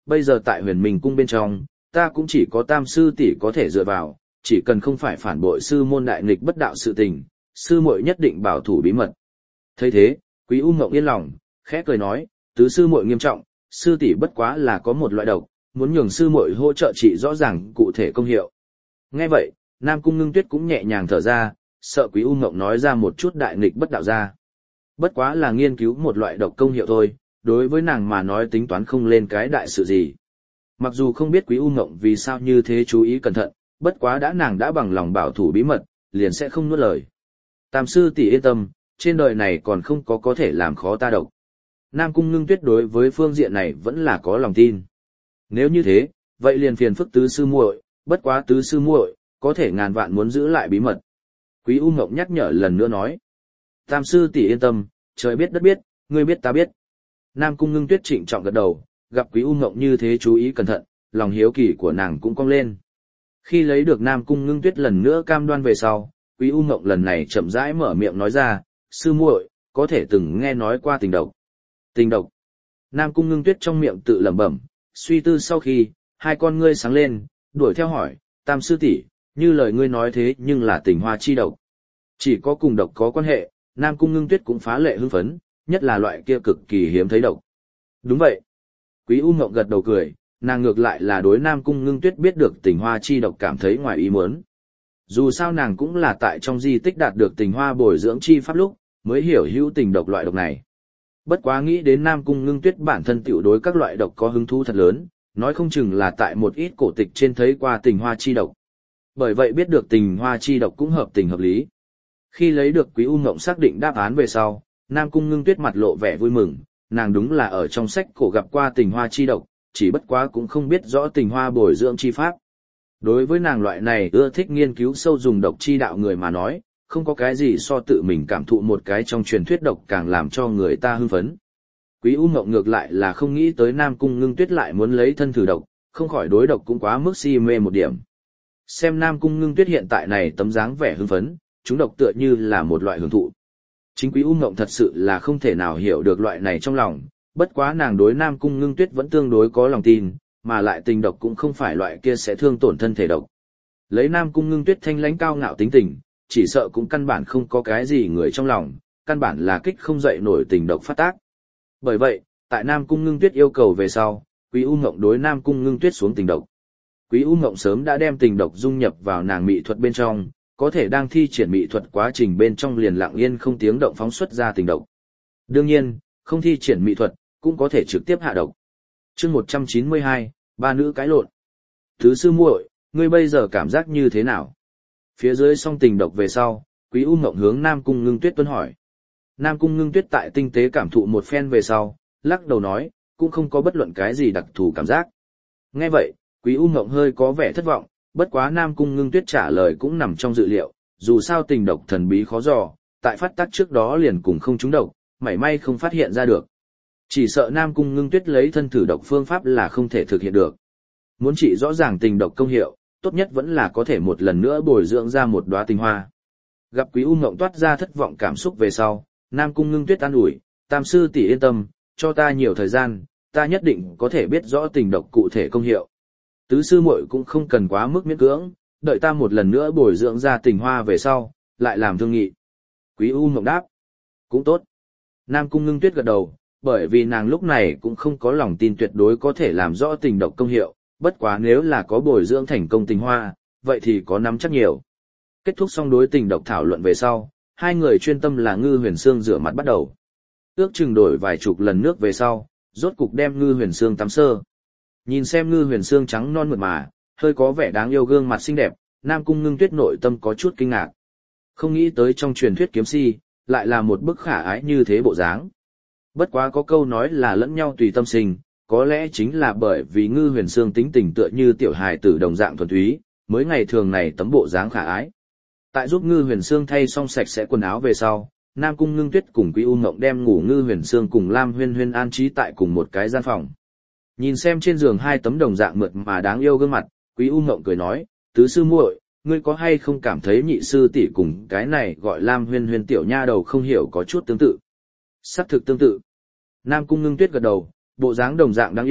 [SPEAKER 1] bây giờ tại Huyền Minh cung bên trong, ta cũng chỉ có Tam sư tỷ có thể dựa vào, chỉ cần không phải phản bội sư môn đại nghịch bất đạo sự tình, sư muội nhất định bảo thủ bí mật. Thấy thế, Quý U Ngộng yên lòng, khẽ cười nói, tứ sư muội nghiêm trọng, sư tỷ bất quá là có một loại độc, muốn nhường sư muội hỗ trợ trị rõ ràng cụ thể công hiệu. Nghe vậy, Nam Cung Ngưng Tuyết cũng nhẹ nhàng thở ra, sợ Quý U Ngộng nói ra một chút đại nghịch bất đạo ra. Bất quá là nghiên cứu một loại độc công hiệu thôi, đối với nàng mà nói tính toán không lên cái đại sự gì. Mặc dù không biết Quý U Ngộng vì sao như thế chú ý cẩn thận, bất quá nàng đã bằng lòng bảo thủ bí mật, liền sẽ không nuốt lời. Tam sư tỷ yên tâm, trên đời này còn không có thể làm khó ta độc. Nam Cung Ngưng Tuyết đối với phương diện này vẫn là có lòng tin. Nếu như thế, vậy liền phiền phức tứ sư muội, bất quá tứ sư muội, có thể ngàn vạn muốn giữ lại bí mật. Quý U Ngộng nhắc nhở lần nữa nói. Tam sư tỷ yên tâm, trời biết đất biết, ngươi biết ta biết. Nam Cung Ngưng Tuyết trịnh trọng gật đầu, gặp Quý U Ngộng như thế chú ý cẩn thận, lòng hiếu kỳ của nàng cũng cong lên. Khi lấy được Nam Cung Ngưng Tuyết lần nữa cam đoan về sau, Quý U Ngộng lần này chậm rãi mở miệng nói ra, sư muội, có thể từng nghe nói qua tình độc. Tình độc. Nam Cung Ngưng Tuyết trong miệng tự lẩm bẩm, suy tư sau khi, hai con ngươi sáng lên, đuổi theo hỏi, Tam sư tỷ, như lời ngươi nói thế nhưng là tình hoa chi độc. Chỉ có cùng độc có quan hệ, Nam Cung Ngưng Tuyết cũng phá lệ hưng phấn, nhất là loại kia cực kỳ hiếm thấy độc. Đúng vậy. Quý U Ngộng gật đầu cười, nàng ngược lại là đối Nam Cung Ngưng Tuyết biết được tình hoa chi độc cảm thấy ngoài ý muốn. Dù sao nàng cũng là tại trong di tích đạt được tình hoa bồi dưỡng chi pháp lúc, mới hiểu hữu tình độc loại độc này. Bất quá nghĩ đến Nam Cung Ngưng Tuyết bản thân tiểu đối các loại độc có hứng thú thật lớn, nói không chừng là tại một ít cổ tịch trên thấy qua tình hoa chi độc. Bởi vậy biết được tình hoa chi độc cũng hợp tình hợp lý. Khi lấy được Quý U Ngộng xác định đáp án về sau, Nam Cung Ngưng Tuyết mặt lộ vẻ vui mừng, nàng đúng là ở trong sách cổ gặp qua tình hoa chi độc, chỉ bất quá cũng không biết rõ tình hoa bồi dưỡng chi pháp. Đối với nàng loại này ưa thích nghiên cứu sâu dùng độc chi đạo người mà nói, không có cái gì so tự mình cảm thụ một cái trong truyền thuyết độc càng làm cho người ta hưng phấn. Quý U Ngộng ngược lại là không nghĩ tới Nam Cung Ngưng Tuyết lại muốn lấy thân thử độc, không khỏi đối độc cũng quá mức si mê một điểm. Xem Nam Cung Ngưng Tuyết hiện tại này tấm dáng vẻ hưng phấn, chúng độc tựa như là một loại hưởng thụ. Chính Quý U Ngộng thật sự là không thể nào hiểu được loại này trong lòng, bất quá nàng đối Nam Cung Ngưng Tuyết vẫn tương đối có lòng tin, mà lại tình độc cũng không phải loại kia sẽ thương tổn thân thể độc. Lấy Nam Cung Ngưng Tuyết thanh lãnh cao ngạo tính tình, chỉ sợ cũng căn bản không có cái gì người trong lòng, căn bản là kích không dậy nổi tình độc phát tác. Bởi vậy, tại Nam Cung Ngưng Tuyết yêu cầu về sau, Quý U Ngộng đối Nam Cung Ngưng Tuyết xuống tình độc. Quý U Ngộng sớm đã đem tình độc dung nhập vào nàng mỹ thuật bên trong, có thể đang thi triển mỹ thuật quá trình bên trong liền lặng yên không tiếng động phóng xuất ra tình độc. Đương nhiên, không thi triển mỹ thuật, cũng có thể trực tiếp hạ độc. Chương 192, ba nữ cãi lộn. Thứ sư muội, ngươi bây giờ cảm giác như thế nào? Phía dưới song tình độc về sau, Quý U Ngộng hướng Nam Cung Ngưng Tuyết tuân hỏi. Nam Cung Ngưng Tuyết tại tinh tế cảm thụ một phen về sau, lắc đầu nói, cũng không có bất luận cái gì đặc thù cảm giác. Nghe vậy, Quý U Ngộng hơi có vẻ thất vọng, bất quá Nam Cung Ngưng Tuyết trả lời cũng nằm trong dự liệu, dù sao tình độc thần bí khó dò, tại phát tác trước đó liền cùng không trúng độc, mảy may không phát hiện ra được. Chỉ sợ Nam Cung Ngưng Tuyết lấy thân thử độc phương pháp là không thể thực hiện được. Muốn chỉ rõ ràng tình độc công hiệu, tốt nhất vẫn là có thể một lần nữa bồi dưỡng ra một đóa tình hoa. Gặp Quý U Ngộng toát ra thất vọng cảm xúc về sau, Nam Cung Ngưng Tuyết an ủi, Tam sư tỷ yên tâm, cho ta nhiều thời gian, ta nhất định có thể biết rõ tình độc cụ thể công hiệu. Tứ sư muội cũng không cần quá mức miễn cưỡng, đợi ta một lần nữa bồi dưỡng ra tình hoa về sau, lại làm thương nghị. Quý U Ngộng đáp, cũng tốt. Nam Cung Ngưng Tuyết gật đầu, bởi vì nàng lúc này cũng không có lòng tin tuyệt đối có thể làm rõ tình độc công hiệu, bất quá nếu là có bồi dưỡng thành công tình hoa, vậy thì có nắm chắc nhiều. Kết thúc xong đối tình độc thảo luận về sau, hai người chuyên tâm là Ngư Huyền Sương rửa mặt bắt đầu. Ước chừng đổi vài chục lần nước về sau, rốt cục đem Ngư Huyền Sương tắm sơ. Nhìn xem Ngư Huyền Sương trắng non mượt mà, hơi có vẻ đáng yêu gương mặt xinh đẹp, Nam Cung Ngưng Tuyết nội tâm có chút kinh ngạc. Không nghĩ tới trong truyền thuyết kiếm si, lại là một bức khả ái như thế bộ dáng. Bất quá có câu nói là lẫn nhau tùy tâm sinh, có lẽ chính là bởi vì Ngư Huyền Sương tính tình tựa như tiểu hài tử đồng dạng thuần túy, mới ngày thường này tấm bộ dáng khả ái. Tại giúp Ngư Huyền Sương thay xong sạch sẽ quần áo về sau, Nam Cung Ngưng Tuyết cùng Quý U Ngộng đem ngủ Ngư Huyền Sương cùng Lam Huyên Huyên an trí tại cùng một cái gian phòng. Nhìn xem trên giường hai tấm đồng dạng mượt mà đáng yêu gương mặt, Quý U Ngộng cười nói, tứ sư muội, ngươi có hay không cảm thấy nhị sư tỷ cùng cái này gọi Lam Huyên Huyên tiểu nha đầu không hiểu có chút tương tự? Sắc thực tương tự. Nam Cung Ngưng Tuyết gật đầu, bộ dáng đồng dạng đáng yêu,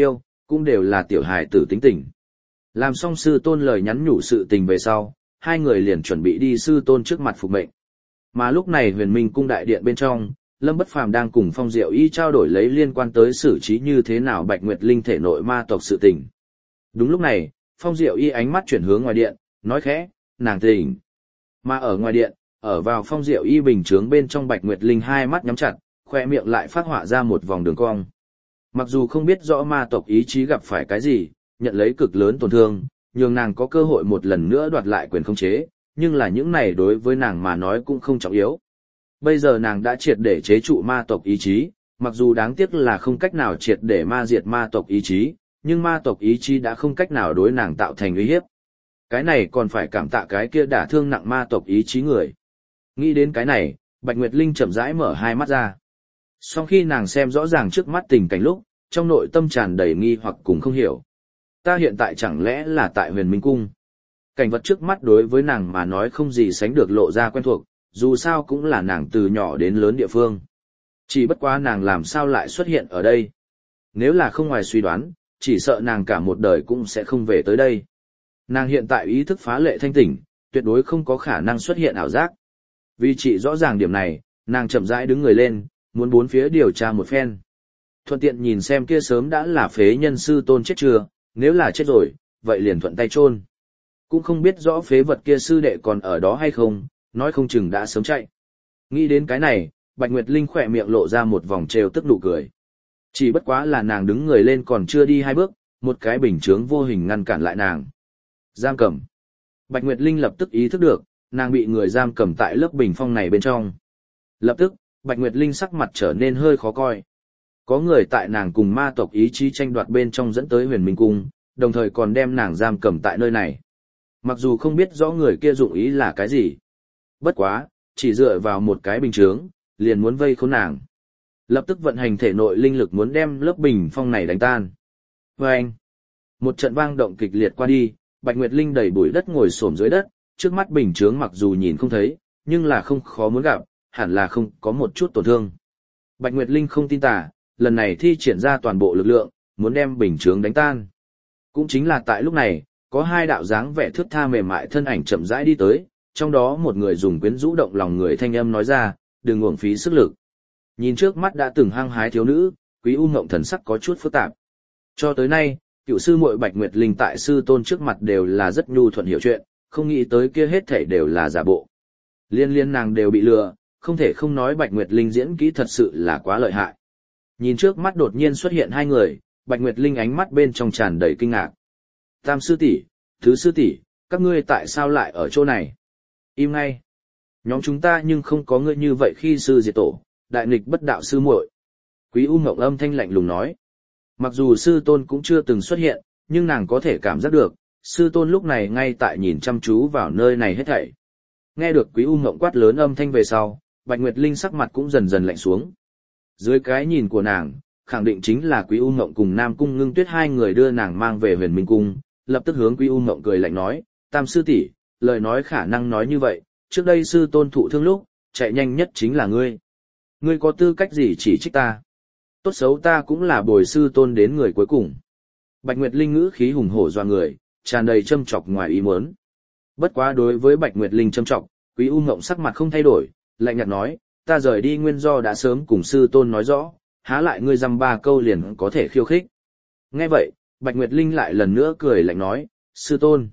[SPEAKER 1] cũng đều là tiểu hài tử tính tình. Làm xong sư tôn lời nhắn nhủ sự tình về sau, hai người liền chuẩn bị đi sư tôn trước mặt phục mệnh. Mà lúc này Huyền Minh cung đại điện bên trong, Lâm Bất Phàm đang cùng Phong Diệu Y trao đổi lấy liên quan tới xử trí như thế nào Bạch Nguyệt Linh thể nội ma tộc sự tình. Đúng lúc này, Phong Diệu Y ánh mắt chuyển hướng ngoài điện, nói khẽ, nàng tỉnh. Mà ở ngoài điện, ở vào Phong Diệu Y bình chướng bên trong Bạch Nguyệt Linh hai mắt nhắm chặt, khoe miệng lại phát họa ra một vòng đường cong. Mặc dù không biết rõ ma tộc ý chí gặp phải cái gì, nhận lấy cực lớn tổn thương, nhường nàng có cơ hội một lần nữa đoạt lại quyền khống chế, nhưng là những này đối với nàng mà nói cũng không trọng yếu. Bây giờ nàng đã triệt để chế trụ ma tộc ý chí, mặc dù đáng tiếc là không cách nào triệt để ma diệt ma tộc ý chí, nhưng ma tộc ý chí đã không cách nào đối nàng tạo thành uy hiếp. Cái này còn phải cảm tạ cái kia đả thương nặng ma tộc ý chí người. Nghĩ đến cái này, Bạch Nguyệt Linh chậm rãi mở hai mắt ra. Sau khi nàng xem rõ ràng trước mắt tình cảnh lúc, trong nội tâm tràn đầy nghi hoặc cùng không hiểu. Ta hiện tại chẳng lẽ là tại Huyền Minh Cung? Cảnh vật trước mắt đối với nàng mà nói không gì sánh được lộ ra quen thuộc, dù sao cũng là nàng từ nhỏ đến lớn địa phương. Chỉ bất quá nàng làm sao lại xuất hiện ở đây? Nếu là không ngoài suy đoán, chỉ sợ nàng cả một đời cũng sẽ không về tới đây. Nàng hiện tại ý thức phá lệ thanh tỉnh, tuyệt đối không có khả năng xuất hiện ảo giác. Vì chỉ rõ ràng điểm này, nàng chậm rãi đứng người lên, muốn bốn phía điều tra một phen. Thuận tiện nhìn xem kia sớm đã là phế nhân sư tôn chết chưa, nếu là chết rồi, vậy liền thuận tay chôn. Cũng không biết rõ phế vật kia sư đệ còn ở đó hay không, nói không chừng đã sớm chạy. Nghĩ đến cái này, Bạch Nguyệt Linh khỏe miệng lộ ra một vòng trêu tức nụ cười. Chỉ bất quá là nàng đứng người lên còn chưa đi hai bước, một cái bình chướng vô hình ngăn cản lại nàng. Giam cầm. Bạch Nguyệt Linh lập tức ý thức được, nàng bị người giam cầm tại lớp bình phong này bên trong. Lập tức, Bạch Nguyệt Linh sắc mặt trở nên hơi khó coi. Có người tại nàng cùng ma tộc ý chí tranh đoạt bên trong dẫn tới Huyền Minh Cung, đồng thời còn đem nàng giam cầm tại nơi này. Mặc dù không biết rõ người kia dụng ý là cái gì. Bất quá, chỉ dựa vào một cái bình chướng, liền muốn vây khốn nàng. Lập tức vận hành thể nội linh lực muốn đem lớp bình phong này đánh tan. Vâng! Một trận vang động kịch liệt qua đi, Bạch Nguyệt Linh đẩy bụi đất ngồi xổm dưới đất, trước mắt bình chướng mặc dù nhìn không thấy, nhưng là không khó muốn gặp, hẳn là không có một chút tổn thương. Bạch Nguyệt Linh không tin tà, lần này thi triển ra toàn bộ lực lượng, muốn đem bình chướng đánh tan. Cũng chính là tại lúc này, có hai đạo dáng vẻ thướt tha mềm mại thân ảnh chậm rãi đi tới, trong đó một người dùng quyến rũ động lòng người thanh âm nói ra, đừng uổng phí sức lực. Nhìn trước mắt đã từng hăng hái thiếu nữ, Quý U Ngộng thần sắc có chút phức tạp. Cho tới nay, cựu sư muội Bạch Nguyệt Linh tại sư tôn trước mặt đều là rất nhu thuận hiểu chuyện, không nghĩ tới kia hết thảy đều là giả bộ. Liên liên nàng đều bị lừa, không thể không nói Bạch Nguyệt Linh diễn kỹ thật sự là quá lợi hại. Nhìn trước mắt đột nhiên xuất hiện hai người, Bạch Nguyệt Linh ánh mắt bên trong tràn đầy kinh ngạc. Tam sư tỷ, thứ sư tỷ, các ngươi tại sao lại ở chỗ này? Im ngay. Nhóm chúng ta nhưng không có ngươi như vậy khi sư diệt tổ, đại nghịch bất đạo sư muội. Quý U Ngộng âm thanh lạnh lùng nói. Mặc dù sư tôn cũng chưa từng xuất hiện, nhưng nàng có thể cảm giác được, sư tôn lúc này ngay tại nhìn chăm chú vào nơi này hết thảy. Nghe được Quý U Ngộng quát lớn âm thanh về sau, Bạch Nguyệt Linh sắc mặt cũng dần dần lạnh xuống. Dưới cái nhìn của nàng, khẳng định chính là Quý U Ngộng cùng Nam Cung Ngưng Tuyết hai người đưa nàng mang về Huyền Minh Cung, lập tức hướng Quý U Ngộng cười lạnh nói, Tam sư tỷ, lời nói khả năng nói như vậy, trước đây sư tôn thụ thương lúc, chạy nhanh nhất chính là ngươi. Ngươi có tư cách gì chỉ trích ta? Tốt xấu ta cũng là bồi sư tôn đến người cuối cùng. Bạch Nguyệt Linh ngữ khí hùng hổ doa người, tràn đầy châm chọc ngoài ý muốn. Bất quá đối với Bạch Nguyệt Linh châm chọc, Quý U Ngộng sắc mặt không thay đổi, lạnh nhạt nói, ta rời đi nguyên do đã sớm cùng sư tôn nói rõ, há lại ngươi dăm ba câu liền có thể khiêu khích. Nghe vậy, Bạch Nguyệt Linh lại lần nữa cười lạnh nói, sư tôn.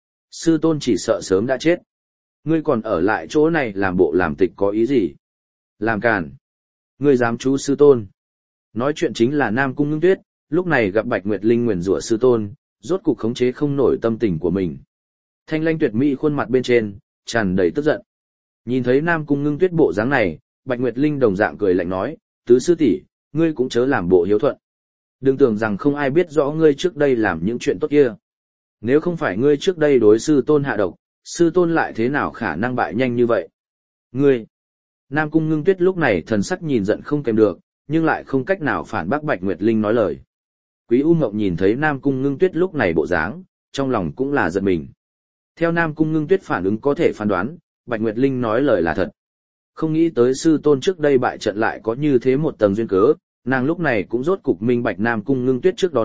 [SPEAKER 1] Sư tôn chỉ sợ sớm đã chết. Ngươi còn ở lại chỗ này làm bộ làm tịch có ý gì? Làm càn. Ngươi dám chú sư tôn. Nói chuyện chính là Nam Cung Ngưng Tuyết, lúc này gặp Bạch Nguyệt Linh nguyền rủa sư tôn, rốt cục khống chế không nổi tâm tình của mình. Thanh lanh tuyệt mỹ khuôn mặt bên trên, tràn đầy tức giận. Nhìn thấy Nam Cung Ngưng Tuyết bộ dáng này, Bạch Nguyệt Linh đồng dạng cười lạnh nói, tứ sư tỷ, ngươi cũng chớ làm bộ hiếu thuận. Đừng tưởng rằng không ai biết rõ ngươi trước đây làm những chuyện tốt kia. Nếu không phải ngươi trước đây đối sư tôn hạ độc, sư tôn lại thế nào khả năng bại nhanh như vậy? Ngươi! Nam Cung Ngưng Tuyết lúc này thần sắc nhìn giận không kèm được, nhưng lại không cách nào phản bác Bạch Nguyệt Linh nói lời. Quý U Ngộng nhìn thấy Nam Cung Ngưng Tuyết lúc này bộ dáng, trong lòng cũng là giận mình. Theo Nam Cung Ngưng Tuyết phản ứng có thể phán đoán, Bạch Nguyệt Linh nói lời là thật. Không nghĩ tới sư tôn trước đây bại trận lại có như thế một tầng duyên cớ, nàng lúc này cũng rốt cục minh bạch Nam Cung Ngưng Tuyết trước đó nói,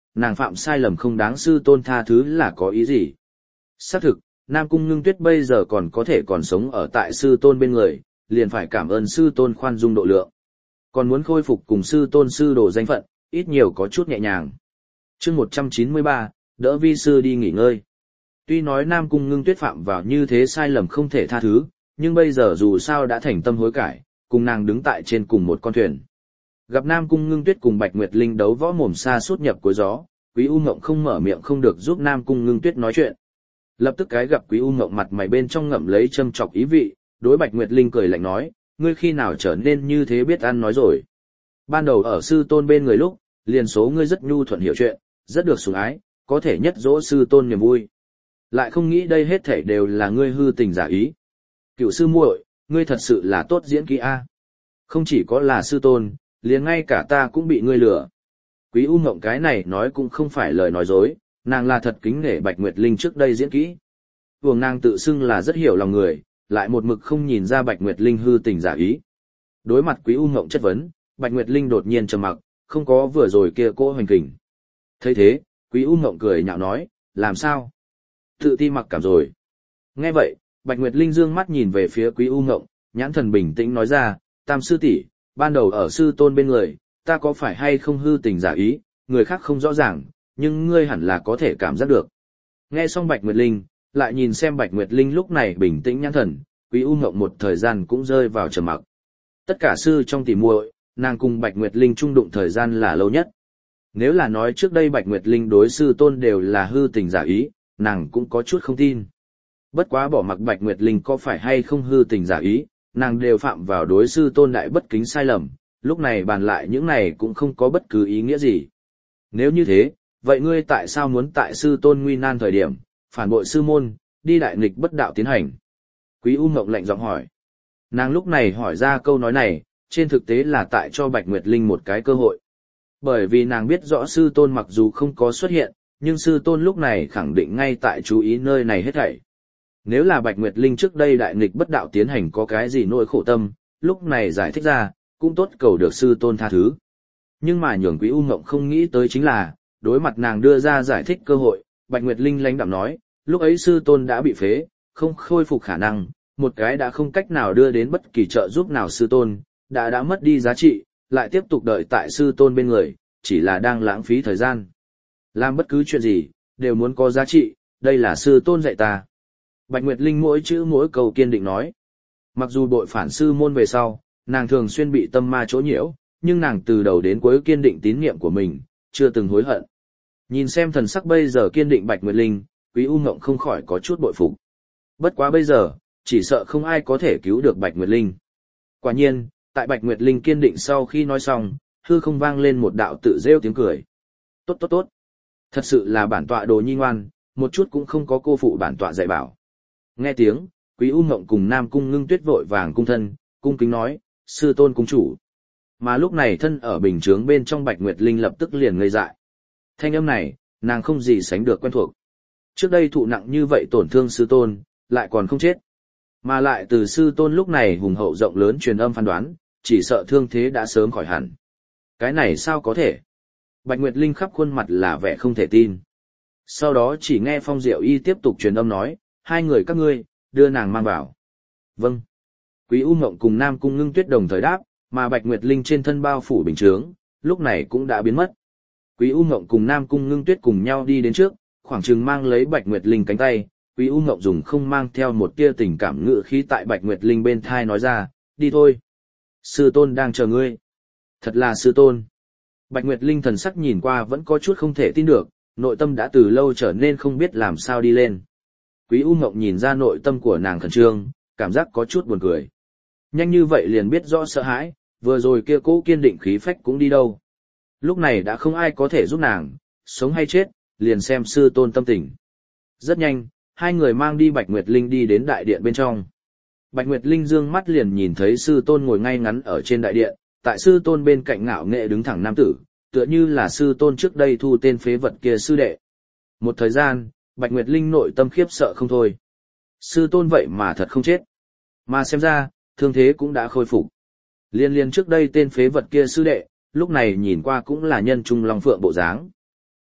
[SPEAKER 1] nàng phạm sai lầm không đáng sư tôn tha thứ là có ý gì. Xác thực, Nam Cung Ngưng Tuyết bây giờ còn có thể còn sống ở tại sư tôn bên người, liền phải cảm ơn sư tôn khoan dung độ lượng. Còn muốn khôi phục cùng sư tôn sư đồ danh phận, ít nhiều có chút nhẹ nhàng. Chương 193, đỡ vi sư đi nghỉ ngơi. Tuy nói Nam Cung Ngưng Tuyết phạm vào như thế sai lầm không thể tha thứ, nhưng bây giờ dù sao đã thành tâm hối cải, cùng nàng đứng tại trên cùng một con thuyền. Gặp Nam Cung Ngưng Tuyết cùng Bạch Nguyệt Linh đấu võ mồm xa suốt nhập cuối gió, Quý U Ngộng không mở miệng không được giúp Nam Cung Ngưng Tuyết nói chuyện. Lập tức cái gặp Quý U Ngộng mặt mày bên trong ngậm lấy châm chọc ý vị, đối Bạch Nguyệt Linh cười lạnh nói, ngươi khi nào trở nên như thế biết ăn nói rồi. Ban đầu ở sư tôn bên người lúc, liền số ngươi rất nhu thuận hiểu chuyện, rất được sủng ái, có thể nhất dỗ sư tôn niềm vui. Lại không nghĩ đây hết thảy đều là ngươi hư tình giả ý. Cựu sư muội, ngươi thật sự là tốt diễn kỹ a. Không chỉ có là sư tôn, liền ngay cả ta cũng bị ngươi lừa. Quý U Ngộng cái này nói cũng không phải lời nói dối, nàng là thật kính nể Bạch Nguyệt Linh trước đây diễn kỹ. Vương nàng tự xưng là rất hiểu lòng người, lại một mực không nhìn ra Bạch Nguyệt Linh hư tình giả ý. Đối mặt Quý U Ngộng chất vấn, Bạch Nguyệt Linh đột nhiên trầm mặc, không có vừa rồi kia cô hoành kình. Thấy thế, Quý U Ngộng cười nhạo nói, làm sao? Tự ti mặc cảm rồi. Nghe vậy, Bạch Nguyệt Linh dương mắt nhìn về phía Quý U Ngộng, nhãn thần bình tĩnh nói ra, Tam sư tỷ, ban đầu ở sư tôn bên người, ta có phải hay không hư tình giả ý, người khác không rõ ràng, nhưng ngươi hẳn là có thể cảm giác được. Nghe xong Bạch Nguyệt Linh, lại nhìn xem Bạch Nguyệt Linh lúc này bình tĩnh nhãn thần, Quý U Ngộng một thời gian cũng rơi vào trầm mặc. Tất cả sư trong tỉ muội, nàng cùng Bạch Nguyệt Linh chung đụng thời gian là lâu nhất. Nếu là nói trước đây Bạch Nguyệt Linh đối sư tôn đều là hư tình giả ý, nàng cũng có chút không tin. Bất quá bỏ mặc Bạch Nguyệt Linh có phải hay không hư tình giả ý, nàng đều phạm vào đối sư tôn đại bất kính sai lầm, lúc này bàn lại những này cũng không có bất cứ ý nghĩa gì. Nếu như thế, vậy ngươi tại sao muốn tại sư tôn nguy nan thời điểm, phản bội sư môn, đi đại nghịch bất đạo tiến hành? Quý U Ngộng lạnh giọng hỏi. Nàng lúc này hỏi ra câu nói này, trên thực tế là tại cho Bạch Nguyệt Linh một cái cơ hội. Bởi vì nàng biết rõ sư tôn mặc dù không có xuất hiện, nhưng sư tôn lúc này khẳng định ngay tại chú ý nơi này hết thảy. Nếu là Bạch Nguyệt Linh trước đây đại nghịch bất đạo tiến hành có cái gì nỗi khổ tâm, lúc này giải thích ra, cũng tốt cầu được sư tôn tha thứ. Nhưng mà nhường Quý U Ngộng không nghĩ tới chính là, đối mặt nàng đưa ra giải thích cơ hội, Bạch Nguyệt Linh lãnh đạm nói, lúc ấy sư tôn đã bị phế, không khôi phục khả năng, một cái đã không cách nào đưa đến bất kỳ trợ giúp nào sư tôn, đã mất đi giá trị, lại tiếp tục đợi tại sư tôn bên người, chỉ là đang lãng phí thời gian. Làm bất cứ chuyện gì, đều muốn có giá trị, đây là sư tôn dạy ta. Bạch Nguyệt Linh mỗi chữ mỗi câu kiên định nói. Mặc dù bội phản sư môn về sau, nàng thường xuyên bị tâm ma chỗ nhiễu, nhưng nàng từ đầu đến cuối kiên định tín niệm của mình, chưa từng hối hận. Nhìn xem thần sắc bây giờ kiên định Bạch Nguyệt Linh, Quý U Ngộng không khỏi có chút bội phục. Bất quá bây giờ, chỉ sợ không ai có thể cứu được Bạch Nguyệt Linh. Quả nhiên, tại Bạch Nguyệt Linh kiên định sau khi nói xong, hư không vang lên một đạo tự rêu tiếng cười. Tốt tốt tốt. Thật sự là bản tọa đồ nhi ngoan, một chút cũng không có cô phụ bản tọa dạy bảo. Nghe tiếng, Quý U Ngộng cùng Nam Cung Ngưng Tuyết vội vàng cung thân, cung kính nói, sư tôn cung chủ. Mà lúc này thân ở bình chướng bên trong Bạch Nguyệt Linh lập tức liền ngây dại. Thanh âm này, nàng không gì sánh được quen thuộc. Trước đây thụ nặng như vậy tổn thương sư tôn, lại còn không chết. Mà lại từ sư tôn lúc này hùng hậu rộng lớn truyền âm phán đoán, chỉ sợ thương thế đã sớm khỏi hẳn. Cái này sao có thể? Bạch Nguyệt Linh khắp khuôn mặt là vẻ không thể tin. Sau đó chỉ nghe Phong Diệu Y tiếp tục truyền âm nói, hai người các ngươi, đưa nàng mang vào. Vâng. Quý U Ngộng cùng Nam Cung Ngưng Tuyết đồng thời đáp, mà Bạch Nguyệt Linh trên thân bao phủ bình chướng, lúc này cũng đã biến mất. Quý U Ngộng cùng Nam Cung Ngưng Tuyết cùng nhau đi đến trước, khoảng chừng mang lấy Bạch Nguyệt Linh cánh tay, Quý U Ngộng dùng không mang theo một tia tình cảm ngự khí tại Bạch Nguyệt Linh bên thai nói ra, đi thôi. Sư tôn đang chờ ngươi. Thật là sư tôn. Bạch Nguyệt Linh thần sắc nhìn qua vẫn có chút không thể tin được, nội tâm đã từ lâu trở nên không biết làm sao đi lên. Quý U Ngộng nhìn ra nội tâm của nàng khẩn trương, cảm giác có chút buồn cười. Nhanh như vậy liền biết rõ sợ hãi, vừa rồi kia cố kiên định khí phách cũng đi đâu. Lúc này đã không ai có thể giúp nàng, sống hay chết, liền xem sư tôn tâm tình. Rất nhanh, hai người mang đi Bạch Nguyệt Linh đi đến đại điện bên trong. Bạch Nguyệt Linh dương mắt liền nhìn thấy sư tôn ngồi ngay ngắn ở trên đại điện, tại sư tôn bên cạnh ngạo nghệ đứng thẳng nam tử, tựa như là sư tôn trước đây thu tên phế vật kia sư đệ. Một thời gian, Bạch Nguyệt Linh nội tâm khiếp sợ không thôi. Sư tôn vậy mà thật không chết. Mà xem ra, thương thế cũng đã khôi phục. Liên trước đây tên phế vật kia sư đệ, lúc này nhìn qua cũng là nhân trung long phượng bộ dáng.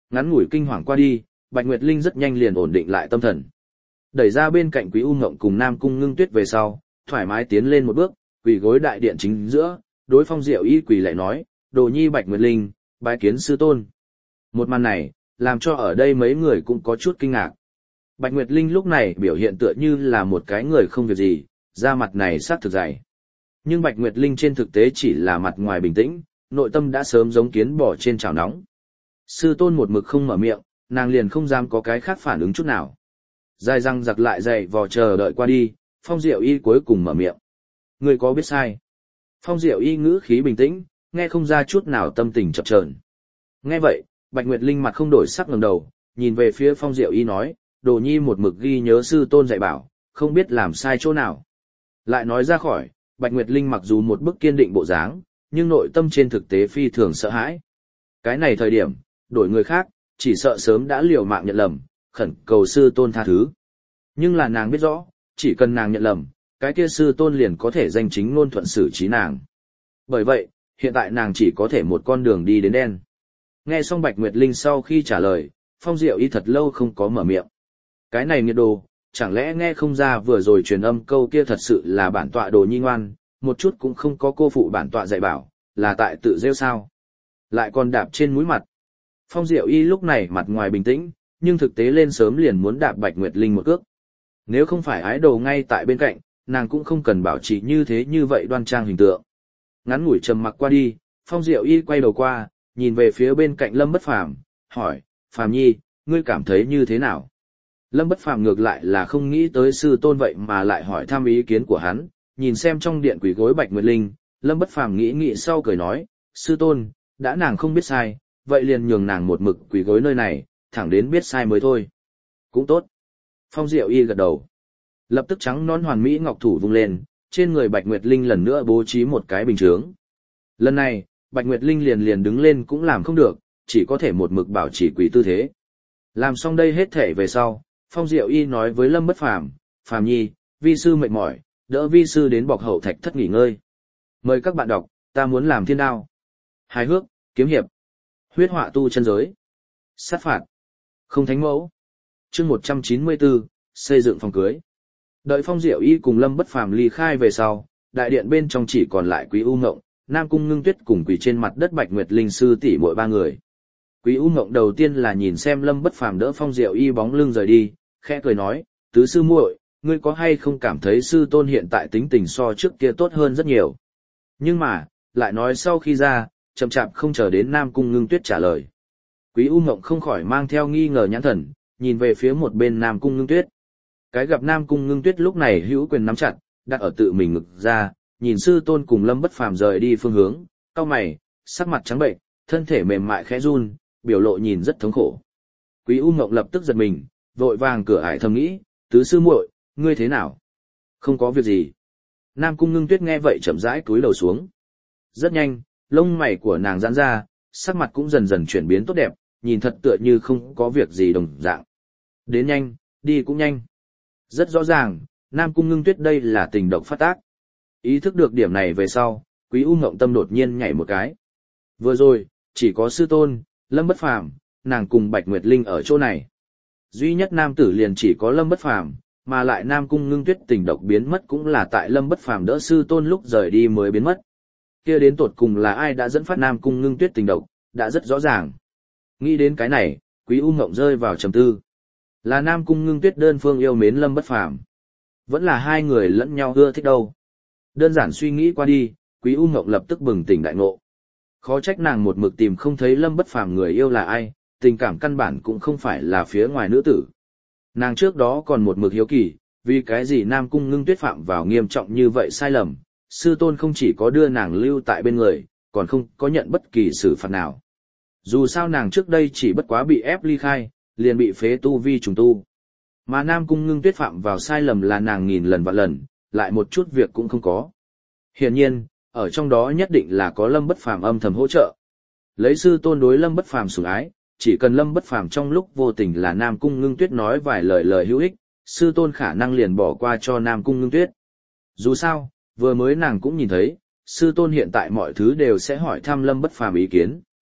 [SPEAKER 1] Ngắn ngủi kinh hoàng qua đi, Bạch Nguyệt Linh rất nhanh liền ổn định lại tâm thần. Đẩy ra bên cạnh Quý U Ngộng cùng Nam Cung Ngưng Tuyết về sau, thoải mái tiến lên một bước, quỳ gối đại điện chính giữa, đối Phong Diệu Y quỳ lại nói, đồ nhi Bạch Nguyệt Linh, bái kiến sư tôn. Một màn này, làm cho ở đây mấy người cũng có chút kinh ngạc. Bạch Nguyệt Linh lúc này biểu hiện tựa như là một cái người không việc gì, da mặt này sắc thực dày. Nhưng Bạch Nguyệt Linh trên thực tế chỉ là mặt ngoài bình tĩnh, nội tâm đã sớm giống kiến bò trên chảo nóng. Sư tôn một mực không mở miệng, nàng liền không dám có cái khác phản ứng chút nào. Dài răng giặc lại dậy vò chờ đợi qua đi, Phong Diệu Y cuối cùng mở miệng. Người có biết sai? Phong Diệu Y ngữ khí bình tĩnh, nghe không ra chút nào tâm tình chập chờn. Nghe vậy, Bạch Nguyệt Linh mặt không đổi sắc ngẩng đầu, nhìn về phía Phong Diệu Y nói, đồ nhi một mực ghi nhớ sư tôn dạy bảo, không biết làm sai chỗ nào. Lại nói ra khỏi, Bạch Nguyệt Linh mặc dù một bức kiên định bộ dáng, nhưng nội tâm trên thực tế phi thường sợ hãi. Cái này thời điểm, đổi người khác, chỉ sợ sớm đã liều mạng nhận lầm, khẩn cầu sư tôn tha thứ. Nhưng là nàng biết rõ, chỉ cần nàng nhận lầm, cái kia sư tôn liền có thể danh chính ngôn thuận xử trí nàng. Bởi vậy, hiện tại nàng chỉ có thể một con đường đi đến đen. Nghe xong Bạch Nguyệt Linh sau khi trả lời, Phong Diệu Y thật lâu không có mở miệng. Cái này nghiệt đồ, chẳng lẽ nghe không ra vừa rồi truyền âm câu kia thật sự là bản tọa đồ nhi ngoan, một chút cũng không có cô phụ bản tọa dạy bảo, là tại tự rêu sao. Lại còn đạp trên mũi mặt. Phong Diệu Y lúc này mặt ngoài bình tĩnh, nhưng thực tế lên sớm liền muốn đạp Bạch Nguyệt Linh một cước. Nếu không phải ái đồ ngay tại bên cạnh, nàng cũng không cần bảo trì như thế như vậy đoan trang hình tượng. Ngắn ngủi trầm mặc qua đi, Phong Diệu Y quay đầu qua, nhìn về phía bên cạnh Lâm Bất Phàm, hỏi, Phàm Nhi, ngươi cảm thấy như thế nào? Lâm Bất Phàm ngược lại là không nghĩ tới sư tôn vậy mà lại hỏi thăm ý kiến của hắn, nhìn xem trong điện quỷ gối Bạch Nguyệt Linh, Lâm Bất Phàm nghĩ sau cười nói, sư tôn, đã nàng không biết sai, vậy liền nhường nàng một mực quỷ gối nơi này, thẳng đến biết sai mới thôi. Cũng tốt. Phong Diệu Y gật đầu. Lập tức trắng nón hoàn mỹ ngọc thủ vung lên, trên người Bạch Nguyệt Linh lần nữa bố trí một cái bình chướng. Lần này, Bạch Nguyệt Linh liền đứng lên cũng làm không được, chỉ có thể một mực bảo trì quỷ tư thế. Làm xong đây hết thể về sau, Phong Diệu Y nói với Lâm Bất Phàm, Phàm Nhi, vi sư mệt mỏi, đỡ vi sư đến bọc hậu thạch thất nghỉ ngơi. Mời các bạn đọc, ta muốn làm thiên đao. Hài hước, kiếm hiệp, huyết họa tu chân giới, sát phạt, không thánh mẫu. Chương 194, xây dựng phòng cưới. Đợi Phong Diệu Y cùng Lâm Bất Phàm ly khai về sau, đại điện bên trong chỉ còn lại Quý U Ngộng, Nam Cung Ngưng Tuyết cùng quỳ trên mặt đất Bạch Nguyệt Linh sư tỷ muội ba người. Quý U Ngộng đầu tiên là nhìn xem Lâm Bất Phàm đỡ Phong Diệu Y bóng lưng rời đi, khẽ cười nói, tứ sư muội, ngươi có hay không cảm thấy sư tôn hiện tại tính tình so trước kia tốt hơn rất nhiều? Nhưng mà, lại nói sau khi ra, chậm chạp không chờ đến Nam Cung Ngưng Tuyết trả lời. Quý U Ngộng không khỏi mang theo nghi ngờ nhãn thần, nhìn về phía một bên Nam Cung Ngưng Tuyết. Cái gặp Nam Cung Ngưng Tuyết lúc này hữu quyền nắm chặt, đặt ở tự mình ngực ra, nhìn sư tôn cùng Lâm Bất Phàm rời đi phương hướng, cau mày, sắc mặt trắng bệnh, thân thể mềm mại khẽ run, biểu lộ nhìn rất thống khổ. Quý U Ngộng lập tức giật mình, vội vàng cửa ải thầm nghĩ, tứ sư muội, ngươi thế nào? Không có việc gì. Nam Cung Ngưng Tuyết nghe vậy chậm rãi cúi đầu xuống. Rất nhanh, lông mày của nàng giãn ra, sắc mặt cũng dần dần chuyển biến tốt đẹp, nhìn thật tựa như không có việc gì đồng dạng. Đến nhanh, đi cũng nhanh. Rất rõ ràng, Nam Cung Ngưng Tuyết đây là tình độc phát tác. Ý thức được điểm này về sau, Quý U Ngộng tâm đột nhiên nhảy một cái. Vừa rồi, chỉ có sư tôn, Lâm Bất Phàm, nàng cùng Bạch Nguyệt Linh ở chỗ này. Duy nhất nam tử liền chỉ có Lâm Bất Phàm, mà lại Nam Cung Ngưng Tuyết tình độc biến mất cũng là tại Lâm Bất Phàm đỡ sư tôn lúc rời đi mới biến mất. Kia đến tột cùng là ai đã dẫn phát Nam Cung Ngưng Tuyết tình độc, đã rất rõ ràng. Nghĩ đến cái này, Quý U Ngộng rơi vào trầm tư. Là Nam Cung Ngưng Tuyết đơn phương yêu mến Lâm Bất Phàm, vẫn là hai người lẫn nhau ưa thích đâu. Đơn giản suy nghĩ qua đi, Quý U Ngộng lập tức bừng tỉnh đại ngộ. Khó trách nàng một mực tìm không thấy Lâm Bất Phàm người yêu là ai, tình cảm căn bản cũng không phải là phía ngoài nữ tử. Nàng trước đó còn một mực hiếu kỳ, vì cái gì Nam Cung Ngưng Tuyết phạm vào nghiêm trọng như vậy sai lầm, sư tôn không chỉ có đưa nàng lưu tại bên người, còn không có nhận bất kỳ xử phạt nào. Dù sao nàng trước đây chỉ bất quá bị ép ly khai, liền bị phế tu vi trùng tu. Mà Nam Cung Ngưng Tuyết phạm vào sai lầm là nàng nghìn lần vạn lần, lại một chút việc cũng không có. Hiển nhiên, ở trong đó nhất định là có Lâm Bất Phàm âm thầm hỗ trợ. Lấy sư tôn đối Lâm Bất Phàm sủng ái, chỉ cần Lâm Bất Phàm trong lúc vô tình là Nam Cung Ngưng Tuyết nói vài lời hữu ích, sư tôn khả năng liền bỏ qua cho Nam Cung Ngưng Tuyết. Dù sao, vừa mới nàng cũng nhìn thấy, sư tôn hiện tại mọi thứ đều sẽ hỏi thăm Lâm Bất Phàm ý kiến.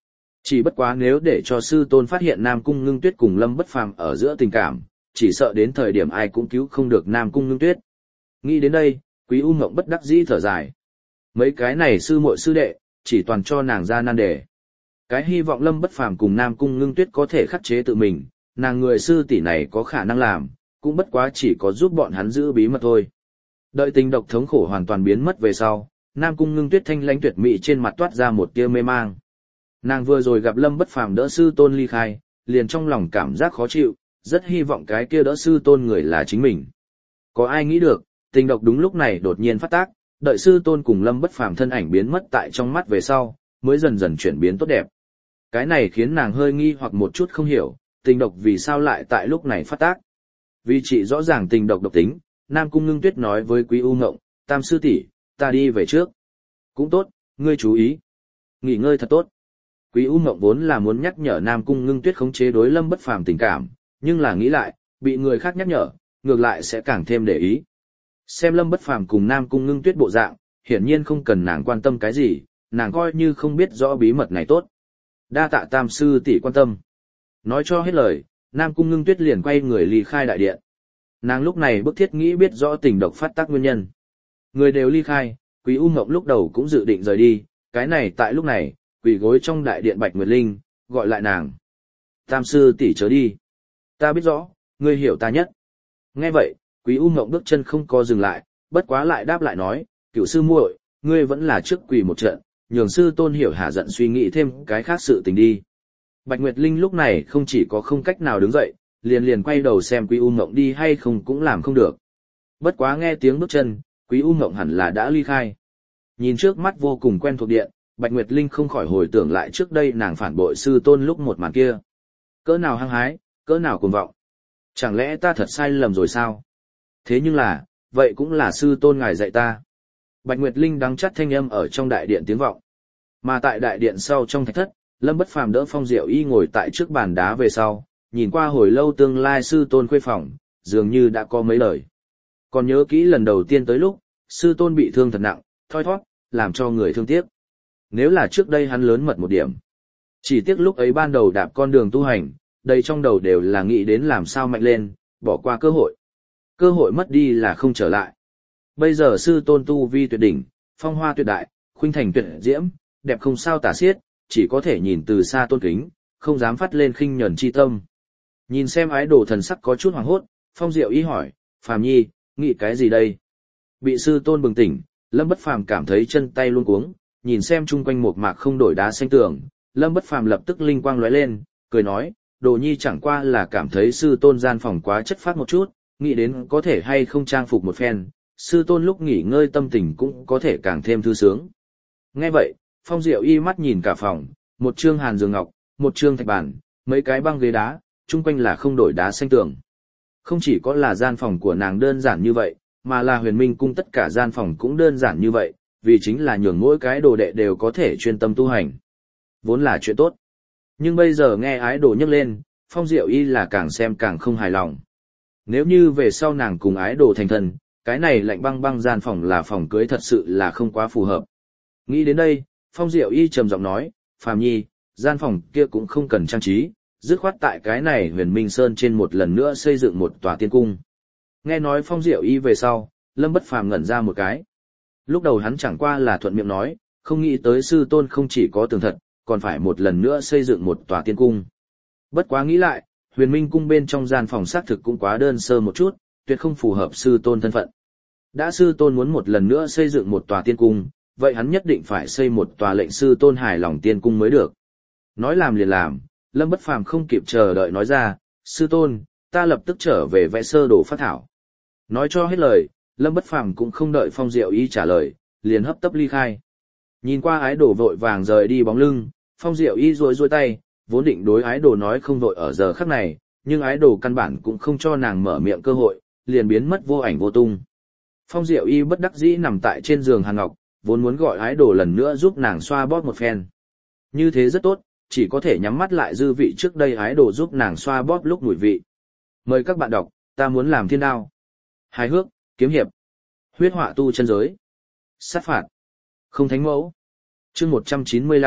[SPEAKER 1] Chỉ bất quá nếu để cho sư tôn phát hiện Nam Cung Ngưng Tuyết cùng Lâm Bất Phàm ở giữa tình cảm, chỉ sợ đến thời điểm ai cũng cứu không được Nam Cung Ngưng Tuyết. Nghĩ đến đây, Quý U Ngộng bất đắc dĩ thở dài. Mấy cái này sư muội sư đệ, chỉ toàn cho nàng ra nan đề. Cái hy vọng Lâm Bất Phàm cùng Nam Cung Ngưng Tuyết có thể khắc chế tự mình, nàng người sư tỷ này có khả năng làm, cũng bất quá chỉ có giúp bọn hắn giữ bí mật thôi. Đợi tình độc thống khổ hoàn toàn biến mất về sau, Nam Cung Ngưng Tuyết thanh lãnh tuyệt mỹ trên mặt toát ra một tia mê mang. Nàng vừa rồi gặp Lâm Bất Phàm đỡ sư tôn ly khai, liền trong lòng cảm giác khó chịu, rất hy vọng cái kia đỡ sư tôn người là chính mình. Có ai nghĩ được, tình độc đúng lúc này đột nhiên phát tác, đợi sư tôn cùng Lâm Bất Phàm thân ảnh biến mất tại trong mắt về sau, mới dần dần chuyển biến tốt đẹp. Cái này khiến nàng hơi nghi hoặc một chút không hiểu, tình độc vì sao lại tại lúc này phát tác. Vì chị rõ ràng tình độc độc tính, Nam Cung Ngưng Tuyết nói với Quý U Ngộng, Tam sư tỷ, ta đi về trước. Cũng tốt, ngươi chú ý. Nghỉ ngơi thật tốt. Quý U Ngộng vốn là muốn nhắc nhở Nam Cung Ngưng Tuyết khống chế đối Lâm Bất Phàm tình cảm, nhưng là nghĩ lại, bị người khác nhắc nhở, ngược lại sẽ càng thêm để ý. Xem Lâm Bất Phàm cùng Nam Cung Ngưng Tuyết bộ dạng, hiển nhiên không cần nàng quan tâm cái gì, nàng coi như không biết rõ bí mật này tốt. Đa tạ Tam sư tỷ quan tâm. Nói cho hết lời, Nam Cung Ngưng Tuyết liền quay người ly khai đại điện. Nàng lúc này bức thiết nghĩ biết rõ tình độc phát tác nguyên nhân. Người đều ly khai, Quý U Ngộng lúc đầu cũng dự định rời đi, cái này tại lúc này, quỳ gối trong đại điện Bạch Nguyệt Linh, gọi lại nàng. Tam sư tỷ chớ đi. Ta biết rõ, ngươi hiểu ta nhất. Nghe vậy, Quý U Ngộng bước chân không co dừng lại, bất quá lại đáp lại nói, cửu sư muội, ngươi vẫn là trước quỳ một trận, nhường sư tôn hiểu hạ giận suy nghĩ thêm cái khác sự tình đi. Bạch Nguyệt Linh lúc này không chỉ có không cách nào đứng dậy, liền quay đầu xem Quý U Ngộng đi hay không cũng làm không được. Bất quá nghe tiếng bước chân, Quý U Ngộng hẳn là đã ly khai. Nhìn trước mắt vô cùng quen thuộc điện, Bạch Nguyệt Linh không khỏi hồi tưởng lại trước đây nàng phản bội sư tôn lúc một màn kia. Cỡ nào hăng hái, cỡ nào cuồng vọng. Chẳng lẽ ta thật sai lầm rồi sao? Thế nhưng là, vậy cũng là sư tôn ngài dạy ta. Bạch Nguyệt Linh đắng chắt thanh âm ở trong đại điện tiếng vọng. Mà tại đại điện sau trong thạch thất, Lâm Bất Phàm đỡ Phong Diệu Y ngồi tại trước bàn đá về sau, nhìn qua hồi lâu tương lai sư tôn khuê phòng, dường như đã có mấy lời. Còn nhớ kỹ lần đầu tiên tới lúc, sư tôn bị thương thật nặng, thoi thoát, làm cho người thương tiếc. Nếu là trước đây hắn lớn mật một điểm. Chỉ tiếc lúc ấy ban đầu đạp con đường tu hành, đầy trong đầu đều là nghĩ đến làm sao mạnh lên, bỏ qua cơ hội. Cơ hội mất đi là không trở lại. Bây giờ sư tôn tu vi tuyệt đỉnh, phong hoa tuyệt đại, khuynh thành tuyệt diễm, đẹp không sao tả xiết, chỉ có thể nhìn từ xa tôn kính, không dám phát lên khinh nhẫn chi tâm. Nhìn xem ái đồ thần sắc có chút hoảng hốt, Phong Diệu Y hỏi, Phàm Nhi, nghĩ cái gì đây? Bị sư tôn bừng tỉnh, Lâm Bất Phàm cảm thấy chân tay luống cuống, nhìn xem chung quanh một mạc không đổi đá xanh tường, Lâm Bất Phàm lập tức linh quang lóe lên, cười nói, Đồ Nhi chẳng qua là cảm thấy sư tôn gian phòng quá chất phác một chút, nghĩ đến có thể hay không trang phục một phen, sư tôn lúc nghỉ ngơi tâm tình cũng có thể càng thêm thư sướng. Nghe vậy, Phong Diệu Y mắt nhìn cả phòng, một trương hàn giường ngọc, một trương thạch bàn, mấy cái băng ghế đá, chung quanh là không đổi đá xanh tường. Không chỉ có là gian phòng của nàng đơn giản như vậy, mà là Huyền Minh cung tất cả gian phòng cũng đơn giản như vậy, vì chính là nhường mỗi cái đồ đệ đều có thể chuyên tâm tu hành. Vốn là chuyện tốt. Nhưng bây giờ nghe ái đồ nhắc lên, Phong Diệu Y là càng xem càng không hài lòng. Nếu như về sau nàng cùng ái đồ thành thân, cái này lạnh băng băng gian phòng là phòng cưới thật sự là không quá phù hợp. Nghĩ đến đây, Phong Diệu Y trầm giọng nói, Phàm Nhi, gian phòng kia cũng không cần trang trí, dứt khoát tại cái này Huyền Minh Sơn trên một lần nữa xây dựng một tòa tiên cung. Nghe nói Phong Diệu Y về sau, Lâm Bất Phàm ngẩn ra một cái. Lúc đầu hắn chẳng qua là thuận miệng nói, không nghĩ tới sư tôn không chỉ có tường thật, còn phải một lần nữa xây dựng một tòa tiên cung. Bất quá nghĩ lại, Huyền Minh cung bên trong gian phòng xác thực cũng quá đơn sơ một chút, tuyệt không phù hợp sư tôn thân phận. Đã sư tôn muốn một lần nữa xây dựng một tòa tiên cung, vậy hắn nhất định phải xây một tòa lệnh sư tôn hài lòng tiên cung mới được. Nói làm liền làm, Lâm Bất Phàm không kịp chờ đợi nói ra, sư tôn, ta lập tức trở về vẽ sơ đồ phát thảo. Nói cho hết lời, Lâm Bất Phàm cũng không đợi Phong Diệu Y trả lời, liền hấp tấp ly khai. Nhìn qua ái đồ vội vàng rời đi bóng lưng, Phong Diệu Y duỗi tay, vốn định đối ái đồ nói không vội ở giờ khắc này, nhưng ái đồ căn bản cũng không cho nàng mở miệng cơ hội, liền biến mất vô ảnh vô tung. Phong Diệu Y bất đắc dĩ nằm tại trên giường hàn ngọc, vốn muốn gọi ái đồ lần nữa giúp nàng xoa bóp một phen. Như thế rất tốt, chỉ có thể nhắm mắt lại dư vị trước đây ái đồ giúp nàng xoa bóp lúc mùi vị. Mời các bạn đọc, ta muốn làm thiên đao. Hài hước, kiếm hiệp, huyết họa tu chân giới, sát phạt, không thánh mẫu. Chương 195,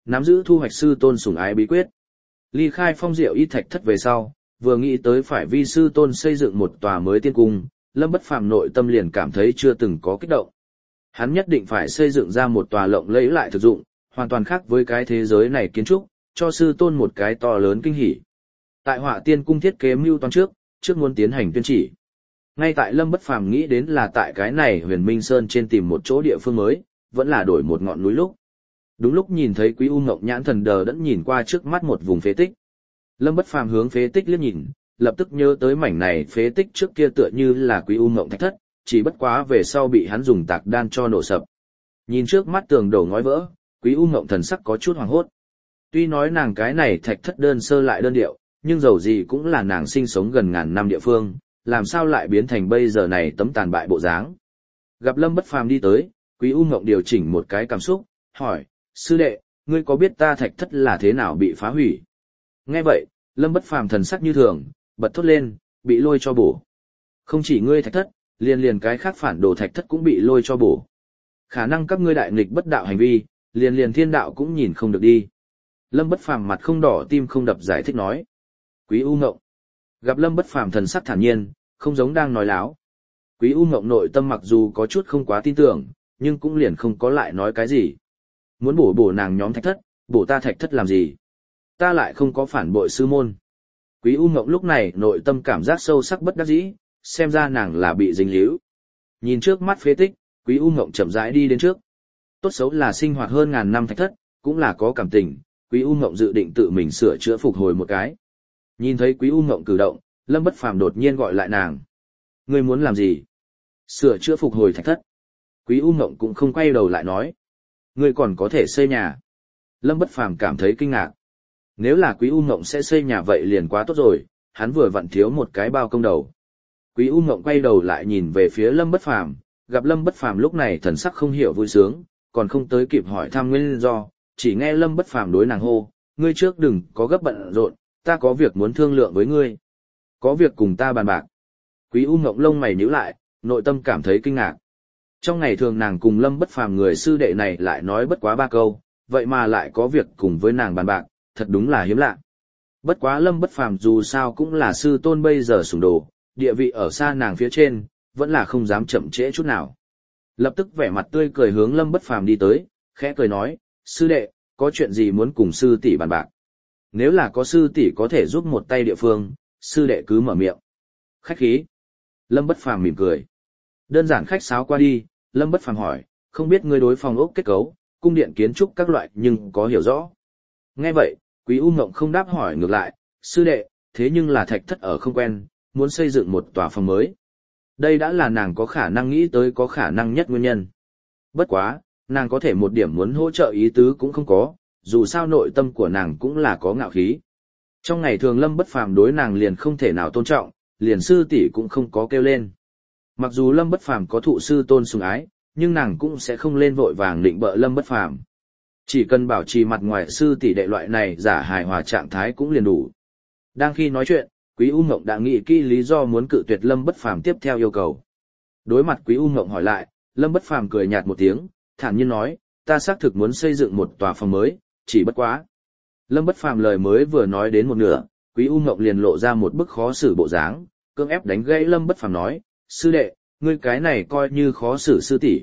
[SPEAKER 1] nắm giữ thu hoạch sư tôn sủng ái bí quyết. Ly khai Phong Diệu Y Thạch Thất về sau, vừa nghĩ tới phải vi sư tôn xây dựng một tòa mới tiên cung, Lâm Bất Phàm nội tâm liền cảm thấy chưa từng có kích động. Hắn nhất định phải xây dựng ra một tòa lộng lẫy lại thực dụng, hoàn toàn khác với cái thế giới này kiến trúc, cho sư tôn một cái to lớn kinh hỉ. Tại Họa Tiên cung thiết kế mưu toan trước muốn tiến hành tuyên chỉ. Ngay tại Lâm Bất Phàm nghĩ đến là tại cái này Huyền Minh Sơn trên tìm một chỗ địa phương mới, vẫn là đổi một ngọn núi lúc. Đúng lúc nhìn thấy Quý U Ngộng nhãn thần đờ đẫn nhìn qua trước mắt một vùng phế tích. Lâm Bất Phàm hướng phế tích liếc nhìn, lập tức nhớ tới mảnh này phế tích trước kia tựa như là Quý U Ngộng thạch thất, chỉ bất quá về sau bị hắn dùng tạc đan cho nổ sập. Nhìn trước mắt tường đổ ngói vỡ, Quý U Ngộng thần sắc có chút hoảng hốt. Tuy nói nàng cái này thạch thất đơn sơ lại đơn điệu, nhưng dầu gì cũng là nàng sinh sống gần ngàn năm địa phương, làm sao lại biến thành bây giờ này tấm tàn bại bộ dáng. Gặp Lâm Bất Phàm đi tới, Quý U Ngộng điều chỉnh một cái cảm xúc, hỏi, sư đệ, ngươi có biết ta thạch thất là thế nào bị phá hủy? Nghe vậy, Lâm Bất Phàm thần sắc như thường, bật thốt lên, bị lôi cho bổ. Không chỉ ngươi thạch thất, liền cái khác phản đồ thạch thất cũng bị lôi cho bổ. Khả năng các ngươi đại nghịch bất đạo hành vi, liền thiên đạo cũng nhìn không được đi. Lâm Bất Phàm mặt không đỏ tim không đập giải thích nói. Quý U Ngộng. Gặp Lâm Bất Phàm thần sắc thản nhiên, không giống đang nói láo. Quý U Ngộng nội tâm mặc dù có chút không quá tin tưởng, nhưng cũng liền không có lại nói cái gì. Muốn bổ nàng nhóm thạch thất, bổ ta thạch thất làm gì? Ta lại không có phản bội sư môn. Quý U Ngộng lúc này nội tâm cảm giác sâu sắc bất đắc dĩ, xem ra nàng là bị dính líu. Nhìn trước mắt phế tích, Quý U Ngộng chậm rãi đi đến trước. Tốt xấu là sinh hoạt hơn ngàn năm thạch thất, cũng là có cảm tình, Quý U Ngộng dự định tự mình sửa chữa phục hồi một cái. Nhìn thấy Quý U Ngộng cử động, Lâm Bất Phàm đột nhiên gọi lại nàng. Ngươi muốn làm gì? Sửa chữa phục hồi thạch thất. Quý U Ngộng cũng không quay đầu lại nói. Ngươi còn có thể xây nhà. Lâm Bất Phàm cảm thấy kinh ngạc. Nếu là Quý U Ngộng sẽ xây nhà vậy liền quá tốt rồi, hắn vừa vặn thiếu một cái bao công đầu. Quý U Ngộng quay đầu lại nhìn về phía Lâm Bất Phàm, gặp Lâm Bất Phàm lúc này thần sắc không hiểu vui sướng, còn không tới kịp hỏi thăm nguyên do, chỉ nghe Lâm Bất Phàm đối nàng hô, ngươi trước đừng có gấp bận rộn, ta có việc muốn thương lượng với ngươi. Có việc cùng ta bàn bạc. Quý U Ngộng lông mày nhíu lại, nội tâm cảm thấy kinh ngạc. Trong ngày thường nàng cùng Lâm Bất Phàm người sư đệ này lại nói bất quá 3 câu, vậy mà lại có việc cùng với nàng bàn bạc, thật đúng là hiếm lạ. Bất quá Lâm Bất Phàm dù sao cũng là sư tôn bây giờ sủng đồ, địa vị ở xa nàng phía trên, vẫn là không dám chậm trễ chút nào. Lập tức vẻ mặt tươi cười hướng Lâm Bất Phàm đi tới, khẽ cười nói, sư đệ, có chuyện gì muốn cùng sư tỷ bàn bạc? Nếu là có sư tỷ có thể giúp một tay địa phương, sư đệ cứ mở miệng. Khách khí. Lâm Bất Phàm mỉm cười. Đơn giản khách sáo qua đi, Lâm Bất Phàm hỏi, không biết ngươi đối phòng ốc kết cấu, cung điện kiến trúc các loại nhưng có hiểu rõ. Nghe vậy, Quý U Ngộng không đáp hỏi ngược lại, sư đệ, thế nhưng là thạch thất ở không quen, muốn xây dựng một tòa phòng mới. Đây đã là nàng có khả năng nghĩ tới có khả năng nhất nguyên nhân. Bất quá, nàng có thể một điểm muốn hỗ trợ ý tứ cũng không có, dù sao nội tâm của nàng cũng là có ngạo khí. Trong ngày thường Lâm Bất Phàm đối nàng liền không thể nào tôn trọng, liền sư tỷ cũng không có kêu lên. Mặc dù Lâm Bất Phàm có thụ sư tôn sủng ái, nhưng nàng cũng sẽ không lên vội vàng định bợ Lâm Bất Phàm. Chỉ cần bảo trì mặt ngoài sư tỷ đệ loại này giả hài hòa trạng thái cũng liền đủ. Đang khi nói chuyện, Quý U Ngộng đã nghĩ kỹ lý do muốn cự tuyệt Lâm Bất Phàm tiếp theo yêu cầu. Đối mặt Quý U Ngộng hỏi lại, Lâm Bất Phàm cười nhạt một tiếng, thản nhiên nói, ta xác thực muốn xây dựng một tòa phòng mới, chỉ bất quá. Lâm Bất Phàm lời mới vừa nói đến một nửa, Quý U Ngộng liền lộ ra một bức khó xử bộ dáng, cưỡng ép đánh gãy Lâm Bất Phàm nói, sư đệ, ngươi cái này coi như khó xử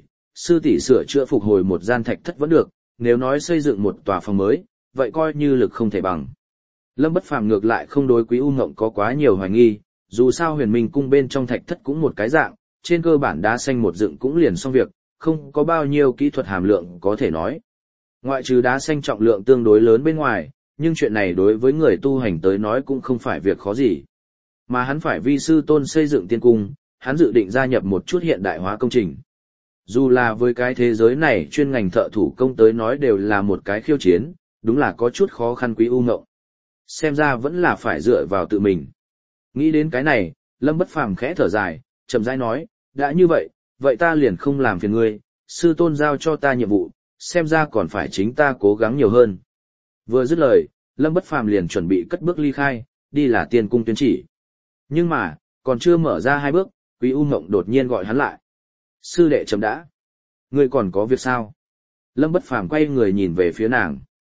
[SPEAKER 1] sư tỷ sửa chữa phục hồi một gian thạch thất vẫn được, nếu nói xây dựng một tòa phòng mới, vậy coi như lực không thể bằng. Lâm Bất Phàm ngược lại không đối Quý U Ngộng có quá nhiều hoài nghi, dù sao Huyền Minh cung bên trong thạch thất cũng một cái dạng, trên cơ bản đá xanh một dựng cũng liền xong việc, không có bao nhiêu kỹ thuật hàm lượng có thể nói. Ngoại trừ đá xanh trọng lượng tương đối lớn bên ngoài, nhưng chuyện này đối với người tu hành tới nói cũng không phải việc khó gì. Mà hắn phải vi sư tôn xây dựng tiên cung, hắn dự định gia nhập một chút hiện đại hóa công trình. Dù là với cái thế giới này chuyên ngành thợ thủ công tới nói đều là một cái khiêu chiến, đúng là có chút khó khăn. Quý U Ngộng xem ra vẫn là phải dựa vào tự mình. Nghĩ đến cái này, Lâm Bất Phàm khẽ thở dài, chậm rãi nói, đã như vậy, vậy ta liền không làm phiền ngươi, sư tôn giao cho ta nhiệm vụ, xem ra còn phải chính ta cố gắng nhiều hơn. Vừa dứt lời, Lâm Bất Phàm liền chuẩn bị cất bước ly khai, đi là tiên cung tuyên chỉ. Nhưng mà, còn chưa mở ra 2 bước, Quý U Ngộng đột nhiên gọi hắn lại. Sư đệ chấm đã. Ngươi còn có việc sao? Lâm Bất Phàm quay người nhìn về phía nàng.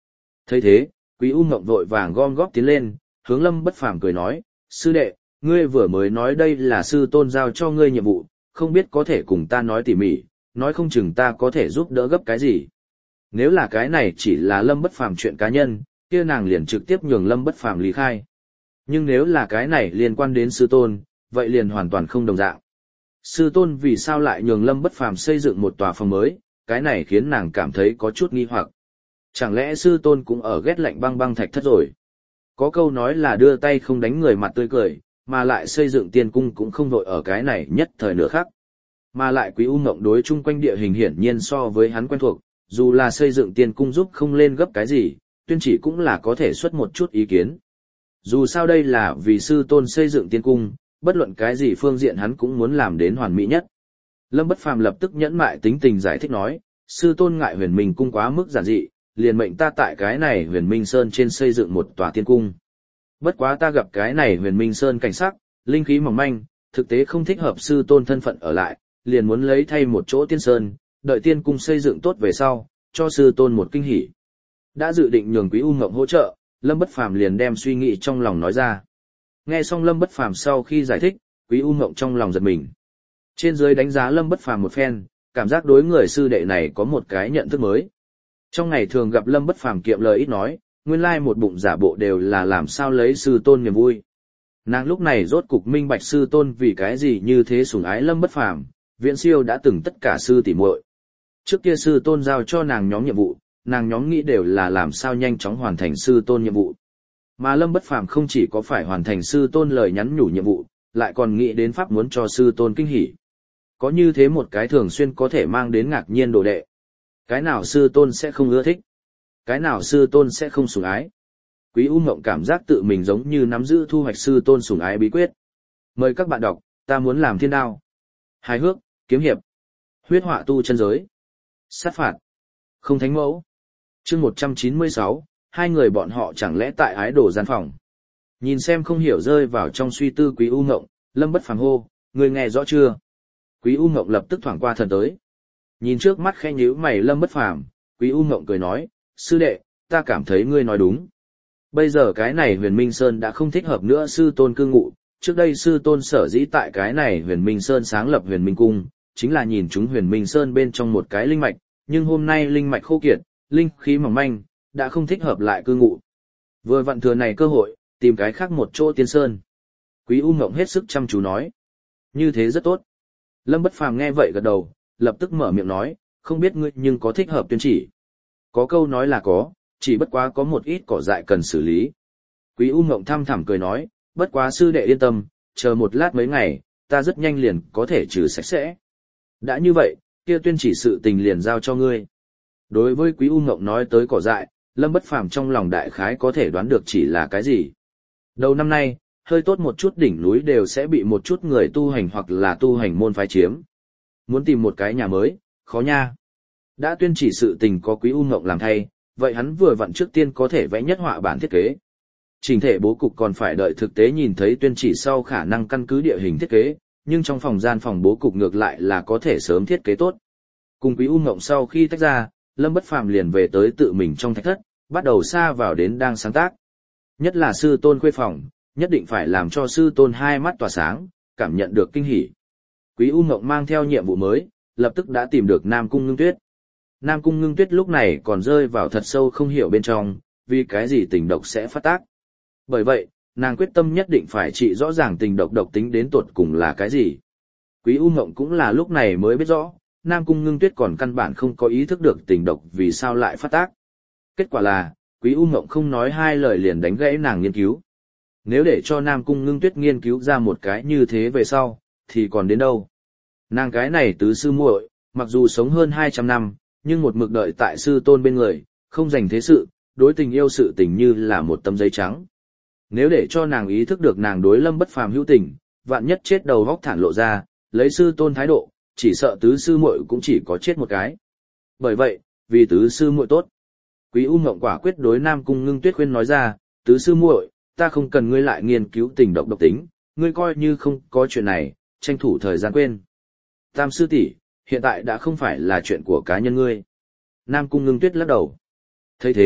[SPEAKER 1] Thấy thế, Quý U Ngộng vội vàng gom góp tiến lên, hướng Lâm Bất Phàm cười nói, sư đệ, ngươi vừa mới nói đây là sư tôn giao cho ngươi nhiệm vụ, không biết có thể cùng ta nói tỉ mỉ, nói không chừng ta có thể giúp đỡ gấp cái gì. Nếu là cái này chỉ là Lâm Bất Phàm chuyện cá nhân, kia nàng liền trực tiếp nhường Lâm Bất Phàm lý khai. Nhưng nếu là cái này liên quan đến sư tôn, vậy liền hoàn toàn không đồng dạng. Sư tôn vì sao lại nhường Lâm Bất Phàm xây dựng một tòa phòng mới, cái này khiến nàng cảm thấy có chút nghi hoặc. Chẳng lẽ sư tôn cũng ở ghét lạnh băng băng thạch thất rồi? Có câu nói là đưa tay không đánh người mặt tươi cười, mà lại xây dựng tiên cung cũng không vội ở cái này nhất thời nửa khắc. Mà lại Quý U Ngộng đối chung quanh địa hình hiển nhiên so với hắn quen thuộc, dù là xây dựng tiên cung giúp không lên gấp cái gì, Tuyên Chỉ cũng là có thể xuất một chút ý kiến. Dù sao đây là vì sư tôn xây dựng tiên cung, bất luận cái gì phương diện hắn cũng muốn làm đến hoàn mỹ nhất. Lâm Bất Phàm lập tức nhẫn mại tính tình giải thích nói, sư tôn ngại Huyền Minh cung quá mức giản dị, liền mệnh ta tại cái này Huyền Minh Sơn trên xây dựng một tòa tiên cung. Bất quá ta gặp cái này Huyền Minh Sơn cảnh sắc, linh khí mỏng manh, thực tế không thích hợp sư tôn thân phận ở lại, liền muốn lấy thay một chỗ tiên sơn, đợi tiên cung xây dựng tốt về sau, cho sư tôn một kinh hỉ. Đã dự định nhường Quý U Ngộng hỗ trợ, Lâm Bất Phàm liền đem suy nghĩ trong lòng nói ra. Nghe xong Lâm Bất Phàm sau khi giải thích, Quý U Ngộng trong lòng giật mình. Trên dưới đánh giá Lâm Bất Phàm một phen, cảm giác đối người sư đệ này có một cái nhận thức mới. Trong ngày thường gặp Lâm Bất Phàm kiệm lời ít nói, nguyên lai một bụng giả bộ đều là làm sao lấy sư tôn niềm vui. Nàng lúc này rốt cục minh bạch sư tôn vì cái gì như thế sủng ái Lâm Bất Phàm, Viễn Siêu đã từng tất cả sư tỷ muội. Trước kia sư tôn giao cho nàng nhóm nhiệm vụ, nàng nhóm nghĩ đều là làm sao nhanh chóng hoàn thành sư tôn nhiệm vụ. Mà Lâm Bất Phàm không chỉ có phải hoàn thành sư tôn lời nhắn nhủ nhiệm vụ, lại còn nghĩ đến pháp muốn cho sư tôn kinh hỉ. Có như thế một cái thường xuyên có thể mang đến ngạc nhiên đồ đệ. Cái nào sư tôn sẽ không ưa thích? Cái nào sư tôn sẽ không sủng ái? Quý U Ngộng cảm giác tự mình giống như nắm giữ thu hoạch sư tôn sủng ái bí quyết. Mời các bạn đọc, ta muốn làm thiên đao. Hài hước, kiếm hiệp. Huyết họa tu chân giới. Sát phạt. Không thánh mẫu. Chương 196, hai người bọn họ chẳng lẽ tại ái đồ gian phòng. Nhìn xem không hiểu rơi vào trong suy tư Quý U Ngộng, Lâm Bất Phàm hô, người nghe rõ chưa? Quý U Ngộng lập tức thoảng qua thần tới. Nhìn trước mắt khẽ nhíu mày Lâm Bất Phàm, Quý U Ngộng cười nói, sư đệ, ta cảm thấy ngươi nói đúng. Bây giờ cái này Huyền Minh Sơn đã không thích hợp nữa sư tôn cư ngụ, trước đây sư tôn sở dĩ tại cái này Huyền Minh Sơn sáng lập Huyền Minh Cung, chính là nhìn chúng Huyền Minh Sơn bên trong một cái linh mạch, nhưng hôm nay linh mạch khô kiệt, linh khí mỏng manh, đã không thích hợp lại cư ngụ. Vừa vặn thừa này cơ hội, tìm cái khác một chỗ tiên sơn. Quý U Ngộng hết sức chăm chú nói. Như thế rất tốt. Lâm Bất Phàm nghe vậy gật đầu, lập tức mở miệng nói, không biết ngươi nhưng có thích hợp Tuyên Chỉ. Có câu nói là có, chỉ bất quá có một ít cỏ dại cần xử lý. Quý U Ngộng thăm thẳm cười nói, bất quá sư đệ yên tâm, chờ một lát mấy ngày, ta rất nhanh liền có thể trừ sạch sẽ. Đã như vậy, kia Tuyên Chỉ sự tình liền giao cho ngươi. Đối với Quý U Ngộng nói tới cỏ dại, Lâm Bất Phàm trong lòng đại khái có thể đoán được chỉ là cái gì. Đầu năm nay, hơi tốt một chút đỉnh núi đều sẽ bị một chút người tu hành hoặc là tu hành môn phái chiếm. Muốn tìm một cái nhà mới, khó nha. Đã Tuyên Chỉ sự tình có Quý U Ngộng làm thay, vậy hắn vừa vặn trước tiên có thể vẽ nhất họa bản thiết kế. Trình thể bố cục còn phải đợi thực tế nhìn thấy Tuyên Chỉ sau khả năng căn cứ địa hình thiết kế, nhưng trong phòng bố cục ngược lại là có thể sớm thiết kế tốt. Cùng Quý U Ngộng sau khi tách ra, Lâm Bất Phàm liền về tới tự mình trong thạch thất, bắt đầu sa vào đến đang sáng tác. Nhất là sư tôn khuê phòng, nhất định phải làm cho sư tôn hai mắt tỏa sáng, cảm nhận được kinh hỉ. Quý U Ngộng mang theo nhiệm vụ mới, lập tức đã tìm được Nam Cung Ngưng Tuyết. Nam Cung Ngưng Tuyết lúc này còn rơi vào thật sâu không hiểu bên trong, vì cái gì tình độc sẽ phát tác. Bởi vậy, nàng quyết tâm nhất định phải trị rõ ràng tình độc độc tính đến tột cùng là cái gì. Quý U Ngộng cũng là lúc này mới biết rõ, Nam Cung Ngưng Tuyết còn căn bản không có ý thức được tình độc vì sao lại phát tác. Kết quả là, Quý U Ngộng không nói hai lời liền đánh gãy nàng nghiên cứu. Nếu để cho Nam Cung Ngưng Tuyết nghiên cứu ra một cái như thế về sau, thì còn đến đâu. Nàng cái này tứ sư muội, mặc dù sống hơn 200 năm, nhưng một mực đợi tại sư tôn bên người, không dành thế sự, đối tình yêu sự tình như là một tấm giấy trắng. Nếu để cho nàng ý thức được nàng đối Lâm Bất Phàm hữu tình, vạn nhất chết đầu góc thản lộ ra, lấy sư tôn thái độ, chỉ sợ tứ sư muội cũng chỉ có chết một cái. Bởi vậy, vì tứ sư muội tốt, Quý U Ngộng quả quyết đối Nam Cung Ngưng Tuyết khuyên nói ra, tứ sư muội, ta không cần ngươi lại nghiên cứu tình độc độc tính, ngươi coi như không có chuyện này, tranh thủ thời gian quên. Tam sư tỷ, hiện tại đã không phải là chuyện của cá nhân ngươi. Nam Cung Ngưng Tuyết lắc đầu. Thấy thế,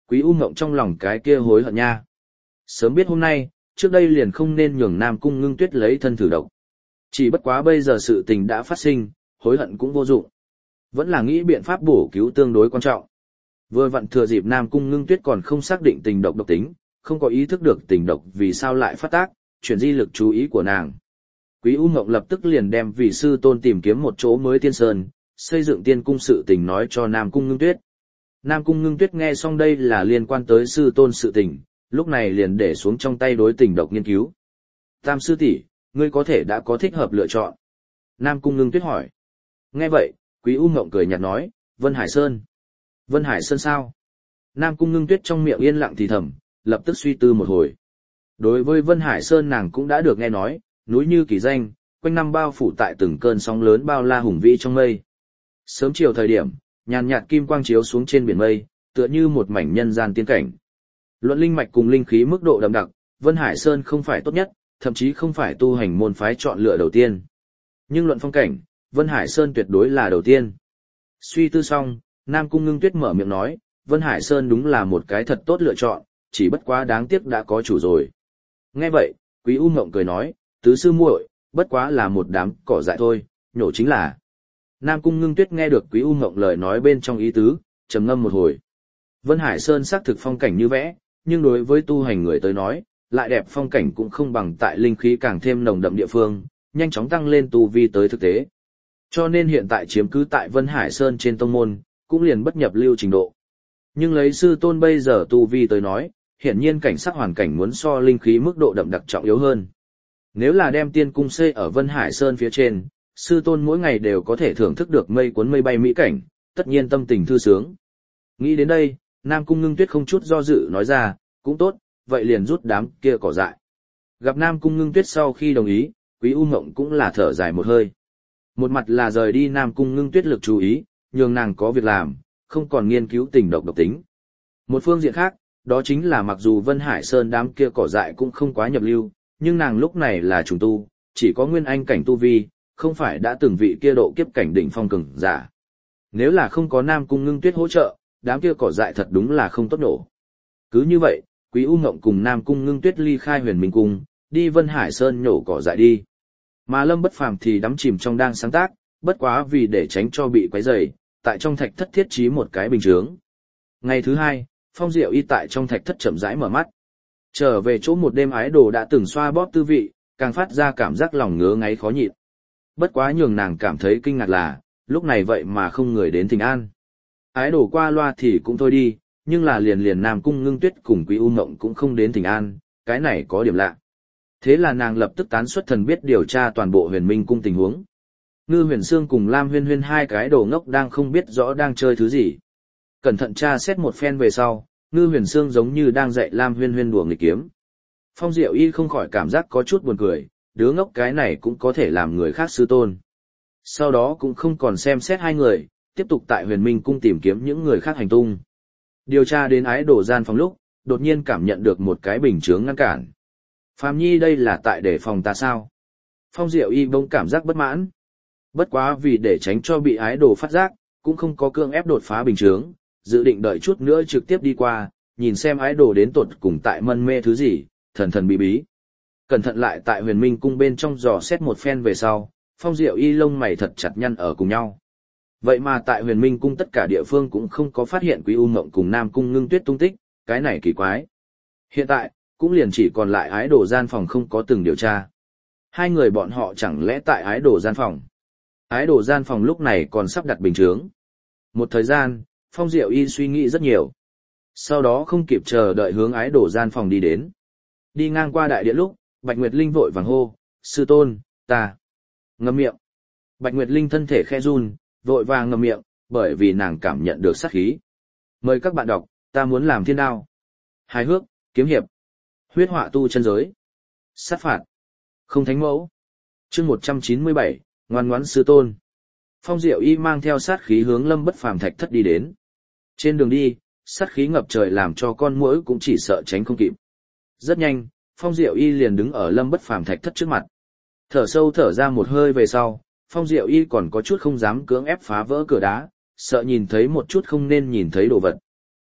[SPEAKER 1] Quý U Ngộng trong lòng cái kia hối hận nha. Sớm biết hôm nay, trước đây liền không nên nhường Nam Cung Ngưng Tuyết lấy thân thử độc. Chỉ bất quá bây giờ sự tình đã phát sinh, hối hận cũng vô dụng. Vẫn là nghĩ biện pháp bổ cứu tương đối quan trọng. Vừa vặn thừa dịp Nam Cung Ngưng Tuyết còn không xác định tình độc độc tính, không có ý thức được tình độc vì sao lại phát tác, chuyển di lực chú ý của nàng. Quý U Ngộng lập tức liền đem vị sư tôn tìm kiếm một chỗ mới tiên sơn, xây dựng tiên cung sự tình nói cho Nam Cung Ngưng Tuyết. Nam Cung Ngưng Tuyết nghe xong đây là liên quan tới sư tôn sự tình, lúc này liền để xuống trong tay đối tình độc nghiên cứu. Tam sư tỷ, ngươi có thể đã có thích hợp lựa chọn. Nam Cung Ngưng Tuyết hỏi. Nghe vậy, Quý U Ngộng cười nhạt nói, Vân Hải Sơn. Vân Hải Sơn sao? Nam Cung Ngưng Tuyết trong miệng yên lặng thì thầm, lập tức suy tư một hồi. Đối với Vân Hải Sơn nàng cũng đã được nghe nói, núi như kỳ danh, quanh năm bao phủ tại từng cơn sóng lớn bao la hùng vĩ trong mây. Sớm chiều thời điểm, nhàn nhạt kim quang chiếu xuống trên biển mây, tựa như một mảnh nhân gian tiên cảnh. Luận linh mạch cùng linh khí mức độ đậm đặc, Vân Hải Sơn không phải tốt nhất, thậm chí không phải tu hành môn phái chọn lựa đầu tiên. Nhưng luận phong cảnh, Vân Hải Sơn tuyệt đối là đầu tiên. Suy tư xong, Nam Cung Ngưng Tuyết mở miệng nói, Vân Hải Sơn đúng là một cái thật tốt lựa chọn, chỉ bất quá đáng tiếc đã có chủ rồi. Nghe vậy, Quý U Ngộng cười nói, tứ sư muội, bất quá là một đám cỏ dại thôi, nhổ chính là. Nam Cung Ngưng Tuyết nghe được Quý U Ngộng lời nói bên trong ý tứ, trầm ngâm một hồi. Vân Hải Sơn xác thực phong cảnh như vẽ, nhưng đối với tu hành người tới nói, lại đẹp phong cảnh cũng không bằng tại linh khí càng thêm nồng đậm địa phương, nhanh chóng tăng lên tu vi tới thực tế. Cho nên hiện tại chiếm cứ tại Vân Hải Sơn trên tông môn, cũng liền bất nhập lưu trình độ. Nhưng lấy sư tôn bây giờ tu vi tới nói, hiển nhiên cảnh sắc hoàn cảnh muốn so linh khí mức độ đậm đặc trọng yếu hơn. Nếu là đem tiên cung xây ở Vân Hải Sơn phía trên, sư tôn mỗi ngày đều có thể thưởng thức được mây cuốn mây bay mỹ cảnh, tất nhiên tâm tình thư sướng. Nghĩ đến đây, Nam Cung Ngưng Tuyết không chút do dự nói ra, cũng tốt, vậy liền rút đám kia cỏ dại. Gặp Nam Cung Ngưng Tuyết sau khi đồng ý, Quý U Ngộng cũng là thở dài một hơi. Một mặt là rời đi Nam Cung Ngưng Tuyết lực chú ý, nhường nàng có việc làm, không còn nghiên cứu tình độc độc tính. Một phương diện khác, đó chính là mặc dù Vân Hải Sơn đám kia cỏ dại cũng không quá nhập lưu, nhưng nàng lúc này là trùng tu, chỉ có nguyên anh cảnh tu vi, không phải đã từng vị kia độ kiếp cảnh đỉnh phong cường giả. Nếu là không có Nam Cung Ngưng Tuyết hỗ trợ, đám kia cỏ dại thật đúng là không tốt nổ. Cứ như vậy, Quý U Ngộng cùng Nam Cung Ngưng Tuyết ly khai Huyền Minh Cung, đi Vân Hải Sơn nhổ cỏ dại đi. Mà Lâm Bất Phàm thì đắm chìm trong đang sáng tác, bất quá vì để tránh cho bị quấy rầy, tại trong thạch thất thiết trí một cái bình chướng. Ngày thứ hai, Phong Diệu Y tại trong thạch thất chậm rãi mở mắt. Trở về chỗ một đêm ái đồ đã từng xoa bóp tư vị, càng phát ra cảm giác lòng ngứa ngáy khó nhịn. Bất quá nhường nàng cảm thấy kinh ngạc là, lúc này vậy mà không người đến thỉnh an. Ái đồ qua loa thì cũng thôi đi, nhưng là liền Nam Cung Ngưng Tuyết cùng Quý U Ngộng cũng không đến thỉnh an, cái này có điểm lạ. Thế là nàng lập tức tán xuất thần biết điều tra toàn bộ Huyền Minh Cung tình huống. Ngư Huyền Sương cùng Lam Huyên Huyên hai cái đồ ngốc đang không biết rõ đang chơi thứ gì. Cẩn thận tra xét một phen về sau, Ngư Huyền Sương giống như đang dạy Lam Huyên Huyên đùa nghịch kiếm. Phong Diệu Y không khỏi cảm giác có chút buồn cười, đứa ngốc cái này cũng có thể làm người khác sư tôn. Sau đó cũng không còn xem xét hai người, tiếp tục tại Huyền Minh Cung tìm kiếm những người khác hành tung. Điều tra đến ái đồ gian phòng lúc, đột nhiên cảm nhận được một cái bình chướng ngăn cản. Phàm Nhi đây là tại để phòng ta sao? Phong Diệu Y bỗng cảm giác bất mãn. Bất quá vì để tránh cho bị ái đồ phát giác, cũng không có cưỡng ép đột phá bình chướng, dự định đợi chút nữa trực tiếp đi qua, nhìn xem ái đồ đến tột cùng tại mân mê thứ gì, thần thần bí bí. Cẩn thận lại tại Huyền Minh Cung bên trong dò xét một phen về sau, Phong Diệu Y lông mày thật chặt nhăn ở cùng nhau. Vậy mà tại Huyền Minh Cung tất cả địa phương cũng không có phát hiện Quý U Ngộng cùng Nam Cung Ngưng Tuyết tung tích, cái này kỳ quái. Hiện tại, cũng liền chỉ còn lại ái đồ gian phòng không có từng điều tra. Hai người bọn họ chẳng lẽ tại ái đồ gian phòng? Ái đồ gian phòng lúc này còn sắp đặt bình chướng. Một thời gian, Phong Diệu Y suy nghĩ rất nhiều. Sau đó không kịp chờ đợi hướng ái đồ gian phòng đi đến. Đi ngang qua đại điện lúc, Bạch Nguyệt Linh vội vàng hô, sư tôn, ta. Ngậm miệng. Bạch Nguyệt Linh thân thể khe run, vội vàng ngậm miệng, bởi vì nàng cảm nhận được sát khí. Mời các bạn đọc, ta muốn làm thiên đao. Hài hước, kiếm hiệp. Huyết họa tu chân giới. Sát phạt. Không thánh mẫu. Chương 197, ngoan ngoãn sư tôn. Phong Diệu Y mang theo sát khí hướng Lâm Bất Phàm thạch thất đi đến. Trên đường đi, sát khí ngập trời làm cho con muỗi cũng chỉ sợ tránh không kịp. Rất nhanh, Phong Diệu Y liền đứng ở Lâm Bất Phàm thạch thất trước mặt. Thở sâu thở ra một hơi về sau, Phong Diệu Y còn có chút không dám cưỡng ép phá vỡ cửa đá, sợ nhìn thấy một chút không nên nhìn thấy đồ vật.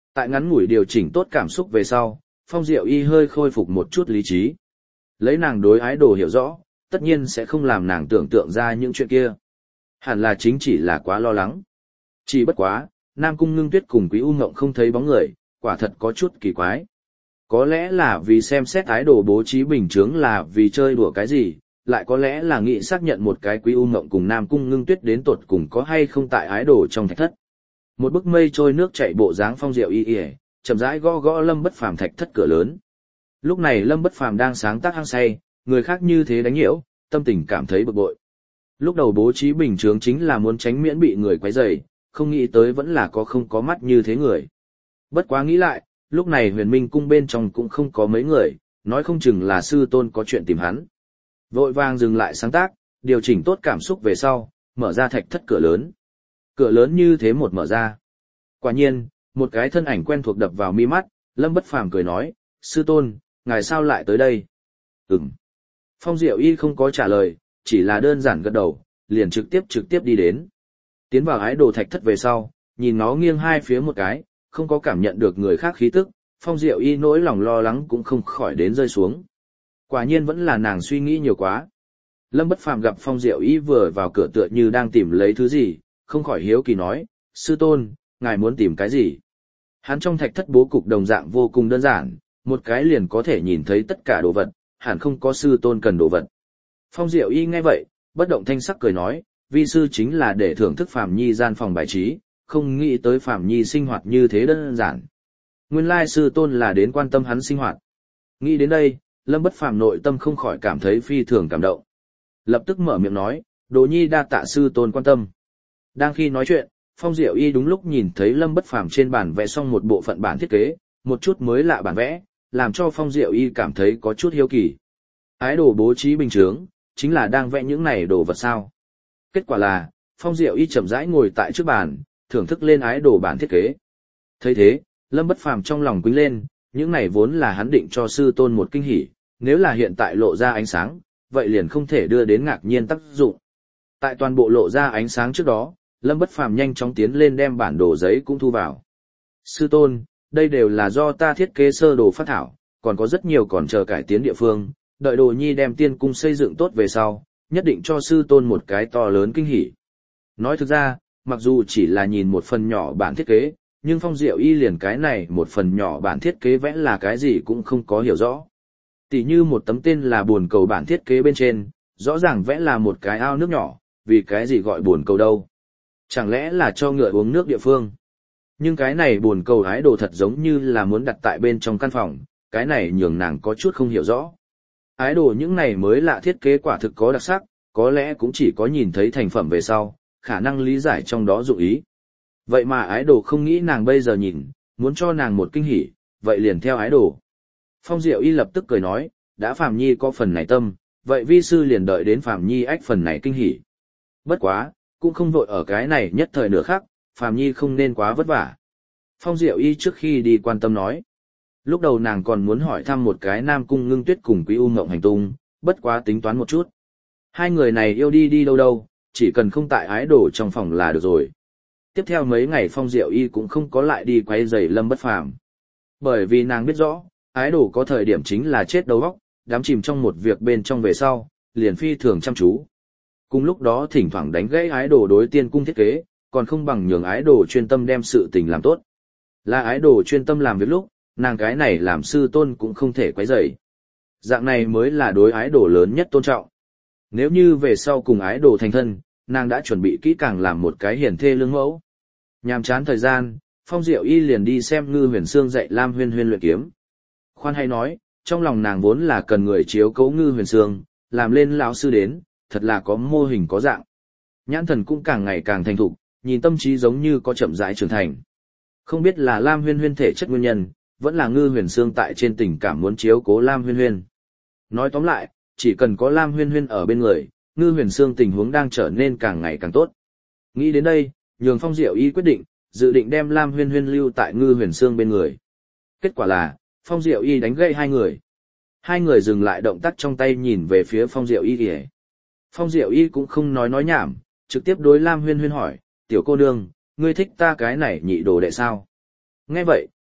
[SPEAKER 1] Tại ngắn ngủi điều chỉnh tốt cảm xúc về sau, Phong Diệu Y hơi khôi phục một chút lý trí. Lấy nàng đối ái đồ hiểu rõ, tất nhiên sẽ không làm nàng tưởng tượng ra những chuyện kia. Hẳn là chính chỉ là quá lo lắng. Chỉ bất quá, Nam Cung Ngưng Tuyết cùng Quý U Ngộng không thấy bóng người, quả thật có chút kỳ quái. Có lẽ là vì xem xét ái đồ bố trí bình chướng là vì chơi đùa cái gì, lại có lẽ là nghĩ xác nhận một cái Quý U Ngộng cùng Nam Cung Ngưng Tuyết đến tột cùng có hay không tại ái đồ trong thạch thất. Một bức mây trôi nước chảy bộ dáng Phong Diệu Y chậm rãi gõ gõ Lâm Bất Phàm thạch thất cửa lớn. Lúc này Lâm Bất Phàm đang sáng tác hăng say, người khác như thế đánh nhiễu, tâm tình cảm thấy bực bội. Lúc đầu bố trí bình chướng chính là muốn tránh miễn bị người quấy rầy, không nghĩ tới vẫn là có không có mắt như thế người. Bất quá nghĩ lại, lúc này Huyền Minh cung bên trong cũng không có mấy người, nói không chừng là sư tôn có chuyện tìm hắn. Vội vàng dừng lại sáng tác, điều chỉnh tốt cảm xúc về sau, mở ra thạch thất cửa lớn. Cửa lớn như thế một mở ra. Quả nhiên, một cái thân ảnh quen thuộc đập vào mi mắt, Lâm Bất Phàm cười nói, sư tôn, ngài sao lại tới đây? Ừm. Phong Diệu Y không có trả lời, chỉ là đơn giản gật đầu, liền trực tiếp đi đến. Tiến vào ái đồ thạch thất về sau, nhìn nó nghiêng hai phía một cái, không có cảm nhận được người khác khí tức, Phong Diệu Y nỗi lòng lo lắng cũng không khỏi đến rơi xuống. Quả nhiên vẫn là nàng suy nghĩ nhiều quá. Lâm Bất Phàm gặp Phong Diệu Y vừa vào cửa tựa như đang tìm lấy thứ gì, không khỏi hiếu kỳ nói, sư tôn, ngài muốn tìm cái gì? Hắn trong thạch thất bố cục đồng dạng vô cùng đơn giản, một cái liền có thể nhìn thấy tất cả đồ vật, hẳn không có sư tôn cần đồ vật. Phong Diệu Y nghe vậy, bất động thanh sắc cười nói, vi sư chính là để thưởng thức Phàm Nhi gian phòng bài trí, không nghĩ tới Phàm Nhi sinh hoạt như thế đơn giản. Nguyên lai sư tôn là đến quan tâm hắn sinh hoạt. Nghĩ đến đây, Lâm Bất Phàm nội tâm không khỏi cảm thấy phi thường cảm động. Lập tức mở miệng nói, Đồ Nhi đa tạ sư tôn quan tâm. Đang khi nói chuyện, Phong Diệu Y đúng lúc nhìn thấy Lâm Bất Phàm trên bản vẽ xong một bộ phận bản thiết kế, một chút mới lạ bản vẽ, làm cho Phong Diệu Y cảm thấy có chút hiếu kỳ. Ái đồ bố trí bình chướng, chính là đang vẽ những này đồ vật sao. Kết quả là, Phong Diệu Y chậm rãi ngồi tại trước bàn, thưởng thức lên ái đồ bản thiết kế. Thấy thế, Lâm Bất Phàm trong lòng quýnh lên, những này vốn là hắn định cho sư tôn một kinh hỉ, nếu là hiện tại lộ ra ánh sáng, vậy liền không thể đưa đến ngạc nhiên tác dụng. Tại toàn bộ lộ ra ánh sáng trước đó, Lâm Bất Phàm nhanh chóng tiến lên đem bản đồ giấy cũng thu vào. Sư tôn, đây đều là do ta thiết kế sơ đồ phát thảo, còn có rất nhiều còn chờ cải tiến địa phương, đợi Đồ Nhi đem tiên cung xây dựng tốt về sau, nhất định cho sư tôn một cái to lớn kinh hỉ. Nói thực ra, mặc dù chỉ là nhìn một phần nhỏ bản thiết kế, nhưng Phong Diệu Y liền cái này một phần nhỏ bản thiết kế vẽ là cái gì cũng không có hiểu rõ. Tỷ như một tấm tên là buồn cầu bản thiết kế bên trên, rõ ràng vẽ là một cái ao nước nhỏ, vì cái gì gọi buồn cầu đâu. Chẳng lẽ là cho ngựa uống nước địa phương? Nhưng cái này buồn cầu ái đồ thật giống như là muốn đặt tại bên trong căn phòng, cái này nhường nàng có chút không hiểu rõ. Ái đồ những này mới lạ thiết kế quả thực có đặc sắc, có lẽ cũng chỉ có nhìn thấy thành phẩm về sau, khả năng lý giải trong đó dụng ý. Vậy mà ái đồ không nghĩ nàng bây giờ nhìn, muốn cho nàng một kinh hỉ, vậy liền theo ái đồ. Phong Diệu Y lập tức cười nói, đã Phàm Nhi có phần này tâm, vậy vi sư liền đợi đến Phàm Nhi ách phần này kinh hỉ. Bất quá, cũng không vội ở cái này nhất thời nửa khắc, Phàm Nhi không nên quá vất vả. Phong Diệu Y trước khi đi quan tâm nói. Lúc đầu nàng còn muốn hỏi thăm một cái Nam Cung Ngưng Tuyết cùng Quý U Ngộng hành tung, bất quá tính toán một chút. Hai người này yêu đi đâu đâu, chỉ cần không tại ái đồ trong phòng là được rồi. Tiếp theo mấy ngày Phong Diệu Y cũng không có lại đi quay rầy Lâm Bất Phàm. Bởi vì nàng biết rõ, ái đồ có thời điểm chính là chết đầu óc, đắm chìm trong một việc bên trong về sau, liền phi thường chăm chú. Cùng lúc đó thỉnh thoảng đánh gãy ái đồ đối tiên cung thiết kế, còn không bằng nhường ái đồ chuyên tâm đem sự tình làm tốt. Là ái đồ chuyên tâm làm việc lúc, nàng cái này làm sư tôn cũng không thể quấy rầy. Dạng này mới là đối ái đồ lớn nhất tôn trọng. Nếu như về sau cùng ái đồ thành thân, nàng đã chuẩn bị kỹ càng làm một cái hiền thê lương mẫu. Nhàm chán thời gian, Phong Diệu Y liền đi xem Ngư Huyền Sương dạy Lam Huyên Huyên luyện kiếm. Khoan hay nói, trong lòng nàng vốn là cần người chiếu cố Ngư Huyền Sương, làm lên lão sư đến, thật là có mô hình có dạng. Nhãn thần cũng càng ngày càng thành thục, nhìn tâm trí giống như có chậm rãi trưởng thành. Không biết là Lam Huyên Huyên thể chất nguyên nhân, vẫn là Ngư Huyền Sương tại trên tình cảm muốn chiếu cố Lam Huyên Huyên. Nói tóm lại, chỉ cần có Lam Huyên Huyên ở bên người, Ngư Huyền Sương tình huống đang trở nên càng ngày càng tốt. Nghĩ đến đây, nhường Phong Diệu Y quyết định, dự định đem Lam Huyên Huyên lưu tại Ngư Huyền Sương bên người. Kết quả là, Phong Diệu Y đánh gãy hai người. Hai người dừng lại động tác trong tay nhìn về phía Phong Diệu Y kìa. Phong Diệu Y cũng không nói nhảm, trực tiếp đối Lam Huyên Huyên hỏi, tiểu cô nương, ngươi thích ta cái này nhị đồ đệ sao? Nghe vậy,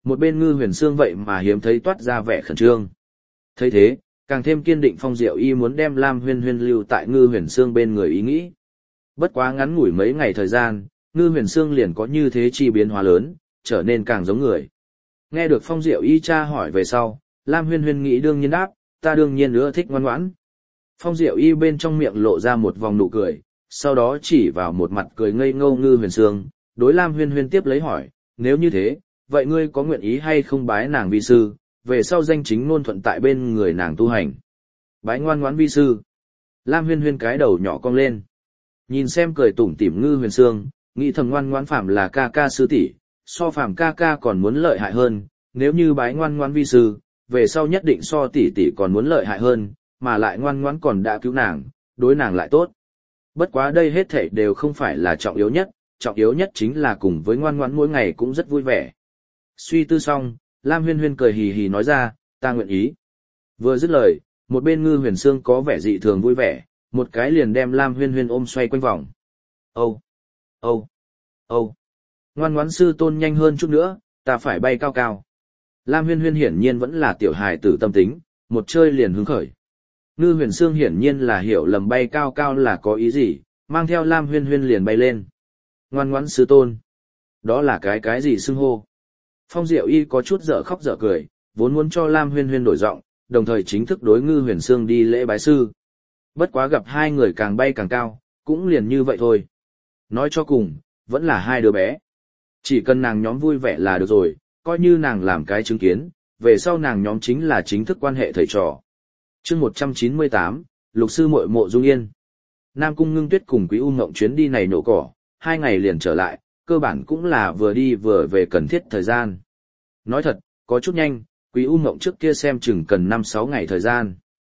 [SPEAKER 1] Một bên Ngư Huyền Sương vậy mà hiếm thấy toát ra vẻ khẩn trương. Thấy thế, càng thêm kiên định Phong Diệu Y muốn đem Lam Huyên Huyên lưu tại Ngư Huyền Sương bên người ý nghĩ. Bất quá ngắn ngủi mấy ngày thời gian, Ngư Huyền Sương liền có như thế chi biến hóa lớn, trở nên càng giống người. Nghe được Phong Diệu Y tra hỏi về sau, Lam Huyên Huyên nghĩ đương nhiên đáp, ta đương nhiên nữa thích ngoan ngoãn. Phong Diệu Y bên trong miệng lộ ra một vòng nụ cười, sau đó chỉ vào một mặt cười ngây ngô Ngư Huyền Sương, đối Lam Huyên Huyên tiếp lấy hỏi, nếu như thế, vậy ngươi có nguyện ý hay không bái nàng vi sư, về sau danh chính ngôn thuận tại bên người nàng tu hành. Bái ngoan ngoãn vi sư. Lam Huyên Huyên cái đầu nhỏ cong lên. Nhìn xem cười tủm tỉm Ngư Huyền Sương, nghĩ thầm ngoan ngoãn Phạm là ca ca sư tỷ, so Phạm ca ca còn muốn lợi hại hơn, nếu như bái ngoan ngoãn vi sư, về sau nhất định so tỷ tỷ còn muốn lợi hại hơn, mà lại ngoan ngoãn còn đã cứu nàng, đối nàng lại tốt. Bất quá đây hết thảy đều không phải là trọng yếu nhất chính là cùng với ngoan ngoãn mỗi ngày cũng rất vui vẻ. Suy tư xong, Lam Huyên Huyên cười hì hì nói ra, ta nguyện ý. Vừa dứt lời, một bên Ngư Huyền Sương có vẻ dị thường vui vẻ, một cái liền đem Lam Huyên Huyên ôm xoay quanh vòng. Âu, Âu, Âu, ngoan ngoãn sư tôn nhanh hơn chút nữa, ta phải bay cao cao. Lam Huyên Huyên hiển nhiên vẫn là tiểu hài tử tâm tính, một chơi liền hứng khởi. Ngư Huyền Sương hiển nhiên là hiểu lầm bay cao cao là có ý gì, mang theo Lam Huyên Huyên liền bay lên. Ngoan ngoãn sư tôn. Đó là cái gì xưng hô? Phong Diệu Y có chút dở khóc dở cười, vốn muốn cho Lam Huyên Huyên đổi giọng, đồng thời chính thức đối Ngư Huyền Sương đi lễ bái sư. Bất quá gặp hai người càng bay càng cao, cũng liền như vậy thôi. Nói cho cùng, vẫn là hai đứa bé. Chỉ cần nàng nhóm vui vẻ là được rồi, coi như nàng làm cái chứng kiến, về sau nàng nhóm chính là chính thức quan hệ thầy trò. Chương 198, Lục sư muội Mộ Dung Yên. Nam Cung Ngưng Tuyết cùng Quý U Ngộng chuyến đi này nổ cỏ, 2 ngày liền trở lại, cơ bản cũng là vừa đi vừa về cần thiết thời gian. Nói thật, có chút nhanh, Quý U Ngộng trước kia xem chừng cần 5-6 ngày thời gian.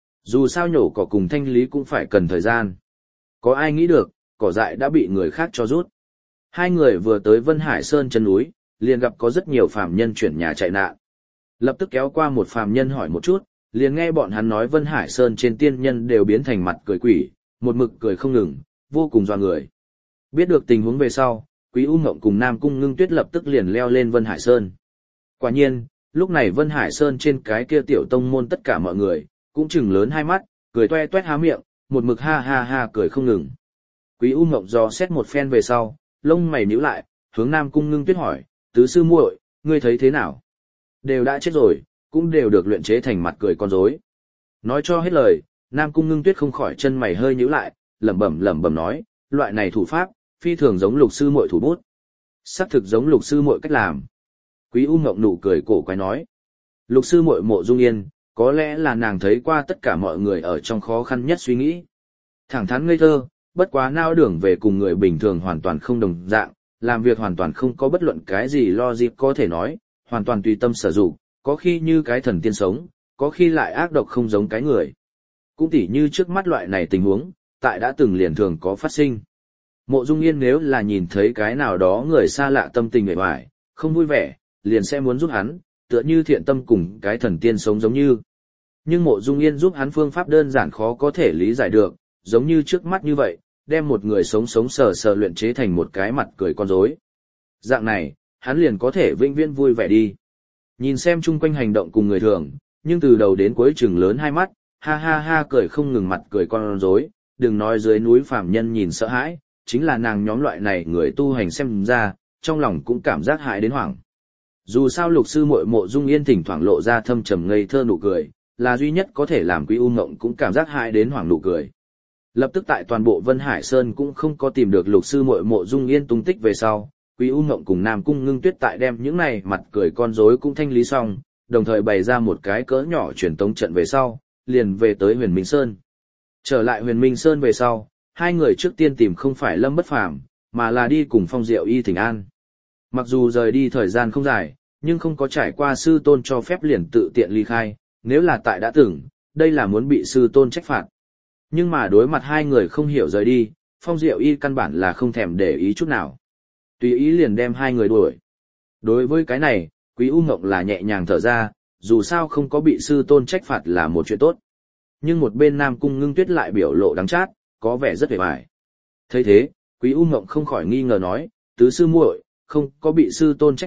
[SPEAKER 1] Dù sao nhổ cỏ cùng thanh lý cũng phải cần thời gian. Có ai nghĩ được, cỏ dại đã bị người khác cho rút. Hai người vừa tới Vân Hải Sơn chân núi, liền gặp có rất nhiều phàm nhân chuyển nhà chạy nạn. Lập tức kéo qua một phàm nhân hỏi một chút, liền nghe bọn hắn nói Vân Hải Sơn trên tiên nhân đều biến thành mặt cười quỷ, một mực cười không ngừng, vô cùng doa người. Biết được tình huống về sau, Quý U Ngộng cùng Nam Cung Ngưng Tuyết lập tức liền leo lên Vân Hải Sơn. Quả nhiên, lúc này Vân Hải Sơn trên cái kia tiểu tông môn tất cả mọi người, cũng chừng lớn hai mắt, cười toe toét há miệng, một mực ha ha ha cười không ngừng. Quý U Ngộng dò xét một phen về sau, lông mày nhíu lại, hướng Nam Cung Ngưng Tuyết hỏi, tứ sư muội, ngươi thấy thế nào? Đều đã chết rồi, cũng đều được luyện chế thành mặt cười con rối. Nói cho hết lời, Nam Cung Ngưng Tuyết không khỏi chân mày hơi nhíu lại, lẩm bẩm nói, loại này thủ pháp, phi thường giống Lục sư muội thủ bút. Xác thực giống Lục sư muội cách làm. Quý U Ngộng nụ cười cổ quái nói, Lục sư muội Mộ Dung Yên, có lẽ là nàng thấy qua tất cả mọi người ở trong khó khăn nhất suy nghĩ. Thẳng thắn ngây thơ, bất quá nao đường về cùng người bình thường hoàn toàn không đồng dạng, làm việc hoàn toàn không có bất luận cái gì logic có thể nói, hoàn toàn tùy tâm sở dụng, có khi như cái thần tiên sống, có khi lại ác độc không giống cái người. Cũng tỉ như trước mắt loại này tình huống, tại đã từng liền thường có phát sinh. Mộ Dung Yên nếu là nhìn thấy cái nào đó người xa lạ tâm tình uể oải, không vui vẻ, liền sẽ muốn giúp hắn, tựa như thiện tâm cùng cái thần tiên sống giống như. Nhưng Mộ Dung Yên giúp hắn phương pháp đơn giản khó có thể lý giải được, giống như trước mắt như vậy, đem một người sống sờ sờ luyện chế thành một cái mặt cười con rối. Dạng này, hắn liền có thể vĩnh viễn vui vẻ đi. Nhìn xem chung quanh hành động cùng người thường, nhưng từ đầu đến cuối chừng lớn hai mắt, ha ha ha cười không ngừng mặt cười con rối, đừng nói dưới núi phàm nhân nhìn sợ hãi, chính là nàng nhóm loại này người tu hành xem ra, trong lòng cũng cảm giác hại đến hoảng. Dù sao Lục sư muội Mộ Dung Yên thỉnh thoảng lộ ra thâm trầm ngây thơ nụ cười, là duy nhất có thể làm Quý U Ngộng cũng cảm giác hại đến hoảng nụ cười. Lập tức tại toàn bộ Vân Hải Sơn cũng không có tìm được Lục sư muội Mộ Dung Yên tung tích về sau, Quý U Ngộng cùng Nam Cung Ngưng Tuyết tại đem những này mặt cười con rối cũng thanh lý xong, đồng thời bày ra một cái cỡ nhỏ truyền tống trận về sau, liền về tới Huyền Minh Sơn. Trở lại Huyền Minh Sơn về sau, hai người trước tiên tìm không phải Lâm Bất Phàm, mà là đi cùng Phong Diệu Y thỉnh an. Mặc dù rời đi thời gian không dài, nhưng không có trải qua sư tôn cho phép liền tự tiện ly khai, nếu là tại đã từng, đây là muốn bị sư tôn trách phạt. Nhưng mà đối mặt hai người không hiểu rời đi, Phong Diệu Y căn bản là không thèm để ý chút nào. Tùy ý liền đem hai người đuổi. Đối với cái này, Quý U Ngộng là nhẹ nhàng thở ra, dù sao không có bị sư tôn trách phạt là một chuyện tốt. Nhưng một bên Nam Cung Ngưng Tuyết lại biểu lộ đắng chát, có vẻ rất vẻ vải. Thấy thế, Quý U Ngộng không khỏi nghi ngờ nói, tứ sư muội, không có bị sư tôn trách phạt,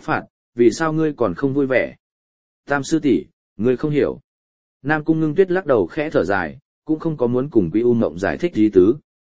[SPEAKER 1] vì sao ngươi còn không vui vẻ? Tam sư tỷ, ngươi không hiểu. Nam Cung Ngưng Tuyết lắc đầu khẽ thở dài, cũng không có muốn cùng Quý U Ngộng giải thích ý tứ.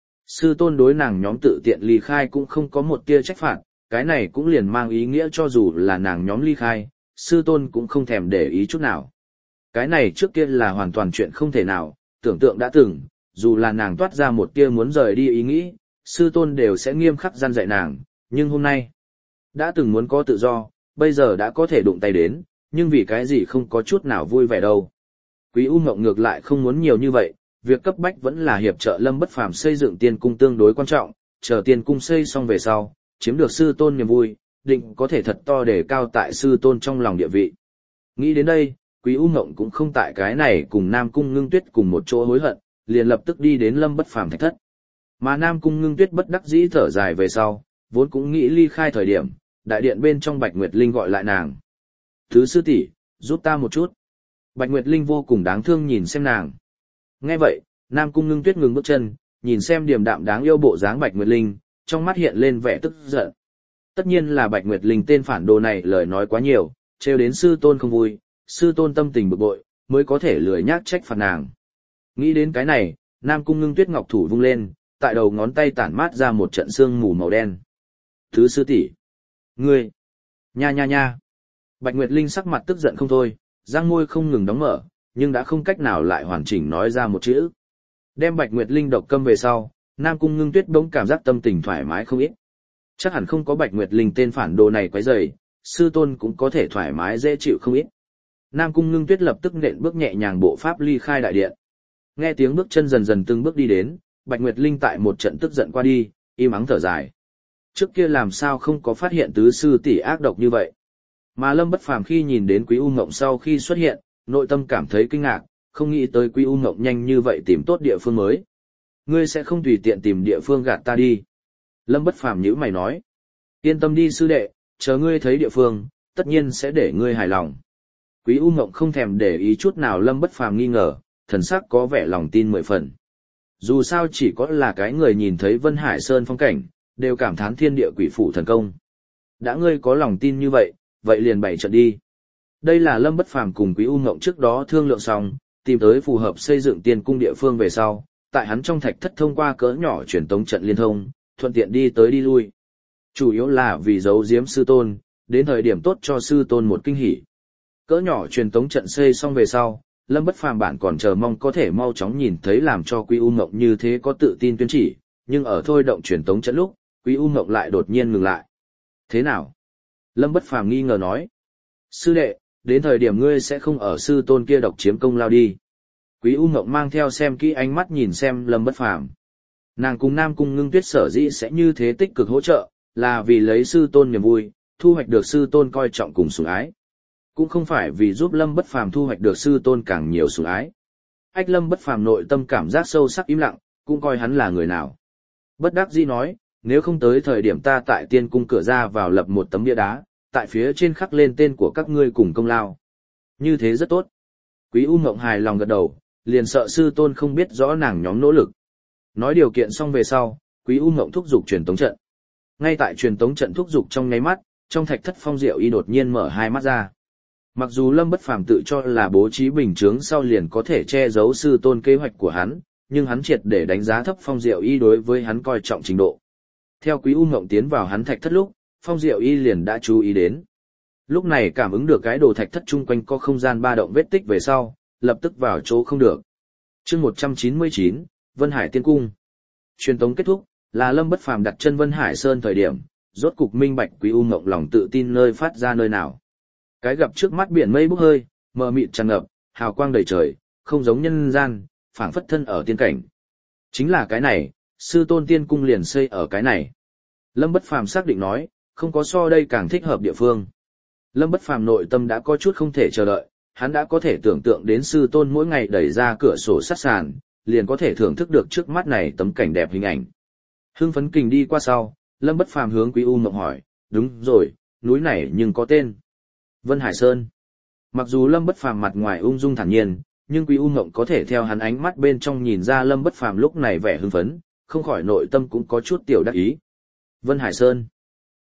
[SPEAKER 1] Sư tôn đối nàng nhóm tự tiện ly khai cũng không có một tia trách phạt, cái này cũng liền mang ý nghĩa cho dù là nàng nhóm ly khai, sư tôn cũng không thèm để ý chút nào. Cái này trước kia là hoàn toàn chuyện không thể nào, tưởng tượng đã từng, dù là nàng toát ra một tia muốn rời đi ý nghĩ, sư tôn đều sẽ nghiêm khắc gian dạy nàng, nhưng hôm nay, đã từng muốn có tự do, bây giờ đã có thể đụng tay đến, nhưng vì cái gì không có chút nào vui vẻ đâu. Quý U Ngộng ngược lại không muốn nhiều như vậy, việc cấp bách vẫn là hiệp trợ Lâm Bất Phàm xây dựng tiên cung tương đối quan trọng, chờ tiên cung xây xong về sau, chiếm được sư tôn niềm vui, định có thể thật to để cao tại sư tôn trong lòng địa vị. Nghĩ đến đây, Quý U Ngộng cũng không tại cái này cùng Nam Cung Ngưng Tuyết cùng một chỗ hối hận, liền lập tức đi đến Lâm Bất Phàm thạch thất. Mà Nam Cung Ngưng Tuyết bất đắc dĩ thở dài về sau, vốn cũng nghĩ ly khai thời điểm, đại điện bên trong Bạch Nguyệt Linh gọi lại nàng. "Thứ sư tỷ, giúp ta một chút." Bạch Nguyệt Linh vô cùng đáng thương nhìn xem nàng. Nghe vậy, Nam Cung Ngưng Tuyết ngừng bước chân, nhìn xem điềm đạm đáng yêu bộ dáng Bạch Nguyệt Linh, trong mắt hiện lên vẻ tức giận. Tất nhiên là Bạch Nguyệt Linh tên phản đồ này lời nói quá nhiều, trêu đến sư tôn không vui, sư tôn tâm tình bực bội, mới có thể lười nhác trách phạt nàng. Nghĩ đến cái này, Nam Cung Ngưng Tuyết ngọc thủ vung lên, tại đầu ngón tay tản mát ra một trận sương mù màu đen. "Thứ sư tỷ, ngươi, nha nha nha." Bạch Nguyệt Linh sắc mặt tức giận không thôi, răng môi không ngừng đóng mở, nhưng đã không cách nào lại hoàn chỉnh nói ra một chữ. Đem Bạch Nguyệt Linh độc câm về sau, Nam Cung Ngưng Tuyết bỗng cảm giác tâm tình thoải mái không ít. Chắc hẳn không có Bạch Nguyệt Linh tên phản đồ này quấy rầy, sư tôn cũng có thể thoải mái dễ chịu không ít. Nam Cung Ngưng Tuyết lập tức nện bước nhẹ nhàng bộ pháp ly khai đại điện. Nghe tiếng bước chân dần dần từng bước đi đến, Bạch Nguyệt Linh tại một trận tức giận qua đi, im ắng thở dài. Trước kia làm sao không có phát hiện tứ sư tỷ ác độc như vậy. Mà Lâm Bất Phàm khi nhìn đến Quý U Ngộng sau khi xuất hiện, nội tâm cảm thấy kinh ngạc, không nghĩ tới Quý U Ngộng nhanh như vậy tìm tốt địa phương mới. "Ngươi sẽ không tùy tiện tìm địa phương gạt ta đi." Lâm Bất Phàm nhíu mày nói. "Yên tâm đi sư đệ, chờ ngươi thấy địa phương, tất nhiên sẽ để ngươi hài lòng." Quý U Ngộng không thèm để ý chút nào Lâm Bất Phàm nghi ngờ, thần sắc có vẻ lòng tin 10 phần. Dù sao chỉ có là cái người nhìn thấy Vân Hải Sơn phong cảnh, đều cảm thán thiên địa quỷ phủ thần công. Đã ngươi có lòng tin như vậy, vậy liền bày trận đi. Đây là Lâm Bất Phàm cùng Quý U Ngộng trước đó thương lượng xong, tìm tới phù hợp xây dựng tiên cung địa phương về sau, tại hắn trong thạch thất thông qua cỡ nhỏ truyền tống trận liên thông, thuận tiện đi tới đi lui. Chủ yếu là vì giấu giếm sư tôn, đến thời điểm tốt cho sư tôn một kinh hỉ. Cỡ nhỏ truyền tống trận xây xong về sau, Lâm Bất Phàm bản còn chờ mong có thể mau chóng nhìn thấy làm cho Quý U Ngộng như thế có tự tin tuyên chỉ, nhưng ở thôi động truyền tống trận lúc, Quý U Ngộng lại đột nhiên ngừng lại. "Thế nào?" Lâm Bất Phàm nghi ngờ nói. "Sư đệ, đến thời điểm ngươi sẽ không ở sư tôn kia độc chiếm công lao đi." Quý U Ngộng mang theo xem kỹ ánh mắt nhìn xem Lâm Bất Phàm. Nàng cùng Nam Cung Ngưng Tuyết sở dĩ sẽ như thế tích cực hỗ trợ, là vì lấy sư tôn niềm vui, thu hoạch được sư tôn coi trọng cùng sủng ái. Cũng không phải vì giúp Lâm Bất Phàm thu hoạch được sư tôn càng nhiều sủng ái. Ách Lâm Bất Phàm nội tâm cảm giác sâu sắc im lặng, cũng coi hắn là người nào. Bất đắc dĩ nói, nếu không tới thời điểm ta tại tiên cung cửa ra vào lập một tấm bia đá, tại phía trên khắc lên tên của các ngươi cùng công lao. Như thế rất tốt. Quý U Ngộng hài lòng gật đầu, liền sợ sư tôn không biết rõ nàng nhóm nỗ lực. Nói điều kiện xong về sau, Quý U Ngộng thúc giục truyền tống trận. Ngay tại truyền tống trận thúc giục trong nháy mắt, trong thạch thất Phong Diệu Y đột nhiên mở hai mắt ra. Mặc dù Lâm Bất Phàm tự cho là bố trí bình chướng sau liền có thể che giấu sư tôn kế hoạch của hắn, nhưng hắn triệt để đánh giá thấp Phong Diệu Y đối với hắn coi trọng trình độ. Theo Quý U Ngộng tiến vào hắn thạch thất lúc, Phong Diệu Y liền đã chú ý đến. Lúc này cảm ứng được cái đồ thạch thất chung quanh có không gian ba động vết tích về sau, lập tức vào chỗ không được. Chương 199, Vân Hải Tiên Cung. Truyền tống kết thúc, là Lâm Bất Phàm đặt chân Vân Hải Sơn thời điểm, rốt cục minh bạch Quý U Ngộng lòng tự tin nơi phát ra nơi nào. Cái gặp trước mắt biển mây bốc hơi, mờ mịt tràn ngập, hào quang đầy trời, không giống nhân gian, phảng phất thân ở tiên cảnh. Chính là cái này, sư tôn tiên cung liền xây ở cái này. Lâm Bất Phàm xác định nói, không có so đây càng thích hợp địa phương. Lâm Bất Phàm nội tâm đã có chút không thể chờ đợi, hắn đã có thể tưởng tượng đến sư tôn mỗi ngày đẩy ra cửa sổ sát sàn, liền có thể thưởng thức được trước mắt này tấm cảnh đẹp hình ảnh. Hưng phấn kình đi qua sau, Lâm Bất Phàm hướng Quý U Ngộng hỏi, đúng rồi, núi này nhưng có tên. Vân Hải Sơn. Mặc dù Lâm Bất Phàm mặt ngoài ung dung thản nhiên, nhưng Quý U Ngộng có thể theo hắn ánh mắt bên trong nhìn ra Lâm Bất Phàm lúc này vẻ hưng phấn, không khỏi nội tâm cũng có chút tiểu đắc ý. Vân Hải Sơn.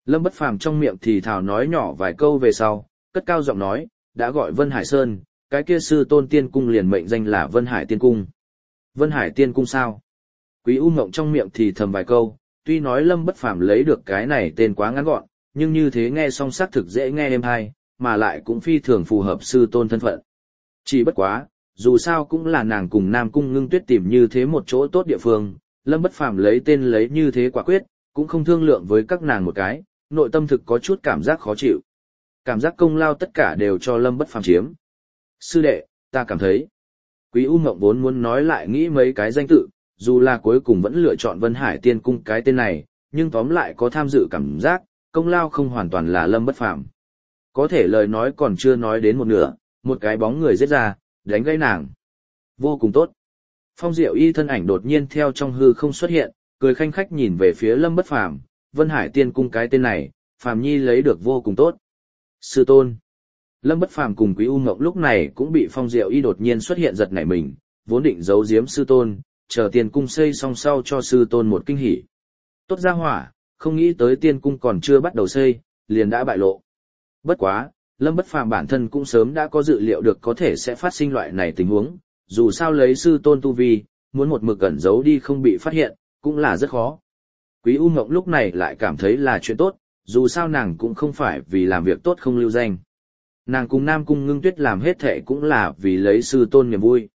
[SPEAKER 1] Lâm Bất Phàm trong miệng thì thào nói nhỏ vài câu về sau, cất cao giọng nói, đã gọi Vân Hải Sơn, cái kia sư tôn tiên cung liền mệnh danh là Vân Hải Tiên Cung. Vân Hải Tiên Cung sao? Quý U Ngộng trong miệng thì thầm vài câu, tuy nói Lâm Bất Phàm lấy được cái này tên quá ngắn gọn, nhưng như thế nghe song xác thực dễ nghe êm hay, mà lại cũng phi thường phù hợp sư tôn thân phận. Chỉ bất quá, dù sao cũng là nàng cùng Nam Cung Ngưng Tuyết tìm như thế một chỗ tốt địa phương, Lâm Bất Phàm lấy tên lấy như thế quả quyết, cũng không thương lượng với các nàng một cái, nội tâm thực có chút cảm giác khó chịu. Cảm giác công lao tất cả đều cho Lâm Bất Phàm chiếm. Sư đệ, ta cảm thấy. Quý U Ngộng vốn muốn nói lại nghĩ mấy cái danh tự, dù là cuối cùng vẫn lựa chọn Vân Hải Tiên Cung cái tên này, nhưng tóm lại có tham dự cảm giác, công lao không hoàn toàn là Lâm Bất Phàm. Có thể lời nói còn chưa nói đến một nửa, một cái bóng người giết ra, đánh gãy nàng. Vô cùng tốt. Phong Diệu Y thân ảnh đột nhiên theo trong hư không xuất hiện, cười khanh khách nhìn về phía Lâm Bất Phàm, Vân Hải Tiên Cung cái tên này, Phàm Nhi lấy được vô cùng tốt. Sư tôn. Lâm Bất Phàm cùng Quý U Ngộng lúc này cũng bị Phong Diệu Y đột nhiên xuất hiện giật nảy mình, vốn định giấu giếm sư tôn, chờ tiên cung xây xong sau cho sư tôn một kinh hỉ. Tốt ra hỏa, không nghĩ tới tiên cung còn chưa bắt đầu xây, liền đã bại lộ. Bất quá, Lâm Bất Phàm bản thân cũng sớm đã có dự liệu được có thể sẽ phát sinh loại này tình huống, dù sao lấy sư tôn tu vi, muốn một mực ẩn giấu đi không bị phát hiện, cũng là rất khó. Quý U Ngộng lúc này lại cảm thấy là chuyện tốt, dù sao nàng cũng không phải vì làm việc tốt không lưu danh. Nàng cùng Nam Cung Ngưng Tuyết làm hết thệ cũng là vì lấy sư tôn niềm vui.